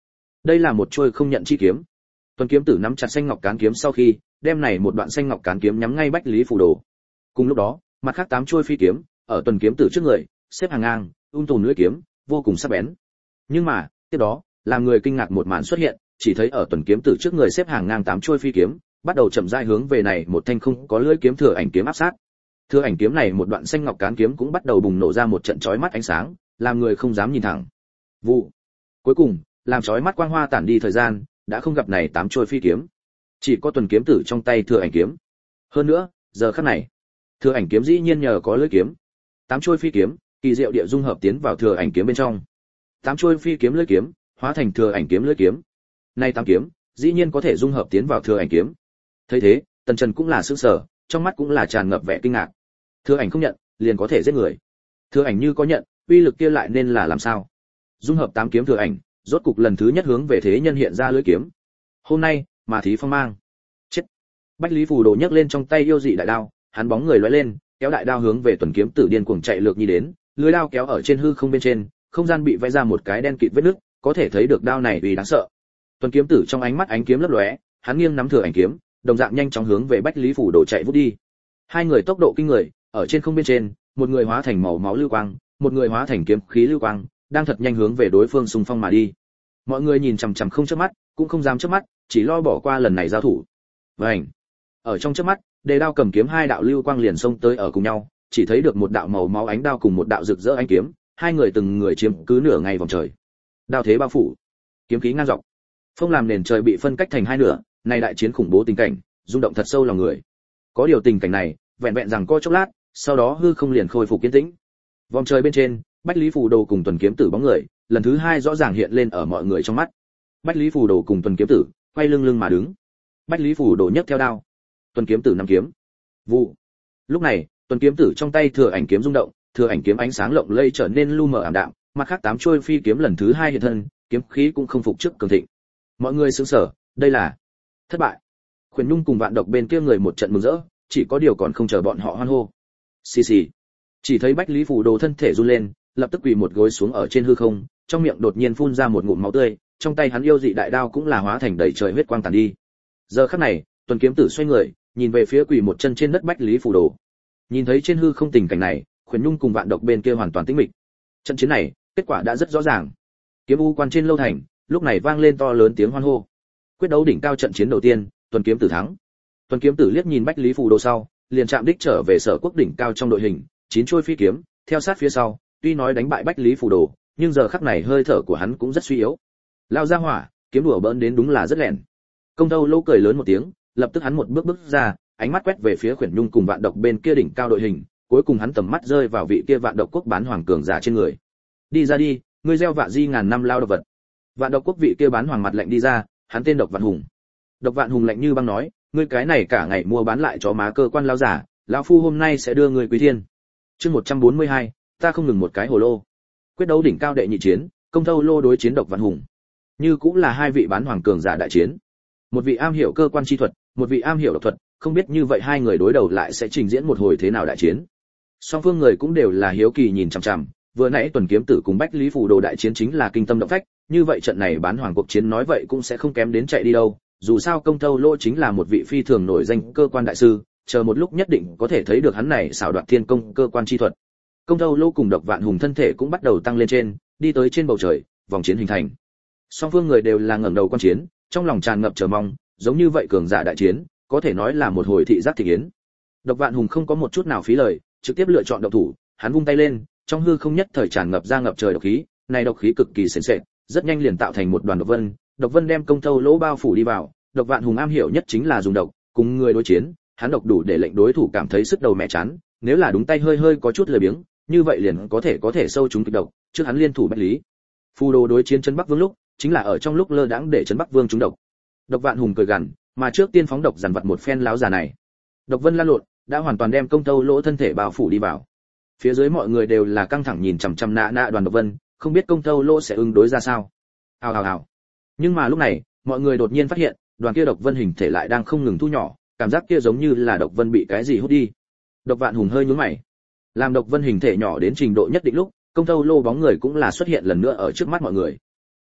Đây là một chuôi không nhận chi kiếm. Tuần kiếm tử nắm chặt xanh ngọc cán kiếm sau khi, đem này một đoạn xanh ngọc cán kiếm nhắm ngay Bách Lý Phù Đồ. Cùng lúc đó, mặt khác 8 chuôi phi kiếm ở tuần kiếm tử trước người, xếp hàng ngang, tùn lưỡi kiếm, vô cùng sắc bén. Nhưng mà, tiếp đó, làm người kinh ngạc một màn xuất hiện, chỉ thấy ở tuần kiếm tử trước người xếp hàng ngang 8 chuôi phi kiếm, bắt đầu chậm rãi hướng về này một thanh không có lưỡi kiếm thừa ảnh kiếm áp sát. Thừa ảnh kiếm này một đoạn xanh ngọc cán kiếm cũng bắt đầu bùng nổ ra một trận chói mắt ánh sáng, làm người không dám nhìn thẳng. Vụ. Cuối cùng, làm chói mắt quang hoa tản đi thời gian, đã không gặp này 8 chuôi phi kiếm. Chỉ có tuần kiếm tử trong tay thừa ảnh kiếm. Hơn nữa, giờ khắc này, thừa ảnh kiếm dĩ nhiên nhờ có lưỡi kiếm. 8 chuôi phi kiếm, kỳ diệu địa dung hợp tiến vào thừa ảnh kiếm bên trong. 8 chuôi phi kiếm lưỡi kiếm, hóa thành thừa ảnh kiếm lưỡi kiếm. Này 8 kiếm, dĩ nhiên có thể dung hợp tiến vào thừa ảnh kiếm. Thấy thế, Tần Trần cũng là sửng sở, trong mắt cũng là tràn ngập vẻ kinh ngạc. Thừa ảnh không nhận, liền có thể giết người. Thừa ảnh như có nhận, uy lực kia lại nên là làm sao? Dung hợp 8 kiếm thừa ảnh, rốt cục lần thứ nhất hướng về thế nhân hiện ra lưỡi kiếm. Hôm nay, mà thí phong mang. Chết. Bách Lý Phù Đồ nhấc lên trong tay yêu dị đại đao, hắn bóng người lóe lên, kéo đại đao hướng về tuần kiếm tử điên cuồng chạy lược nhi đến, lưỡi đao kéo ở trên hư không bên trên, không gian bị vẽ ra một cái đen kịt vết nứt, có thể thấy được đao này uy đáng sợ. Tuần kiếm tử trong ánh mắt ánh kiếm lấp lóe, hắn nghiêng nắm thừa ảnh kiếm, đồng dạng nhanh chóng hướng về Bách Lý Phù Đồ chạy vút đi. Hai người tốc độ kinh người, ở trên không bên trên, một người hóa thành màu máu lưu quang, một người hóa thành kiếm khí lưu quang, đang thật nhanh hướng về đối phương xung phong mà đi. Mọi người nhìn chằm chằm không chớp mắt, cũng không dám chớp mắt, chỉ lo bỏ qua lần này giao thủ. Vành. Ở trong chớp mắt, đề đao cầm kiếm hai đạo lưu quang liền xông tới ở cùng nhau, chỉ thấy được một đạo màu máu ánh đao cùng một đạo rực rỡ ánh kiếm, hai người từng người chiếm cứ nửa ngày vòng trời. Đao thế bao phủ, kiếm khí ngang dọc, phong làm nền trời bị phân cách thành hai nửa, này đại chiến khủng bố tình cảnh, rung động thật sâu lòng người. Có điều tình cảnh này, vẹn vẹn rằng có chốc lát, sau đó hư không liền khôi phục kiên tĩnh. Vòng trời bên trên, Bách Lý Phù Đồ cùng tuần kiếm tử bóng người, lần thứ hai rõ ràng hiện lên ở mọi người trong mắt. Bách Lý Phù Đồ cùng tuần kiếm tử, quay lưng lưng mà đứng. Bách Lý Phù Đồ nhấc theo đao, tuần kiếm tử nắm kiếm. Vụ. Lúc này, tuần kiếm tử trong tay thừa ảnh kiếm rung động, thừa ảnh kiếm ánh sáng lộng lẫy trở nên lu mờ ảm đạm, mặt khác 8 chuôi phi kiếm lần thứ hai hiện thân, kiếm khí cũng không phục trước cường thịnh. Mọi người sửng sở, đây là thất bại. Khuyển Nhung cùng Vạn Độc bên kia người một trận mừng rỡ, chỉ có điều còn không chờ bọn họ hoan hô. Xì xì. Chỉ thấy Bách Lý Phù Đồ thân thể run lên, lập tức quỳ một gối xuống ở trên hư không, trong miệng đột nhiên phun ra một ngụm máu tươi, trong tay hắn yêu dị đại đao cũng là hóa thành đầy trời huyết quang tàn đi. Giờ khắc này, tuần kiếm tử xoay người, nhìn về phía quỳ một chân trên đất Bách Lý Phù Đồ. Nhìn thấy trên hư không tình cảnh này, Khuyển Nhung cùng Vạn Độc bên kia hoàn toàn tĩnh mịch. Trận chiến này, kết quả đã rất rõ ràng. Kiếm u quan trên lâu thành, lúc này vang lên to lớn tiếng hoan hô. Quyết đấu đỉnh cao trận chiến đầu tiên, tuần kiếm tử thắng. Tuần kiếm tử liếc nhìn Bách Lý Phù Đồ sau, liền chạm đích trở về Sở Quốc đỉnh cao trong đội hình, 9 chuôi phi kiếm, theo sát phía sau, tuy nói đánh bại Bách Lý Phù Đồ, nhưng giờ khắc này hơi thở của hắn cũng rất suy yếu. Lao ra hỏa, kiếm đùa bỡn đến đúng là rất lẹn. Công Thâu Lô cười lớn một tiếng, lập tức hắn một bước bước ra, ánh mắt quét về phía Khuyển Nhung cùng Vạn Độc bên kia đỉnh cao đội hình, cuối cùng hắn tầm mắt rơi vào vị kia Vạn Độc quốc bán hoàng cường giả trên người. Đi ra đi, ngươi gieo vạ di ngàn năm lao độc vật. Vạn Độc quốc vị kia bán hoàng mặt lạnh đi ra, hắn tên Độc Vạn Hùng. Độc Vạn Hùng lạnh như băng nói, ngươi cái này cả ngày mua bán lại chó má cơ quan lao giả, lão phu hôm nay sẽ đưa ngươi quý thiên. Chương 142, ta không ngừng một cái hồ lô. Quyết đấu đỉnh cao đệ nhị chiến, Công Thâu Lô đối chiến Độc Vạn Hùng. Như cũng là hai vị bán hoàng cường giả đại chiến. Một vị am hiểu cơ quan chi thuật, một vị am hiểu độc thuật, không biết như vậy hai người đối đầu lại sẽ trình diễn một hồi thế nào đại chiến. Song phương người cũng đều là hiếu kỳ nhìn chằm chằm, vừa nãy tuần kiếm tử cùng Bách Lý Phù Đồ đại chiến chính là kinh tâm động phách, như vậy trận này bán hoàng cuộc chiến nói vậy cũng sẽ không kém đến chạy đi đâu, dù sao Công Thâu Lô chính là một vị phi thường nổi danh cơ quan đại sư, chờ một lúc nhất định có thể thấy được hắn này xảo đoạt thiên công cơ quan chi thuật. Công Thâu Lô cùng Độc Vạn Hùng thân thể cũng bắt đầu tăng lên trên, đi tới trên bầu trời, vòng chiến hình thành. Song phương người đều là ngẩng đầu quan chiến, trong lòng tràn ngập chờ mong, giống như vậy cường giả đại chiến, có thể nói là một hồi thị giác thị yến. Độc Vạn Hùng không có một chút nào phí lời, trực tiếp lựa chọn động thủ, hắn vung tay lên, trong hư không nhất thời tràn ngập ra ngập trời độc khí, này độc khí cực kỳ sền sệt, rất nhanh liền tạo thành một đoàn độc vân đem Công Thâu Lỗ bao phủ đi vào. Độc Vạn Hùng am hiểu nhất chính là dùng độc, cùng người đối chiến, hắn độc đủ để lệnh đối thủ cảm thấy sức đầu mẹ chán, nếu là đúng tay hơi hơi có chút lười biếng, như vậy liền có thể sâu trúng kịch độc. Trước hắn liên thủ Bách Lý Phù Đồ đối chiến Trấn Bắc Vương lúc, chính là ở trong lúc lơ đãng để Trấn Bắc Vương trúng độc. Độc Vạn Hùng cười gằn, mà trước tiên phóng độc dằn vặt một phen láo già này. Độc vân lan lộn, đã hoàn toàn đem Công Thâu Lỗ thân thể bao phủ đi vào. Phía dưới mọi người đều là căng thẳng nhìn chằm chằm nạ đoàn độc vân, không biết Công Thâu Lỗ sẽ ứng đối ra sao. Hào hào hào. Nhưng mà lúc này, mọi người đột nhiên phát hiện, đoàn kia độc vân hình thể lại đang không ngừng thu nhỏ, cảm giác kia giống như là độc vân bị cái gì hút đi. Độc Vạn Hùng hơi nhướng mày. Làm độc vân hình thể nhỏ đến trình độ nhất định lúc, Công Thâu Lô bóng người cũng là xuất hiện lần nữa ở trước mắt mọi người.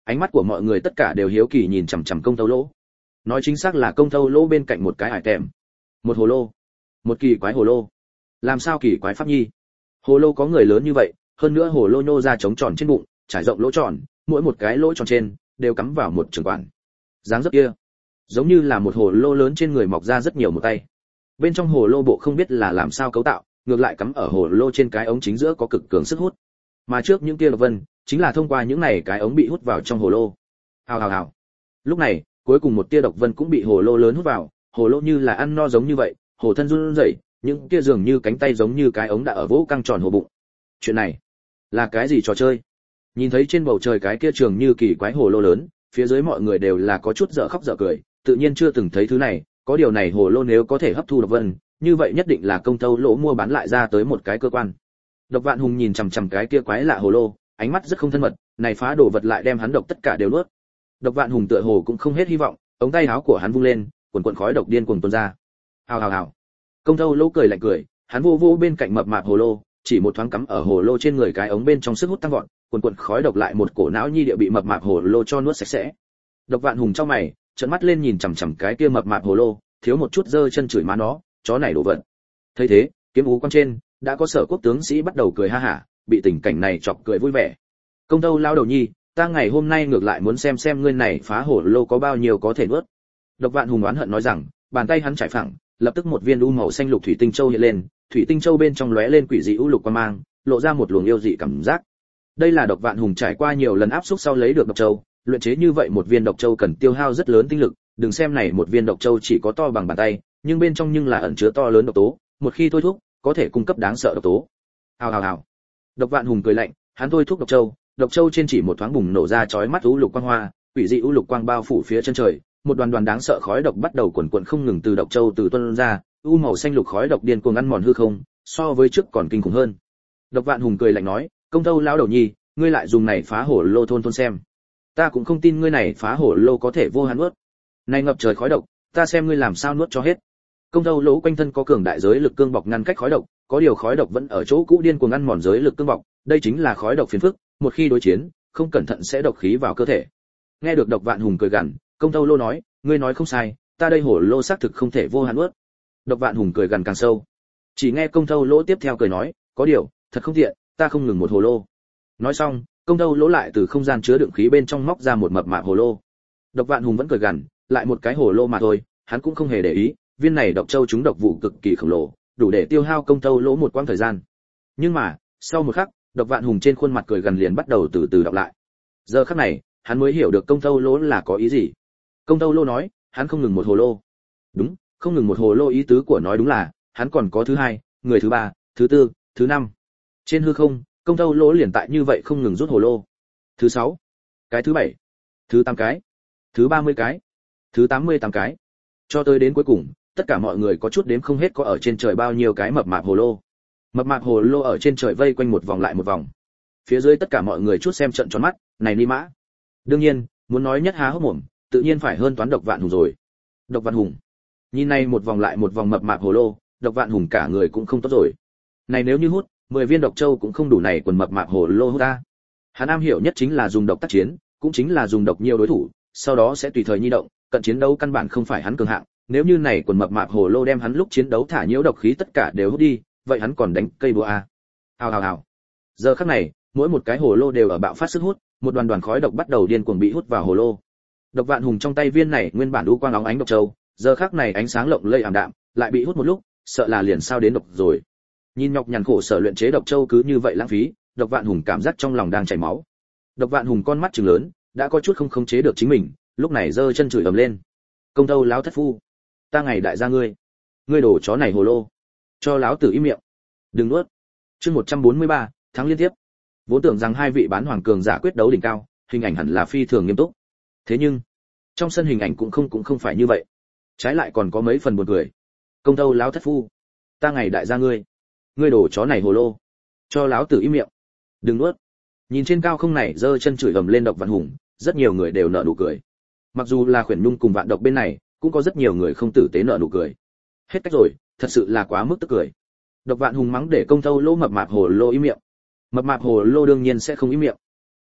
Ánh mắt của mọi người tất cả đều hiếu kỳ nhìn chằm chằm công thâu lỗ. Nói chính xác là công thâu lỗ bên cạnh một cái ải tèm, một hồ lô, một kỳ quái hồ lô. Làm sao kỳ quái pháp nhi? Hồ lô có người lớn như vậy, hơn nữa hồ lô nhô ra trống tròn trên bụng, trải rộng lỗ tròn, mỗi một cái lỗ tròn trên đều cắm vào một trường quản. Dáng dấp kia, giống như là một hồ lô lớn trên người mọc ra rất nhiều một tay. Bên trong hồ lô bộ không biết là làm sao cấu tạo, ngược lại cắm ở hồ lô trên cái ống chính giữa có cực cường sức hút. Mà trước những kia độc vân, chính là thông qua những này cái ống bị hút vào trong hồ lô. Hào hào hào. Lúc này, cuối cùng một tia độc vân cũng bị hồ lô lớn hút vào, hồ lô như là ăn no giống như vậy, hồ thân run rẩy, những kia dường như cánh tay giống như cái ống đã ở vỗ căng tròn hồ bụng. Chuyện này là cái gì trò chơi? Nhìn thấy trên bầu trời cái kia trường như kỳ quái hồ lô lớn, phía dưới mọi người đều là có chút dở khóc dở cười, tự nhiên chưa từng thấy thứ này, có điều này hồ lô nếu có thể hấp thu độc vân, như vậy nhất định là công thâu lỗ mua bán lại ra tới một cái cơ quan. Độc Vạn Hùng nhìn chằm chằm cái kia quái lạ hồ lô, ánh mắt rất không thân mật, này phá đồ vật lại đem hắn độc tất cả đều nuốt. Độc Vạn Hùng tựa hồ cũng không hết hy vọng, ống tay áo của hắn vung lên, quần quần khói độc điên cuồng tuôn ra. Hào hào hào. Công thâu lỗ cười lạnh cười, hắn vô vô bên cạnh mập mạp hồ lô, chỉ một thoáng cắm ở hồ lô trên người cái ống bên trong sức hút tăng vọt, quần quần khói độc lại một cổ não nhi địa bị mập mạp hồ lô cho nuốt sạch sẽ. Độc Vạn Hùng trong mày, trợn mắt lên nhìn chằm chằm cái kia mập mạp hồ lô, thiếu một chút giơ chân chửi má nó, chó này đồ vật. Thấy thế, kiếm ú quan trên đã có Sở Quốc tướng sĩ bắt đầu cười ha hả, bị tình cảnh này chọc cười vui vẻ. Công Tâu lao đầu nhi, ta ngày hôm nay ngược lại muốn xem ngươi này phá hồ lô có bao nhiêu có thể nuốt. Độc Vạn Hùng oán hận nói rằng, bàn tay hắn trải phẳng, lập tức một viên u màu xanh lục thủy tinh châu hiện lên, thủy tinh châu bên trong lóe lên quỷ dị u lục quang mang, lộ ra một luồng yêu dị cảm giác. Đây là Độc Vạn Hùng trải qua nhiều lần áp xúc sau lấy được độc châu, luyện chế như vậy một viên độc châu cần tiêu hao rất lớn tinh lực, đừng xem này một viên độc châu chỉ có to bằng bàn tay, nhưng bên trong nhưng là ẩn chứa to lớn độc tố, một khi thôi thúc, có thể cung cấp đáng sợ độc tố. Hào hào hào. Độc Vạn Hùng cười lạnh, hắn thôi thúc độc châu trên chỉ một thoáng bùng nổ ra chói mắt u lục quang hoa, quỷ dị u lục quang bao phủ phía chân trời, một đoàn đoàn đáng sợ khói độc bắt đầu quần quần không ngừng từ độc châu từ tuôn ra, u màu xanh lục khói độc điên cuồng ăn mòn hư không, so với trước còn kinh khủng hơn. Độc Vạn Hùng cười lạnh nói, công thâu lão đầu nhi, ngươi lại dùng này phá hổ lô thôn xem. Ta cũng không tin ngươi này phá hổ lô có thể vô hạn nuốt. Này ngập trời khói độc, ta xem ngươi làm sao nuốt cho hết. Công thâu lỗ quanh thân có cường đại giới lực cương bọc ngăn cách khói độc, có điều khói độc vẫn ở chỗ cũ điên cuồng ăn mòn giới lực cương bọc, đây chính là khói độc phiền phức, một khi đối chiến, không cẩn thận sẽ độc khí vào cơ thể. Nghe được Độc Vạn Hùng cười gằn, công thâu lô nói, ngươi nói không sai, ta đây hổ lô xác thực không thể vô hạn nuốt. Độc Vạn Hùng cười gằn càng sâu. Chỉ nghe công thâu lỗ tiếp theo cười nói, có điều, thật không tiện, ta không ngừng một hồ lô. Nói xong, công thâu lỗ lại từ không gian chứa đựng khí bên trong móc ra một mập mạp hồ lô. Độc Vạn Hùng vẫn cười gằn, lại một cái hồ lô mà thôi, hắn cũng không hề để ý, viên này độc châu chúng độc vụ cực kỳ khổng lồ, đủ để tiêu hao công thâu lỗ một quãng thời gian. Nhưng mà, sau một khắc, Độc Vạn Hùng trên khuôn mặt cười gần liền bắt đầu từ từ đọc lại. Giờ khắc này, hắn mới hiểu được công thâu lỗ là có ý gì. Công thâu lỗ nói, hắn không ngừng một hồ lô. Đúng, không ngừng một hồ lô, ý tứ của nói đúng là, hắn còn có thứ hai, người thứ ba, thứ tư, thứ năm. Trên hư không, công thâu lỗ liền tại như vậy không ngừng rút hồ lô. Thứ sáu, cái thứ bảy, thứ 8 cái, thứ 30 cái, thứ 88 cái. Cho tới đến cuối cùng, tất cả mọi người có chút đếm không hết có ở trên trời bao nhiêu cái mập mạp hồ lô. Mập mạp hồ lô ở trên trời vây quanh một vòng lại một vòng. Phía dưới tất cả mọi người chút xem trận tròn mắt, này ni mã. Đương nhiên, muốn nói nhất há hốc mồm, tự nhiên phải hơn toán Độc Vạn Hùng rồi. Độc Vạn Hùng, nhìn này một vòng lại một vòng mập mạp hồ lô, Độc Vạn Hùng cả người cũng không tốt rồi. Này nếu như hút 10 viên độc châu cũng không đủ này quần mập mạp hồ lô hút ta. Hắn am hiểu nhất chính là dùng độc tác chiến, cũng chính là dùng độc nhiều đối thủ, sau đó sẽ tùy thời nhi động, cận chiến đấu căn bản không phải hắn cường hạng, nếu như này quần mập mạp hồ lô đem hắn lúc chiến đấu thả nhiễu độc khí tất cả đều hút đi, vậy hắn còn đánh cây búa a. Hào hào hào. Giờ khắc này, mỗi một cái hồ lô đều ở bạo phát sức hút, một đoàn đoàn khói độc bắt đầu điên cuồng bị hút vào hồ lô. Độc Vạn Hùng trong tay viên này nguyên bản u quang óng ánh độc châu, giờ khắc này ánh sáng lộng lẫy ảm đạm, lại bị hút một lúc, sợ là liền sao đến độc rồi. Nhìn nhọc nhằn khổ sở luyện chế độc châu cứ như vậy lãng phí, Độc Vạn Hùng cảm giác trong lòng đang chảy máu. Độc Vạn Hùng con mắt trừng lớn, đã có chút không khống chế được chính mình, lúc này giơ chân chửi ầm lên. Công thâu láo thất phu, ta ngày đại gia ngươi đổ chó này hồ lô, cho láo tử im miệng, đừng nuốt. Chương 143, thắng liên tiếp. Vốn tưởng rằng hai vị bán hoàng cường giả quyết đấu đỉnh cao, hình ảnh hẳn là phi thường nghiêm túc. Thế nhưng, trong sân hình ảnh cũng không phải như vậy. Trái lại còn có mấy phần buồn cười. Công thâu láo thất phu, ta ngày đại gia ngươi đổ chó này hồ lô, cho láo tử im miệng, đừng nuốt. Nhìn trên cao không này giơ chân chửi ầm lên Độc Vạn Hùng, rất nhiều người đều nở nụ cười. Mặc dù là Khuyển Nhung cùng Vạn Độc bên này, cũng có rất nhiều người không tử tế nở nụ cười. Hết cách rồi, thật sự là quá mức tức cười. Độc Vạn Hùng mắng để công thâu lỗ mập mạp hồ lô im miệng. Mập mạp hồ lô đương nhiên sẽ không im miệng.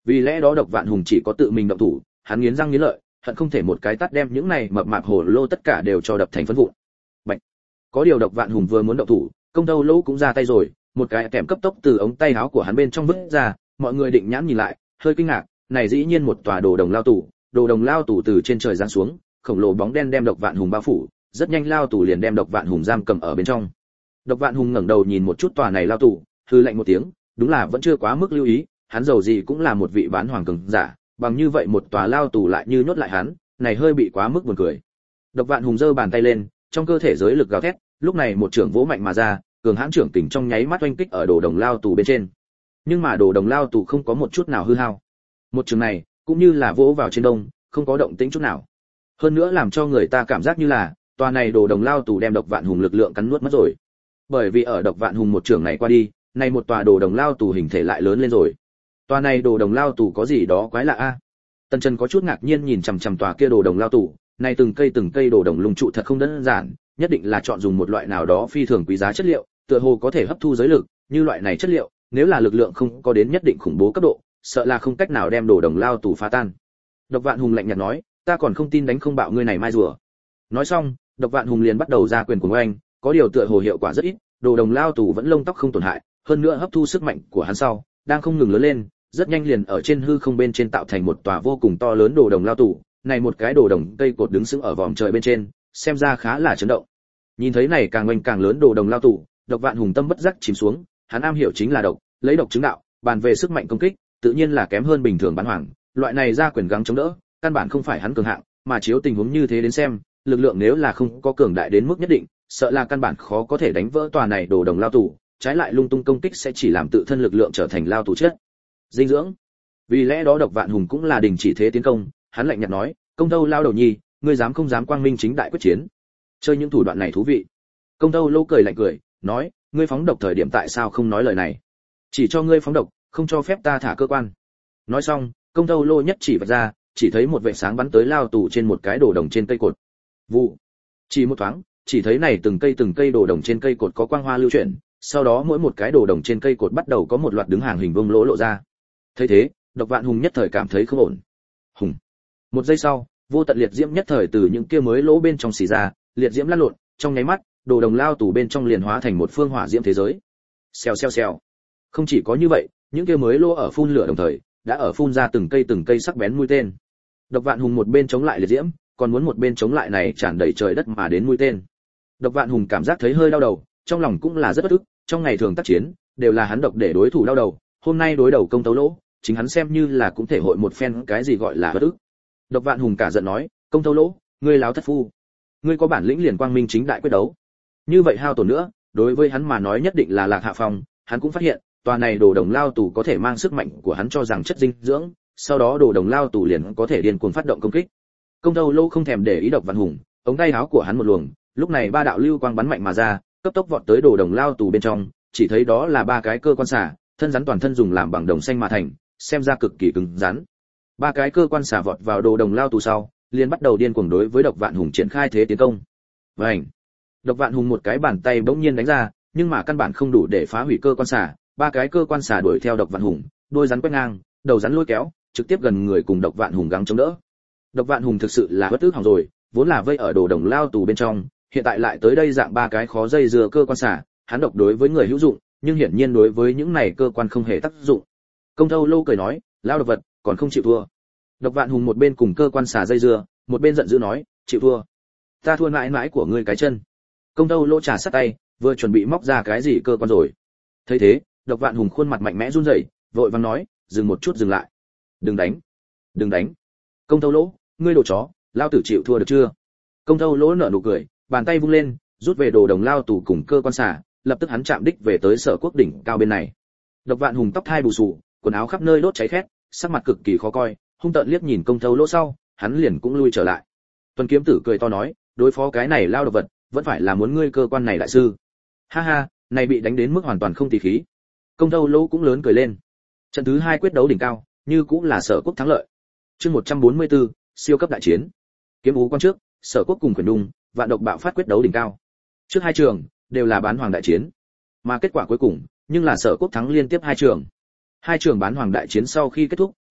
Vì lẽ đó Độc Vạn Hùng chỉ có tự mình động thủ, hắn nghiến răng nghiến lợi, hận không thể một cái tát đem những này mập mạp hồ lô tất cả đều cho đập thành phấn vụn. Bạch. Có điều Độc Vạn Hùng vừa muốn động thủ, Công Tâu Lỗ cũng ra tay rồi, một cái kèm cấp tốc từ ống tay áo của hắn bên trong vứt ra, mọi người định nhãn nhìn lại, hơi kinh ngạc, này dĩ nhiên một tòa đồ đồng lao tù từ trên trời giáng xuống, khổng lồ bóng đen đem Độc Vạn Hùng bao phủ, rất nhanh lao tù liền đem Độc Vạn Hùng giam cầm ở bên trong. Độc Vạn Hùng ngẩng đầu nhìn một chút tòa này lao tù, hừ lạnh một tiếng, đúng là vẫn chưa quá mức lưu ý, hắn dầu gì cũng là một vị bán hoàng cường giả, bằng như vậy một tòa lao tù lại như nhốt lại hắn, này hơi bị quá mức buồn cười. Độc Vạn Hùng giơ bàn tay lên, trong cơ thể giới lực gào thét, lúc này một trưởng vỗ mạnh mà ra, cường hãn trưởng kình trong nháy mắt oanh kích ở đồ đồng lao tù bên trên. Nhưng mà đồ đồng lao tù không có một chút nào hư hao. Một trường này, cũng như là vỗ vào trên đông, không có động tĩnh chút nào. Hơn nữa làm cho người ta cảm giác như là, tòa này đồ đồng lao tù đem Độc Vạn Hùng lực lượng cắn nuốt mất rồi. Bởi vì ở Độc Vạn Hùng một trường này qua đi, này một tòa đồ đồng lao tù hình thể lại lớn lên rồi. Tòa này đồ đồng lao tù có gì đó quái lạ a? Tần Trần có chút ngạc nhiên nhìn chằm chằm tòa kia đồ đồng lao tù, này từng cây đồ đồng lùng trụ thật không đơn giản, nhất định là chọn dùng một loại nào đó phi thường quý giá chất liệu, tựa hồ có thể hấp thu giới lực, như loại này chất liệu, nếu là lực lượng không có đến nhất định khủng bố cấp độ, sợ là không cách nào đem đồ đồng lao tù phá tan. Độc Vạn Hùng lạnh nhạt nói, ta còn không tin đánh không bạo ngươi này mai rùa. Nói xong, Độc Vạn Hùng liền bắt đầu ra quyền của oanh, có điều tựa hồ hiệu quả rất ít, đồ đồng lao tù vẫn lông tóc không tổn hại, hơn nữa hấp thu sức mạnh của hắn sau, đang không ngừng lớn lên, rất nhanh liền ở trên hư không bên trên tạo thành một tòa vô cùng to lớn đồ đồng lao tù, này một cái đồ đồng cây cột đứng sững ở vòm trời bên trên, xem ra khá là chấn động. Nhìn thấy này càng oanh càng lớn đồ đồng lao tù, Độc Vạn Hùng tâm bất giác chìm xuống, hắn am hiểu chính là độc, lấy độc chứng đạo, bàn về sức mạnh công kích, tự nhiên là kém hơn bình thường bán hoàng, loại này ra quyền gắng chống đỡ, căn bản không phải hắn cường hạng, mà chiếu tình huống như thế đến xem, lực lượng nếu là không có cường đại đến mức nhất định, sợ là căn bản khó có thể đánh vỡ tòa này đồ đồng lao tù, trái lại lung tung công kích sẽ chỉ làm tự thân lực lượng trở thành lao tù chết. Dinh dưỡng. Vì lẽ đó Độc Vạn Hùng cũng là đình chỉ thế tiến công, hắn lạnh nhạt nói, Công Tâu lao đầu nhi, ngươi dám không dám quang minh chính đại quyết chiến? Chơi những thủ đoạn này thú vị. Công Tâu lâu cười lạnh cười, nói, ngươi phóng độc thời điểm tại sao không nói lời này? Chỉ cho ngươi phóng độc, không cho phép ta thả cơ quan. Nói xong, Công Tâu lô nhất chỉ vạch ra, chỉ thấy một vệt sáng bắn tới lao tù trên một cái đồ đồng trên cây cột. Vụ. Chỉ một thoáng, chỉ thấy này từng cây đồ đồng trên cây cột có quang hoa lưu chuyển, sau đó mỗi một cái đồ đồng trên cây cột bắt đầu có một loạt đứng hàng hình vuông lỗ lộ ra. Thấy thế, Độc Vạn Hùng nhất thời cảm thấy không ổn. Hùng. Một giây sau, vô tận liệt diễm nhất thời từ những kia mới lỗ bên trong xì ra, liệt diễm lăn lộn, trong nháy mắt, đồ đồng lao tù bên trong liền hóa thành một phương hỏa diễm thế giới. Xèo xèo xèo. Không chỉ có như vậy, những kia mới lỗ ở phun lửa đồng thời, đã ở phun ra từng cây sắc bén mũi tên. Độc Vạn Hùng một bên chống lại liệt diễm, còn muốn một bên chống lại này tràn đầy trời đất mà đến mũi tên. Độc Vạn Hùng cảm giác thấy hơi đau đầu, trong lòng cũng là rất bất ức, trong ngày thường tác chiến, đều là hắn độc để đối thủ đau đầu, hôm nay đối đầu Công Tâu Lỗ, chính hắn xem như là cũng thể hội một phen cái gì gọi là bất ức. Độc Vạn Hùng cả giận nói, Công Tâu Lỗ, ngươi láo thất phu, ngươi có bản lĩnh liền quang minh chính đại quyết đấu. Như vậy hao tổn nữa, đối với hắn mà nói nhất định là lạc hạ phong, hắn cũng phát hiện, tòa này đồ đồng lao tù có thể mang sức mạnh của hắn cho rằng chất dinh dưỡng, sau đó đồ đồng lao tù liền có thể điên cuồng phát động công kích. Công Tâu Lỗ không thèm để ý Độc Vạn Hùng, ống tay áo của hắn một luồng, lúc này ba đạo lưu quang bắn mạnh mà ra, cấp tốc vọt tới đồ đồng lao tù bên trong, chỉ thấy đó là ba cái cơ quan xả, thân rắn toàn thân dùng làm bằng đồng xanh mà thành, xem ra cực kỳ cứng rắn. Ba cái cơ quan xả vọt vào đồ đồng lao tù sau, liền bắt đầu điên cuồng đối với Độc Vạn Hùng triển khai thế tiến công. Vành. Độc Vạn Hùng một cái bàn tay bỗng nhiên đánh ra, nhưng mà căn bản không đủ để phá hủy cơ quan xả, ba cái cơ quan xả đuổi theo Độc Vạn Hùng, đôi rắn quét ngang, đầu rắn lôi kéo, trực tiếp gần người cùng Độc Vạn Hùng gắng chống đỡ. Độc Vạn Hùng thực sự là bất tức hỏng rồi, vốn là vây ở đồ đồng lao tù bên trong, hiện tại lại tới đây dạng ba cái khó dây dưa cơ quan xả, hắn độc đối với người hữu dụng, nhưng hiển nhiên đối với những này cơ quan không hề tác dụng. Công Thâu Lâu cười nói, lao độc vật, còn không chịu thua. Độc Vạn Hùng một bên cùng cơ quan xả dây dưa, một bên giận dữ nói, chịu thua. Ta thua mãi mãi của ngươi cái chân. Công Thâu Lỗ trà sát tay, vừa chuẩn bị móc ra cái gì cơ quan rồi. Thấy thế, Độc Vạn Hùng khuôn mặt mạnh mẽ run rẩy, vội vàng nói, dừng một chút dừng lại. Đừng đánh, đừng đánh. Công Thâu Lỗ, ngươi đồ chó, lao tử chịu thua được chưa? Công Thâu Lỗ nở nụ cười, bàn tay vung lên, rút về đồ đồng lao tù cùng cơ quan xả, lập tức hắn chạm đích về tới Sở Quốc đỉnh cao bên này. Độc Vạn Hùng tóc thai bù xù, quần áo khắp nơi đốt cháy khét, sắc mặt cực kỳ khó coi, hung tợn liếc nhìn Công Thâu Lỗ sau, hắn liền cũng lui trở lại. Tuần Kiếm Tử cười to nói, đối phó cái này lao độc vật, vẫn phải là muốn ngươi cơ quan này đại sư. Ha ha, này bị đánh đến mức hoàn toàn không tì khí. Công Thâu Lỗ cũng lớn cười lên. Trận thứ 2 quyết đấu đỉnh cao, như cũng là Sở Quốc thắng lợi. Chương 144, siêu cấp đại chiến. Kiếm Ú quan trước, Sở Quốc cùng Quyền Đung, Vạn Độc bạo phát quyết đấu đỉnh cao. Trước hai trường đều là bán hoàng đại chiến, mà kết quả cuối cùng nhưng là Sở Quốc thắng liên tiếp hai trường. Hai trường bán hoàng đại chiến sau khi kết thúc,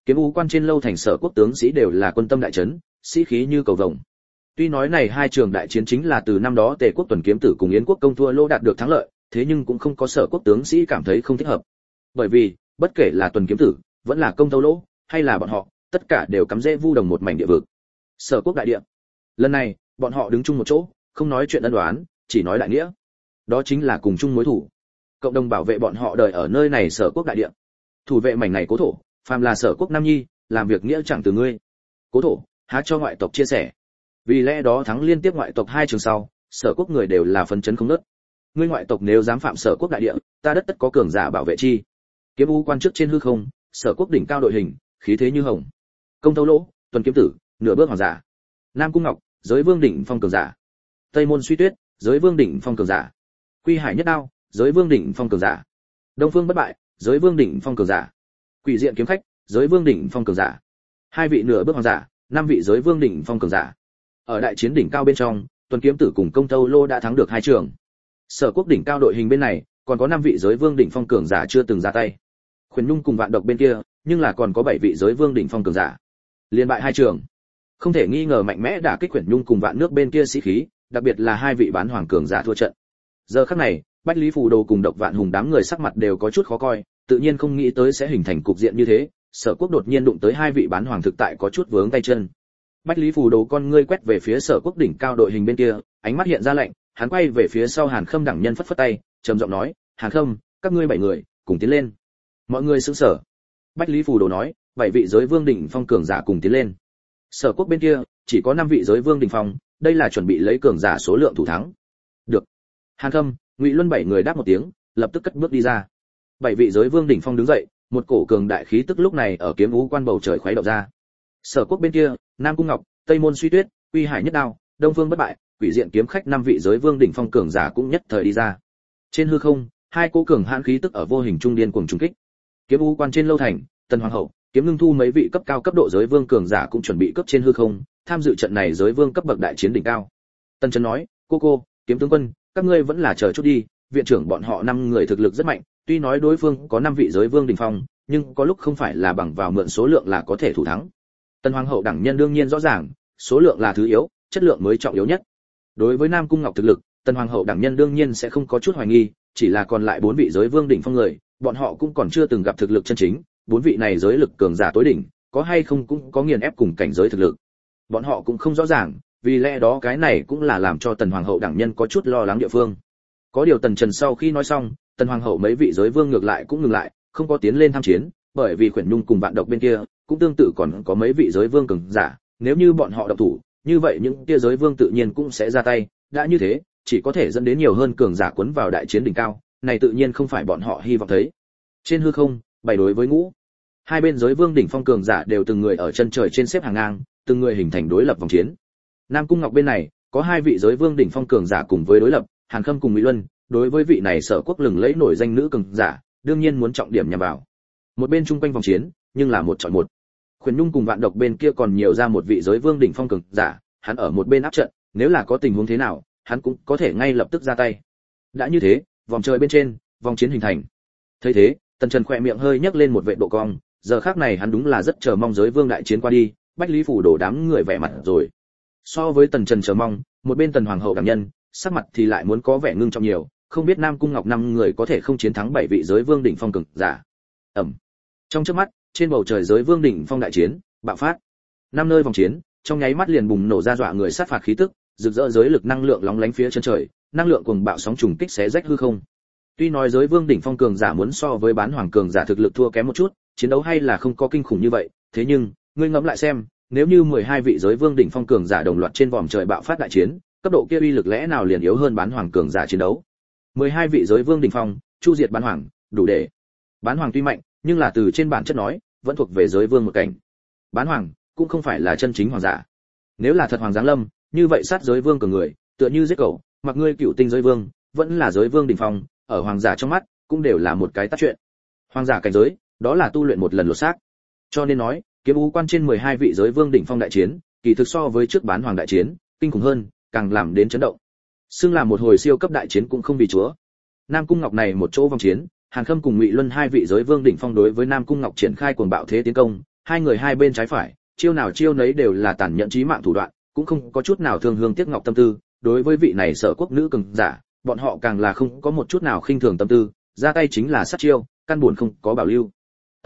Kiếm U Quan trên lâu thành Sở Quốc tướng sĩ đều là quân tâm đại chấn, sĩ khí như cầu vồng. Tuy nói này hai trường đại chiến chính là từ năm đó Tề quốc tuần kiếm tử cùng Yến quốc công thua lô đạt được thắng lợi, thế nhưng cũng không có Sở Quốc tướng sĩ cảm thấy không thích hợp. Bởi vì, bất kể là tuần kiếm tử, vẫn là công thâu lỗ, hay là bọn họ, tất cả đều cắm rễ vu đồng một mảnh địa vực. Sở Quốc đại địa. Lần này, bọn họ đứng chung một chỗ, không nói chuyện ân oán, chỉ nói đại nghĩa. Đó chính là cùng chung mối thù. Cộng đồng bảo vệ bọn họ đời ở nơi này Sở Quốc đại địa. Thủ vệ mảnh này cố thổ, phàm là Sở Quốc nam nhi, làm việc nghĩa chẳng từ ngươi. Cố thổ, há cho ngoại tộc chia sẻ. Vì lẽ đó thắng liên tiếp ngoại tộc hai trường sau, Sở Quốc người đều là phấn chấn không ngớt. Ngươi ngoại tộc nếu dám phạm Sở Quốc đại địa, ta đất tất có cường giả bảo vệ chi. Kiếm U Quan trước trên hư không, Sở Quốc đỉnh cao đội hình, khí thế như hồng. Công Thâu Lỗ, Tuần kiếm tử, nửa bước hoàng giả. Nam Cung Ngọc, giới vương đỉnh phong cường giả. Tây Môn Suy Tuyết, giới vương đỉnh phong cường giả. Quy Hải Nhất Đao, giới vương đỉnh phong cường giả. Đông Phương Bất Bại, giới vương đỉnh phong cường giả. Quỷ Diện Kiếm Khách, giới vương đỉnh phong cường giả. Hai vị nửa bước hoàng giả, năm vị giới vương đỉnh phong cường giả. Ở đại chiến đỉnh cao bên trong, Tuần kiếm tử cùng Công Thâu Lô đã thắng được hai trường. Sở Quốc đỉnh cao đội hình bên này, còn có năm vị giới vương đỉnh phong cường giả chưa từng ra tay. Khuyển Nhung cùng Vạn Độc bên kia, nhưng là còn có 7 vị giới vương đỉnh phong cường giả. Liên bại hai trường. Không thể nghi ngờ mạnh mẽ đả kích Khuyển Nhung cùng Vạn Nước bên kia sĩ khí, đặc biệt là hai vị bán hoàng cường giả thua trận. Giờ khắc này, Bách Lý Phù Đồ cùng Độc Vạn Hùng đám người sắc mặt đều có chút khó coi, tự nhiên không nghĩ tới sẽ hình thành cục diện như thế, Sở Quốc đột nhiên đụng tới hai vị bán hoàng thực tại có chút vướng tay chân. Bách Lý Phù Đồ con ngươi quét về phía Sở Quốc đỉnh cao đội hình bên kia, ánh mắt hiện ra lạnh, hắn quay về phía sau Hàn Khâm đẳng nhân phất phất tay, trầm giọng nói, "Hàn Khâm, các ngươi 7 người, cùng tiến lên." Mọi người sững sờ. Bách Lý Phù Đồ nói, 7 vị giới vương đỉnh phong cường giả cùng tiến lên. Sở Quốc bên kia chỉ có 5 vị giới vương đỉnh phong, đây là chuẩn bị lấy cường giả số lượng thủ thắng. Được. Hàn Khâm, Ngụy Luân 7 người đáp một tiếng, lập tức cất bước đi ra. 7 vị giới vương đỉnh phong đứng dậy, một cổ cường đại khí tức lúc này ở Kiếm U Quan bầu trời khuấy động ra. Sở Quốc bên kia, Nam Cung Ngọc, Tây Môn Suy Tuyết, Quy Hải Nhất Đao, Đông Phương Bất Bại, Quỷ Diện Kiếm Khách 5 vị giới vương đỉnh phong cường giả cũng nhất thời đi ra. Trên hư không, hai cỗ cường hãn khí tức ở vô hình trung điên cuồng trùng kích. Kiếm U Quan trên lâu thành, Tần Hoàng hậu, Kiếm Ngưng Thu mấy vị cấp cao cấp độ giới vương cường giả cũng chuẩn bị cấp trên hư không, tham dự trận này giới vương cấp bậc đại chiến đỉnh cao. Tần Trấn nói, cô, Kiếm tướng quân, các ngươi vẫn là chờ chút đi, viện trưởng bọn họ 5 người thực lực rất mạnh, tuy nói đối phương có 5 vị giới vương đỉnh phong, nhưng có lúc không phải là bằng vào mượn số lượng là có thể thủ thắng. Tần Hoàng hậu đẳng nhân đương nhiên rõ ràng, số lượng là thứ yếu, chất lượng mới trọng yếu nhất. Đối với Nam Cung Ngọc thực lực, Tần Hoàng hậu đẳng nhân đương nhiên sẽ không có chút hoài nghi, chỉ là còn lại 4 vị giới vương đỉnh phong người, bọn họ cũng còn chưa từng gặp thực lực chân chính, 4 vị này giới lực cường giả tối đỉnh, có hay không cũng có nghiền ép cùng cảnh giới thực lực. Bọn họ cũng không rõ ràng, vì lẽ đó cái này cũng là làm cho Tần Hoàng hậu đẳng nhân có chút lo lắng địa phương. Có điều Tần Trần sau khi nói xong, Tần Hoàng hậu mấy vị giới vương ngược lại cũng ngừng lại, không có tiến lên tham chiến, bởi vì Khuyển Nhung cùng Vạn Độc bên kia cũng tương tự còn có mấy vị giới vương cường giả, nếu như bọn họ động thủ, như vậy những kia giới vương tự nhiên cũng sẽ ra tay, đã như thế, chỉ có thể dẫn đến nhiều hơn cường giả cuốn vào đại chiến đỉnh cao, này tự nhiên không phải bọn họ hy vọng thấy. Trên hư không, 7 đối với ngũ. Hai bên giới vương đỉnh phong cường giả đều từng người ở chân trời trên xếp hàng ngang, từng người hình thành đối lập vòng chiến. Nam Cung Ngọc bên này, có 2 vị giới vương đỉnh phong cường giả cùng với đối lập, Hàn Khâm cùng Ngụy Luân, đối với vị này Sở Quốc lừng lẫy nổi danh nữ cường giả, đương nhiên muốn trọng điểm nhằm vào. Một bên chung quanh vòng chiến, nhưng là một chọi một. Khuyển Nhung cùng Vạn Độc bên kia còn nhiều ra một vị giới vương đỉnh phong cường giả, hắn ở một bên áp trận, nếu là có tình huống thế nào, hắn cũng có thể ngay lập tức ra tay. Đã như thế, vòng trời bên trên, vòng chiến hình thành. Thấy thế, Tần Trần khỏe miệng hơi nhấc lên một vệt độ cong, giờ khắc này hắn đúng là rất chờ mong giới vương đại chiến qua đi, Bách Lý Phủ Đồ đám người vẻ mặt rồi. So với Tần Trần chờ mong, một bên Tần Hoàng hậu đảm nhân, sắc mặt thì lại muốn có vẻ ngưng trọng nhiều, không biết Nam Cung Ngọc 5 người có thể không chiến thắng 7 vị giới vương đỉnh phong cường giả. Trong chớp mắt, trên bầu trời giới vương đỉnh phong đại chiến bạo phát. 5 nơi vòng chiến, trong nháy mắt liền bùng nổ ra dọa người sát phạt khí tức, rực rỡ giới lực năng lượng lóng lánh phía chân trời, năng lượng cuồng bạo sóng trùng kích xé rách hư không. Tuy nói giới vương đỉnh phong cường giả muốn so với bán hoàng cường giả thực lực thua kém một chút, chiến đấu hay là không có kinh khủng như vậy, thế nhưng, ngươi ngẫm lại xem, nếu như 12 vị giới vương đỉnh phong cường giả đồng loạt trên vòm trời bạo phát đại chiến, cấp độ kia uy lực lẽ nào liền yếu hơn bán hoàng cường giả chiến đấu. 12 vị giới vương đỉnh phong, chu diệt bán hoàng, đủ để. Bán hoàng tuy mạnh, nhưng là từ trên bản chất nói, vẫn thuộc về giới vương một cảnh. Bán hoàng cũng không phải là chân chính hoàng giả. Nếu là thật hoàng giáng lâm, như vậy sát giới vương cường người, tựa như giết cẩu, mặc ngươi cựu tinh giới vương, vẫn là giới vương đỉnh phong, ở hoàng giả trong mắt, cũng đều là một cái tắt chuyện. Hoàng giả cảnh giới, đó là tu luyện một lần lột xác. Cho nên nói, Kiếm U Quan trên 12 vị giới vương đỉnh phong đại chiến, kỳ thực so với trước bán hoàng đại chiến, kinh khủng hơn, càng làm đến chấn động. Xưng là một hồi siêu cấp đại chiến cũng không vì chúa. Nam Cung Ngọc này một chỗ vòng chiến, Hàn Khâm cùng Ngụy Luân 2 vị giới vương đỉnh phong đối với Nam Cung Ngọc triển khai cuồng bạo thế tiến công, hai người hai bên trái phải, chiêu nào chiêu nấy đều là tàn nhẫn chí mạng thủ đoạn, cũng không có chút nào thương hương tiếc ngọc tâm tư. Đối với vị này Sở quốc nữ cường giả, bọn họ càng là không có một chút nào khinh thường tâm tư, ra tay chính là sát chiêu, căn buồn không có bảo lưu.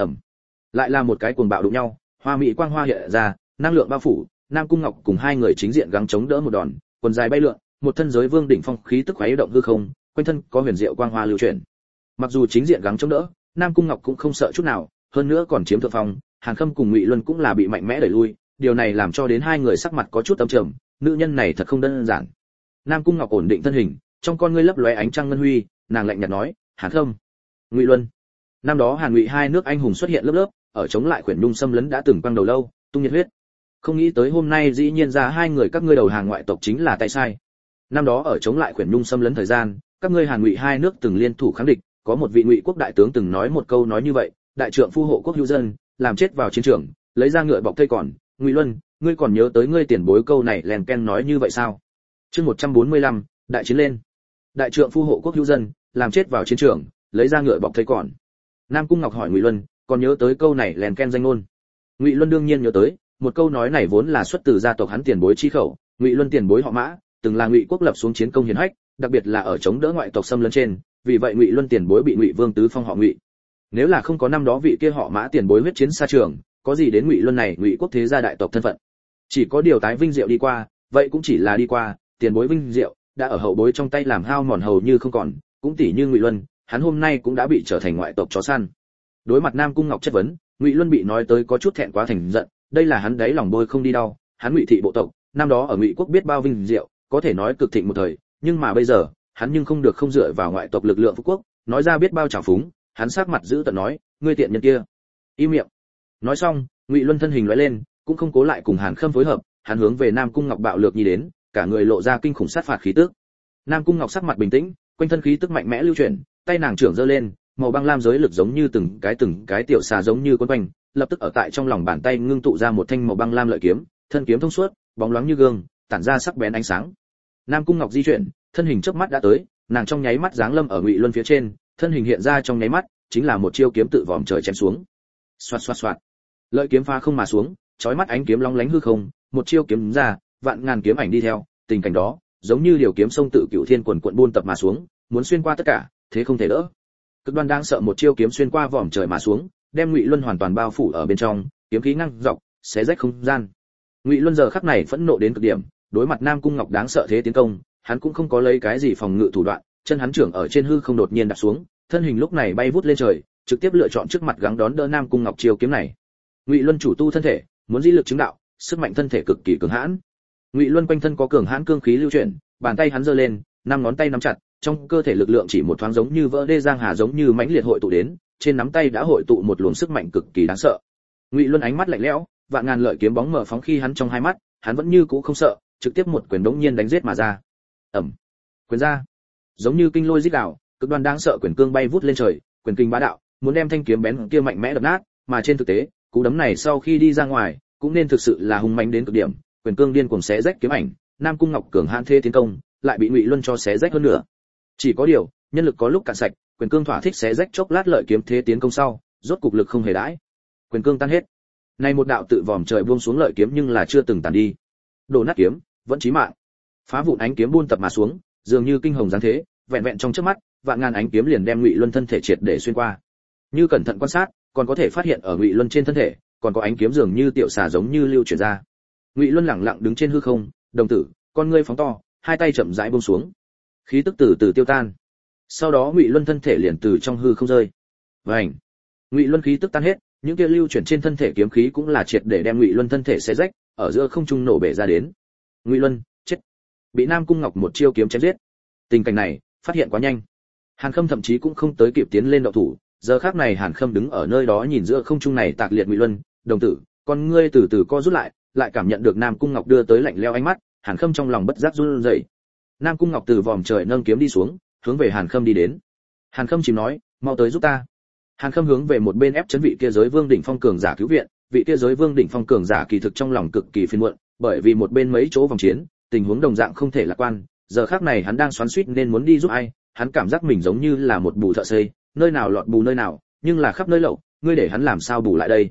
Lại là một cái cuồng bạo đụng nhau, hoa mỹ quang hoa hiện ra, năng lượng bao phủ, Nam Cung Ngọc cùng hai người chính diện gắng chống đỡ một đòn, quần dài bay lượn, một thân giới vương đỉnh phong khí tức khuấy động hư không, quanh thân có huyền diệu quang hoa lưu chuyển. Mặc dù chính diện gắng chống đỡ, Nam Cung Ngọc cũng không sợ chút nào, hơn nữa còn chiếm thượng phong, Hàn Khâm cùng Ngụy Luân cũng là bị mạnh mẽ đẩy lui, điều này làm cho đến hai người sắc mặt có chút âm trầm, nữ nhân này thật không đơn giản. Nam Cung Ngọc ổn định thân hình, trong con ngươi lấp lóe ánh trăng ngân huy, nàng lạnh nhạt nói, "Hàn Khâm, Ngụy Luân." Năm đó Hàn Ngụy hai nước anh hùng xuất hiện lớp lớp, ở chống lại Quyển Nhung xâm lấn đã từng quăng đầu lâu, tung nhiệt huyết. Không nghĩ tới hôm nay dĩ nhiên ra hai người các ngươi đầu hàng ngoại tộc chính là tay sai. Năm đó ở chống lại Quyển Nhung xâm lấn thời gian, các ngươi Hàn Ngụy hai nước từng liên thủ kháng địch, có một vị Ngụy quốc đại tướng từng nói một câu nói như vậy, đại trượng phu hộ quốc hữu dân, làm chết vào chiến trường, lấy ra ngựa bọc thây còn, Ngụy Luân, ngươi còn nhớ tới ngươi tiền bối câu này lèn ken nói như vậy sao? Chương 145, đại chiến lên. Đại trượng phu hộ quốc hữu dân, làm chết vào chiến trường, lấy ra ngựa bọc thây còn. Nam Cung Ngọc hỏi Ngụy Luân, còn nhớ tới câu này lèn ken danh ngôn? Ngụy Luân đương nhiên nhớ tới, một câu nói này vốn là xuất từ gia tộc hắn tiền bối chi khẩu, Ngụy Luân tiền bối họ Mã, từng là Ngụy quốc lập xuống chiến công hiển hách, đặc biệt là ở chống đỡ ngoại tộc xâm lấn trên, vì vậy Ngụy Luân tiền bối bị Ngụy Vương tứ phong họ Ngụy. Nếu là không có năm đó vị kia họ Mã tiền bối huyết chiến xa trường, có gì đến Ngụy Luân này Ngụy quốc thế gia đại tộc thân phận. Chỉ có điều tái vinh diệu đi qua, vậy cũng chỉ là đi qua, tiền bối vinh diệu đã ở hậu bối trong tay làm hao mòn hầu như không còn, cũng tỷ như Ngụy Luân, hắn hôm nay cũng đã bị trở thành ngoại tộc chó săn. Đối mặt Nam Cung Ngọc chất vấn, Ngụy Luân bị nói tới có chút thẹn quá thành giận, đây là hắn đáy lòng bôi không đi đau, hắn Ngụy thị bộ tộc, năm đó ở Ngụy quốc biết bao vinh diệu, có thể nói cực thịnh một thời, nhưng mà bây giờ, hắn nhưng không được không dựa vào ngoại tộc lực lượng phú quốc, nói ra biết bao trào phúng, hắn sắc mặt giữ tợn nói, ngươi tiện nhân kia, im miệng. Nói xong, Ngụy Luân thân hình lóe lên, cũng không cố lại cùng Hàn Khâm phối hợp, hắn hướng về Nam Cung Ngọc bạo lược như đến, cả người lộ ra kinh khủng sát phạt khí tức. Nam Cung Ngọc sắc mặt bình tĩnh, quanh thân khí tức mạnh mẽ lưu chuyển, tay nàng trưởng giơ lên, màu băng lam giới lực giống như từng cái tiểu xà giống như quấn quanh, lập tức ở tại trong lòng bàn tay ngưng tụ ra một thanh màu băng lam lợi kiếm, thân kiếm thông suốt, bóng loáng như gương, tản ra sắc bén ánh sáng. Nam Cung Ngọc di chuyển, thân hình chớp mắt đã tới, nàng trong nháy mắt giáng lâm ở Ngụy Luân phía trên, thân hình hiện ra trong nháy mắt, chính là một chiêu kiếm tự vòm trời chém xuống. Xoạt xoạt xoạt. Lợi kiếm phá không mà xuống, chói mắt ánh kiếm long lánh hư không, một chiêu kiếm ra, vạn ngàn kiếm ảnh đi theo, tình cảnh đó, giống như điều kiếm sông tự cửu thiên quần quần buôn tập mà xuống, muốn xuyên qua tất cả, thế không thể đỡ. Cực đoan đang sợ một chiêu kiếm xuyên qua vòm trời mà xuống, đem Ngụy Luân hoàn toàn bao phủ ở bên trong, kiếm khí ngăng dọc, xé rách không gian. Ngụy Luân giờ khắc này phẫn nộ đến cực điểm, đối mặt Nam Cung Ngọc đáng sợ thế tiến công, hắn cũng không có lấy cái gì phòng ngự thủ đoạn, chân hắn trưởng ở trên hư không đột nhiên đặt xuống, thân hình lúc này bay vút lên trời, trực tiếp lựa chọn trước mặt gắng đón đỡ Nam Cung Ngọc chiêu kiếm này. Ngụy Luân chủ tu thân thể, muốn dĩ lực chứng đạo, sức mạnh thân thể cực kỳ cường hãn. Ngụy Luân quanh thân có cường hãn cương khí lưu chuyển, bàn tay hắn giơ lên, năm ngón tay nắm chặt, trong cơ thể lực lượng chỉ một thoáng giống như vỡ đê giang hà giống như mãnh liệt hội tụ đến, trên nắm tay đã hội tụ một luồng sức mạnh cực kỳ đáng sợ. Ngụy Luân ánh mắt lạnh lẽo, vạn ngàn lợi kiếm bóng mở phóng khi hắn trong hai mắt, hắn vẫn như cũ không sợ, trực tiếp một quyền đống nhiên đánh giết mà ra. Ầm. Quyền ra. Giống như kinh lôi rít đảo, cực đoan đáng sợ quyền cương bay vút lên trời, quyền kinh bá đạo, muốn đem thanh kiếm bén kia mạnh mẽ đập nát, mà trên thực tế, cú đấm này sau khi đi ra ngoài, cũng nên thực sự là hung mãnh đến cực điểm, quyền cương điên cuồng xé rách kiếm ảnh, Nam Cung Ngọc cường hãn thế tiến công, lại bị Ngụy Luân cho xé rách hơn nữa. Chỉ có điều, nhân lực có lúc cạn sạch, quyền cương thỏa thích xé rách chốc lát lợi kiếm thế tiến công sau, rốt cục lực không hề đãi. Quyền cương tan hết. Này một đạo tự vòm trời buông xuống lợi kiếm nhưng là chưa từng tàn đi. Đổ nát kiếm, vẫn chí mạng. Phá vụn ánh kiếm buôn tập mà xuống, dường như kinh hồng giáng thế, vẹn vẹn trong chớp mắt, vạn ngàn ánh kiếm liền đem Ngụy Luân thân thể triệt để xuyên qua. Như cẩn thận quan sát, còn có thể phát hiện ở Ngụy Luân trên thân thể, còn có ánh kiếm dường như tiểu xà giống như lưu chuyển ra. Ngụy Luân lẳng lặng đứng trên hư không, đồng tử, con ngươi phóng to, hai tay chậm rãi buông xuống. Khí tức từ từ tiêu tan. Sau đó Ngụy Luân thân thể liền từ trong hư không rơi. Vành. Ngụy Luân khí tức tan hết, những kia lưu chuyển trên thân thể kiếm khí cũng là triệt để đem Ngụy Luân thân thể xé rách, ở giữa không trung nổ bể ra đến. Ngụy Luân, chết. Bị Nam Cung Ngọc một chiêu kiếm chém giết. Tình cảnh này, phát hiện quá nhanh. Hàn Khâm thậm chí cũng không tới kịp tiến lên động thủ, giờ khắc này Hàn Khâm đứng ở nơi đó nhìn giữa không trung này tạc liệt Ngụy Luân, đồng tử, con ngươi từ từ co rút lại, lại cảm nhận được Nam Cung Ngọc đưa tới lạnh lẽo ánh mắt, Hàn Khâm trong lòng bất giác run rẩy. Nam Cung Ngọc từ vòm trời nâng kiếm đi xuống, hướng về Hàn Khâm đi đến. Hàn Khâm chìm nói, mau tới giúp ta. Hàn Khâm hướng về một bên ép chấn vị kia giới vương đỉnh phong cường giả cứu viện, vị kia giới vương đỉnh phong cường giả kỳ thực trong lòng cực kỳ phiền muộn, bởi vì một bên mấy chỗ vòng chiến, tình huống đồng dạng không thể lạc quan, giờ khắc này hắn đang xoắn xuýt nên muốn đi giúp ai, hắn cảm giác mình giống như là một bù thợ xây, nơi nào lọt bù nơi nào, nhưng là khắp nơi lậu, ngươi để hắn làm sao bù lại đây?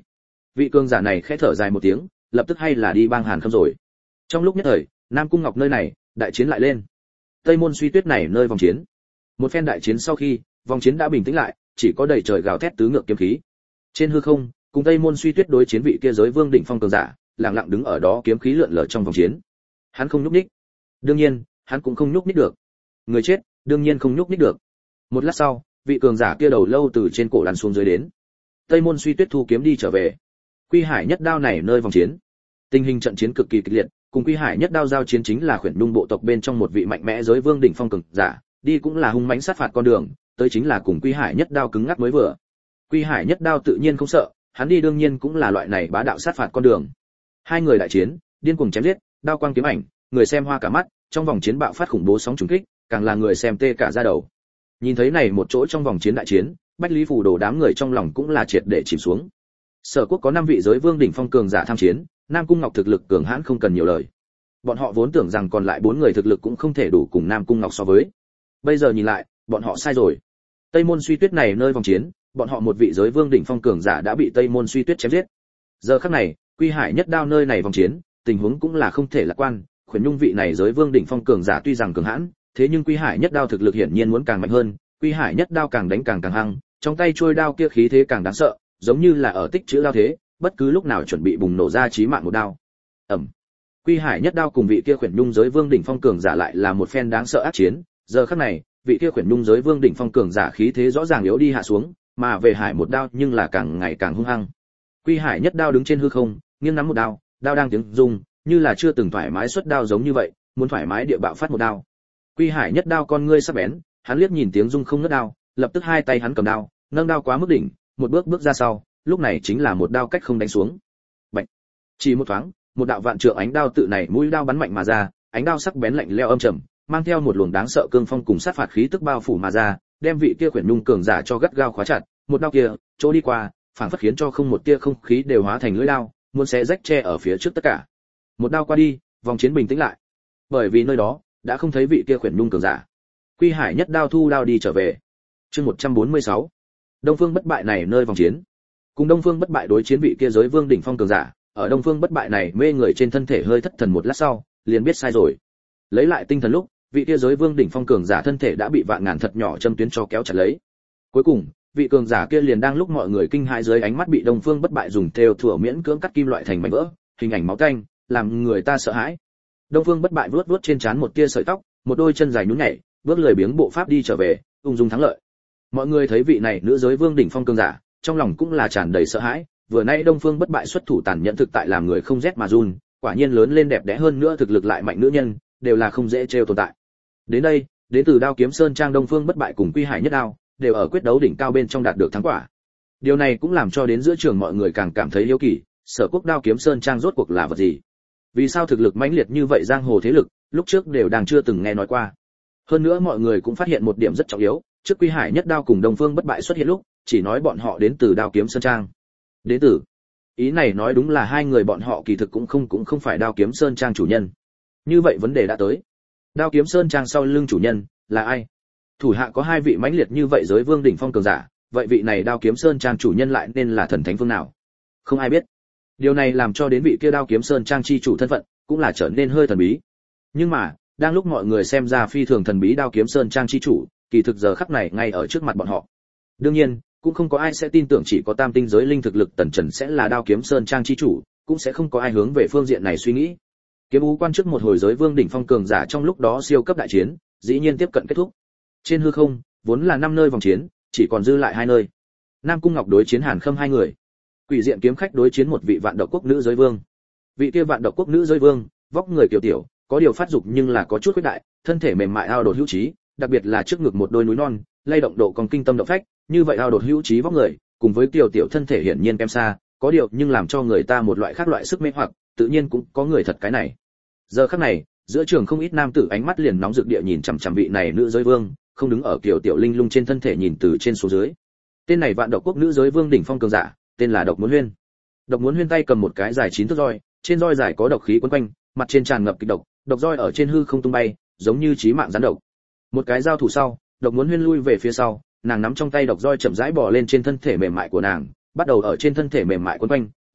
Vị cường giả này khẽ thở dài một tiếng, lập tức hay là đi bang Hàn Khâm rồi. Trong lúc nhất thời, Nam Cung Ngọc nơi này, đại chiến lại lên. Tây Môn Suy Tuyết này nơi vòng chiến. Một phen đại chiến sau khi, vòng chiến đã bình tĩnh lại, chỉ có đầy trời gào thét tứ ngược kiếm khí. Trên hư không, cùng Tây Môn Suy Tuyết đối chiến vị kia giới vương đỉnh phong cường giả, lặng lặng đứng ở đó kiếm khí lượn lờ trong vòng chiến. Hắn không nhúc nhích. Đương nhiên, hắn cũng không nhúc nhích được. Người chết, đương nhiên không nhúc nhích được. Một lát sau, vị cường giả kia đầu lâu từ trên cổ lăn xuống dưới đến. Tây Môn Suy Tuyết thu kiếm đi trở về. Quy Hải Nhất Đao này nơi vòng chiến. Tình hình trận chiến cực kỳ kịch liệt, cùng Quy Hải Nhất Đao giao chiến chính là khuyển nhung bộ tộc bên trong một vị mạnh mẽ giới vương đỉnh phong cường giả, đi cũng là hung mãnh sát phạt con đường, tới chính là cùng Quy Hải Nhất Đao cứng ngắc mới vừa. Quy Hải Nhất Đao tự nhiên không sợ, hắn đi đương nhiên cũng là loại này bá đạo sát phạt con đường. Hai người đại chiến, điên cuồng chém giết, đao quang kiếm ảnh, người xem hoa cả mắt, trong vòng chiến bạo phát khủng bố sóng trùng kích, càng là người xem tê cả da đầu. Nhìn thấy này một chỗ trong vòng chiến đại chiến, Bách Lý Phủ Đồ đám người trong lòng cũng là triệt để chìm xuống. Sở Quốc có 5 vị giới vương đỉnh phong cường giả tham chiến, Nam Cung Ngọc thực lực cường hãn không cần nhiều lời. Bọn họ vốn tưởng rằng còn lại 4 người thực lực cũng không thể đủ cùng Nam Cung Ngọc so với. Bây giờ nhìn lại, bọn họ sai rồi. Tây Môn Suy Tuyết này nơi vòng chiến, bọn họ một vị giới vương đỉnh phong cường giả đã bị Tây Môn Suy Tuyết chém giết. Giờ khắc này, Quy Hải Nhất Đao nơi này vòng chiến, tình huống cũng là không thể lạc quan, khuyển nhung vị này giới vương đỉnh phong cường giả tuy rằng cường hãn, thế nhưng Quy Hải Nhất Đao thực lực hiển nhiên muốn càng mạnh hơn, Quy Hải Nhất Đao càng đánh càng hăng, trong tay trôi đao kia khí thế càng đáng sợ, giống như là ở tích trữ đao thế, bất cứ lúc nào chuẩn bị bùng nổ ra chí mạng một đao. Ầm. Quy Hải Nhất Đao cùng vị kia khuyển nhung giới vương đỉnh phong cường giả lại là một phen đáng sợ ác chiến, giờ khắc này, vị kia khuyển nhung giới vương đỉnh phong cường giả khí thế rõ ràng yếu đi hạ xuống, mà về Hải một đao nhưng là càng ngày càng hung hăng. Quy Hải Nhất Đao đứng trên hư không, nghiêng nắm một đao, đao đang tiếng rung, như là chưa từng thoải mái xuất đao giống như vậy, muốn thoải mái địa bạo phát một đao. Quy Hải Nhất Đao con ngươi sắc bén, hắn liếc nhìn tiếng rung không ngớt đao, lập tức hai tay hắn cầm đao, nâng đao quá mức đỉnh, một bước ra sau, lúc này chính là một đao cách không đánh xuống. Bạch. Chỉ một thoáng, một đạo vạn trượng ánh đao tự này mũi đao bắn mạnh mà ra, ánh đao sắc bén lạnh lẽo âm trầm, mang theo một luồng đáng sợ cương phong cùng sát phạt khí tức bao phủ mà ra, đem vị kia khuyển nhung cường giả cho gắt gao khóa chặt, một đao kia, chỗ đi qua, phảng phất khiến cho không một tia không khí đều hóa thành lưỡi đao, muốn xé rách che ở phía trước tất cả. Một đao qua đi, vòng chiến bình tĩnh lại. Bởi vì nơi đó đã không thấy vị kia khuyển nhung cường giả. Quy Hải Nhất Đao thu đao đi trở về. Chương 146. Đông Phương Bất Bại này nơi vòng chiến. Cùng Đông Phương Bất Bại đối chiến vị kia giới vương đỉnh phong cường giả, ở Đông Phương Bất Bại này mê người trên thân thể hơi thất thần một lát sau, liền biết sai rồi. Lấy lại tinh thần lúc, vị kia giới vương đỉnh phong cường giả thân thể đã bị vạn ngàn thật nhỏ châm tuyến cho kéo chặt lấy. Cuối cùng, vị cường giả kia liền đang lúc mọi người kinh hãi dưới ánh mắt bị Đông Phương Bất Bại dùng thêu thủa miễn cưỡng cắt kim loại thành mảnh vỡ, hình ảnh máu tanh, làm người ta sợ hãi. Đông Phương Bất Bại vuốt trên trán một tia sợi tóc, một đôi chân dài nhún nhảy, bước lười biếng bộ pháp đi trở về, ung dung thắng lợi. Mọi người thấy vị này nữ giới vương đỉnh phong cường giả, trong lòng cũng là tràn đầy sợ hãi, vừa nay Đông Phương Bất Bại xuất thủ tàn nhẫn thực tại làm người không rét mà run, quả nhiên lớn lên đẹp đẽ hơn nữa thực lực lại mạnh nữ nhân, đều là không dễ trêu tồn tại. Đến đây, đến từ Đao Kiếm Sơn Trang Đông Phương Bất Bại cùng Quy Hải Nhất Đao, đều ở quyết đấu đỉnh cao bên trong đạt được thắng quả. Điều này cũng làm cho đến giữa trường mọi người càng cảm thấy hiếu kỳ, Sở Quốc Đao Kiếm Sơn Trang rốt cuộc là vật gì? Vì sao thực lực mãnh liệt như vậy giang hồ thế lực, lúc trước đều đang chưa từng nghe nói qua. Hơn nữa mọi người cũng phát hiện một điểm rất trọng yếu, trước Quy Hải Nhất Đao cùng Đông Phương Bất Bại xuất hiện lúc, chỉ nói bọn họ đến từ Đao Kiếm Sơn Trang. Đến từ. Ý này nói đúng là hai người bọn họ kỳ thực cũng không phải Đao Kiếm Sơn Trang chủ nhân. Như vậy vấn đề đã tới. Đao Kiếm Sơn Trang sau lưng chủ nhân là ai? Thủ hạ có hai vị mãnh liệt như vậy giới vương đỉnh phong cường giả, vậy vị này Đao Kiếm Sơn Trang chủ nhân lại nên là thần thánh phương nào? Không ai biết. Điều này làm cho đến vị kia Đao Kiếm Sơn Trang chi chủ thân phận cũng là trở nên hơi thần bí. Nhưng mà, đang lúc mọi người xem ra phi thường thần bí Đao Kiếm Sơn Trang chi chủ, kỳ thực giờ khắc này ngay ở trước mặt bọn họ. Đương nhiên, cũng không có ai sẽ tin tưởng chỉ có tam tinh giới linh thực lực Tần Trần sẽ là Đao Kiếm Sơn Trang chi chủ, cũng sẽ không có ai hướng về phương diện này suy nghĩ. Kiếm Ú quan trước một hồi giới vương đỉnh phong cường giả trong lúc đó siêu cấp đại chiến, dĩ nhiên tiếp cận kết thúc. Trên hư không, vốn là 5 nơi vòng chiến, chỉ còn dư lại 2 nơi. Nam Cung Ngọc đối chiến Hàn Khâm 2 người. Quỷ Diện Kiếm Khách đối chiến một vị Vạn Độc Quốc nữ giới vương. Vị kia Vạn Độc Quốc nữ giới vương, vóc người tiểu tiểu, có điều phát dục nhưng là có chút khuyết đại, thân thể mềm mại ao đột hữu trí, đặc biệt là trước ngực một đôi núi non, lay động độ còn kinh tâm động phách, như vậy ao đột hữu trí vóc người, cùng với tiểu tiểu thân thể hiển nhiên kém xa, có điều nhưng làm cho người ta một loại khác loại sức mê hoặc, tự nhiên cũng có người thật cái này. Giờ khắc này, giữa trường không ít nam tử ánh mắt liền nóng rực địa nhìn chằm chằm vị này nữ giới vương, không đứng ở kiểu tiểu linh lung trên thân thể nhìn từ trên xuống dưới. Tên này Vạn Độc Quốc nữ giới vương đỉnh phong cường giả, tên là Độc Muốn Huyên. Độc Muốn Huyên tay cầm một cái dài 9 thước roi, trên roi dài có độc khí quấn quanh, mặt trên tràn ngập kịch độc, độc roi ở trên hư không tung bay, giống như chí mạng rắn độc. Một cái giao thủ sau, Độc Muốn Huyên lui về phía sau, nàng nắm trong tay độc roi chậm rãi bò lên trên thân thể mềm mại của nàng, bắt đầu ở trên thân thể mềm mại quấn quanh,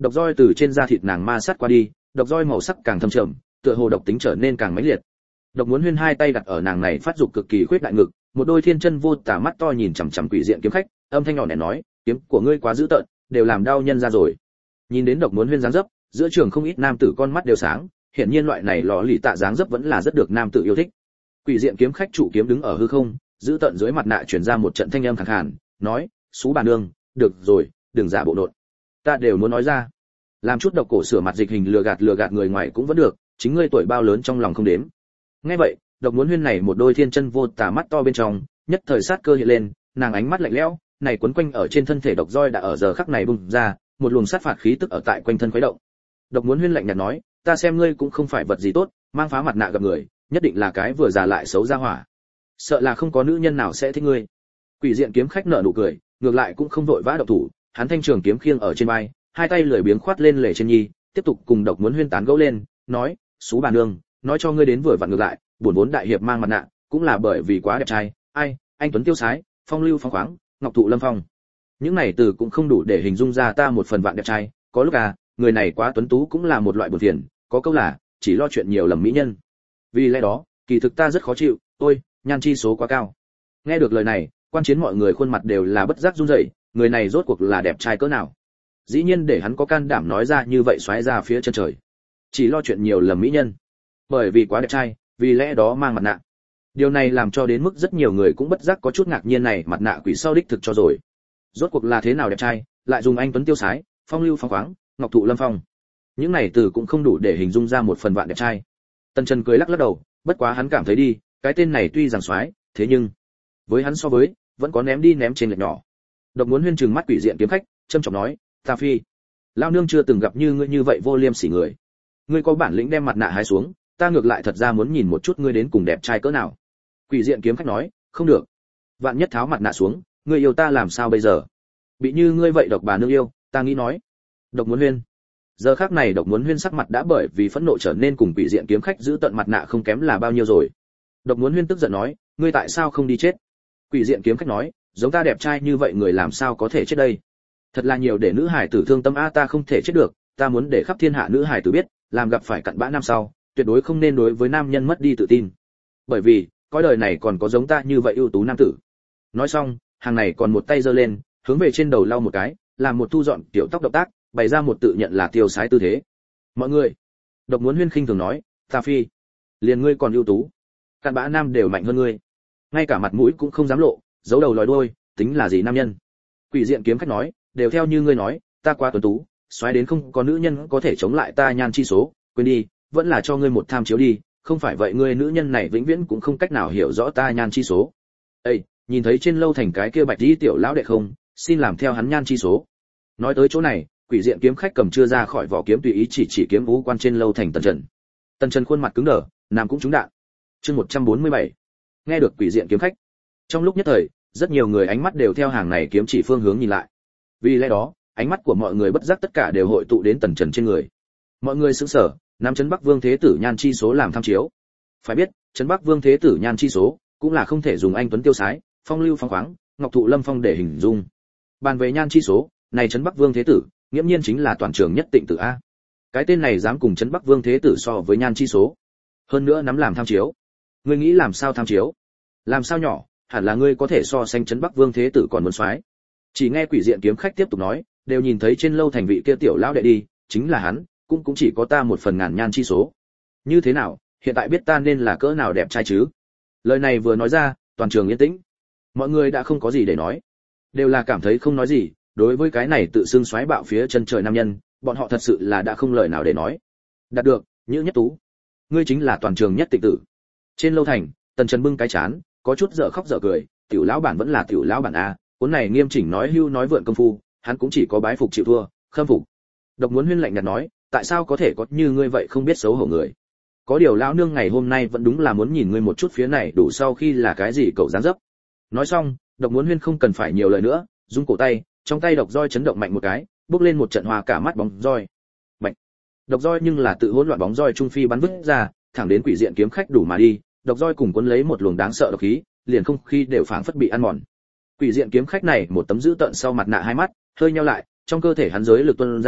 Độc roi từ trên da thịt nàng ma sát qua đi, độc roi màu sắc càng thâm trầm, tựa hồ độc tính trở nên càng mãnh liệt. Độc Muốn Huyên hai tay đặt ở nàng này phát dục cực kỳ khuyết đại ngực, một đôi thiên chân vô tả mắt to nhìn chằm chằm quỷ diện kiếm khách, âm thanh nhỏ nhẹ nói, kiếm của ngươi quá dữ tợn, đều làm đau nhân ra rồi. Nhìn đến Độc Muốn Huyên dáng dấp, giữa trường không ít nam tử con mắt đều sáng, hiển nhiên loại này lọ lì tạ dáng dấp vẫn là rất được nam tử yêu thích. Quỷ diện kiếm khách trụ kiếm đứng ở hư không, giữ tận dưới mặt nạ truyền ra một trận thanh âm khàn khàn, nói, "Sú bà nương, được rồi, đừng giả bộ nộn. Ta đều muốn nói ra. Làm chút độc cổ sửa mặt dịch hình lừa gạt người ngoài cũng vẫn được, chính ngươi tuổi bao lớn trong lòng không đếm." Nghe vậy, Độc Muốn Huyên này một đôi thiên chân vô tà mắt to bên trong, nhất thời sát cơ hiện lên, nàng ánh mắt lạnh lẽo, này quấn quanh ở trên thân thể độc roi đã ở giờ khắc này bùng ra, một luồng sát phạt khí tức ở tại quanh thân khuấy động. Độc Muốn Huyên lạnh nhạt nói, "Ta xem ngươi cũng không phải vật gì tốt, mang phá mặt nạ gặp người, nhất định là cái vừa già lại xấu ra hỏa. Sợ là không có nữ nhân nào sẽ thích ngươi." Quỷ diện kiếm khách nở nụ cười, ngược lại cũng không vội vã động thủ, hắn thanh trường kiếm khiêng ở trên vai, hai tay lười biếng khoát lên lề trên nhi, tiếp tục cùng Độc Muốn Huyên tán gẫu lên, nói, "Sú bà nương, nói cho ngươi đến vừa vặn ngược lại, buồn vốn đại hiệp mang mặt nạ, cũng là bởi vì quá đẹp trai, ai, anh tuấn tiêu sái, phong lưu phóng khoáng, ngọc thụ lâm phong." Những này từ cũng không đủ để hình dung ra ta một phần vạn đẹp trai, có lúc người này quá tuấn tú cũng là một loại buồn phiền, có câu là chỉ lo chuyện nhiều lầm mỹ nhân. Vì lẽ đó, kỳ thực ta rất khó chịu, ôi, nhan chi số quá cao. Nghe được lời này, quan chiến mọi người khuôn mặt đều là bất giác run rẩy, người này rốt cuộc là đẹp trai cỡ nào? Dĩ nhiên để hắn có can đảm nói ra như vậy xoáy ra phía chân trời. Chỉ lo chuyện nhiều lầm mỹ nhân. Bởi vì quá đẹp trai, vì lẽ đó mang mặt nạ. Điều này làm cho đến mức rất nhiều người cũng bất giác có chút ngạc nhiên này, mặt nạ quỷ sau đích thực cho rồi. Rốt cuộc là thế nào đẹp trai, lại dùng anh tuấn tiêu sái, phong lưu phóng khoáng, ngọc thụ lâm phong. Những này từ cũng không đủ để hình dung ra một phần vạn đẹp trai. Tần Trần cười lắc lắc đầu, bất quá hắn cảm thấy đi, cái tên này tuy rằng xoái, thế nhưng với hắn so với, vẫn có ném đi ném trên lệch nhỏ. Độc Muốn Huyên trừng mắt quỷ diện kiếm khách, trâm trọng nói, "Ta phi, lao nương chưa từng gặp như ngươi như vậy vô liêm sỉ người. Ngươi có bản lĩnh đem mặt nạ hái xuống, ta ngược lại thật ra muốn nhìn một chút ngươi đến cùng đẹp trai cỡ nào." Quỷ diện kiếm khách nói, "Không được. Vạn nhất tháo mặt nạ xuống, ngươi yêu ta làm sao bây giờ? Bị như ngươi vậy độc bà nương yêu, ta nghĩ nói." Độc Muốn Huyên. Giờ khắc này Độc Muốn Huyên sắc mặt đã bởi vì phẫn nộ trở nên cùng quỷ diện kiếm khách giữ tận mặt nạ không kém là bao nhiêu rồi. Độc Muốn Huyên tức giận nói, "Ngươi tại sao không đi chết?" Quỷ diện kiếm khách nói, "Giống ta đẹp trai như vậy người làm sao có thể chết đây? Thật là nhiều để nữ hải tử thương tâm, ta không thể chết được, ta muốn để khắp thiên hạ nữ hải tử biết, làm gặp phải cặn bã năm sau, tuyệt đối không nên đối với nam nhân mất đi tự tin. Bởi vì, cõi đời này còn có giống ta như vậy ưu tú nam tử." Nói xong, hàng này còn một tay giơ lên, hướng về trên đầu lau một cái, làm một thu dọn tiểu tóc động tác, bày ra một tự nhận là tiêu sái tư thế. "Mọi người," Độc Muốn Huyên khinh thường nói, "Ta phi, liền ngươi còn ưu tú, cặn bã nam đều mạnh hơn ngươi, ngay cả mặt mũi cũng không dám lộ, giấu đầu lòi đuôi, tính là gì nam nhân?" Quỷ diện kiếm khách nói, "Đều theo như ngươi nói, ta quá tuấn tú, xoáy đến không có nữ nhân có thể chống lại ta nhan chi số, quên đi, vẫn là cho ngươi một tham chiếu đi, không phải vậy ngươi nữ nhân này vĩnh viễn cũng không cách nào hiểu rõ ta nhan chi số." Ê, nhìn thấy trên lâu thành cái kia bạch y tiểu lão đệ không, xin làm theo hắn nhan chi số. Nói tới chỗ này, quỷ diện kiếm khách cầm chưa ra khỏi vỏ kiếm tùy ý chỉ kiếm vũ quan trên lâu thành Tần Trần. Tần Trần khuôn mặt cứng đờ, nam cũng trúng đạn. Chương 147. Nghe được quỷ diện kiếm khách, trong lúc nhất thời, rất nhiều người ánh mắt đều theo hàng này kiếm chỉ phương hướng nhìn lại. Vì lẽ đó, ánh mắt của mọi người bất giác tất cả đều hội tụ đến Tần Trần trên người. Mọi người sững sờ, nắm Trấn Bắc Vương Thế Tử nhan chi số làm tham chiếu. Phải biết, Trấn Bắc Vương Thế Tử nhan chi số cũng là không thể dùng anh tuấn tiêu sái, phong lưu phóng khoáng, ngọc thụ lâm phong để hình dung. Bàn về nhan chi số, này Trấn Bắc Vương Thế Tử, nghiễm nhiên chính là toàn trường nhất tịnh tử a. Cái tên này dám cùng Trấn Bắc Vương Thế Tử so với nhan chi số, hơn nữa nắm làm tham chiếu. Ngươi nghĩ làm sao tham chiếu? Làm sao nhỏ, hẳn là ngươi có thể so sánh Trấn Bắc Vương Thế Tử còn muốn soái. Chỉ nghe quỷ diện kiếm khách tiếp tục nói, đều nhìn thấy trên lâu thành vị kia tiểu lão đệ đi, chính là hắn, cũng chỉ có ta một phần ngàn nhan chi số. Như thế nào, hiện tại biết ta nên là cỡ nào đẹp trai chứ? Lời này vừa nói ra, toàn trường yên tĩnh. Mọi người đã không có gì để nói, đều là cảm thấy không nói gì. Đối với cái này tự xưng xoáy bạo phía chân trời nam nhân, bọn họ thật sự là đã không lời nào để nói. Đạt được, Nhữ Nhất Tú, ngươi chính là toàn trường nhất tịnh tử. Trên lâu thành, Tần Trần bưng cái chán, có chút dở khóc dở cười, tiểu lão bản vẫn là tiểu lão bản a, cuốn này nghiêm chỉnh nói hưu nói vượn công phu, hắn cũng chỉ có bái phục chịu thua, khâm phục. Độc Muốn Huyên lạnh nhạt nói, tại sao có thể có như ngươi vậy không biết xấu hổ người? Có điều lão nương ngày hôm nay vẫn đúng là muốn nhìn ngươi một chút phía này đủ sau khi là cái gì cậu dáng dấp. Nói xong, Độc Muốn Huyên không cần phải nhiều lời nữa, rung cổ tay, trong tay độc roi chấn động mạnh một cái, bước lên một trận hoa cả mắt bóng roi. Mạnh. Độc roi nhưng là tự hỗn loạn bóng roi trung phi bắn vứt ra, thẳng đến quỷ diện kiếm khách đủ mà đi, độc roi cùng cuốn lấy một luồng đáng sợ độc khí, liền không khí đều phảng phất bị ăn mòn. Quỷ diện kiếm khách này một tấm dữ tợn sau mặt nạ hai mắt, hơi nheo lại, trong cơ thể hắn giới lực tuôn ra,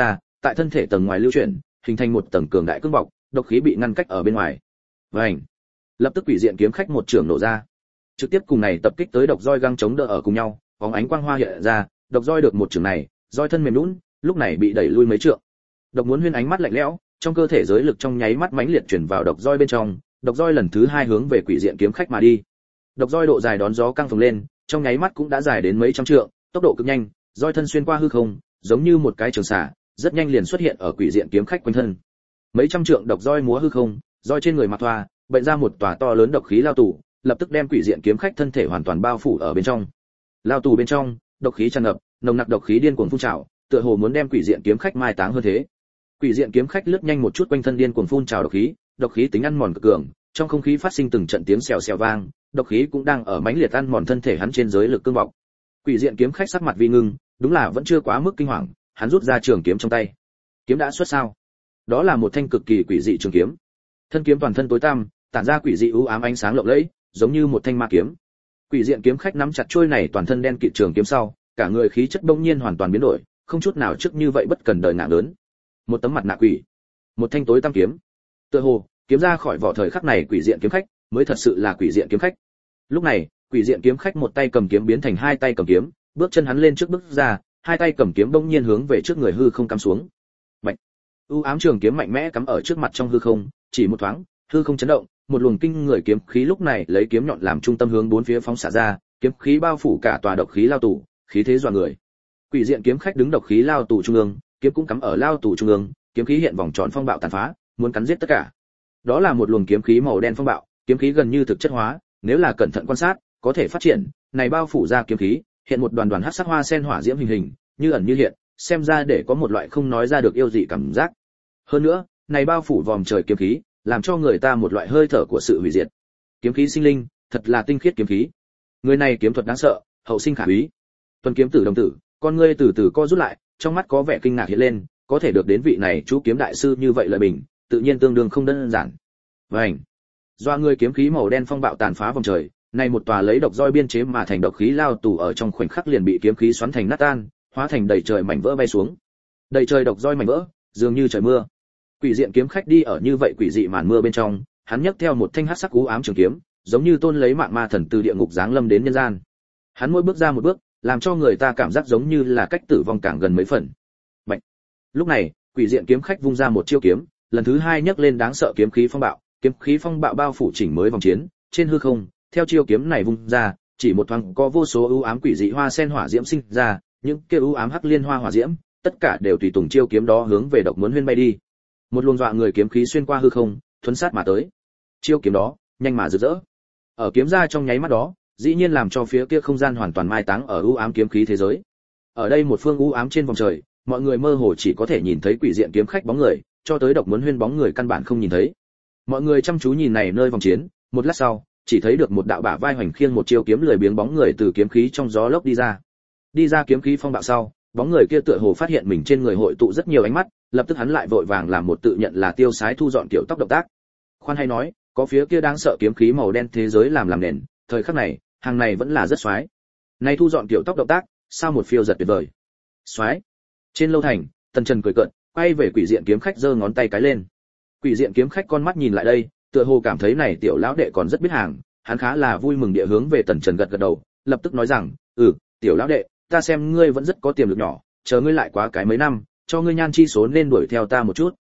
tại thân thể tầng ngoài lưu chuyển, hình thành một tầng cường đại cương bọc, độc khí bị ngăn cách ở bên ngoài. Vành. Lập tức quỷ diện kiếm khách một trường nổ ra, trực tiếp cùng này tập kích tới độc roi găng chống đỡ ở cùng nhau, bóng ánh quang hoa hiện ra, độc roi được một trường này, roi thân mềm nhũn, lúc này bị đẩy lui mấy trượng. Độc Muốn Huyên ánh mắt lạnh lẽo, trong cơ thể giới lực trong nháy mắt mãnh liệt chuyển vào độc roi bên trong, độc roi lần thứ 2 hướng về quỷ diện kiếm khách mà đi. Độc roi độ dài đón gió căng phồng lên, trong nháy mắt cũng đã dài đến mấy trăm trượng, tốc độ cực nhanh, roi thân xuyên qua hư không, giống như một cái trường xả, rất nhanh liền xuất hiện ở quỷ diện kiếm khách quanh thân. Mấy trăm trượng độc roi múa hư không, roi trên người mặc thoa, bệnh ra một tòa to lớn độc khí lao tù, lập tức đem quỷ diện kiếm khách thân thể hoàn toàn bao phủ ở bên trong. Lao tù bên trong, độc khí tràn ngập, nồng nặc độc khí điên cuồng phun trào, tựa hồ muốn đem quỷ diện kiếm khách mai táng hơn thế. Quỷ diện kiếm khách lướt nhanh một chút quanh thân điên cuồng phun trào độc khí tính ăn mòn cực cường, trong không khí phát sinh từng trận tiếng xèo xèo vang, độc khí cũng đang ở mãnh liệt ăn mòn thân thể hắn trên giới lực cương vọng. Quỷ diện kiếm khách sắc mặt vi ngưng, đúng là vẫn chưa quá mức kinh hoàng, hắn rút ra trường kiếm trong tay. Kiếm đã xuất sao? Đó là một thanh cực kỳ quỷ dị trường kiếm. Thân kiếm toàn thân tối tăm, tản ra quỷ dị u ám ánh sáng lộng lẫy, giống như một thanh ma kiếm. Quỷ diện kiếm khách nắm chặt chuôi này toàn thân đen kịt trường kiếm sau, cả người khí chất bỗng nhiên hoàn toàn biến đổi, không chút nào trước như vậy bất cần đời ngạng lớn. Một tấm mặt nạ quỷ, một thanh tối tăm kiếm. Tựa hồ, kiếm ra khỏi vỏ thời khắc này quỷ diện kiếm khách mới thật sự là quỷ diện kiếm khách. Lúc này, quỷ diện kiếm khách một tay cầm kiếm biến thành hai tay cầm kiếm, bước chân hắn lên trước bước ra, hai tay cầm kiếm bỗng nhiên hướng về trước người hư không cắm xuống. Bạch. U ám trường kiếm mạnh mẽ cắm ở trước mặt trong hư không, chỉ một thoáng, hư không chấn động, một luồng kinh người kiếm khí lúc này lấy kiếm nhọn làm trung tâm hướng bốn phía phóng xạ ra, kiếm khí bao phủ cả tòa độc khí lao tù, khí thế dọa người. Quỷ diện kiếm khách đứng độc khí lao tù trung ương, kiếm cũng cắm ở lao tù trung ương, kiếm khí hiện vòng tròn phong bạo tàn phá, muốn cắn giết tất cả. Đó là một luồng kiếm khí màu đen phong bạo, kiếm khí gần như thực chất hóa, nếu là cẩn thận quan sát, có thể phát triển, này bao phủ ra kiếm khí, hiện một đoàn đoàn hắc sắc hoa sen hỏa diễm hình, như ẩn như hiện, xem ra để có một loại không nói ra được yêu dị cảm giác. Hơn nữa, này bao phủ vòm trời kiếm khí, làm cho người ta một loại hơi thở của sự hủy diệt. Kiếm khí sinh linh, thật là tinh khiết kiếm khí. Người này kiếm thuật đáng sợ, hậu sinh khả úy. Tuần kiếm tử đồng tử, con ngươi từ từ co rút lại, trong mắt có vẻ kinh ngạc hiện lên, có thể được đến vị này chú kiếm đại sư như vậy lợi bình, tự nhiên tương đương không đơn giản. Vành. Do người kiếm khí màu đen phong bạo tàn phá vòng trời, này một tòa lấy độc roi biên chế mà thành độc khí lao tù ở trong khoảnh khắc liền bị kiếm khí xoắn thành nát tan, hóa thành đầy trời mảnh vỡ bay xuống. Đầy trời độc roi mảnh vỡ, dường như trời mưa. Quỷ diện kiếm khách đi ở như vậy quỷ dị màn mưa bên trong, hắn nhấc theo một thanh hắc sắc u ám trường kiếm, giống như tôn lấy mạng ma thần từ địa ngục giáng lâm đến nhân gian. Hắn mỗi bước ra một bước, làm cho người ta cảm giác giống như là cách tử vong càng gần mấy phần. Bạch. Lúc này, quỷ diện kiếm khách vung ra một chiêu kiếm, lần thứ hai nhấc lên đáng sợ kiếm khí phong bạo bao phủ chỉnh mới vòng chiến, trên hư không, theo chiêu kiếm này vung ra, chỉ một thoáng có vô số u ám quỷ dị hoa sen hỏa diễm sinh ra, những kia u ám hắc liên hoa hỏa diễm, tất cả đều tùy tùng chiêu kiếm đó hướng về Độc Muốn Huyên bay đi. Một luồng dọa người kiếm khí xuyên qua hư không, thuấn sát mà tới. Chiêu kiếm đó, nhanh mà rực rỡ. Ở kiếm ra trong nháy mắt đó, dĩ nhiên làm cho phía kia không gian hoàn toàn mai táng ở u ám kiếm khí thế giới. Ở đây một phương u ám trên vòng trời, mọi người mơ hồ chỉ có thể nhìn thấy quỷ diện kiếm khách bóng người, cho tới Độc Muốn Huyên bóng người căn bản không nhìn thấy. Mọi người chăm chú nhìn này nơi vòng chiến, một lát sau, chỉ thấy được một đạo bả vai hoành khiêng một chiêu kiếm lười biếng bóng người từ kiếm khí trong gió lốc đi ra. Đi ra kiếm khí phong bạo sau, bóng người kia tựa hồ phát hiện mình trên người hội tụ rất nhiều ánh mắt, lập tức hắn lại vội vàng làm một tự nhận là tiêu sái thu dọn kiểu tóc động tác. Khoan hay nói, có phía kia đáng sợ kiếm khí màu đen thế giới làm nền, thời khắc này, hàng này vẫn là rất xoái. Này thu dọn kiểu tóc động tác, sao một phiêu giật tuyệt vời. Xoái. Trên lâu thành, Tần Trần cười cợt, quay về quỷ diện kiếm khách giơ ngón tay cái lên. Quỷ diện kiếm khách con mắt nhìn lại đây, tựa hồ cảm thấy này tiểu lão đệ còn rất biết hàng, hắn khá là vui mừng địa hướng về Tần Trần gật gật đầu, lập tức nói rằng, tiểu lão đệ, ta xem ngươi vẫn rất có tiềm lực nhỏ, chờ ngươi lại quá cái mấy năm, cho ngươi nhan chi số nên đuổi theo ta một chút,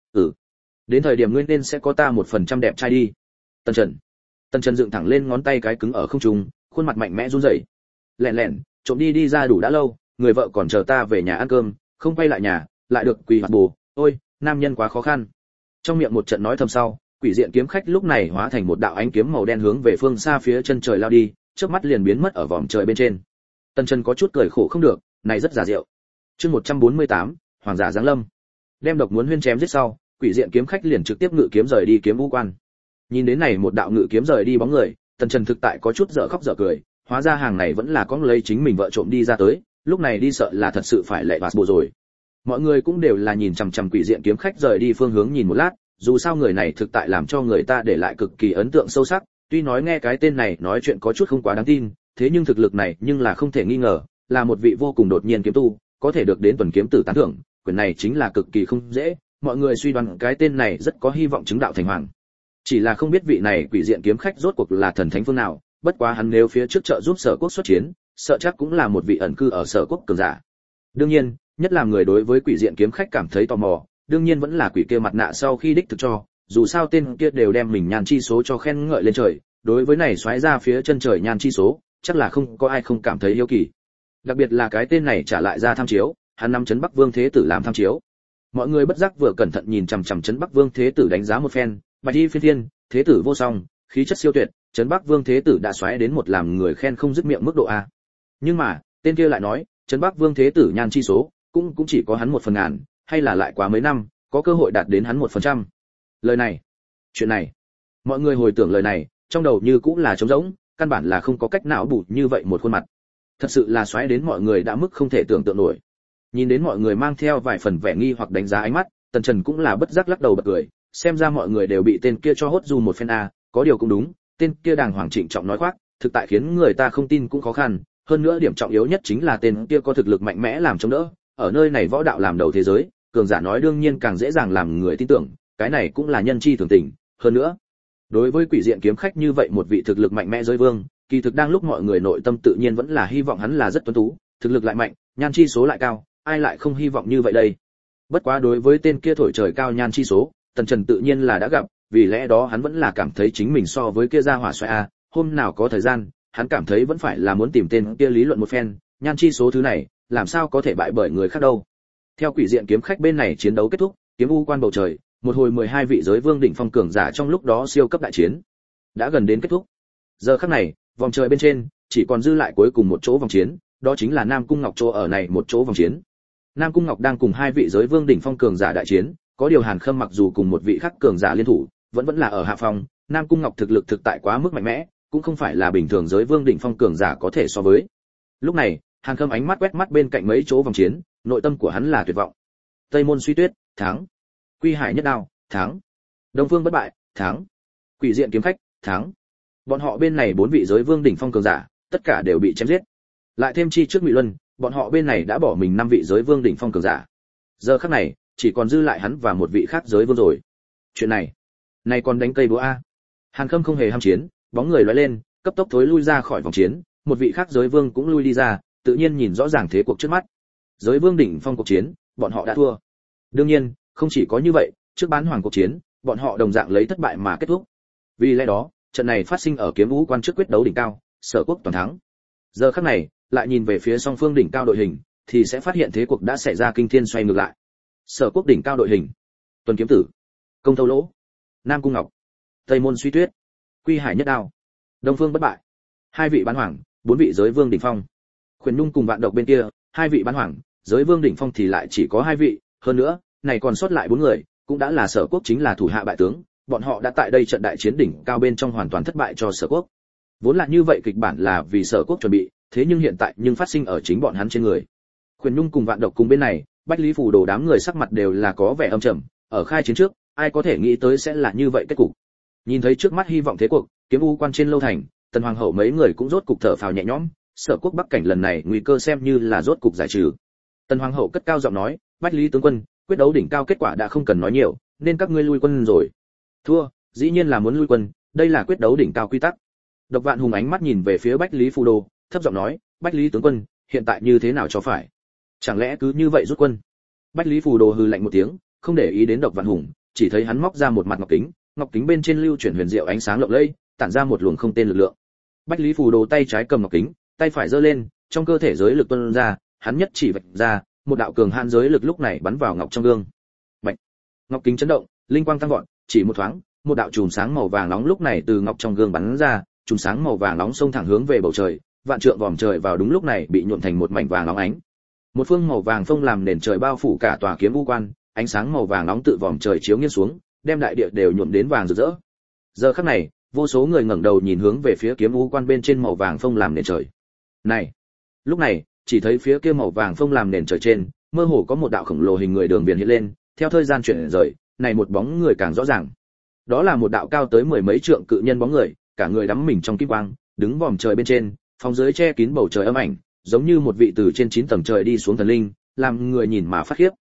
đến thời điểm ngươi nên sẽ có ta 1% đẹp trai đi. Tần Trần dựng thẳng lên ngón tay cái cứng ở không trung, khuôn mặt mạnh mẽ run rẩy. Lẹn, trộm đi ra đủ đã lâu, người vợ còn chờ ta về nhà ăn cơm, không quay lại nhà, lại được quỳ hoạt bù, ôi, nam nhân quá khó khăn. Trong miệng một trận nói thầm sau, quỷ diện kiếm khách lúc này hóa thành một đạo ánh kiếm màu đen hướng về phương xa phía chân trời lao đi, chớp mắt liền biến mất ở vòm trời bên trên. Tần Trần có chút cười khổ không được, này rất giả diệu. Chương 148, Hoàng giả giáng lâm. Đem Độc Muốn Huyên chém giết sau, quỷ diện kiếm khách liền trực tiếp ngự kiếm rời đi kiếm vũ quan. Nhìn đến này một đạo ngự kiếm rời đi bóng người, Tần Trần thực tại có chút dở khóc dở cười, hóa ra hàng này vẫn là có lấy chính mình vợ trộm đi ra tới, lúc này đi sợ là thật sự phải lệ vạt bộ rồi. Mọi người cũng đều là nhìn chằm chằm quỷ diện kiếm khách rời đi phương hướng nhìn một lát, dù sao người này thực tại làm cho người ta để lại cực kỳ ấn tượng sâu sắc, tuy nói nghe cái tên này nói chuyện có chút không quá đáng tin, thế nhưng thực lực này nhưng là không thể nghi ngờ, là một vị vô cùng đột nhiên kiếm tu, có thể được đến Tuần kiếm tử tán thưởng, quyển này chính là cực kỳ không dễ, mọi người suy đoán cái tên này rất có hy vọng chứng đạo thành hoàng. Chỉ là không biết vị này quỷ diện kiếm khách rốt cuộc là thần thánh phương nào, bất quá hắn nếu phía trước trợ giúp Sở Quốc xuất chiến, sợ chắc cũng là một vị ẩn cư ở Sở Quốc cường giả. Đương nhiên, nhất là người đối với quỷ diện kiếm khách cảm thấy tò mò, đương nhiên vẫn là quỷ kia mặt nạ sau khi đích thực cho, dù sao tên kia đều đem mình nhan chi số cho khen ngợi lên trời, đối với này xoáy ra phía chân trời nhan chi số, chắc là không có ai không cảm thấy yêu kỳ. Đặc biệt là cái tên này trả lại ra tham chiếu, hắn nắm trấn Bắc Vương Thế Tử làm tham chiếu. Mọi người bất giác vừa cẩn thận nhìn chằm chằm trấn Bắc Vương Thế Tử đánh giá một phen, Bạch Y Phiên Thiên, Thế Tử vô song, khí chất siêu tuyệt, trấn Bắc Vương Thế Tử đã xoáy đến một làm người khen không dứt miệng mức độ a. Nhưng mà, tên kia lại nói, trấn Bắc Vương Thế Tử nhan chi số, cũng chỉ có hắn 1/1000, hay là lại quá mấy năm, có cơ hội đạt đến hắn 1%. Lời này, chuyện này, mọi người hồi tưởng lời này, trong đầu như cũng là trống rỗng, căn bản là không có cách nào bù như vậy một khuôn mặt. Thật sự là xoáy đến mọi người đã mức không thể tưởng tượng nổi. Nhìn đến mọi người mang theo vài phần vẻ nghi hoặc đánh giá ánh mắt, Tần Trần cũng là bất giác lắc đầu bật cười, xem ra mọi người đều bị tên kia cho hốt du một phen a, có điều cũng đúng, tên kia đàng hoàng trịnh trọng nói khoác, thực tại khiến người ta không tin cũng khó khăn, hơn nữa điểm trọng yếu nhất chính là tên kia có thực lực mạnh mẽ làm chống đỡ, ở nơi này võ đạo làm đầu thế giới, cường giả nói đương nhiên càng dễ dàng làm người tin tưởng, cái này cũng là nhân chi thường tình, hơn nữa, đối với quỷ diện kiếm khách như vậy một vị thực lực mạnh mẽ giới vương, kỳ thực đang lúc mọi người nội tâm tự nhiên vẫn là hy vọng hắn là rất tuấn tú, thực lực lại mạnh, nhan chi số lại cao, ai lại không hy vọng như vậy đây. Bất quá đối với tên kia thổi trời cao nhan chi số, Tần Trần tự nhiên là đã gặp, vì lẽ đó hắn vẫn là cảm thấy chính mình so với kia ra hỏa xoay a, hôm nào có thời gian, hắn cảm thấy vẫn phải là muốn tìm tên kia lý luận một phen, nhan chi số thứ này, làm sao có thể bại bởi người khác đâu. Theo quỷ diện kiếm khách bên này chiến đấu kết thúc, kiếm u quan bầu trời, một hồi 12 vị giới vương đỉnh phong cường giả trong lúc đó siêu cấp đại chiến đã gần đến kết thúc. Giờ khắc này, vòng trời bên trên chỉ còn dư lại cuối cùng một chỗ vòng chiến, đó chính là Nam Cung Ngọc chỗ ở này một chỗ vòng chiến. Nam Cung Ngọc đang cùng hai vị giới vương đỉnh phong cường giả đại chiến, có điều Hàn Khâm mặc dù cùng một vị khác cường giả liên thủ, vẫn là ở hạ phong, Nam Cung Ngọc thực lực thực tại quá mức mạnh mẽ, cũng không phải là bình thường giới vương đỉnh phong cường giả có thể so với. Lúc này, Hàn Khâm ánh mắt quét mắt bên cạnh mấy chỗ vòng chiến, nội tâm của hắn là tuyệt vọng. Tây Môn Suy Tuyết, thắng. Quy Hải Nhất Đao, thắng. Đông Phương Bất Bại, thắng. Quỷ diện kiếm khách, thắng. Bọn họ bên này bốn vị giới vương đỉnh phong cường giả, tất cả đều bị chém giết. Lại thêm chi trước Ngụy Luân, bọn họ bên này đã bỏ mình 5 vị giới vương đỉnh phong cường giả. Giờ khắc này, chỉ còn dư lại hắn và một vị khác giới vương rồi. Chuyện này còn đánh cây búa a. Hàn Khâm không hề ham chiến, bóng người lóe lên, cấp tốc thối lui ra khỏi vòng chiến, một vị khác giới vương cũng lui đi ra, tự nhiên nhìn rõ ràng thế cuộc trước mắt. Giới vương đỉnh phong cuộc chiến, bọn họ đã thua. Đương nhiên, không chỉ có như vậy, trước bán hoàng cuộc chiến, bọn họ đồng dạng lấy thất bại mà kết thúc. Vì lẽ đó, trận này phát sinh ở kiếm vũ quan trước quyết đấu đỉnh cao, Sở Quốc toàn thắng. Giờ khắc này, lại nhìn về phía song phương đỉnh cao đội hình, thì sẽ phát hiện thế cuộc đã xảy ra kinh thiên xoay ngược lại. Sở Quốc đỉnh cao đội hình: Tuần Kiếm Tử, Công Thâu Lỗ, Nam Cung Ngọc, Tây Môn Suy Tuyết, Quy Hải Nhất Đao, Đông Phương Bất Bại. Hai vị bán hoàng, bốn vị giới vương đỉnh phong. Khuyển Nhung cùng Vạn Độc bên kia, hai vị bán hoàng, giới vương đỉnh phong thì lại chỉ có hai vị, hơn nữa, này còn sót lại bốn người, cũng đã là Sở Quốc chính là thủ hạ bại tướng, bọn họ đã tại đây trận đại chiến đỉnh cao bên trong hoàn toàn thất bại cho Sở Quốc. Vốn là như vậy kịch bản là vì Sở Quốc chuẩn bị, thế nhưng hiện tại nhưng phát sinh ở chính bọn hắn trên người. Khuyển Nhung cùng Vạn Độc cùng bên này, Bách Lý Phù Đồ đám người sắc mặt đều là có vẻ âm trầm, ở khai chiến trước, ai có thể nghĩ tới sẽ là như vậy kết cục. Nhìn thấy trước mắt hy vọng thế cuộc, kiếm u quan trên lâu thành, Tần Hoàng hậu mấy người cũng rốt cục thở phào nhẹ nhõm, Sở Quốc Bắc cảnh lần này nguy cơ xem như là rốt cục giải trừ. Tần Hoàng hậu cất cao giọng nói, Bách Lý tướng quân, quyết đấu đỉnh cao kết quả đã không cần nói nhiều, nên các ngươi lui quân rồi. Thua, dĩ nhiên là muốn lui quân, đây là quyết đấu đỉnh cao quy tắc. Độc Vạn Hùng ánh mắt nhìn về phía Bách Lý Phù Đồ, thấp giọng nói, Bách Lý tướng quân, hiện tại như thế nào cho phải? Chẳng lẽ cứ như vậy rút quân? Bách Lý Phù Đồ hừ lạnh một tiếng, không để ý đến Độc Vạn Hùng, chỉ thấy hắn móc ra một mặt ngọc kính bên trên lưu chuyển huyền diệu ánh sáng lộng lẫy, tản ra một luồng không tên lực lượng. Bách Lý Phù Đồ tay trái cầm ngọc kính, tay phải giơ lên, trong cơ thể giới lực tuôn ra, hắn nhất chỉ vạch ra, một đạo cường hãn giới lực lúc này bắn vào ngọc trong gương. Bạch. Ngọc kính chấn động, linh quang tăng vọt, chỉ một thoáng, một đạo chùm sáng màu vàng nóng lúc này từ ngọc trong gương bắn ra, chùm sáng màu vàng nóng xông thẳng hướng về bầu trời, vạn trượng vòm trời vào đúng lúc này bị nhuộm thành một mảnh vàng nóng ánh. Một phương màu vàng phông làm nền trời bao phủ cả tòa kiếm vũ quan, ánh sáng màu vàng nóng tự vòm trời chiếu nghiêng xuống, đem đại địa đều nhuộm đến vàng rực rỡ. Giờ khắc này, vô số người ngẩng đầu nhìn hướng về phía kiếm vũ quan bên trên màu vàng phông làm nền trời. Này, lúc này, chỉ thấy phía kia màu vàng phông làm nền trời trên, mơ hồ có một đạo khổng lồ hình người đường viền hiện lên, theo thời gian chuyển rời, này một bóng người càng rõ ràng. Đó là một đạo cao tới mười mấy trượng cự nhân bóng người, cả người đắm mình trong kim quang, đứng vòm trời bên trên, phòng dưới che kín bầu trời âm ảnh, giống như một vị từ trên 9 tầng trời đi xuống thần linh, làm người nhìn mà phát khiếp.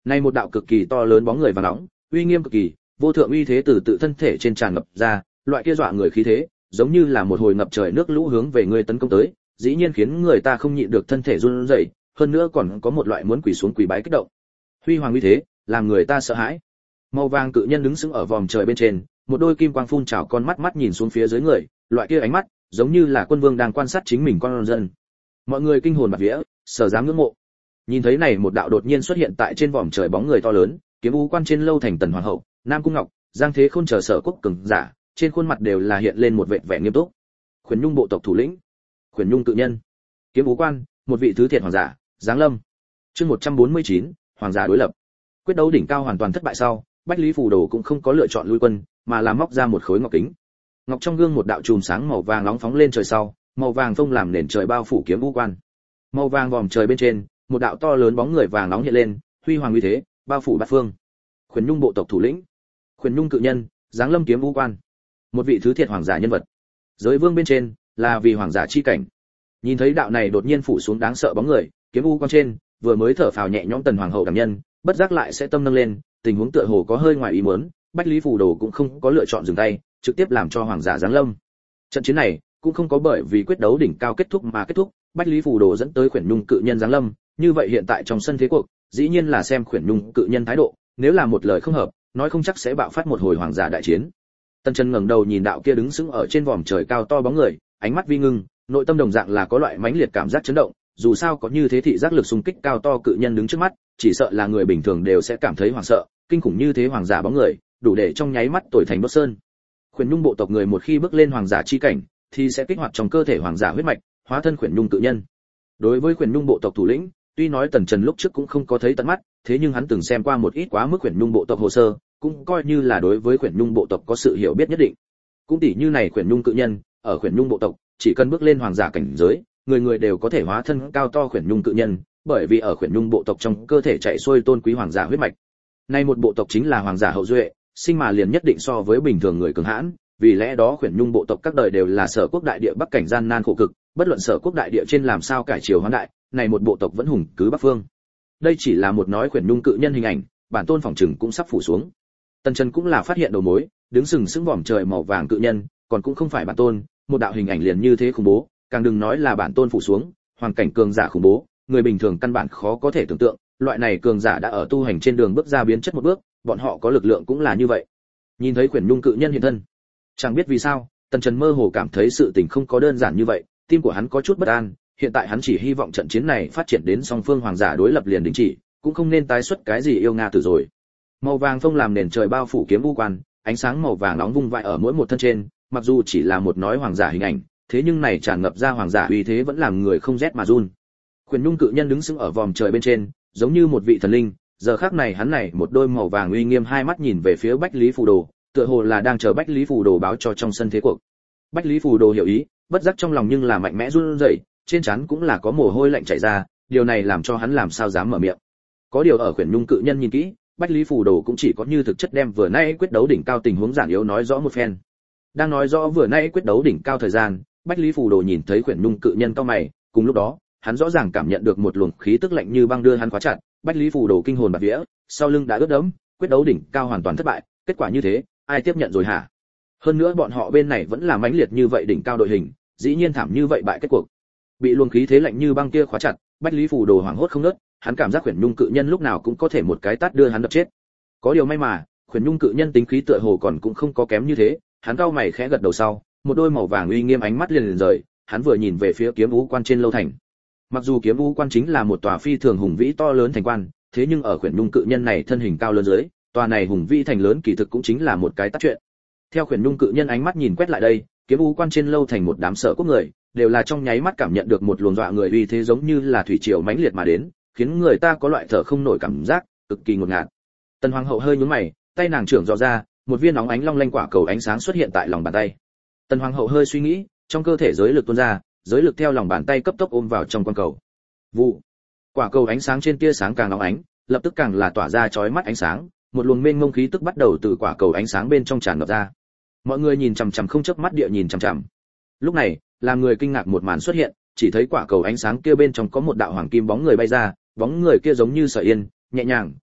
Nay một đạo cực kỳ to lớn bóng người vàng nóng, uy nghiêm cực kỳ, vô thượng uy thế từ tự thân thể trên tràn ngập ra, loại kia dọa người khí thế, giống như là một hồi ngập trời nước lũ hướng về người tấn công tới, dĩ nhiên khiến người ta không nhịn được thân thể run rẩy, hơn nữa còn có một loại muốn quỳ xuống quỳ bái kích động. Huy hoàng uy thế, làm người ta sợ hãi. Màu vàng cự nhân đứng sững ở vòm trời bên trên, một đôi kim quang phun trào con mắt mắt nhìn xuống phía dưới người, loại kia ánh mắt, giống như là quân vương đang quan sát chính mình con dân. Mọi người kinh hồn bạt vía, sở dám ngưỡng mộ. Nhìn thấy này một đạo đột nhiên xuất hiện tại trên vòm trời bóng người to lớn, Kiếm U quan trên lâu thành Tần Hoàng hậu, Nam Cung Ngọc, Giang Thế Khôn chờ sở quốc cường giả, trên khuôn mặt đều là hiện lên một vẻ vẻ nghiêm túc. Khuyển Nhung bộ tộc thủ lĩnh, Khuyển Nhung cự nhân, Kiếm U quan, một vị thứ thiệt hoàng giả, giáng lâm. Chương 149, hoàng giả đối lập. Quyết đấu đỉnh cao hoàn toàn thất bại sau, Bách Lý Phù Đồ cũng không có lựa chọn lui quân, mà là móc ra một khối ngọc kính. Ngọc trong gương một đạo chùm sáng màu vàng nóng phóng lên trời sau, màu vàng phông làm nền trời bao phủ Kiếm U quan. Màu vàng vòm trời bên trên, một đạo to lớn bóng người vàng nóng hiện lên, huy hoàng uy thế, bao phủ bát phương. Khuyển Nhung bộ tộc thủ lĩnh, Khuyển Nhung cự nhân, giáng lâm Kiếm U quan. Một vị thứ thiệt hoàng giả nhân vật. Giới vương bên trên, là vì hoàng giả chi cảnh. Nhìn thấy đạo này đột nhiên phủ xuống đáng sợ bóng người, Kiếm U quan trên, vừa mới thở phào nhẹ nhõm Tần Hoàng hậu đảm nhân, bất giác lại sẽ tâm nâng lên, tình huống tựa hồ có hơi ngoài ý muốn, Bách Lý Phù Đồ cũng không có lựa chọn dừng tay, trực tiếp làm cho hoàng giả giáng lâm. Trận chiến này cũng không có bởi vì quyết đấu đỉnh cao kết thúc mà kết thúc, Bách Lý Phù Đồ dẫn tới Khuyển Nhung cự nhân giáng lâm, như vậy hiện tại trong sân thế cuộc, dĩ nhiên là xem Khuyển Nhung cự nhân thái độ, nếu là một lời không hợp, nói không chắc sẽ bạo phát một hồi hoàng giả đại chiến. Tần Chân ngẩng đầu nhìn đạo kia đứng sững ở trên vòm trời cao to bóng người, ánh mắt vi ngưng, nội tâm đồng dạng là có loại mãnh liệt cảm giác chấn động, dù sao có như thế thị giác lực xung kích cao to cự nhân đứng trước mắt, chỉ sợ là người bình thường đều sẽ cảm thấy hoảng sợ, kinh khủng như thế hoàng giả bóng người, đủ để trong nháy mắt tuổi thành đốt sơn. Khuyển Nhung bộ tộc người một khi bước lên hoàng giả chi cảnh, thì sẽ kích hoạt trong cơ thể hoàng giả huyết mạch, hóa thân Khuyển Nhung cự nhân. Đối với Khuyển Nhung bộ tộc thủ lĩnh, tuy nói Tần Trần lúc trước cũng không có thấy tận mắt, thế nhưng hắn từng xem qua một ít quá mức Khuyển Nhung bộ tộc hồ sơ, cũng coi như là đối với Khuyển Nhung bộ tộc có sự hiểu biết nhất định. Cũng tỷ như này Khuyển Nhung cự nhân, ở Khuyển Nhung bộ tộc, chỉ cần bước lên hoàng giả cảnh giới, người người đều có thể hóa thân cao to Khuyển Nhung cự nhân, bởi vì ở Khuyển Nhung bộ tộc trong cơ thể chạy xuôi tôn quý hoàng giả huyết mạch. Nay một bộ tộc chính là hoàng giả hậu duệ, sinh mà liền nhất định so với bình thường người cường hãn, vì lẽ đó Khuyển Nhung bộ tộc các đời đều là sở quốc đại địa bắc cảnh gian nan khổ cực, bất luận sở quốc đại địa trên làm sao cải triều hoán đại, này một bộ tộc vẫn hùng cứ bắc phương. Đây chỉ là một nói Khuyển Nhung cự nhân hình ảnh, bản tôn phỏng chừng cũng sắp phủ xuống. Tần Trần cũng là phát hiện đầu mối, đứng sừng sững vòm trời màu vàng cự nhân, còn cũng không phải bản tôn, một đạo hình ảnh liền như thế khủng bố, càng đừng nói là bản tôn phủ xuống, hoàn cảnh cường giả khủng bố, người bình thường căn bản khó có thể tưởng tượng, loại này cường giả đã ở tu hành trên đường bước ra biến chất một bước, bọn họ có lực lượng cũng là như vậy. Nhìn thấy Khuyển Nhung cự nhân hiện thân, chẳng biết vì sao, Tần Trần mơ hồ cảm thấy sự tình không có đơn giản như vậy, tim của hắn có chút bất an, hiện tại hắn chỉ hy vọng trận chiến này phát triển đến song phương hoàng giả đối lập liền đình chỉ, cũng không nên tái xuất cái gì yêu nga tử rồi. Màu vàng phông làm nền trời bao phủ Kiếm U quan, ánh sáng màu vàng nóng vung vãi ở mỗi một thân trên, mặc dù chỉ là một nói hoàng giả hình ảnh, thế nhưng này tràn ngập ra hoàng giả uy thế vẫn làm người không rét mà run. Khuyển Nhung cự nhân đứng sững ở vòm trời bên trên, giống như một vị thần linh, giờ khắc này hắn này một đôi màu vàng uy nghiêm hai mắt nhìn về phía Bách Lý Phù Đồ, tựa hồ là đang chờ Bách Lý Phù Đồ báo cho trong sân thế cuộc. Bách Lý Phù Đồ hiểu ý, bất giác trong lòng nhưng là mạnh mẽ run rẩy, trên trán cũng là có mồ hôi lạnh chảy ra, điều này làm cho hắn làm sao dám mở miệng. Có điều ở Khuyển Nhung cự nhân nhìn kỹ, Bách Lý Phù Đồ cũng chỉ có như thực chất đem vừa nãy quyết đấu đỉnh cao tình huống giản yếu nói rõ một phen. Đang nói rõ vừa nãy quyết đấu đỉnh cao thời gian, Bách Lý Phù Đồ nhìn thấy Khuyển Nhung cự nhân cau mày, cùng lúc đó, hắn rõ ràng cảm nhận được một luồng khí tức lạnh như băng đưa hắn khóa chặt, Bách Lý Phù Đồ kinh hồn bạt vía, sau lưng đã ướt đẫm, quyết đấu đỉnh cao hoàn toàn thất bại, kết quả như thế, ai tiếp nhận rồi hả? Hơn nữa bọn họ bên này vẫn là mãnh liệt như vậy đỉnh cao đội hình, dĩ nhiên thảm như vậy bại kết cuộc. Bị luồng khí thế lạnh như băng kia khóa chặt, Bách Lý Phù Đồ hoảng hốt không ngớt, hắn cảm giác Khuyển Nhung cự nhân lúc nào cũng có thể một cái tát đưa hắn đập chết. Có điều may mà, Khuyển Nhung cự nhân tính khí tựa hồ còn cũng không có kém như thế, hắn cau mày khẽ gật đầu sau, một đôi màu vàng uy nghiêm ánh mắt liền rời, hắn vừa nhìn về phía Kiếm U quan trên lâu thành. Mặc dù Kiếm U quan chính là một tòa phi thường hùng vĩ to lớn thành quan, thế nhưng ở Khuyển Nhung cự nhân này thân hình cao lớn dưới, tòa này hùng vĩ thành lớn kỳ thực cũng chính là một cái tát chuyện. Theo Khuyển Nhung cự nhân ánh mắt nhìn quét lại đây, Kiếm U quan trên lâu thành một đám sở quốc người, đều là trong nháy mắt cảm nhận được một luồng dọa người uy thế giống như là thủy triều mãnh liệt mà đến, khiến người ta có loại thở không nổi cảm giác cực kỳ ngột ngạt. Tần Hoàng hậu hơi nhướng mày, tay nàng trưởng dò ra, một viên nóng ánh long lanh quả cầu ánh sáng xuất hiện tại lòng bàn tay. Tần Hoàng hậu hơi suy nghĩ, trong cơ thể giới lực tuôn ra, giới lực theo lòng bàn tay cấp tốc ôm vào trong quan cầu. Vụ. Quả cầu ánh sáng trên tia sáng càng nóng ánh, lập tức càng là tỏa ra chói mắt ánh sáng, một luồng mênh mông khí tức bắt đầu từ quả cầu ánh sáng bên trong tràn ngập ra. Mọi người nhìn chằm chằm không chớp mắt địa nhìn chằm chằm. Lúc này, làm người kinh ngạc một màn xuất hiện, chỉ thấy quả cầu ánh sáng kia bên trong có một đạo hoàng kim bóng người bay ra, bóng người kia giống như sợi yên, nhẹ nhàng,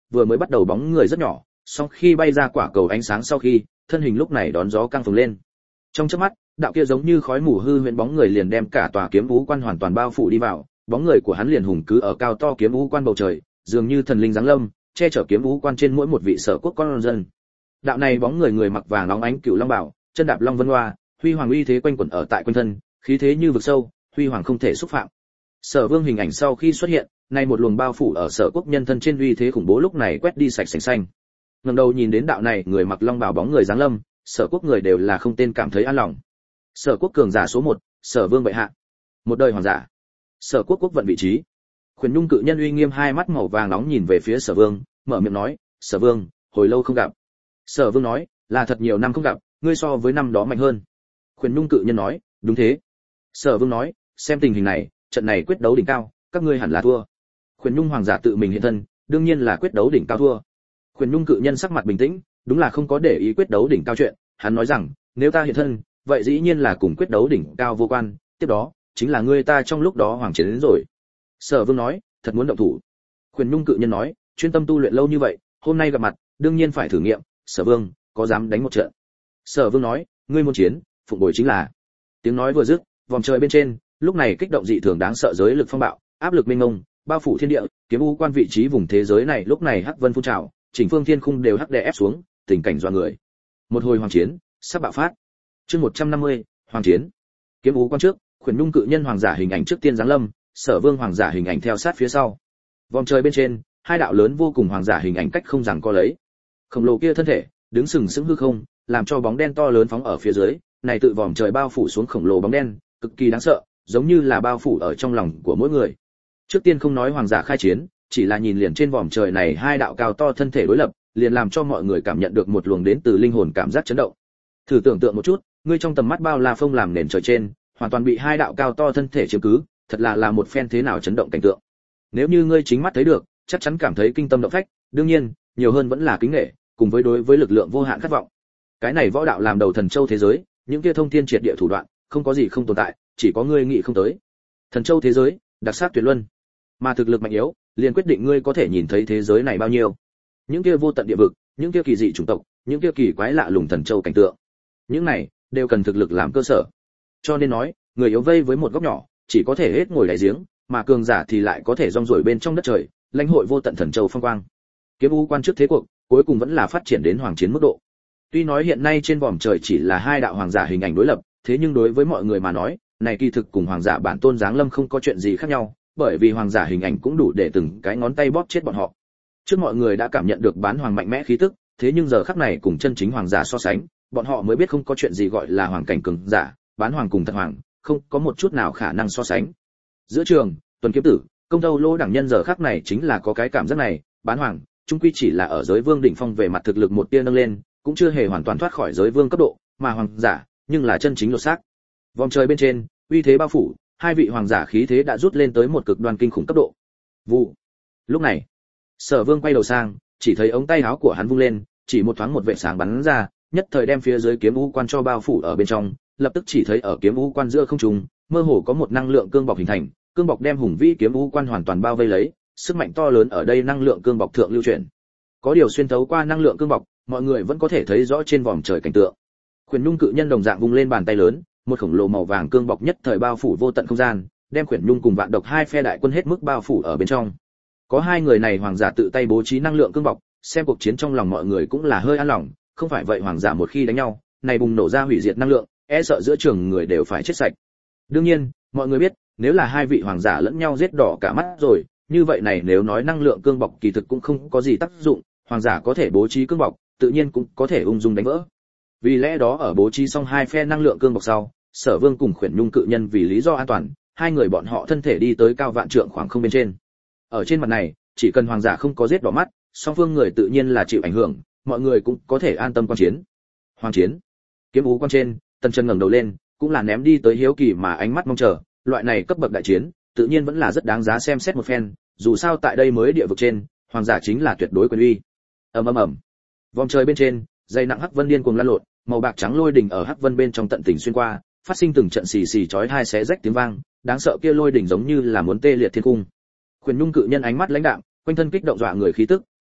vừa mới bắt đầu bóng người rất nhỏ, sau khi bay ra quả cầu ánh sáng sau khi, thân hình lúc này đón gió căng phồng lên. Trong chớp mắt, đạo kia giống như khói mù hư huyễn bóng người liền đem cả tòa kiếm vũ quan hoàn toàn bao phủ đi vào, bóng người của hắn liền hùng cứ ở cao to kiếm vũ quan bầu trời, dường như thần linh giáng lâm, che chở kiếm vũ quan trên mỗi một vị Sở Quốc con dân. Đạo này bóng người người mặc vàng óng ánh cửu long bảo, chân đạp long vân hoa, huy hoàng uy thế quanh quẩn ở tại quanh thân, khí thế như vực sâu, huy hoàng không thể xúc phạm. Sở Vương hình ảnh sau khi xuất hiện, nay một luồng bao phủ ở Sở Quốc nhân thân trên uy thế khủng bố lúc này quét đi sạch sành xanh. Ngẩng đầu nhìn đến đạo này người mặc long bào bóng người giáng lâm, Sở Quốc người đều là không tên cảm thấy an lòng. Sở Quốc cường giả số 1, Sở Vương bệ hạ. Một đời hoàng giả. Sở Quốc quốc vận vị trí. Khuyển Nhung cự nhân uy nghiêm hai mắt màu vàng nóng nhìn về phía Sở Vương, mở miệng nói, "Sở Vương, hồi lâu không gặp." Sở Vương nói, "Là thật nhiều năm không gặp, ngươi so với năm đó mạnh hơn." Khuyển Nhung cự nhân nói, "Đúng thế." Sở Vương nói, "Xem tình hình này, trận này quyết đấu đỉnh cao, các ngươi hẳn là thua." Khuyển Nhung hoàng giả tự mình hiện thân, đương nhiên là quyết đấu đỉnh cao thua. Khuyển Nhung cự nhân sắc mặt bình tĩnh, đúng là không có để ý quyết đấu đỉnh cao chuyện, hắn nói rằng, "Nếu ta hiện thân, vậy dĩ nhiên là cùng quyết đấu đỉnh cao vô quan, tiếp đó chính là ngươi ta trong lúc đó hoàng chiến đến rồi." Sở Vương nói, "Thật muốn động thủ." Khuyển Nhung cự nhân nói, "Chuyên tâm tu luyện lâu như vậy, hôm nay gặp mặt, đương nhiên phải thử nghiệm, Sở Vương, có dám đánh một trận?" Sở Vương nói, "Ngươi muốn chiến, phụng bồi chính là." Tiếng nói vừa dứt, vòng trời bên trên, lúc này kích động dị thường đáng sợ giới lực phong bạo, áp lực mênh mông, bao phủ thiên địa, kiếm u quan vị trí vùng thế giới này lúc này hắc vân phun trào, chỉnh phương thiên khung đều hắc đè ép xuống, tình cảnh doa người. Một hồi hoàng chiến sắp bạo phát. Chương 150, hoàng chiến. Kiếm u quan trước, Khuyển Nhung cự nhân hoàng giả hình ảnh trước tiên giáng lâm, Sở Vương hoàng giả hình ảnh theo sát phía sau. Vòng trời bên trên, hai đạo lớn vô cùng hoàng giả hình ảnh cách không giằng co lấy. Khổng lồ kia thân thể, đứng sừng sững hư không, làm cho bóng đen to lớn phóng ở phía dưới, này tự vòm trời bao phủ xuống khổng lồ bóng đen, cực kỳ đáng sợ, giống như là bao phủ ở trong lòng của mỗi người. Trước tiên không nói hoàng giả khai chiến, chỉ là nhìn liền trên vòm trời này hai đạo cao to thân thể đối lập, liền làm cho mọi người cảm nhận được một luồng đến từ linh hồn cảm giác chấn động. Thử tưởng tượng một chút, ngươi trong tầm mắt bao la phong làm nền trời trên, hoàn toàn bị hai đạo cao to thân thể chiếm cứ, thật là một phen thế nào chấn động cảnh tượng. Nếu như ngươi chính mắt thấy được, chắc chắn cảm thấy kinh tâm động phách, đương nhiên, nhiều hơn vẫn là kính nể, cùng với đối với lực lượng vô hạn khát vọng. Cái này võ đạo làm đầu thần châu thế giới, những kia thông thiên triệt địa thủ đoạn, không có gì không tồn tại, chỉ có ngươi nghĩ không tới. Thần châu thế giới, đặc sắc tuyệt luân, mà thực lực mạnh yếu, liền quyết định ngươi có thể nhìn thấy thế giới này bao nhiêu. Những kia vô tận địa vực, những kia kỳ dị chủng tộc, những kia kỳ quái lạ lùng thần châu cảnh tượng, những này đều cần thực lực làm cơ sở. Cho nên nói, người yếu vây với một góc nhỏ, chỉ có thể hết ngồi đáy giếng, mà cường giả thì lại có thể rong ruổi bên trong đất trời, lãnh hội vô tận thần châu phong quang. Kiếm u quan trước thế cuộc, cuối cùng vẫn là phát triển đến hoàng chiến mức độ. Tuy nói hiện nay trên vòm trời chỉ là hai đạo hoàng giả hình ảnh đối lập, thế nhưng đối với mọi người mà nói, này kỳ thực cùng hoàng giả bản tôn giáng lâm không có chuyện gì khác nhau, bởi vì hoàng giả hình ảnh cũng đủ để từng cái ngón tay bóp chết bọn họ. Trước mọi người đã cảm nhận được bán hoàng mạnh mẽ khí tức, thế nhưng giờ khắc này cùng chân chính hoàng giả so sánh, bọn họ mới biết không có chuyện gì gọi là hoàng cảnh cường giả, bán hoàng cùng thật hoàng, không có một chút nào khả năng so sánh. Giữa trường, Tuần Kiếm Tử, Công Tâu Lô đẳng nhân giờ khắc này chính là có cái cảm giác này, bán hoàng, chung quy chỉ là ở giới vương đỉnh phong về mặt thực lực một tia nâng lên, cũng chưa hề hoàn toàn thoát khỏi giới vương cấp độ, mà hoàng giả, nhưng là chân chính lột xác. Vòng trời bên trên, uy thế bao phủ, hai vị hoàng giả khí thế đã rút lên tới một cực đoan kinh khủng cấp độ. Vụ. Lúc này, Sở Vương quay đầu sang, chỉ thấy ống tay áo của hắn vung lên, chỉ một thoáng một vệt sáng bắn ra, nhất thời đem phía dưới kiếm u quan cho bao phủ ở bên trong, lập tức chỉ thấy ở kiếm u quan giữa không trung, mơ hồ có một năng lượng cương bọc hình thành, cương bọc đem hùng vĩ kiếm u quan hoàn toàn bao vây lấy, sức mạnh to lớn ở đây năng lượng cương bọc thượng lưu chuyển. Có điều xuyên thấu qua năng lượng cương bọc, mọi người vẫn có thể thấy rõ trên vòm trời cảnh tượng. Khuyển Nhung cự nhân đồng dạng vung lên bàn tay lớn, một khổng lồ màu vàng cương bọc nhất thời bao phủ vô tận không gian, đem Khuyển Nhung cùng Vạn Độc hai phe đại quân hết mức bao phủ ở bên trong. Có hai người này hoàng giả tự tay bố trí năng lượng cương bọc, xem cuộc chiến trong lòng mọi người cũng là hơi an lòng, không phải vậy hoàng giả một khi đánh nhau, này bùng nổ ra hủy diệt năng lượng, e sợ giữa trường người đều phải chết sạch. Đương nhiên, mọi người biết, nếu là hai vị hoàng giả lẫn nhau giết đỏ cả mắt rồi, như vậy này nếu nói năng lượng cương bọc kỳ thực cũng không có gì tác dụng, hoàng giả có thể bố trí cương bọc, tự nhiên cũng có thể ung dung đánh vỡ. Vì lẽ đó ở bố trí xong hai phe năng lượng cương bọc sau, Sở Vương cùng Khuyển Nhung cự nhân vì lý do an toàn, hai người bọn họ thân thể đi tới cao vạn trượng khoảng không bên trên. Ở trên mặt này, chỉ cần hoàng giả không có giết đỏ mắt, song phương người tự nhiên là chịu ảnh hưởng, mọi người cũng có thể an tâm quan chiến. Hoàng chiến. Kiếm ú quan trên, Tần Chân ngẩng đầu lên, cũng là ném đi tới hiếu kỳ mà ánh mắt mong chờ, loại này cấp bậc đại chiến, tự nhiên vẫn là rất đáng giá xem xét một phen, dù sao tại đây mới địa vực trên, hoàng giả chính là tuyệt đối quyền uy. Ầm ầm ầm. Vòng trời bên trên, dây nặng hắc vân điên cuồng lan lộn, màu bạc trắng lôi đỉnh ở hắc vân bên trong tận tình xuyên qua, phát sinh từng trận xì xì chói tai xé rách tiếng vang, đáng sợ kia lôi đỉnh giống như là muốn tê liệt thiên cung. Khuyển Nhung cự nhân ánh mắt lãnh đạm, quanh thân kích động dọa người khí tức,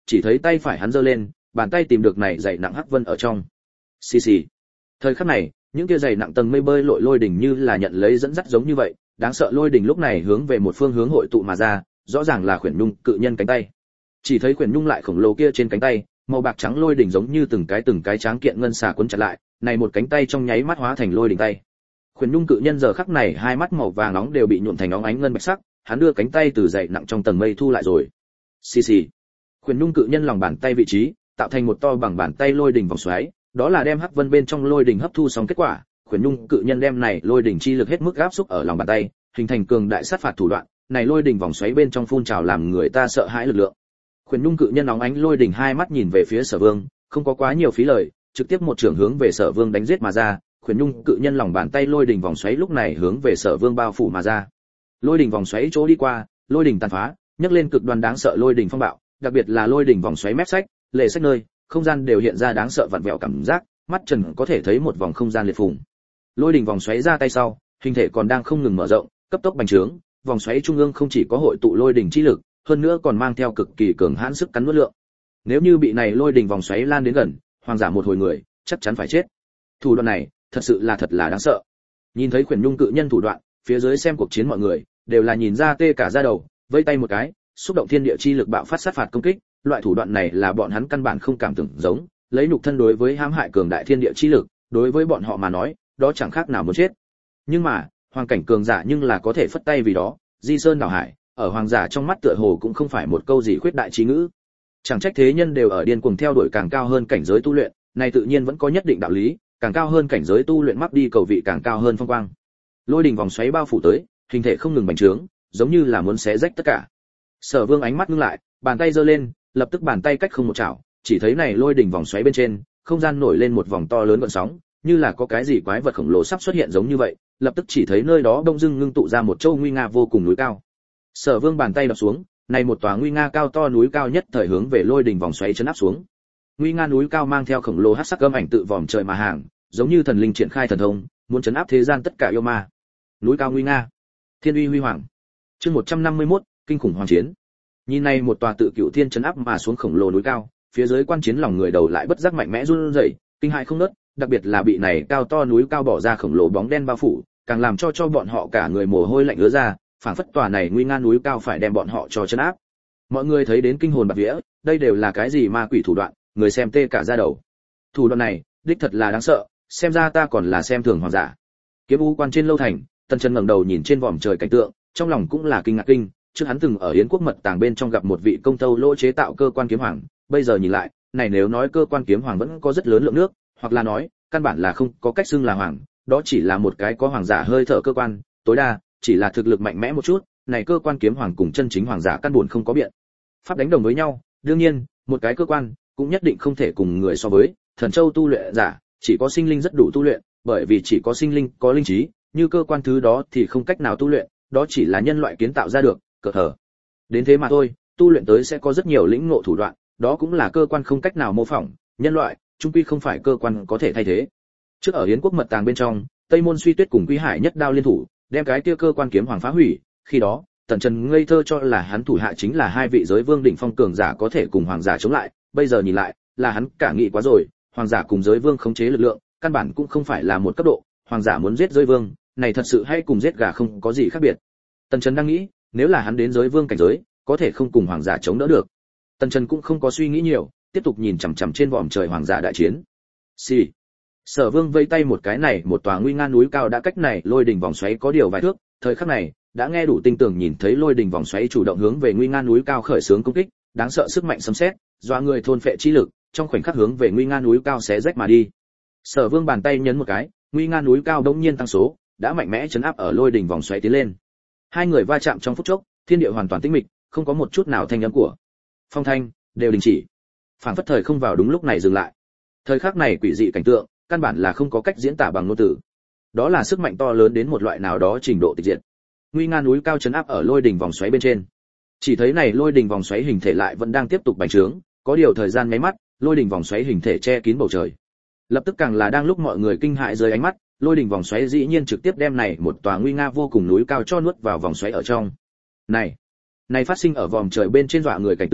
chỉ thấy tay phải hắn giơ lên, bàn tay tìm được này dày nặng hắc vân ở trong. Xì xì. Thời khắc này, những kia dày nặng tầng mây bơi lội lôi đỉnh như là nhận lấy dẫn dắt giống như vậy, đáng sợ lôi đỉnh lúc này hướng về một phương hướng hội tụ mà ra, rõ ràng là Khuyển Nhung cự nhân cánh tay. Chỉ thấy Khuyển Nhung lại khổng lồ kia trên cánh tay, màu bạc trắng lôi đỉnh giống như từng cái tráng kiện ngân xà cuốn chặt lại, này một cánh tay trong nháy mắt hóa thành lôi đỉnh tay. Khuyển Nhung cự nhân giờ khắc này hai mắt màu vàng nóng đều bị nhuộm thành óng ánh ngân bạch sắc, hắn đưa cánh tay từ dày nặng trong tầng mây thu lại rồi. Xì xì. Khuyển Nhung cự nhân lòng bàn tay vị trí, tạo thành một to bằng bàn tay lôi đỉnh vòng xoáy, đó là đem hắc vân bên trong lôi đỉnh hấp thu xong kết quả. Khuyển Nhung cự nhân đem này lôi đỉnh chi lực hết mức áp xúc ở lòng bàn tay, hình thành cường đại sát phạt thủ đoạn, này lôi đỉnh vòng xoáy bên trong phun trào làm người ta sợ hãi lực lượng. Khuyển Nhung cự nhân óng ánh lôi đỉnh hai mắt nhìn về phía Sở Vương, không có quá nhiều phí lời, trực tiếp một chưởng hướng về Sở Vương đánh giết mà ra. Khuyển Nhung cự nhân lòng bàn tay lôi đỉnh vòng xoáy lúc này hướng về Sở Vương bao phủ mà ra. Lôi đỉnh vòng xoáy chỗ đi qua, lôi đỉnh tàn phá, nhấc lên cực đoan đáng sợ lôi đỉnh phong bạo, đặc biệt là lôi đỉnh vòng xoáy mép sách, lề sách nơi, không gian đều hiện ra đáng sợ vặn vẹo cảm giác, mắt trần có thể thấy một vòng không gian liệt phùng. Lôi đỉnh vòng xoáy ra tay sau, hình thể còn đang không ngừng mở rộng, cấp tốc bành trướng, vòng xoáy trung ương không chỉ có hội tụ lôi đỉnh chi lực, hơn nữa còn mang theo cực kỳ cường hãn sức cắn nuốt lượng. Nếu như bị này lôi đỉnh vòng xoáy lan đến gần, hoàng giả một hồi người, chắc chắn phải chết. Thủ đoạn này, thật là đáng sợ. Nhìn thấy Khuyển Nhung cự nhân thủ đoạn, phía dưới xem cuộc chiến mọi người đều là nhìn ra tê cả da đầu, vây tay một cái, xúc động thiên địa chi lực bạo phát sát phạt công kích, loại thủ đoạn này là bọn hắn căn bản không cảm tưởng giống, lấy nhục thân đối với hãm hại cường đại thiên địa chi lực, đối với bọn họ mà nói, đó chẳng khác nào muốn chết. Nhưng mà, hoàng cảnh cường giả nhưng là có thể phất tay vì đó, di sơn đảo hải, ở hoàng giả trong mắt tựa hồ cũng không phải một câu gì khuyết đại trí ngữ. Chẳng trách thế nhân đều ở điên cuồng theo đuổi càng cao hơn cảnh giới tu luyện, này tự nhiên vẫn có nhất định đạo lý, càng cao hơn cảnh giới tu luyện mắc đi cầu vị càng cao hơn phong quang. Lôi đỉnh vòng xoáy bao phủ tới, hình thể không ngừng bành trướng, giống như là muốn xé rách tất cả. Sở Vương ánh mắt ngưng lại, bàn tay giơ lên, lập tức bàn tay cách không một chảo, chỉ thấy này lôi đỉnh vòng xoáy bên trên, không gian nổi lên một vòng to lớn gợn sóng, như là có cái gì quái vật khổng lồ sắp xuất hiện giống như vậy, lập tức chỉ thấy nơi đó đông dưng ngưng tụ ra một châu nguy nga vô cùng núi cao. Sở Vương bàn tay đập xuống, này một tòa nguy nga cao to núi cao nhất thời hướng về lôi đỉnh vòng xoáy chấn áp xuống. Nguy nga núi cao mang theo khổng lồ hắc sắc âm ảnh tự vòm trời mà hàng, giống như thần linh triển khai thần thông, muốn chấn áp thế gian tất cả yêu ma. Núi cao nguy nga, thiên uy huy hoàng. Chương 151, kinh khủng hoàng chiến. Nhìn này một tòa tự cựu thiên chấn áp mà xuống khổng lồ núi cao, phía dưới quan chiến lòng người đầu lại bất giác mạnh mẽ run rẩy, kinh hãi không ngớt, đặc biệt là bị này cao to núi cao bỏ ra khổng lồ bóng đen bao phủ, càng làm cho bọn họ cả người mồ hôi lạnh ứa ra, phảng phất tòa này nguy nga núi cao phải đem bọn họ cho chấn áp. Mọi người thấy đến kinh hồn bạt vía, đây đều là cái gì ma quỷ thủ đoạn, người xem tê cả da đầu. Thủ đoạn này, đích thật là đáng sợ, xem ra ta còn là xem thường hoàng giả. Kiếm U quan trên lâu thành, Tần Chân ngẩng đầu nhìn trên vòm trời cảnh tượng, trong lòng cũng là kinh ngạc kinh, trước hắn từng ở Yến quốc mật tàng bên trong gặp một vị công tâu lỗ chế tạo cơ quan kiếm hoàng, bây giờ nhìn lại, này nếu nói cơ quan kiếm hoàng vẫn có rất lớn lượng nước, hoặc là nói, căn bản là không có cách xưng là hoàng, đó chỉ là một cái có hoàng giả hơi thở cơ quan, tối đa chỉ là thực lực mạnh mẽ một chút, này cơ quan kiếm hoàng cùng chân chính hoàng giả căn bản không có biện pháp đánh đồng với nhau. Đương nhiên, một cái cơ quan cũng nhất định không thể cùng người so với, Thần Châu tu luyện giả chỉ có sinh linh rất đủ tu luyện, bởi vì chỉ có sinh linh có linh trí, như cơ quan thứ đó thì không cách nào tu luyện, đó chỉ là nhân loại kiến tạo ra được, cỡ hở. Đến thế mà thôi, tu luyện tới sẽ có rất nhiều lĩnh ngộ thủ đoạn, đó cũng là cơ quan không cách nào mô phỏng, nhân loại, chung quy không phải cơ quan có thể thay thế. Trước ở Yến quốc mật tàng bên trong, Tây Môn Suy Tuyết cùng Quý Hải nhất đao liên thủ, đem cái kia cơ quan kiếm hoàng phá hủy, khi đó, Tần Trần ngây thơ cho là hắn thủ hạ chính là hai vị giới vương đỉnh phong cường giả có thể cùng hoàng giả chống lại, bây giờ nhìn lại, là hắn cả nghĩ quá rồi, hoàng giả cùng giới vương khống chế lực lượng, căn bản cũng không phải là một cấp độ, hoàng giả muốn giết giới vương, này thật sự hay cùng giết gà không có gì khác biệt. Tần Trần đang nghĩ, nếu là hắn đến giới vương cảnh giới, có thể không cùng hoàng giả chống đỡ được. Tần Trần cũng không có suy nghĩ nhiều, tiếp tục nhìn chằm chằm trên vòm trời hoàng giả đại chiến. Xì. Sở Vương vây tay một cái này, một tòa nguy nga núi cao đã cách này lôi đỉnh vòng xoáy có điều vài thước, thời khắc này, đã nghe đủ tinh tường nhìn thấy lôi đỉnh vòng xoáy chủ động hướng về nguy nga núi cao khởi xướng công kích, đáng sợ sức mạnh sấm sét, dọa người thôn phệ chi lực, trong khoảnh khắc hướng về nguy nga núi cao xé rách mà đi. Sở Vương bàn tay nhấn một cái, nguy nga núi cao đống nhiên tăng số, đã mạnh mẽ chấn áp ở lôi đỉnh vòng xoáy tiến lên. Hai người va chạm trong phút chốc, thiên địa hoàn toàn tĩnh mịch, không có một chút nào thanh âm của phong thanh đều đình chỉ, phảng phất thời không vào đúng lúc này dừng lại. Thời khắc này quỷ dị cảnh tượng, căn bản là không có cách diễn tả bằng ngôn từ. Đó là sức mạnh to lớn đến một loại nào đó trình độ tịch diệt. Nguy nga núi cao chấn áp ở lôi đỉnh vòng xoáy bên trên. Chỉ thấy này lôi đỉnh vòng xoáy hình thể lại vẫn đang tiếp tục bành trướng, có điều thời gian nháy mắt, lôi đỉnh vòng xoáy hình thể che kín bầu trời. Lập tức càng là đang lúc mọi người kinh hãi dưới ánh mắt, lôi đỉnh vòng xoáy dĩ nhiên trực tiếp đem này một tòa nguy nga vô cùng núi cao cho nuốt vào vòng xoáy ở trong. Này phát sinh ở vòm trời bên trên dọa người cảnh tượng,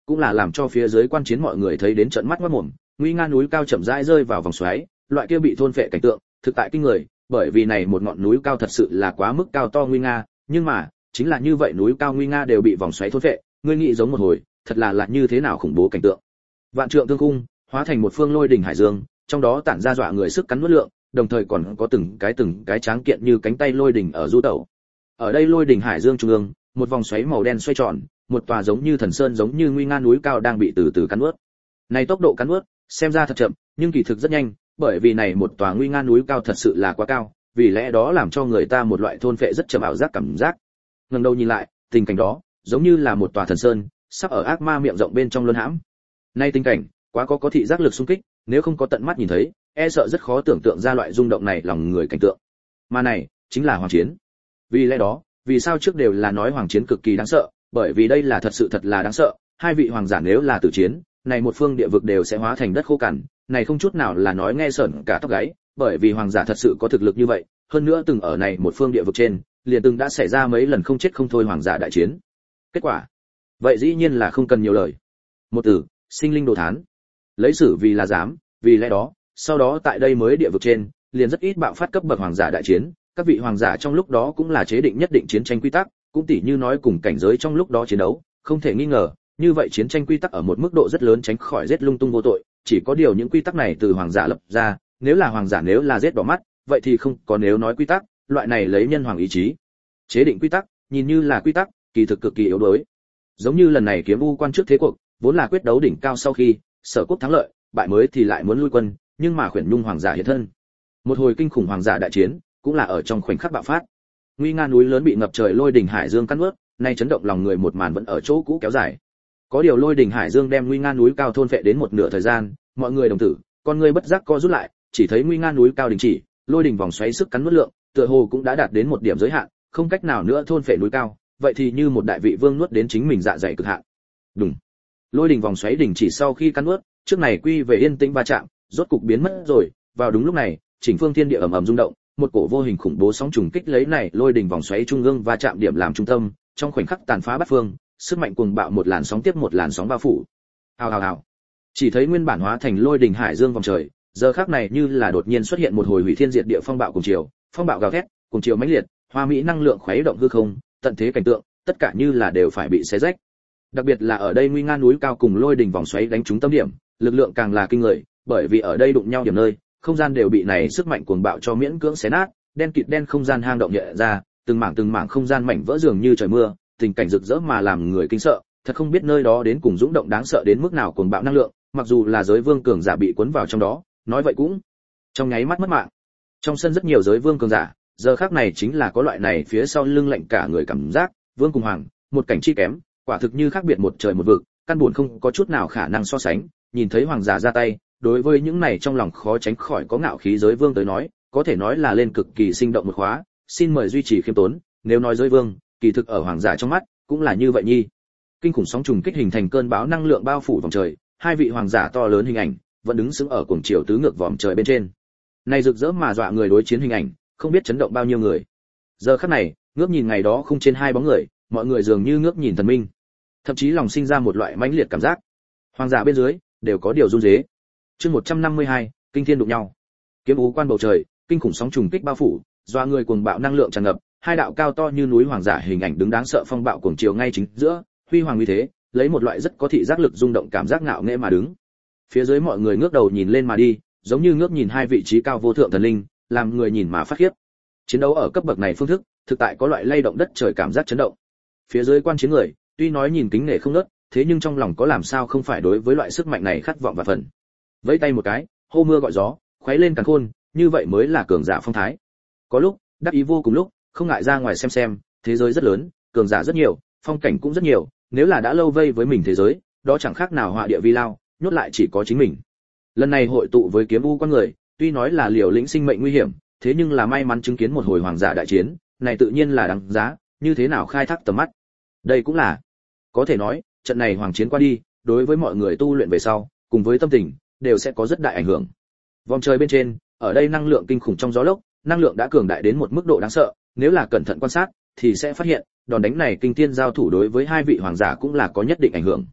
cũng là làm cho phía dưới quan chiến mọi người thấy đến trợn mắt ngoác mồm. Nguy nga núi cao chậm rãi rơi vào vòng xoáy, loại kia bị thôn phệ cảnh tượng, thực tại kinh người, bởi vì này một ngọn núi cao thật sự là quá mức cao to nguy nga, nhưng mà, chính là như vậy núi cao nguy nga đều bị vòng xoáy thôn phệ, ngươi nghĩ giống một hồi, thật là như thế nào khủng bố cảnh tượng. Vạn trượng tương cung, hóa thành một phương lôi đỉnh hải dương, trong đó tản ra dọa người sức cắn nuốt lượng, đồng thời còn có từng cái tráng kiện như cánh tay lôi đỉnh ở du tẩu. Ở đây lôi đỉnh hải dương trung ương, một vòng xoáy màu đen xoay tròn, một tòa giống như thần sơn giống như nguy nga núi cao đang bị từ từ cắn nuốt. Này tốc độ cắn nuốt, xem ra thật chậm, nhưng kỳ thực rất nhanh, bởi vì này một tòa nguy nga núi cao thật sự là quá cao, vì lẽ đó làm cho người ta một loại thôn phệ rất chậm ảo giác cảm giác. Ngẩng đầu nhìn lại, tình cảnh đó, giống như là một tòa thần sơn, sắp ở ác ma miệng rộng bên trong luân hãm. Nay tình cảnh, quá có thị giác lực xung kích, nếu không có tận mắt nhìn thấy, e sợ rất khó tưởng tượng ra loại rung động này lòng người cảnh tượng. Mà này, chính là hoàng chiến. Vì lẽ đó, vì sao trước đều là nói hoàng chiến cực kỳ đáng sợ, bởi vì đây là thật là đáng sợ, hai vị hoàng giả nếu là tử chiến, này một phương địa vực đều sẽ hóa thành đất khô cằn, này không chút nào là nói nghe sởn cả tóc gáy, bởi vì hoàng giả thật sự có thực lực như vậy, hơn nữa từng ở này một phương địa vực trên, liền từng đã xảy ra mấy lần không chết không thôi hoàng giả đại chiến. Kết quả, vậy dĩ nhiên là không cần nhiều lời. Một từ, sinh linh đồ thán. Lấy sử vì là dám, vì lẽ đó, sau đó tại đây mới địa vực trên, liền rất ít bạo phát cấp bậc hoàng giả đại chiến, các vị hoàng giả trong lúc đó cũng là chế định nhất định chiến tranh quy tắc, cũng tỉ như nói cùng cảnh giới trong lúc đó chiến đấu, không thể nghi ngờ, như vậy chiến tranh quy tắc ở một mức độ rất lớn tránh khỏi giết lung tung vô tội, chỉ có điều những quy tắc này từ hoàng giả lập ra, nếu là hoàng giả nếu là giết đỏ mắt, vậy thì không có nếu nói quy tắc, loại này lấy nhân hoàng ý chí chế định quy tắc, nhìn như là quy tắc, kỳ thực cực kỳ yếu đuối. Giống như lần này kiếm u quan trước thế cuộc, vốn là quyết đấu đỉnh cao sau khi Sở Quốc thắng lợi, bại mới thì lại muốn lui quân, nhưng mà khuyển nhung hoàng giả hiện thân. Một hồi kinh khủng hoàng giả đại chiến, cũng là ở trong khoảnh khắc bạo phát. Nguy nga núi lớn bị ngập trời lôi đỉnh hải dương cắn nuốt, nay chấn động lòng người một màn vẫn ở chỗ cũ kéo dài. Có điều lôi đỉnh hải dương đem nguy nga núi cao thôn phệ đến một nửa thời gian, mọi người đồng tử, con người bất giác co rút lại, chỉ thấy nguy nga núi cao đình chỉ, lôi đỉnh vòng xoáy sức cắn nuốt lượng, tựa hồ cũng đã đạt đến một điểm giới hạn, không cách nào nữa thôn phệ núi cao, vậy thì như một đại vị vương nuốt đến chính mình dạ dày cực hạn. Đùng. Lôi đỉnh vòng xoáy đình chỉ sau khi cắn nuốt, trước này quy về yên tĩnh va chạm, rốt cục biến mất rồi, vào đúng lúc này, chỉnh phương thiên địa ầm ầm rung động, một cổ vô hình khủng bố sóng trùng kích lấy này lôi đỉnh vòng xoáy trung ương va chạm điểm làm trung tâm, trong khoảnh khắc tàn phá bát phương, sức mạnh cuồng bạo một làn sóng tiếp một làn sóng bao phủ. Ào ào ào. Chỉ thấy nguyên bản hóa thành lôi đỉnh hải dương vòng trời, giờ khắc này như là đột nhiên xuất hiện một hồi hủy thiên diệt địa phong bạo cùng chiều, phong bạo gào thét, cùng chiều mãnh liệt, hoa mỹ năng lượng khuấy động hư không, tận thế cảnh tượng, tất cả như là đều phải bị xé rách. Đặc biệt là ở đây nguy nga núi cao cùng lôi đỉnh vòng xoáy đánh trúng tâm điểm, lực lượng càng là kinh người, bởi vì ở đây đụng nhau điểm nơi, không gian đều bị này sức mạnh cuồng bạo cho miễn cưỡng xé nát, đen kịt đen không gian hang động nhẹ ra, từng mảng không gian mảnh vỡ dường như trời mưa, tình cảnh rực rỡ mà làm người kinh sợ, thật không biết nơi đó đến cùng dũng động đáng sợ đến mức nào cuồng bạo năng lượng, mặc dù là giới vương cường giả bị cuốn vào trong đó, nói vậy cũng trong nháy mắt mất mạng. Trong sân rất nhiều giới vương cường giả, giờ khắc này chính là có loại này phía sau lưng lạnh cả người cảm giác, vương cùng hoàng, một cảnh chi kém, quả thực như khác biệt một trời một vực, căn buồn không có chút nào khả năng so sánh, nhìn thấy hoàng giả ra tay, đối với những này trong lòng khó tránh khỏi có ngạo khí giới vương tới nói, có thể nói là lên cực kỳ sinh động một khóa, xin mời duy trì khiêm tốn, nếu nói giới vương, kỳ thực ở hoàng giả trong mắt, cũng là như vậy nhi. Kinh khủng sóng trùng kích hình thành cơn bão năng lượng bao phủ vòng trời, hai vị hoàng giả to lớn hình ảnh, vẫn đứng sững ở cuồng chiều tứ ngược vòm trời bên trên. Này rực rỡ mà dọa người đối chiến hình ảnh, không biết chấn động bao nhiêu người. Giờ khắc này, ngước nhìn ngày đó không trên hai bóng người, mọi người dường như ngước nhìn thần minh, thậm chí lòng sinh ra một loại mãnh liệt cảm giác. Hoàng giả bên dưới đều có điều run rế. Chương 152, kinh thiên đụng nhau. Kiếm ú quan bầu trời, kinh khủng sóng trùng kích bao phủ, dọa người cuồng bạo năng lượng tràn ngập, hai đạo cao to như núi hoàng giả hình ảnh đứng đáng sợ phong bạo cuồng chiều ngay chính giữa, huy hoàng uy thế, lấy một loại rất có thị giác lực rung động cảm giác ngạo nghễ mà đứng. Phía dưới mọi người ngước đầu nhìn lên mà đi, giống như ngước nhìn hai vị trí cao vô thượng thần linh, làm người nhìn mà phát khiếp. Chiến đấu ở cấp bậc này phương thức, thực tại có loại lay động đất trời cảm giác chấn động. Phía dưới quan chiến người, tuy nói nhìn kính nể không ngớt, thế nhưng trong lòng có làm sao không phải đối với loại sức mạnh này khát vọng và phần. Vẫy tay một cái, hô mưa gọi gió, khuấy lên càn khôn, như vậy mới là cường giả phong thái. Có lúc, đắc ý vô cùng lúc, không ngại ra ngoài xem, thế giới rất lớn, cường giả rất nhiều, phong cảnh cũng rất nhiều, nếu là đã lâu vây với mình thế giới, đó chẳng khác nào họa địa vi lao, nhốt lại chỉ có chính mình. Lần này hội tụ với kiếm u quan người, tuy nói là liều lĩnh sinh mệnh nguy hiểm, thế nhưng là may mắn chứng kiến một hồi hoàng giả đại chiến, này tự nhiên là đáng giá, như thế nào khai thác tầm mắt. Đây cũng là, có thể nói, trận này hoàng chiến qua đi, đối với mọi người tu luyện về sau, cùng với tâm tình, đều sẽ có rất đại ảnh hưởng. Vòng trời bên trên, ở đây năng lượng kinh khủng trong gió lốc, năng lượng đã cường đại đến một mức độ đáng sợ, nếu là cẩn thận quan sát, thì sẽ phát hiện, đòn đánh này kinh thiên giao thủ đối với hai vị hoàng giả cũng là có nhất định ảnh hưởng.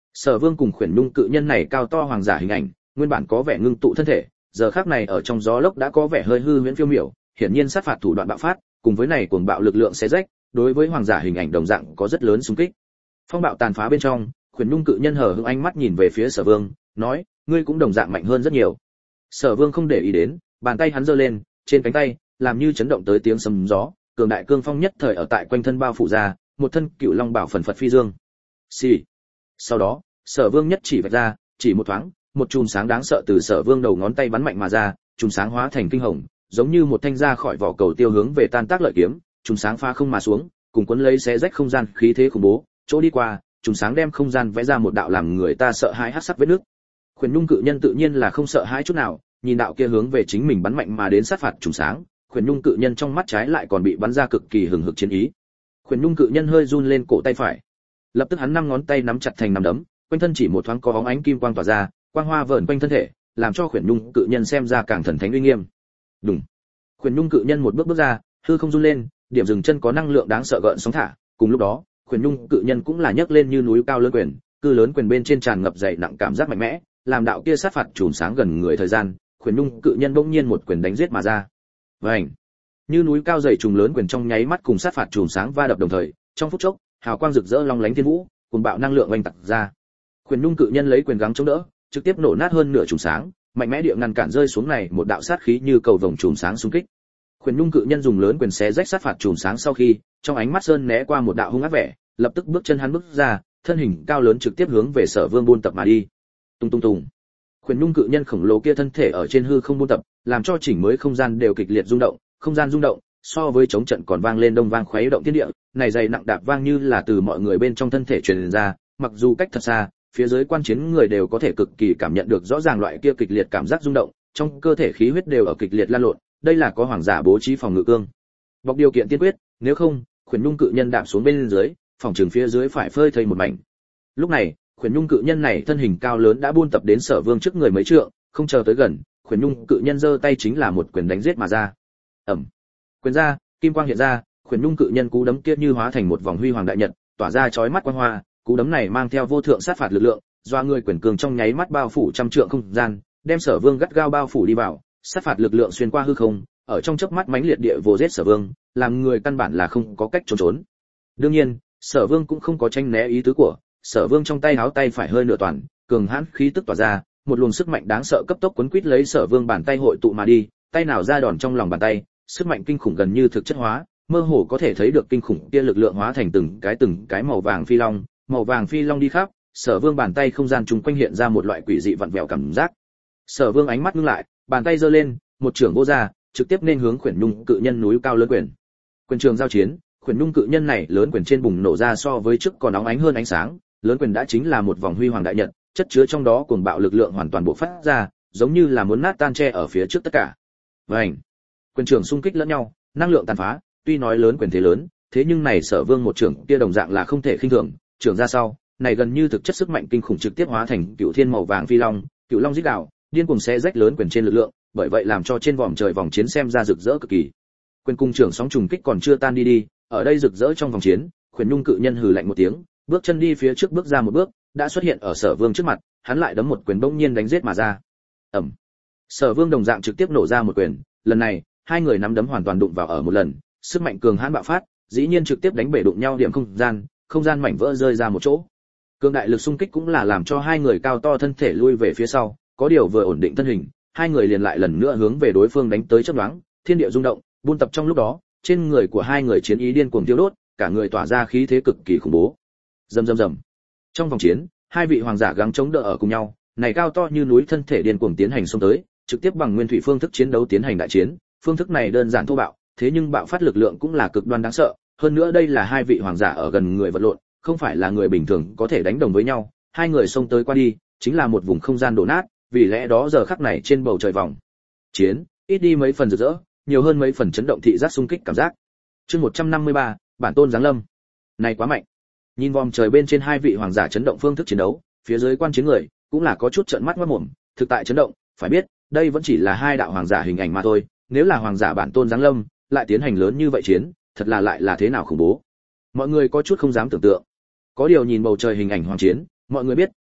Sở Vương cùng Khuyển Nhung cự nhân này cao to hoàng giả hình ảnh, nguyên bản có vẻ ngưng tụ thân thể, giờ khắc này ở trong gió lốc đã có vẻ hơi hư huyễn phiêu miểu, hiển nhiên sát phạt thủ đoạn bạo phát, cùng với này cuồng bạo lực lượng xé rách, đối với hoàng giả hình ảnh đồng dạng có rất lớn xung kích. Phong bạo tàn phá bên trong, Khuyển Nhung cự nhân hờ hững ánh mắt nhìn về phía Sở Vương, nói: "Ngươi cũng đồng dạng mạnh hơn rất nhiều." Sở Vương không để ý đến, bàn tay hắn giơ lên, trên cánh tay, làm như chấn động tới tiếng sấm gió, cường đại cương phong nhất thời ở tại quanh thân bao phủ ra, một thân cựu long bảo phần phật phi dương. Xì. Sau đó, Sở Vương nhất chỉ vạch ra, chỉ một thoáng, một chùm sáng đáng sợ từ Sở Vương đầu ngón tay bắn mạnh mà ra, chùm sáng hóa thành kinh hồng, giống như một thanh ra khỏi vỏ cầu tiêu hướng về tan tác lợi kiếm, chùm sáng pha không mà xuống, cùng cuốn lấy xé rách không gian khí thế khủng bố, chỗ đi qua, chùm sáng đem không gian vẽ ra một đạo làm người ta sợ hãi hắc sắc vết nước. Khuyển Nhung cự nhân tự nhiên là không sợ hãi chút nào, nhìn đạo kia hướng về chính mình bắn mạnh mà đến sát phạt chùm sáng, Khuyển Nhung cự nhân trong mắt trái lại còn bị bắn ra cực kỳ hừng hực chiến ý. Khuyển Nhung cự nhân hơi run lên cổ tay phải, lập tức hắn năm ngón tay nắm chặt thành nắm đấm, quanh thân chỉ một thoáng có bóng ánh kim quang tỏa ra, quang hoa vờn quanh thân thể, làm cho Khuyển Nhung cự nhân xem ra càng thần thánh uy nghiêm. Đùng. Khuyển Nhung cự nhân một bước bước ra, hư không run lên, điểm dừng chân có năng lượng đáng sợ gợn sóng thả, cùng lúc đó, Khuyển Nhung cự nhân cũng là nhấc lên như núi cao lớn quyền, cư lớn quyền bên trên tràn ngập dày nặng cảm giác mạnh mẽ, làm đạo kia sát phạt chùm sáng gần người thời gian, Khuyển Nhung cự nhân bỗng nhiên một quyền đánh giết mà ra. Vành. Như núi cao dày trùng lớn quyền trong nháy mắt cùng sát phạt chùm sáng va đập đồng thời, trong phút chốc, hào quang rực rỡ long lánh thiên vũ, cùng bạo năng lượng oanh tạc ra. Khuyển Nhung cự nhân lấy quyền gắng chống đỡ, trực tiếp nổ nát hơn nửa chùm sáng, mạnh mẽ địa ngăn cản rơi xuống này một đạo sát khí như cầu vồng chùm sáng xung kích. Khuyển Nhung cự nhân dùng lớn quyền xé rách sát phạt chùm sáng sau khi, trong ánh mắt sơn né qua một đạo hung ác vẻ, lập tức bước chân hắn bước ra, thân hình cao lớn trực tiếp hướng về Sở Vương buôn tập mà đi. Tung tung tung. Khuyển Nhung cự nhân khổng lồ kia thân thể ở trên hư không buôn tập, làm cho chỉnh mới không gian đều kịch liệt rung động, không gian rung động, so với chống trận còn vang lên đông vang khuấy động thiên địa, này dày nặng đạp vang như là từ mọi người bên trong thân thể truyền ra, mặc dù cách thật xa, phía dưới quan chiến người đều có thể cực kỳ cảm nhận được rõ ràng loại kia kịch liệt cảm giác rung động, trong cơ thể khí huyết đều ở kịch liệt lan lộn, đây là có hoàng giả bố trí phòng ngự cương. Bọc điều kiện tiên quyết, nếu không, Khuyển Nhung cự nhân đạp xuống bên dưới, phòng trường phía dưới phải phơi thây một mảnh. Lúc này, Khuyển Nhung cự nhân này thân hình cao lớn đã buôn tập đến Sở Vương trước người mấy trượng, không chờ tới gần, Khuyển Nhung cự nhân giơ tay chính là một quyền đánh giết mà ra. Ầm. Quyền ra, kim quang hiện ra, Khuyển Nhung cự nhân cú đấm kia như hóa thành một vòng huy hoàng đại nhật, tỏa ra chói mắt quang hoa, cú đấm này mang theo vô thượng sát phạt lực lượng, doa người quyền cường trong nháy mắt bao phủ trăm trượng không gian, đem Sở Vương gắt gao bao phủ đi vào, sát phạt lực lượng xuyên qua hư không, ở trong chớp mắt mãnh liệt địa vô giết Sở Vương, làm người căn bản là không có cách trốn trốn. Đương nhiên, Sở Vương cũng không có tranh né ý tứ của, Sở Vương trong tay háo tay phải hơi nửa toàn, cường hãn khí tức tỏa ra, một luồng sức mạnh đáng sợ cấp tốc cuốn quýt lấy Sở Vương bàn tay hội tụ mà đi, tay nào ra đòn trong lòng bàn tay, sức mạnh kinh khủng gần như thực chất hóa, mơ hồ có thể thấy được kinh khủng kia lực lượng hóa thành từng cái màu vàng phi long đi khắp, Sở Vương bàn tay không gian chung quanh hiện ra một loại quỷ dị vặn vẹo cảm giác. Sở Vương ánh mắt ngưng lại, bàn tay giơ lên, một chưởng vỗ ra, trực tiếp nên hướng Khuyển Nhung cự nhân núi cao lớn quyền. Quyền trường giao chiến, Khuyển Nhung cự nhân này lớn quyền trên bùng nổ ra so với trước còn óng ánh hơn ánh sáng, lớn quyền đã chính là một vòng huy hoàng đại nhật, chất chứa trong đó cuồng bạo lực lượng hoàn toàn bộc phát ra, giống như là muốn nát tan che ở phía trước tất cả. Vành. Quyền trường xung kích lẫn nhau, năng lượng tàn phá, tuy nói lớn quyền thế lớn, thế nhưng này Sở Vương một trưởng kia đồng dạng là không thể khinh thường, trưởng ra sau, này gần như thực chất sức mạnh kinh khủng trực tiếp hóa thành cựu thiên màu vàng phi long, cựu long rít gào, điên cuồng xé rách lớn quyền trên lực lượng, bởi vậy làm cho trên vòm trời vòng chiến xem ra rực rỡ cực kỳ. Quyền cung trưởng sóng trùng kích còn chưa tan đi, ở đây rực rỡ trong vòng chiến, Khuyển Nhung cự nhân hừ lạnh một tiếng, bước chân đi phía trước bước ra một bước, đã xuất hiện ở Sở Vương trước mặt, hắn lại đấm một quyền bỗng nhiên đánh giết mà ra. Ầm. Sở Vương đồng dạng trực tiếp nổ ra một quyền, lần này, hai người nắm đấm hoàn toàn đụng vào ở một lần, sức mạnh cường hãn bạo phát, dĩ nhiên trực tiếp đánh bể đụng nhau điểm không gian mảnh vỡ rơi ra một chỗ. Cường đại lực xung kích cũng là làm cho hai người cao to thân thể lui về phía sau, có điều vừa ổn định thân hình, hai người liền lại lần nữa hướng về đối phương đánh tới chớp nhoáng, thiên địa rung động, buôn tập trong lúc đó, trên người của hai người chiến ý điên cuồng tiêu đốt, cả người tỏa ra khí thế cực kỳ khủng bố. Rầm rầm rầm. Trong vòng chiến, hai vị hoàng giả gắng chống đỡ ở cùng nhau, này cao to như núi thân thể điên cuồng tiến hành xông tới, trực tiếp bằng nguyên thủy phương thức chiến đấu tiến hành đại chiến, phương thức này đơn giản thô bạo, thế nhưng bạo phát lực lượng cũng là cực đoan đáng sợ, hơn nữa đây là hai vị hoàng giả ở gần người vật lộn, không phải là người bình thường có thể đánh đồng với nhau, hai người xông tới qua đi, chính là một vùng không gian đổ nát, vì lẽ đó giờ khắc này trên bầu trời vòng chiến, ít đi mấy phần rực rỡ, nhiều hơn mấy phần chấn động thị giác xung kích cảm giác. Chương 153, bản tôn giáng lâm. Này quá mạnh. Nhìn vòm trời bên trên hai vị hoàng giả chấn động phương thức chiến đấu, phía dưới quan chiến người cũng là có chút trợn mắt ngoác mồm, thực tại chấn động, phải biết, đây vẫn chỉ là hai đạo hoàng giả hình ảnh mà thôi, nếu là hoàng giả bản tôn giáng lâm, lại tiến hành lớn như vậy chiến, thật là lại là thế nào khủng bố. Mọi người có chút không dám tưởng tượng. Có điều nhìn bầu trời hình ảnh hoàng chiến, mọi người biết,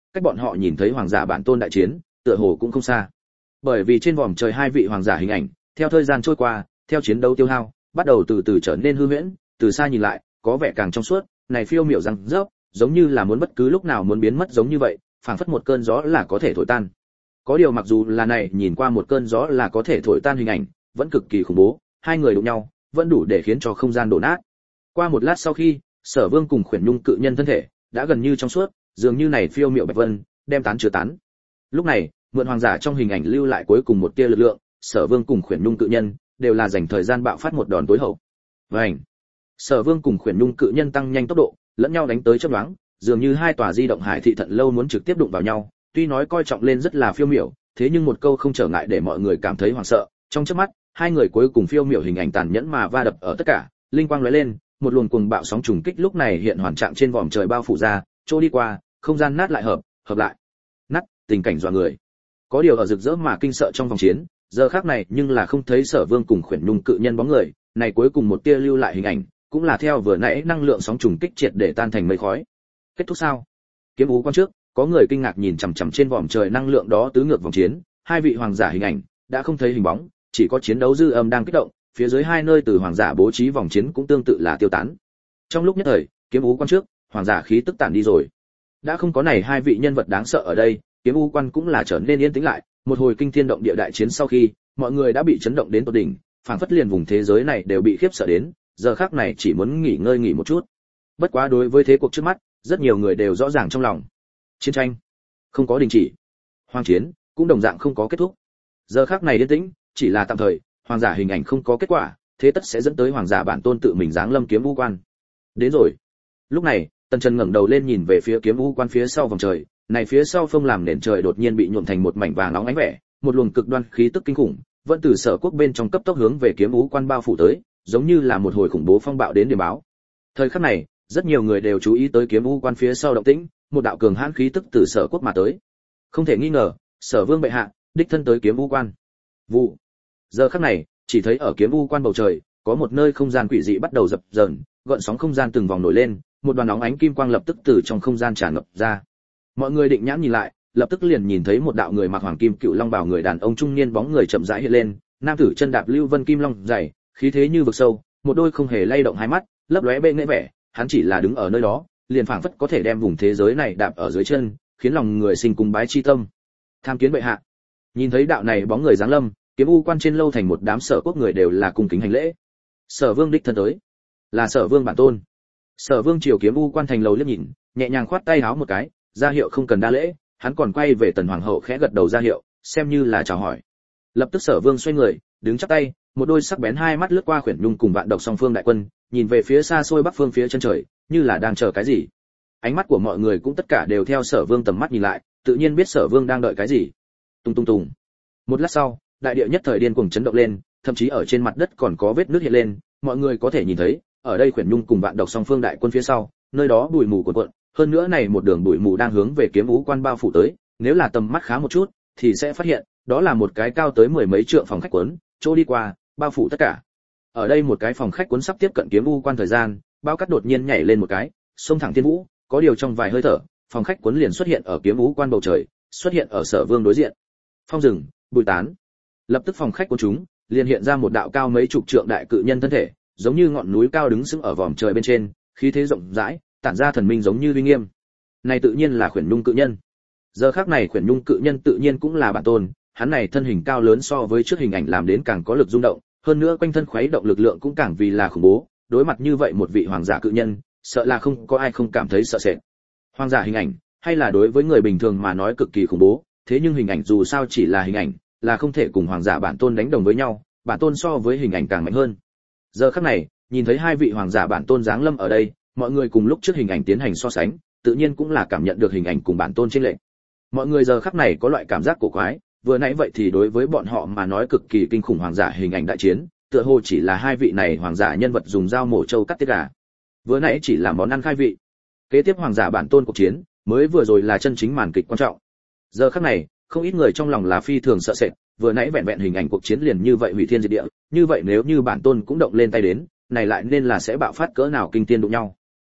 cách bọn họ nhìn thấy hoàng giả bản tôn đại chiến tựa hồ cũng không xa. Bởi vì trên vòm trời hai vị hoàng giả hình ảnh theo thời gian trôi qua, theo chiến đấu tiêu hao, bắt đầu từ từ trở nên hư huyễn, từ xa nhìn lại có vẻ càng trong suốt, này phiêu miểu răng rớp, giống như là muốn bất cứ lúc nào muốn biến mất giống như vậy, phảng phất một cơn gió là có thể thổi tan. Có điều mặc dù là này nhìn qua một cơn gió là có thể thổi tan hình ảnh, vẫn cực kỳ khủng bố, hai người đụng nhau, vẫn đủ để khiến cho không gian đổ nát. Qua một lát sau khi, Sở Vương cùng Khuyển Nhung cự nhân thân thể đã gần như trong suốt, dường như này phiêu miểu bạch vân, đem tán chứa tán. Lúc này, mượn hoàng giả trong hình ảnh lưu lại cuối cùng một tia lực lượng, Sở Vương cùng Khuyển Nhung cự nhân đều là dành thời gian bạo phát một đòn tối hậu. Vành. Sở Vương cùng Khuyển Nhung cự nhân tăng nhanh tốc độ, lẫn nhau đánh tới chớp nhoáng, dường như hai tòa di động hải thị thận lâu muốn trực tiếp đụng vào nhau, tuy nói coi trọng lên rất là phiêu miểu, thế nhưng một câu không trở ngại để mọi người cảm thấy hoảng sợ. Trong chớp mắt, hai người cuối cùng phiêu miểu hình ảnh tàn nhẫn mà va đập ở tất cả, linh quang lóe lên, một luồng cuồng bạo sóng trùng kích lúc này hiện hoàn trạng trên vòm trời bao phủ ra, chỗ đi qua, không gian nát lại hợp lại. Nát, tình cảnh dọa người. Có điều ở rực rỡ mà kinh sợ trong vòng chiến, giờ khắc này nhưng là không thấy Sở Vương cùng Khuyển Nhung cự nhân bóng người, này cuối cùng một tia lưu lại hình ảnh, cũng là theo vừa nãy năng lượng sóng trùng kích triệt để tan thành mây khói. Kết thúc sao? Kiếm Ú quan trước, có người kinh ngạc nhìn chằm chằm trên vòm trời năng lượng đó tứ ngược vòng chiến, hai vị hoàng giả hình ảnh đã không thấy hình bóng, chỉ có chiến đấu dư âm đang kích động, phía dưới hai nơi từ hoàng giả bố trí vòng chiến cũng tương tự là tiêu tán. Trong lúc nhất thời, Kiếm Ú quan trước, hoàng giả khí tức tản đi rồi. Đã không có này hai vị nhân vật đáng sợ ở đây, Kiếm U quan cũng là trở nên yên tĩnh lại, một hồi kinh thiên động địa đại chiến sau khi, mọi người đã bị chấn động đến tột đỉnh, phảng phất liền vùng thế giới này đều bị khiếp sợ đến, giờ khắc này chỉ muốn nghỉ ngơi nghỉ một chút. Bất quá đối với thế cuộc trước mắt, rất nhiều người đều rõ ràng trong lòng. Chiến tranh không có đình chỉ, hoang chiến cũng đồng dạng không có kết thúc. Giờ khắc này yên tĩnh, chỉ là tạm thời, hoàng giả hình ảnh không có kết quả, thế tất sẽ dẫn tới hoàng giả bản tôn tự mình giáng lâm Kiếm U quan. Đến rồi. Lúc này, Tần Trần ngẩng đầu lên nhìn về phía Kiếm U quan phía sau vòng trời, này phía sau phong làm nền trời đột nhiên bị nhuộm thành một mảnh vàng nóng ánh vẻ, một luồng cực đoan khí tức kinh khủng, vẫn từ Sở Quốc bên trong cấp tốc hướng về Kiếm U quan bao phủ tới, giống như là một hồi khủng bố phong bạo đến điểm báo. Thời khắc này, rất nhiều người đều chú ý tới Kiếm U quan phía sau động tĩnh, một đạo cường hãn khí tức từ Sở Quốc mà tới. Không thể nghi ngờ, Sở Vương bệ hạ đích thân tới Kiếm U quan. Vụ. Giờ khắc này, chỉ thấy ở Kiếm U quan bầu trời, có một nơi không gian quỷ dị bắt đầu dập dờn, gợn sóng không gian từng vòng nổi lên, một đoàn nóng ánh kim quang lập tức từ trong không gian tràn ngập ra. Mọi người định nhãn nhìn lại, lập tức liền nhìn thấy một đạo người mặc hoàng kim cựu long bào người đàn ông trung niên bóng người chậm rãi hiện lên, nam tử chân đạp lưu vân kim long dày, khí thế như vực sâu, một đôi không hề lay động hai mắt, lấp lóe bệ nghệ vẻ, hắn chỉ là đứng ở nơi đó, liền phảng phất có thể đem vùng thế giới này đạp ở dưới chân, khiến lòng người sinh cung bái chi tâm. Tham kiến bệ hạ. Nhìn thấy đạo này bóng người giáng lâm, Kiếm U quan trên lâu thành một đám Sở Quốc người đều là cung kính hành lễ. Sở Vương đích thân tới, là Sở Vương bản tôn. Sở Vương chiều Kiếm U quan thành lầu liếc nhìn, nhẹ nhàng khoát tay áo một cái, ra hiệu không cần đa lễ, hắn còn quay về Tần Hoàng hậu khẽ gật đầu ra hiệu, xem như là chào hỏi. Lập tức Sở Vương xoay người, đứng chắp tay, một đôi sắc bén hai mắt lướt qua Khuyển Nhung cùng Vạn Độc song phương đại quân, nhìn về phía xa xôi bắc phương phía chân trời, như là đang chờ cái gì. Ánh mắt của mọi người cũng tất cả đều theo Sở Vương tầm mắt nhìn lại, tự nhiên biết Sở Vương đang đợi cái gì. Tung tung tung. Một lát sau, đại địa nhất thời điên cuồng chấn động lên, thậm chí ở trên mặt đất còn có vết nứt hiện lên, mọi người có thể nhìn thấy, ở đây Khuyển Nhung cùng Vạn Độc song phương đại quân phía sau, nơi đó bụi mù cuộn cuộn, hơn nữa này một đường bụi mù đang hướng về Kiếm U quan bao phủ tới, nếu là tầm mắt khá một chút thì sẽ phát hiện, đó là một cái cao tới mười mấy trượng phòng khách cuốn, chỗ đi qua, bao phủ tất cả. Ở đây một cái phòng khách cuốn sắp tiếp cận Kiếm U quan thời gian, bao cát đột nhiên nhảy lên một cái, xông thẳng thiên vũ, có điều trong vài hơi thở, phòng khách cuốn liền xuất hiện ở Kiếm U quan bầu trời, xuất hiện ở Sở Vương đối diện. Phong rừng, bụi tán. Lập tức phòng khách của chúng liền hiện ra một đạo cao mấy chục trượng đại cự nhân thân thể, giống như ngọn núi cao đứng sững ở vòm trời bên trên, khí thế rộng rãi, tản ra thần minh giống như uy nghiêm. Này tự nhiên là Khuyển Nhung cự nhân. Giờ khắc này Khuyển Nhung cự nhân tự nhiên cũng là bản tôn, hắn này thân hình cao lớn so với trước hình ảnh làm đến càng có lực rung động, hơn nữa quanh thân khuấy động lực lượng cũng càng vì là khủng bố, đối mặt như vậy một vị hoàng giả cự nhân, sợ là không có ai không cảm thấy sợ sệt. Hoàng giả hình ảnh, hay là đối với người bình thường mà nói cực kỳ khủng bố, thế nhưng hình ảnh dù sao chỉ là hình ảnh, là không thể cùng hoàng giả bản tôn đánh đồng với nhau, bản tôn so với hình ảnh càng mạnh hơn. Giờ khắc này, nhìn thấy hai vị hoàng giả bản tôn giáng lâm ở đây, mọi người cùng lúc trước hình ảnh tiến hành so sánh, tự nhiên cũng là cảm nhận được hình ảnh cùng bản tôn chênh lệch. Mọi người giờ khắc này có loại cảm giác cổ quái, vừa nãy vậy thì đối với bọn họ mà nói cực kỳ kinh khủng hoàng giả hình ảnh đại chiến, tựa hồ chỉ là hai vị này hoàng giả nhân vật dùng dao mổ trâu cắt tiết gà. Vừa nãy chỉ là món ăn khai vị. Kế tiếp hoàng giả bản tôn cuộc chiến, mới vừa rồi là chân chính màn kịch quan trọng. Giờ khắc này, không ít người trong lòng là phi thường sợ sệt, vừa nãy vẹn vẹn hình ảnh cuộc chiến liền như vậy hủy thiên diệt địa, như vậy nếu như bản tôn cũng động lên tay đến, này lại nên là sẽ bạo phát cỡ nào kinh thiên đụng nhau.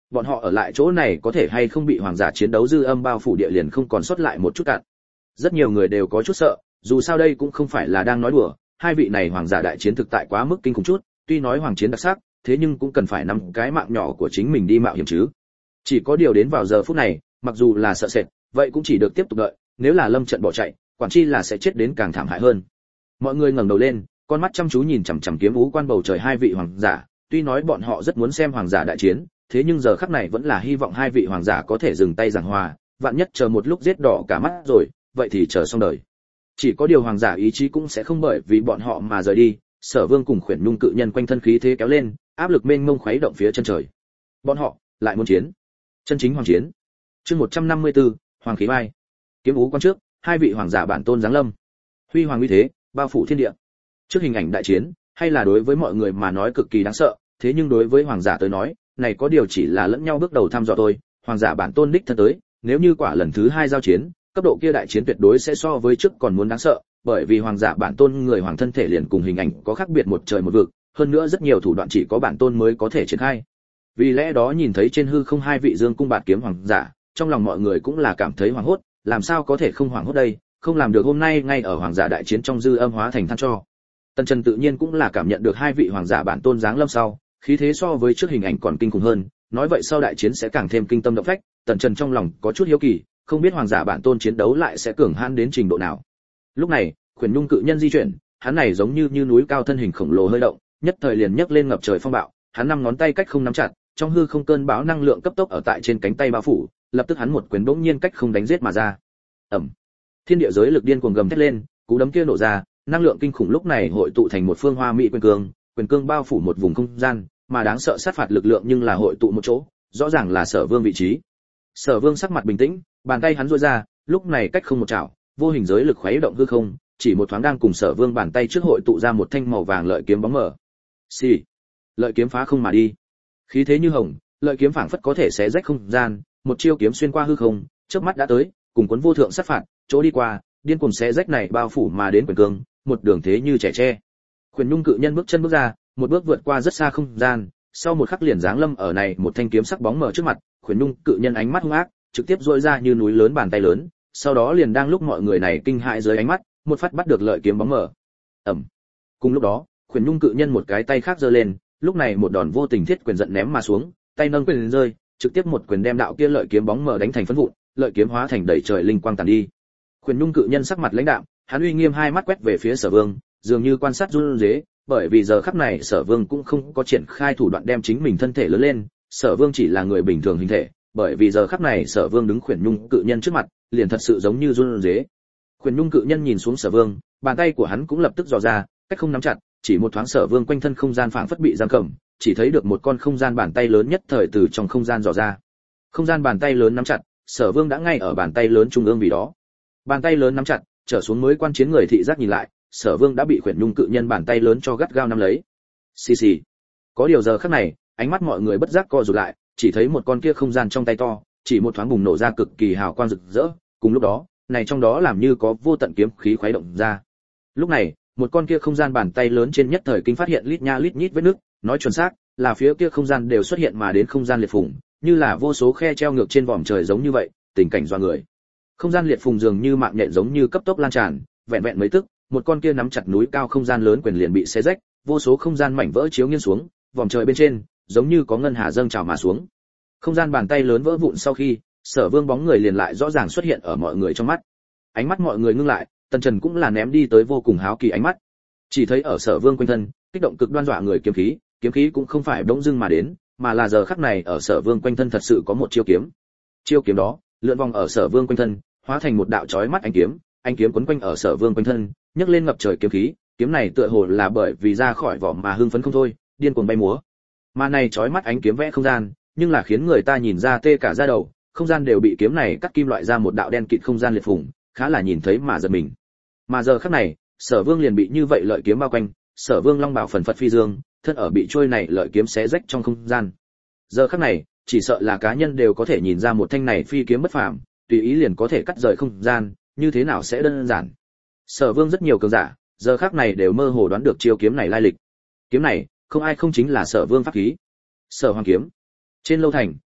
bọn họ ở lại chỗ này có thể hay không bị hoàng giả chiến đấu dư âm bao phủ địa liền không còn sót lại một chút cạn. Rất nhiều người đều có chút sợ, dù sao đây cũng không phải là đang nói đùa, hai vị này hoàng giả đại chiến thực tại quá mức kinh khủng chút, tuy nói hoàng chiến đặc sắc, thế nhưng cũng cần phải nắm cái mạng nhỏ của chính mình đi mạo hiểm chứ. Chỉ có điều đến vào giờ phút này, mặc dù là sợ sệt, vậy cũng chỉ được tiếp tục đợi, nếu là lâm trận bỏ chạy, quản chi là sẽ chết đến càng thảm hại hơn. Mọi người ngẩng đầu lên, con mắt chăm chú nhìn chằm chằm kiếm vũ quan bầu trời hai vị hoàng giả, tuy nói bọn họ rất muốn xem hoàng giả đại chiến, thế nhưng giờ khắc này vẫn là hy vọng hai vị hoàng giả có thể dừng tay giảng hòa, vạn nhất chờ một lúc giết đỏ cả mắt rồi, vậy thì chờ xong đời. Chỉ có điều hoàng giả ý chí cũng sẽ không bởi vì bọn họ mà rời đi, Sở Vương cùng Khuyển Nhung cự nhân quanh thân khí thế kéo lên, áp lực mênh mông khuấy động phía chân trời. Bọn họ lại muốn chiến, chân chính hoàng chiến. Chương 154, Hoàng khí bay. Kiếm vũ quan trước, hai vị hoàng giả bản tôn giáng lâm. Huy hoàng uy thế, bao phủ thiên địa. Trước hình ảnh đại chiến, hay là đối với mọi người mà nói cực kỳ đáng sợ, thế nhưng đối với hoàng giả tới nói, này có điều chỉ là lẫn nhau bước đầu thăm dò thôi, hoàng giả bản tôn đích thân tới, nếu như quả lần thứ hai giao chiến, cấp độ kia đại chiến tuyệt đối sẽ so với trước còn muốn đáng sợ, bởi vì hoàng giả bản tôn người hoàng thân thể liền cùng hình ảnh có khác biệt một trời một vực, hơn nữa rất nhiều thủ đoạn chỉ có bản tôn mới có thể triển khai. Vì lẽ đó nhìn thấy trên hư không hai vị dương cung bạt kiếm hoàng giả, trong lòng mọi người cũng là cảm thấy hoảng hốt, làm sao có thể không hoảng hốt đây, không làm được hôm nay ngay ở hoàng giả đại chiến trong dư âm hóa thành than cho. Tần Trần tự nhiên cũng là cảm nhận được hai vị hoàng giả bản tôn giáng lâm sau, khí thế so với trước hình ảnh còn kinh khủng hơn, nói vậy sau đại chiến sẽ càng thêm kinh tâm động phách, Tần Trần trong lòng có chút hiếu kỳ, không biết hoàng giả bản tôn chiến đấu lại sẽ cường hãn đến trình độ nào. Lúc này, Khuyển Nhung cự nhân di chuyển, hắn này giống như núi cao thân hình khổng lồ hơi động, nhất thời liền nhấc lên ngập trời phong bạo, hắn năm ngón tay cách không nắm chặt, trong hư không cơn bão năng lượng cấp tốc ở tại trên cánh tay bao phủ, lập tức hắn một quyền bỗng nhiên cách không đánh giết mà ra. Ầm. Thiên địa giới lực điên cuồng gầm thét lên, cú đấm kia nổ ra, năng lượng kinh khủng lúc này hội tụ thành một phương hoa mỹ quyền cương bao phủ một vùng không gian, mà đáng sợ sát phạt lực lượng nhưng là hội tụ một chỗ, rõ ràng là Sở Vương vị trí. Sở Vương sắc mặt bình tĩnh, bàn tay hắn duỗi ra, lúc này cách không một chảo, vô hình giới lực khuấy động hư không, chỉ một thoáng đang cùng Sở Vương bàn tay trước hội tụ ra một thanh màu vàng lợi kiếm bóng mờ. Xì. Lợi kiếm phá không mà đi. Khí thế như hồng, lợi kiếm phảng phất có thể xé rách không gian, một chiêu kiếm xuyên qua hư không, chớp mắt đã tới, cùng cuốn vô thượng sát phạt, chỗ đi qua, điên cuồng xé rách này bao phủ mà đến quyền cương, một đường thế như trẻ tre. Khuyển Nhung cự nhân bước chân bước ra, một bước vượt qua rất xa không gian, sau một khắc liền giáng lâm ở này một thanh kiếm sắc bóng mờ trước mặt, Khuyển Nhung cự nhân ánh mắt hung ác, trực tiếp duỗi ra như núi lớn bàn tay lớn, sau đó liền đang lúc mọi người này kinh hãi dưới ánh mắt, một phát bắt được lợi kiếm bóng mờ. Ầm. Cùng lúc đó, Khuyển Nhung cự nhân một cái tay khác giơ lên, lúc này một đòn vô tình thiết quyền giận ném mà xuống, tay nâng quyền lên rơi, trực tiếp một quyền đem đạo kia lợi kiếm bóng mờ đánh thành phấn vụn, lợi kiếm hóa thành đầy trời linh quang tàn đi. Khuyển Nhung cự nhân sắc mặt lãnh đạm, hắn uy nghiêm hai mắt quét về phía Sở Vương, dường như quan sát run rế, bởi vì giờ khắc này Sở Vương cũng không có triển khai thủ đoạn đem chính mình thân thể lớn lên, Sở Vương chỉ là người bình thường hình thể, bởi vì giờ khắc này Sở Vương đứng Khuyển Nhung cự nhân trước mặt, liền thật sự giống như run rế. Khuyển Nhung cự nhân nhìn xuống Sở Vương, bàn tay của hắn cũng lập tức dò ra, cách không nắm chặt, chỉ một thoáng Sở Vương quanh thân không gian phảng phất bị giam cầm, chỉ thấy được một con không gian bàn tay lớn nhất thời từ trong không gian dò ra. Không gian bàn tay lớn nắm chặt, Sở Vương đã ngay ở bàn tay lớn trung ương vì đó. Bàn tay lớn nắm chặt, trở xuống mới quan chiến người thị giác nhìn lại, Sở Vương đã bị Khuyển Nhung cự nhân bàn tay lớn cho gắt gao nắm lấy. Xì xì. Có điều giờ khắc này, ánh mắt mọi người bất giác co rụt lại, chỉ thấy một con kia không gian trong tay to, chỉ một thoáng bùng nổ ra cực kỳ hào quang rực rỡ, cùng lúc đó, này trong đó làm như có vô tận kiếm khí khuấy động ra. Lúc này, một con kia không gian bàn tay lớn trên nhất thời kinh phát hiện lít nha lít nhít vết nứt, nói chuẩn xác, là phía kia không gian đều xuất hiện mà đến không gian liệt phùng, như là vô số khe treo ngược trên vòm trời giống như vậy, tình cảnh doa người. Không gian liệt phùng dường như mạng nhện giống như cấp tốc lan tràn, vẹn vẹn mấy tức, một con kia nắm chặt núi cao không gian lớn quyền liền bị xé rách, vô số không gian mảnh vỡ chiếu nghiêng xuống, vòm trời bên trên, giống như có ngân hà dâng trào mà xuống. Không gian bàn tay lớn vỡ vụn sau khi, Sở Vương bóng người liền lại rõ ràng xuất hiện ở mọi người trong mắt. Ánh mắt mọi người ngưng lại, Tần Trần cũng là ném đi tới vô cùng háo kỳ ánh mắt. Chỉ thấy ở Sở Vương quanh thân, kích động cực đoan dọa người kiếm khí cũng không phải bỗng dưng mà đến, mà là giờ khắc này ở Sở Vương quanh thân thật sự có một chiêu kiếm. Chiêu kiếm đó, lượn vòng ở Sở Vương quanh thân, hóa thành một đạo chói mắt ánh kiếm quấn quanh ở Sở Vương quanh thân, nhấc lên ngập trời kiếm này tựa hồ là bởi vì ra khỏi vỏ mà hưng phấn không thôi, điên cuồng bay múa. Mà này chói mắt ánh kiếm vẽ không gian, nhưng là khiến người ta nhìn ra tê cả da đầu, không gian đều bị kiếm này cắt kim loại ra một đạo đen kịt không gian liệt phùng, khá là nhìn thấy mà giật mình. Mà giờ khắc này, Sở Vương liền bị như vậy lợi kiếm bao quanh, Sở Vương long bào phần phật phi dương, thân ở bị trôi này lợi kiếm xé rách trong không gian. Giờ khắc này, chỉ sợ là cá nhân đều có thể nhìn ra một thanh này phi kiếm bất phàm, tùy ý liền có thể cắt rời không gian, như thế nào sẽ đơn giản. Sở Vương rất nhiều cường giả, giờ khắc này đều mơ hồ đoán được chiêu kiếm này lai lịch. Kiếm này, không ai không chính là Sở Vương pháp khí. Sở Hoàng kiếm. Trên lâu thành,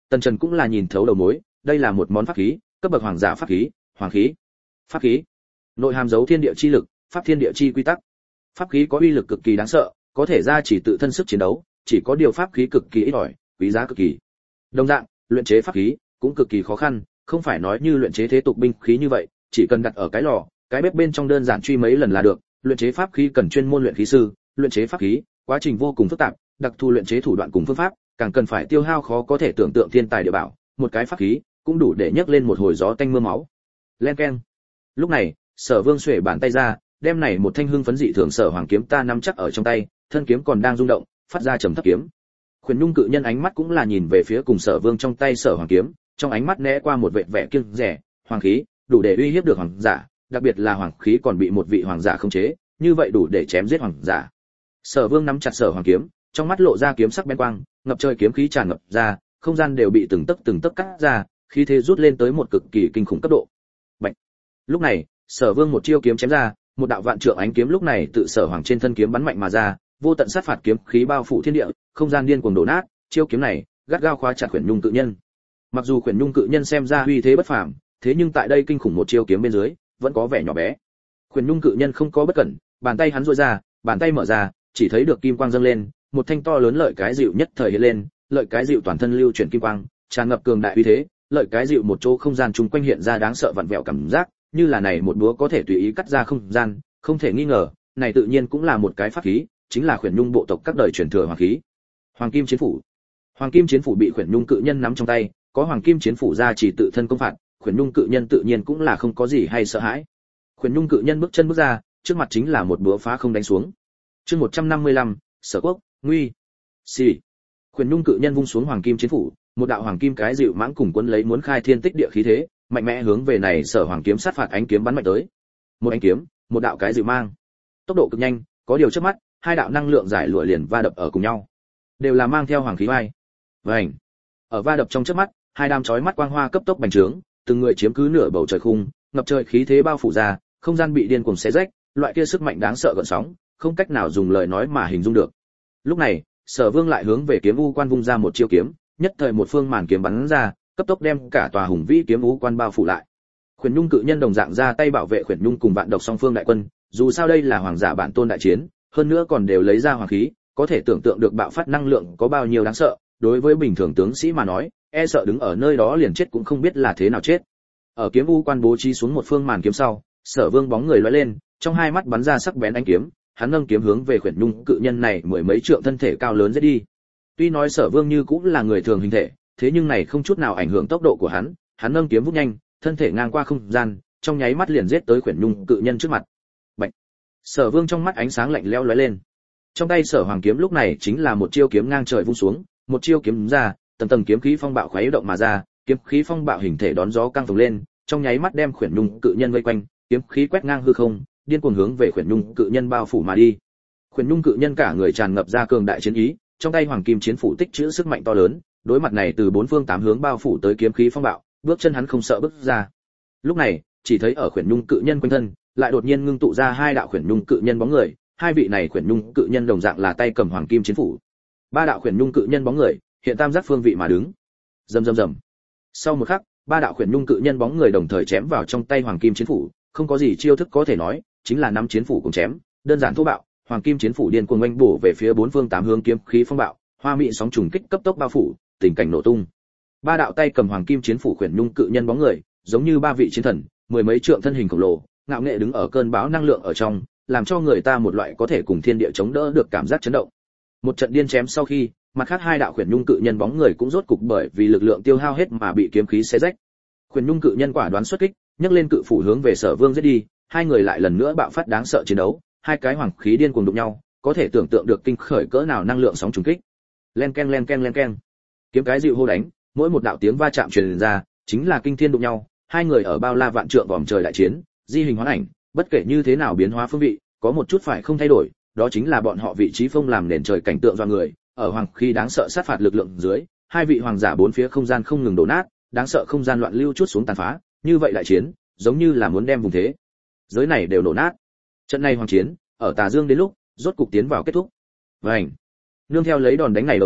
Tần Trần cũng là nhìn thấu đầu mối, đây là một món pháp khí, cấp bậc hoàng giả pháp khí, hoàng khí. Pháp khí, nội hàm dấu thiên địa chi lực, pháp thiên địa chi quy tắc. Pháp khí có uy lực cực kỳ đáng sợ, có thể ra chỉ tự thân sức chiến đấu, chỉ có điều pháp khí cực kỳ ít ỏi, quý giá cực kỳ. Đồng dạng, luyện chế pháp khí cũng cực kỳ khó khăn, không phải nói như luyện chế thế tục binh khí như vậy, chỉ cần đặt ở cái lò, cái bếp bên trong đơn giản truy mấy lần là được. Luyện chế pháp khí cần chuyên môn luyện khí sư, luyện chế pháp khí, quá trình vô cùng phức tạp, đặc thù luyện chế thủ đoạn cùng phương pháp, càng cần phải tiêu hao khó có thể tưởng tượng thiên tài địa bảo, một cái pháp khí cũng đủ để nhấc lên một hồi gió tanh mưa máu. Len keng. Lúc này, Sở Vương xuề bàn tay ra, đem này một thanh hưng phấn dị thường Sở Hoàng kiếm ta nắm chắc ở trong tay, thân kiếm còn đang rung động, phát ra trầm thấp kiếm. Khuyển Nhung cự nhân ánh mắt cũng là nhìn về phía cùng Sở Vương trong tay Sở Hoàng kiếm, trong ánh mắt né qua một vẻ vẻ kiêng dè, hoàng khí, đủ để uy hiếp được hoàng giả, đặc biệt là hoàng khí còn bị một vị hoàng giả khống chế, như vậy đủ để chém giết hoàng giả. Sở Vương nắm chặt Sở Hoàng kiếm, trong mắt lộ ra kiếm sắc bén quang, ngập trời kiếm khí tràn ngập ra, không gian đều bị từng tấc cắt ra, khí thế rút lên tới một cực kỳ kinh khủng cấp độ. Bạch. Lúc này, Sở Vương một chiêu kiếm chém ra, một đạo vạn trượng ánh kiếm lúc này tự Sở Hoàng trên thân kiếm bắn mạnh mà ra, vô tận sát phạt kiếm khí bao phủ thiên địa, không gian điên cuồng đổ nát, chiêu kiếm này gắt gao khóa chặt Khuyển Nhung cự nhân. Mặc dù Khuyển Nhung cự nhân xem ra uy thế bất phàm, thế nhưng tại đây kinh khủng một chiêu kiếm bên dưới, vẫn có vẻ nhỏ bé. Khuyển Nhung cự nhân không có bất cẩn, bàn tay hắn duỗi ra, bàn tay mở ra, chỉ thấy được kim quang dâng lên, một thanh to lớn lợi cái dịu nhất thời hiện lên, lợi cái dịu toàn thân lưu chuyển kim quang, tràn ngập cường đại uy thế, lợi cái dịu một chỗ không gian chung quanh hiện ra đáng sợ vặn vẹo cảm giác, như là này một búa có thể tùy ý cắt ra không gian, không thể nghi ngờ, này tự nhiên cũng là một cái pháp khí, chính là Khuyển Nhung bộ tộc các đời truyền thừa hoàng khí. Hoàng Kim Chiến phủ. Hoàng Kim Chiến phủ bị Khuyển Nhung cự nhân nắm trong tay, có Hoàng Kim Chiến phủ ra chỉ tự thân công phạt, Khuyển Nhung cự nhân tự nhiên cũng là không có gì hay sợ hãi. Khuyển Nhung cự nhân bước chân bước ra, trước mặt chính là một búa phá không đánh xuống. Chương 155, Sở Quốc, nguy. Xì. Khuyển Nhung cự nhân vung xuống Hoàng Kim Chiến phủ, một đạo hoàng kim cái dịu mãng cùng quân lấy muốn khai thiên tích địa khí thế, mạnh mẽ hướng về này Sở Hoàng kiếm sát phạt ánh kiếm bắn mạnh tới. Một ánh kiếm, một đạo cái dịu mang. Tốc độ cực nhanh, có điều trước mắt, hai đạo năng lượng giải lụa liền va đập ở cùng nhau. Đều là mang theo hoàng khí vai. Vành. Ở va đập trong chớp mắt, hai đám chói mắt quang hoa cấp tốc bành trướng, từng người chiếm cứ nửa bầu trời khung, ngập trời khí thế bao phủ ra, không gian bị điên cuồng xé rách, loại kia sức mạnh đáng sợ gợn sóng, không cách nào dùng lời nói mà hình dung được. Lúc này, Sở Vương lại hướng về kiếm u quan vung ra một chiêu kiếm, nhất thời một phương màn kiếm bắn ra, cấp tốc đem cả tòa hùng vĩ kiếm u quan bao phủ lại. Khuyển Nhung cự nhân đồng dạng ra tay bảo vệ Khuyển Nhung cùng vạn độc song phương đại quân, dù sao đây là hoàng giả bản tôn đại chiến, hơn nữa còn đều lấy ra hoàng khí, có thể tưởng tượng được bạo phát năng lượng có bao nhiêu đáng sợ, đối với bình thường tướng sĩ mà nói, e sợ đứng ở nơi đó liền chết cũng không biết là thế nào chết. Ở kiếm u quan bố trí xuống một phương màn kiếm sau, Sở Vương bóng người lóe lên, trong hai mắt bắn ra sắc bén ánh kiếm, hắn nâng kiếm hướng về Khuyển Nhung cự nhân này mười mấy trượng thân thể cao lớn giết đi. Tuy nói Sở Vương như cũng là người thường hình thể, thế nhưng này không chút nào ảnh hưởng tốc độ của hắn, hắn nâng kiếm vút nhanh, thân thể ngang qua không gian, trong nháy mắt liền giết tới Khuyển Nhung cự nhân trước mặt. Bạch. Sở Vương trong mắt ánh sáng lạnh lẽo lóe lên. Trong tay Sở Hoàng kiếm lúc này chính là một chiêu kiếm ngang trời vung xuống, một chiêu kiếm ra, tầng tầng kiếm khí phong bạo khuấy động mà ra, kiếm khí phong bạo hình thể đón gió căng phồng lên, trong nháy mắt đem Khuyển Nhung cự nhân vây quanh, kiếm khí quét ngang hư không, điên cuồng hướng về Khuyển Nhung cự nhân bao phủ mà đi. Khuyển Nhung cự nhân cả người tràn ngập ra cường đại chiến ý, trong tay Hoàng Kim Chiến phủ tích trữ sức mạnh to lớn, đối mặt này từ bốn phương tám hướng bao phủ tới kiếm khí phong bạo, bước chân hắn không sợ bước ra. Lúc này, chỉ thấy ở Khuyển Nhung cự nhân quanh thân, lại đột nhiên ngưng tụ ra hai đạo Khuyển Nhung cự nhân bóng người, hai vị này Khuyển Nhung cự nhân đồng dạng là tay cầm Hoàng Kim Chiến phủ. Ba đạo Khuyển Nhung cự nhân bóng người, hiện tam giác phương vị mà đứng. Rầm rầm rầm. Sau một khắc, ba đạo Khuyển Nhung cự nhân bóng người đồng thời chém vào trong tay Hoàng Kim Chiến phủ, không có gì chiêu thức có thể nói, chính là nắm chiến phủ cùng chém, đơn giản thô bạo, Hoàng Kim Chiến phủ điên cuồng oanh bổ về phía bốn phương tám hướng kiếm khí phong bạo, hoa mị sóng trùng kích cấp tốc bao phủ, tình cảnh nổ tung. Ba đạo tay cầm Hoàng Kim Chiến phủ Khuyển Nhung cự nhân bóng người, giống như ba vị chiến thần, mười mấy trượng thân hình khổng lồ, ngạo nghệ đứng ở cơn bão năng lượng ở trong, làm cho người ta một loại có thể cùng thiên địa chống đỡ được cảm giác chấn động. Một trận điên chém sau khi, mặt khác hai đạo Khuyển Nhung cự nhân bóng người cũng rốt cục bởi vì lực lượng tiêu hao hết mà bị kiếm khí xé rách. Khuyển Nhung cự nhân quả đoán xuất kích, nhấc lên cự phủ hướng về Sở Vương giết đi, hai người lại lần nữa bạo phát đáng sợ chiến đấu, hai cái hoàng khí điên cuồng đụng nhau, có thể tưởng tượng được kinh khởi cỡ nào năng lượng sóng trùng kích. Len ken len ken len ken. Kiếm cái dịu hô đánh, mỗi một đạo tiếng va chạm truyền ra, chính là kinh thiên đụng nhau, hai người ở bao la vạn trượng vòm trời đại chiến, di hình hoán ảnh, bất kể như thế nào biến hóa phương vị, có một chút phải không thay đổi, đó chính là bọn họ vị trí phong làm nền trời cảnh tượng do người, ở hoàng khí đáng sợ sát phạt lực lượng dưới, hai vị hoàng giả bốn phía không gian không ngừng đổ nát, đáng sợ không gian loạn lưu chút xuống tàn phá, như vậy đại chiến, giống như là muốn đem vùng thế giới này đều nổ nát. Trận này hoàng chiến, ở Tà Dương đến lúc, rốt cục tiến vào kết thúc. Vành. Nương theo lấy đòn đánh này đấu sau,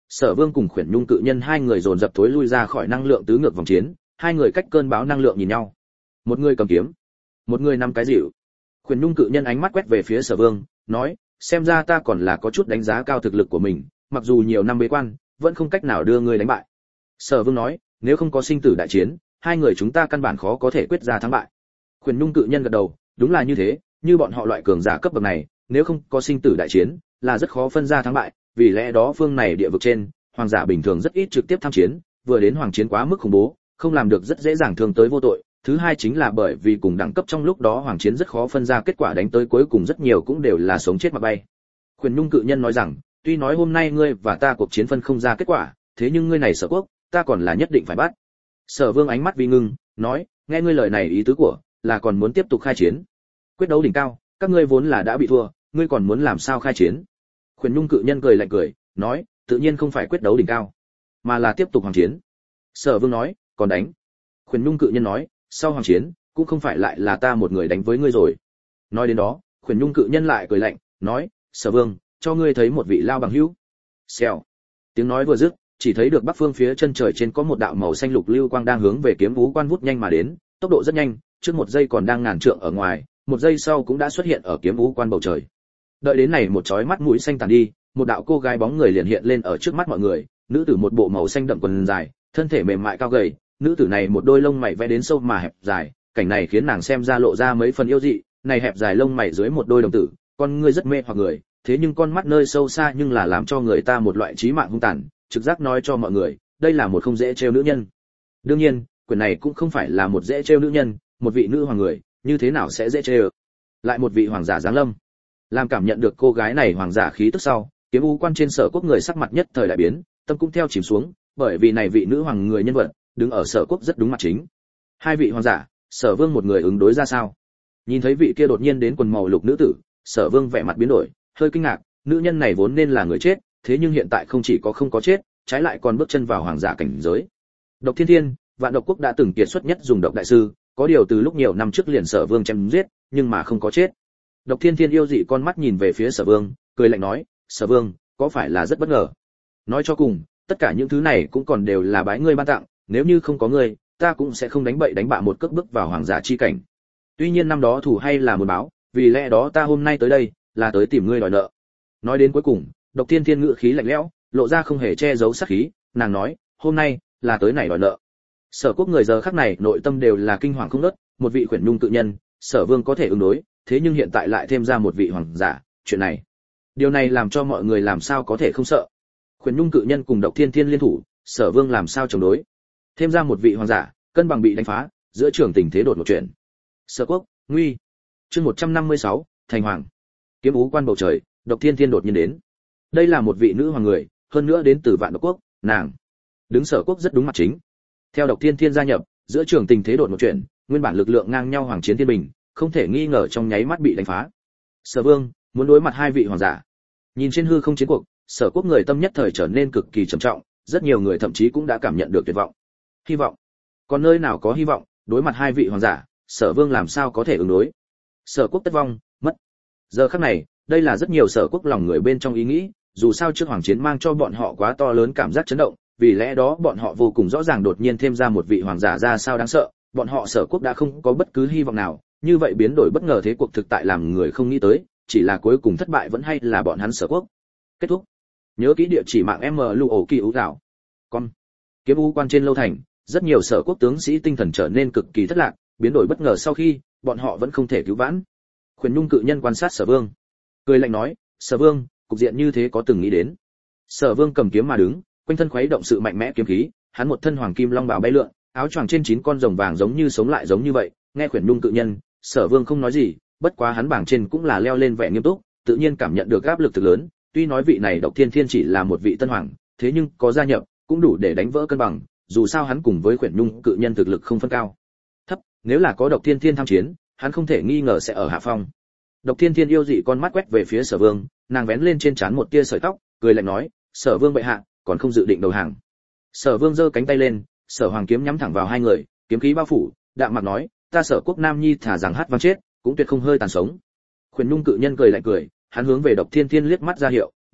Sở Vương cùng Khuyển Nhung cự nhân hai người dồn dập thối lui ra khỏi năng lượng tứ ngược vòng chiến, hai người cách cơn bão năng lượng nhìn nhau. Một người cầm kiếm, một người nắm cái dịu. Khuyển Nhung cự nhân ánh mắt quét về phía Sở Vương, nói, xem ra ta còn là có chút đánh giá cao thực lực của mình, mặc dù nhiều năm bế quan, vẫn không cách nào đưa ngươi đánh bại. Sở Vương nói, nếu không có sinh tử đại chiến, hai người chúng ta căn bản khó có thể quyết ra thắng bại. Khuyển Nhung cự nhân gật đầu, đúng là như thế, như bọn họ loại cường giả cấp bậc này, nếu không có sinh tử đại chiến, là rất khó phân ra thắng bại, vì lẽ đó phương này địa vực trên, hoàng giả bình thường rất ít trực tiếp tham chiến, vừa đến hoàng chiến quá mức khủng bố, không làm được rất dễ dàng thương tới vô tội. Thứ hai chính là bởi vì cùng đẳng cấp trong lúc đó hoàng chiến rất khó phân ra kết quả, đánh tới cuối cùng rất nhiều cũng đều là sống chết mà bay. Khuyển Nhung cự nhân nói rằng, tuy nói hôm nay ngươi và ta cuộc chiến phân không ra kết quả, thế nhưng ngươi này Sở Quốc, ta còn là nhất định phải bắt. Sở Vương ánh mắt vi ngưng, nói, nghe ngươi lời này ý tứ của, là còn muốn tiếp tục khai chiến. Quyết đấu đỉnh cao, các ngươi vốn là đã bị thua, ngươi còn muốn làm sao khai chiến? Khuyển Nhung cự nhân cười lạnh cười, nói, tự nhiên không phải quyết đấu đỉnh cao, mà là tiếp tục hoàng chiến. Sở Vương nói, còn đánh? Khuyển Nhung cự nhân nói, sau hoàng chiến, cũng không phải lại là ta một người đánh với ngươi rồi. Nói đến đó, Khuyển Nhung cự nhân lại cười lạnh, nói, Sở Vương, cho ngươi thấy một vị lao bằng hữu. Xèo. Tiếng nói vừa dứt, chỉ thấy được bắc phương phía chân trời trên có một đạo màu xanh lục lưu quang đang hướng về Kiếm Vũ Quan vút nhanh mà đến, tốc độ rất nhanh, trước một giây còn đang ngàn trượng ở ngoài, một giây sau cũng đã xuất hiện ở Kiếm Vũ Quan bầu trời. Đợi đến này một chói mắt mũi xanh tàn đi, một đạo cô gái bóng người liền hiện lên ở trước mắt mọi người, nữ tử một bộ màu xanh đậm quần dài, thân thể mềm mại cao gầy, nữ tử này một đôi lông mày vẽ đến sâu mà hẹp dài, cảnh này khiến nàng xem ra lộ ra mấy phần yêu dị, này hẹp dài lông mày dưới một đôi đồng tử, con ngươi rất mê hoặc người, thế nhưng con mắt nơi sâu xa nhưng là làm cho người ta một loại trí mạng hung tàn, trực giác nói cho mọi người, đây là một không dễ trêu nữ nhân. Đương nhiên, quyển này cũng không phải là một dễ trêu nữ nhân, một vị nữ hoàng người, như thế nào sẽ dễ trêu? Lại một vị hoàng giả giáng lâm. Làm cảm nhận được cô gái này hoàng giả khí tức sau, Kiếm Vũ Quan trên Sở Quốc người sắc mặt nhất thời đại biến, tâm cũng theo chìm xuống, bởi vì này vị nữ hoàng người nhân vật, đứng ở Sở Quốc rất đúng mặt chính. Hai vị hoàng giả, Sở Vương một người ứng đối ra sao? Nhìn thấy vị kia đột nhiên đến quần màu lục nữ tử, Sở Vương vẻ mặt biến đổi, hơi kinh ngạc, nữ nhân này vốn nên là người chết, thế nhưng hiện tại không chỉ có không có chết, trái lại còn bước chân vào hoàng giả cảnh giới. Độc Thiên Thiên, Vạn Độc Quốc đã từng kiệt xuất nhất dùng độc đại sư, có điều từ lúc nhiều năm trước liền Sở Vương chém giết, nhưng mà không có chết. Độc Thiên Thiên yêu dị con mắt nhìn về phía Sở Vương, cười lạnh nói, Sở Vương, có phải là rất bất ngờ? Nói cho cùng, tất cả những thứ này cũng còn đều là bái ngươi ban tặng, nếu như không có ngươi, ta cũng sẽ không đánh bậy đánh bạ một cước bước vào hoàng giả chi cảnh. Tuy nhiên năm đó thủ hay là muốn báo, vì lẽ đó ta hôm nay tới đây, là tới tìm ngươi đòi nợ. Nói đến cuối cùng, Độc Thiên Thiên ngữ khí lạnh lẽo, lộ ra không hề che giấu sát khí, nàng nói, hôm nay là tới này đòi nợ. Sở Quốc người giờ khắc này nội tâm đều là kinh hoàng không ngớt, một vị Khuyển Nhung tự nhân, Sở Vương có thể ứng đối, thế nhưng hiện tại lại thêm ra một vị hoàng giả, chuyện này, điều này làm cho mọi người làm sao có thể không sợ. Khuyển Nhung cự nhân cùng Độc Thiên Thiên liên thủ, Sở Vương làm sao chống đối? Thêm ra một vị hoàng giả, cân bằng bị đánh phá, giữa trường tình thế đột một chuyển. Sở Quốc, nguy. Chương 156, thành hoàng. Kiếm Vũ Quan bầu trời, Độc Thiên Thiên đột nhiên đến. Đây là một vị nữ hoàng người, hơn nữa đến từ Vạn Độc Quốc, nàng đứng Sở Quốc rất đúng mặt chính. Theo Độc Thiên Thiên gia nhập, giữa trường tình thế đột một chuyển, nguyên bản lực lượng ngang nhau hoàng chiến thiên bình, không thể nghi ngờ trong nháy mắt bị đánh phá. Sở Vương muốn đối mặt hai vị hoàng giả. Nhìn trên hư không chiến cuộc, Sở Quốc người tâm nhất thời trở nên cực kỳ trầm trọng, rất nhiều người thậm chí cũng đã cảm nhận được tuyệt vọng. Hy vọng. Còn nơi nào có hy vọng, đối mặt hai vị hoàng giả, Sở Vương làm sao có thể ứng đối? Sở Quốc tất vong, mất. Giờ khắc này, đây là rất nhiều Sở Quốc lòng người bên trong ý nghĩ, dù sao trước hoàng chiến mang cho bọn họ quá to lớn cảm giác chấn động, vì lẽ đó bọn họ vô cùng rõ ràng đột nhiên thêm ra một vị hoàng giả ra sao đáng sợ, bọn họ Sở Quốc đã không có bất cứ hy vọng nào, như vậy biến đổi bất ngờ thế cuộc thực tại làm người không nghĩ tới, chỉ là cuối cùng thất bại vẫn hay là bọn hắn Sở Quốc. Kết thúc. Nhớ kỹ địa chỉ mạng MLUO kỳ ú gạo. Con. Kiếm Vũ Quan trên lâu thành, rất nhiều Sở Quốc tướng sĩ tinh thần trở nên cực kỳ thất lạc, biến đổi bất ngờ sau khi, bọn họ vẫn không thể cứu vãn. Khuyển Nhung cự nhân quan sát Sở Vương, cười lạnh nói, Sở Vương, cục diện như thế có từng nghĩ đến? Sở Vương cầm kiếm mà đứng, quanh thân khuấy động sự mạnh mẽ kiếm khí, hắn một thân hoàng kim long bào bay lượn, áo choàng trên 9 con rồng vàng giống như sống lại giống như vậy. Nghe Khuyển Nhung cự nhân, Sở Vương không nói gì, bất quá hắn bảng trên cũng là leo lên vẻ nghiêm túc, tự nhiên cảm nhận được áp lực thực lớn. Tuy nói vị này Độc Thiên Thiên chỉ là một vị tân hoàng, thế nhưng có gia nhập cũng đủ để đánh vỡ cân bằng, dù sao hắn cùng với Khuyển Nhung cự nhân thực lực không phân cao thấp, nếu là có Độc Thiên Thiên tham chiến, hắn không thể nghi ngờ sẽ ở hạ phong. Độc Thiên Thiên yêu dị con mắt quét về phía Sở Vương, nàng vén lên trên trán một tia sợi tóc, cười lạnh nói, Sở Vương bệ hạ, còn không dự định đầu hàng? Sở Vương giơ cánh tay lên, Sở Hoàng kiếm nhắm thẳng vào hai người, kiếm khí bao phủ, đạm mạc nói, ta Sở Quốc Nam Nhi thả rằng hát vang chết, cũng tuyệt không hơi tàn sống. Khuyển Nhung cự nhân cười lạnh cười, hắn hướng về Độc Thiên Thiên liếc mắt ra hiệu,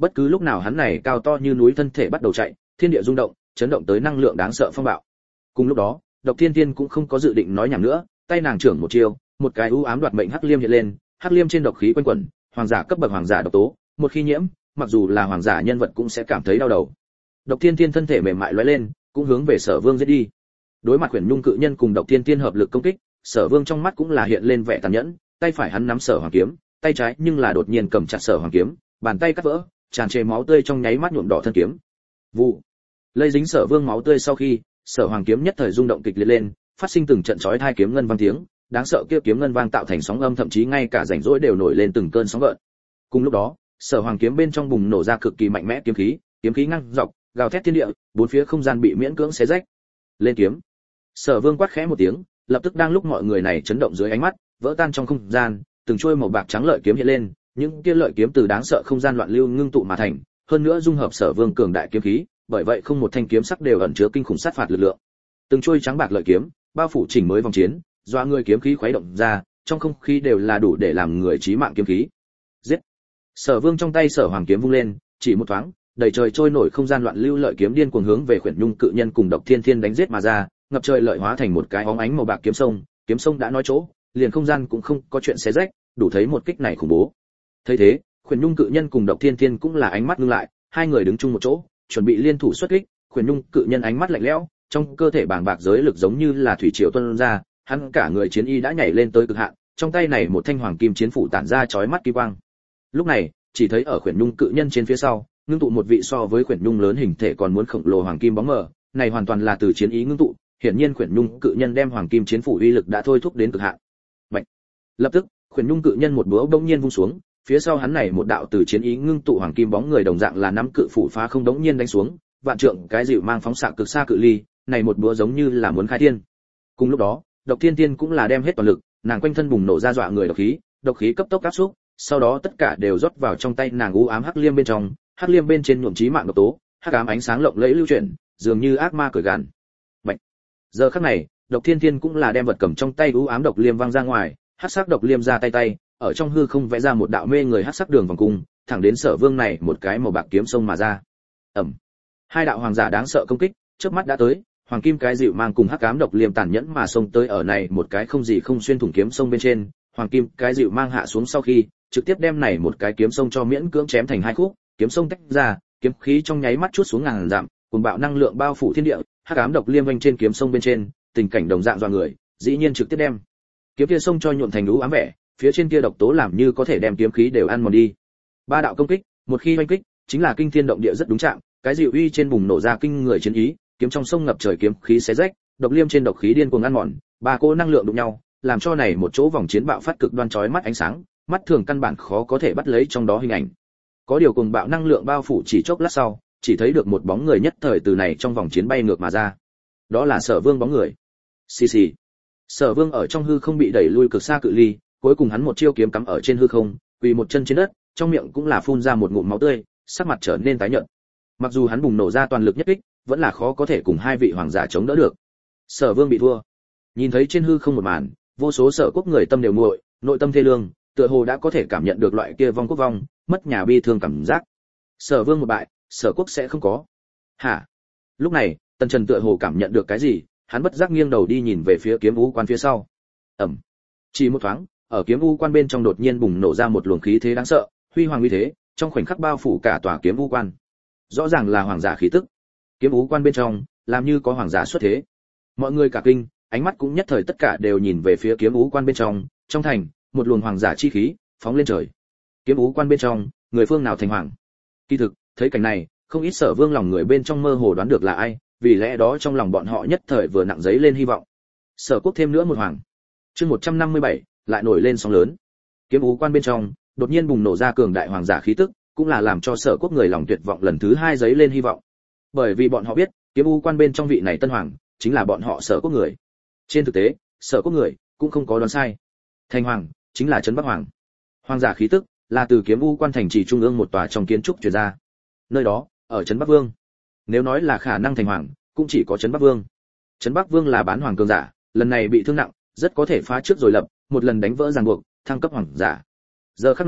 bất cứ lúc nào hắn này cao to như núi thân thể bắt đầu chạy, thiên địa rung động, chấn động tới năng lượng đáng sợ phong bạo. Cùng lúc đó, Độc Thiên Tiên cũng không có dự định nói nhảm nữa, tay nàng trưởng một chiêu, một cái u ám đoạt mệnh hắc liêm hiện lên, hắc liêm trên độc khí quanh quẩn, hoàng giả cấp bậc hoàng giả độc tố, một khi nhiễm, mặc dù là hoàng giả nhân vật cũng sẽ cảm thấy đau đầu. Độc Thiên Tiên thân thể mềm mại lóe lên, cũng hướng về Sở Vương giết đi. Đối mặt Huyền Nhung cự nhân cùng Độc Thiên Tiên hợp lực công kích, Sở Vương trong mắt cũng là hiện lên vẻ tàn nhẫn, tay phải hắn nắm Sở Hoàng kiếm, tay trái nhưng là đột nhiên cầm chặt Sở Hoàng kiếm, bàn tay cắt vỡ, tràn trề máu tươi trong nháy mắt nhuộm đỏ thân kiếm. Vụ. Lây dính Sở Vương máu tươi sau khi, Sở Hoàng kiếm nhất thời rung động kịch liệt lên, phát sinh từng trận chói tai kiếm ngân vang tiếng, đáng sợ kia kiếm ngân vang tạo thành sóng âm, thậm chí ngay cả rảnh rỗi đều nổi lên từng cơn sóng gợn. Cùng lúc đó, Sở Hoàng kiếm bên trong bùng nổ ra cực kỳ mạnh mẽ kiếm khí ngang dọc, gào thét thiên địa, bốn phía không gian bị miễn cưỡng xé rách. Lên kiếm. Sở Vương quát khẽ một tiếng, lập tức đang lúc mọi người này chấn động dưới ánh mắt, vỡ tan trong không gian, từng chuôi màu bạc trắng lợi kiếm hiện lên, những kia lợi kiếm từ đáng sợ không gian loạn lưu ngưng tụ mà thành, hơn nữa dung hợp Sở Vương cường đại kiếm khí, bởi vậy không một thanh kiếm sắc đều ẩn chứa kinh khủng sát phạt lực lượng. Từng chuôi trắng bạc lợi kiếm, bao phủ chỉnh mới vòng chiến, doa người kiếm khí khuấy động ra, trong không khí đều là đủ để làm người chí mạng kiếm khí. Giết! Sở Vương trong tay Sở Hoàng kiếm vung lên, chỉ một thoáng, đầy trời trôi nổi không gian loạn lưu lợi kiếm điên cuồng hướng về Khuyển Nhung cự nhân cùng Độc Thiên Thiên đánh giết mà ra, ngập trời lợi hóa thành một cái óng ánh màu bạc kiếm sông đã nói chỗ, liền không gian cũng không có chuyện xé rách, đủ thấy một kích này khủng bố. Thấy thế, Khuyển Nhung cự nhân cùng Độc Thiên Thiên cũng là ánh mắt ngưng lại, hai người đứng chung một chỗ, chuẩn bị liên thủ xuất kích. Khuyển Nhung cự nhân ánh mắt lạnh lẽo, trong cơ thể bàng bạc giới lực giống như là thủy triều tuôn ra, hắn cả người chiến y đã nhảy lên tới cực hạn, trong tay này một thanh hoàng kim chiến phủ tản ra chói mắt kim quang. Lúc này, chỉ thấy ở Khuyển Nhung cự nhân trên phía sau, ngưng tụ một vị so với Khuyển Nhung lớn hình thể còn muốn khổng lồ hoàng kim bóng mờ, này hoàn toàn là từ chiến ý ngưng tụ, hiển nhiên Khuyển Nhung cự nhân đem hoàng kim chiến phủ uy lực đã thôi thúc đến cực hạn. Bạch. Lập tức, Khuyển Nhung cự nhân một búa bỗng nhiên vung xuống, phía sau hắn này một đạo từ chiến ý ngưng tụ hoàng kim bóng người đồng dạng là nắm cự phủ phá không đống nhiên đánh xuống, vạn trượng cái dịu mang phóng xạ cực xa cự ly, này một búa giống như là muốn khai thiên. Cùng lúc đó, Độc Thiên Tiên cũng là đem hết toàn lực, nàng quanh thân bùng nổ ra dọa người độc khí cấp tốc áp xúc, sau đó tất cả đều rót vào trong tay nàng u ám hắc liêm bên trong, hắc liêm bên trên nhuộm chí mạng độc tố, hắc ám ánh sáng lộng lẫy lưu chuyển, dường như ác ma cởi gàn. Bạch. Giờ khắc này, Độc Thiên Tiên cũng là đem vật cầm trong tay u ám độc liêm văng ra ngoài, hắc sắc độc liêm ra tay, ở trong hư không vẽ ra một đạo mê người hắc sắc đường vòng cung, thẳng đến Sở Vương này một cái màu bạc kiếm sông mà ra. Ầm. Hai đạo hoàng giả đáng sợ công kích, chớp mắt đã tới, hoàng kim cái dịu mang cùng hắc ám độc liêm tàn nhẫn mà xông tới ở này một cái không gì không xuyên thủng kiếm sông bên trên, hoàng kim cái dịu mang hạ xuống sau khi, trực tiếp đem này một cái kiếm sông cho miễn cưỡng chém thành hai khúc, kiếm sông tách ra, kiếm khí trong nháy mắt chuốt xuống ngàn dặm, cuồng bạo năng lượng bao phủ thiên địa, hắc ám độc liêm vành trên kiếm sông bên trên, tình cảnh đồng dạng dọa người, dĩ nhiên trực tiếp đem kiếm kia sông cho nhuộm thành lũ ám vẻ, phía trên kia độc tố làm như có thể đem kiếm khí đều ăn mòn đi. Ba đạo công kích, một khi oanh kích, chính là kinh thiên động địa rất đúng chạm, cái dịu uy trên bùng nổ ra kinh người chiến ý, kiếm trong sông ngập trời kiếm khí xé rách, độc liêm trên độc khí điên cuồng ăn mòn, ba cỗ năng lượng đụng nhau, làm cho này một chỗ vòng chiến bạo phát cực đoan chói mắt ánh sáng, mắt thường căn bản khó có thể bắt lấy trong đó hình ảnh. Có điều cùng bạo năng lượng bao phủ chỉ chốc lát sau, chỉ thấy được một bóng người nhất thời từ này trong vòng chiến bay ngược mà ra. Đó là Sở Vương bóng người. Xì xì. Sở Vương ở trong hư không bị đẩy lui cực xa cự ly, cuối cùng hắn một chiêu kiếm cắm ở trên hư không, quỳ một chân trên đất, trong miệng cũng là phun ra một ngụm máu tươi, sắc mặt trở nên tái nhợt. Mặc dù hắn bùng nổ ra toàn lực nhất kích, vẫn là khó có thể cùng hai vị hoàng giả chống đỡ được. Sở Vương bị thua. Nhìn thấy trên hư không một màn, vô số Sở quốc người tâm đều nguội, nội tâm thê lương, tựa hồ đã có thể cảm nhận được loại kia vong quốc vong, mất nhà bi thương cảm giác. Sở Vương một bại, Sở quốc sẽ không có. Hả? Lúc này, Tần Trần tựa hồ cảm nhận được cái gì, hắn bất giác nghiêng đầu đi nhìn về phía Kiếm U quan phía sau. Ầm. Chỉ một thoáng, ở Kiếm U quan bên trong đột nhiên bùng nổ ra một luồng khí thế đáng sợ, huy hoàng uy thế, trong khoảnh khắc bao phủ cả tòa Kiếm U quan. Rõ ràng là hoàng giả khí tức. Kiếm U quan bên trong, làm như có hoàng giả xuất thế. Mọi người cả kinh, ánh mắt cũng nhất thời tất cả đều nhìn về phía Kiếm U quan bên trong thành, một luồng hoàng giả chi khí phóng lên trời. Kiếm U quan bên trong, người phương nào thành hoàng? Kỳ thực, thấy cảnh này, không ít Sở Vương lòng người bên trong mơ hồ đoán được là ai, vì lẽ đó trong lòng bọn họ nhất thời vừa nặng giấy lên hy vọng. Sở quốc thêm nữa một hoàng. Chương 157, lại nổi lên sóng lớn. Kiếm U quan bên trong, đột nhiên bùng nổ ra cường đại hoàng giả khí tức, cũng là làm cho Sở quốc người lòng tuyệt vọng lần thứ hai giấy lên hy vọng. Bởi vì bọn họ biết, Kiếm U quan bên trong vị này tân hoàng, chính là bọn họ Sở quốc người. Trên thực tế, Sở quốc người cũng không có đoán sai. Thành hoàng chính là Trấn Bắc hoàng. Hoàng giả khí tức là từ Kiếm U quan thành trì trung ương một tòa trong kiến trúc truyền ra. Nơi đó, ở Trấn Bắc Vương. Nếu nói là khả năng thành hoàng, cũng chỉ có Trấn Bắc Vương. Trấn Bắc Vương là bán hoàng cường giả, lần này bị thương nặng, rất có thể phá trước rồi lập, một lần đánh vỡ ràng buộc, thăng cấp hoàng giả. Giờ khắc này,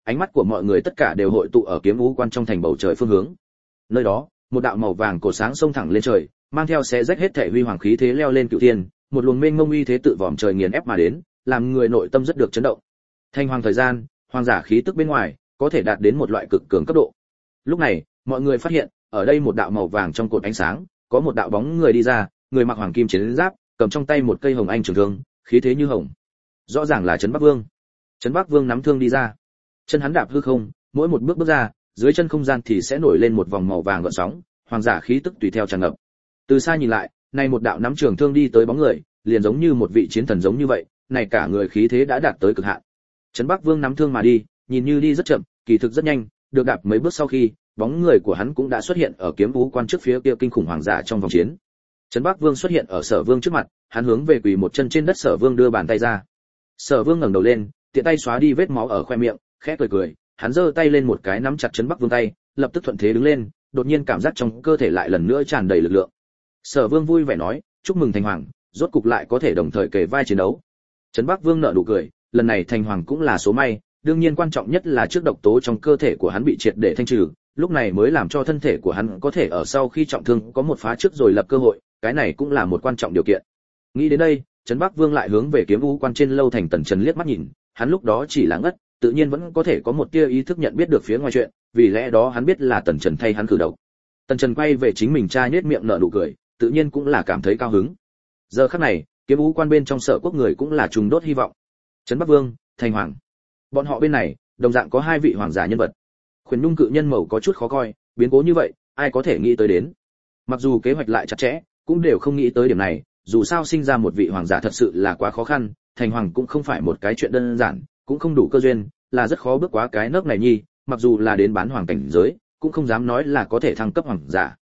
ánh mắt của mọi người tất cả đều hội tụ ở Kiếm Vũ Quan trong thành bầu trời phương hướng. Nơi đó, một đạo màu vàng cổ sáng xông thẳng lên trời, mang theo xé rách hết thể huy hoàng khí thế leo lên cửu thiên, một luồng mênh mông uy thế tự vòm trời nghiền ép mà đến, làm người nội tâm rất được chấn động. Thanh hoàng thời gian, hoàng giả khí tức bên ngoài, có thể đạt đến một loại cực cường cấp độ. Lúc này, mọi người phát hiện, ở đây một đạo màu vàng trong cột ánh sáng, có một đạo bóng người đi ra, người mặc hoàng kim chiến giáp, cầm trong tay một cây hồng anh trường thương, khí thế như hồng. Rõ ràng là Trấn Bắc Vương. Trấn Bắc Vương nắm thương đi ra, chân hắn đạp hư không, mỗi một bước bước ra, dưới chân không gian thì sẽ nổi lên một vòng màu vàng gợn sóng, hoàng giả khí tức tùy theo tràn ngập. Từ xa nhìn lại, này một đạo nắm trường thương đi tới bóng người, liền giống như một vị chiến thần giống như vậy, này cả người khí thế đã đạt tới cực hạn. Trấn Bắc Vương nắm thương mà đi, nhìn như đi rất chậm, kỳ thực rất nhanh, được đạp mấy bước sau khi, bóng người của hắn cũng đã xuất hiện ở Kiếm Vũ Quan trước phía kia kinh khủng hoàng giả trong vòng chiến. Trấn Bắc Vương xuất hiện ở Sở Vương trước mặt, hắn hướng về quỳ một chân trên đất Sở Vương đưa bàn tay ra. Sở Vương ngẩng đầu lên, tiện tay xóa đi vết máu ở khoe miệng, khẽ cười cười, hắn giơ tay lên một cái nắm chặt Trấn Bắc Vương tay, lập tức thuận thế đứng lên, đột nhiên cảm giác trong cơ thể lại lần nữa tràn đầy lực lượng. Sở Vương vui vẻ nói, chúc mừng thành hoàng, rốt cục lại có thể đồng thời kề vai chiến đấu. Trấn Bắc Vương nở nụ cười, lần này thành hoàng cũng là số may, đương nhiên quan trọng nhất là trước độc tố trong cơ thể của hắn bị triệt để thanh trừ, lúc này mới làm cho thân thể của hắn có thể ở sau khi trọng thương có một phá trước rồi lập cơ hội, cái này cũng là một quan trọng điều kiện. Nghĩ đến đây, Trấn Bắc Vương lại hướng về Kiếm Vũ Quan trên lâu thành Tần Trần liếc mắt nhìn, hắn lúc đó chỉ là ngất, tự nhiên vẫn có thể có một tia ý thức nhận biết được phía ngoài chuyện, vì lẽ đó hắn biết là Tần Trần thay hắn cử đầu. Tần Trần quay về chính mình trai nhếch miệng nở nụ cười, tự nhiên cũng là cảm thấy cao hứng. Giờ khắc này, Kiếm Vũ Quan bên trong Sở Quốc người cũng là trùng đốt hy vọng. Trấn Bắc Vương, thành hoàng. Bọn họ bên này, đồng dạng có hai vị hoàng giả nhân vật. Khuyển Nhung cự nhân màu có chút khó coi, biến cố như vậy, ai có thể nghĩ tới đến. Mặc dù kế hoạch lại chặt chẽ, cũng đều không nghĩ tới điểm này, dù sao sinh ra một vị hoàng giả thật sự là quá khó khăn, thành hoàng cũng không phải một cái chuyện đơn giản, cũng không đủ cơ duyên, là rất khó bước qua cái nấc này nhi, mặc dù là đến bán hoàng cảnh giới, cũng không dám nói là có thể thăng cấp hoàng giả.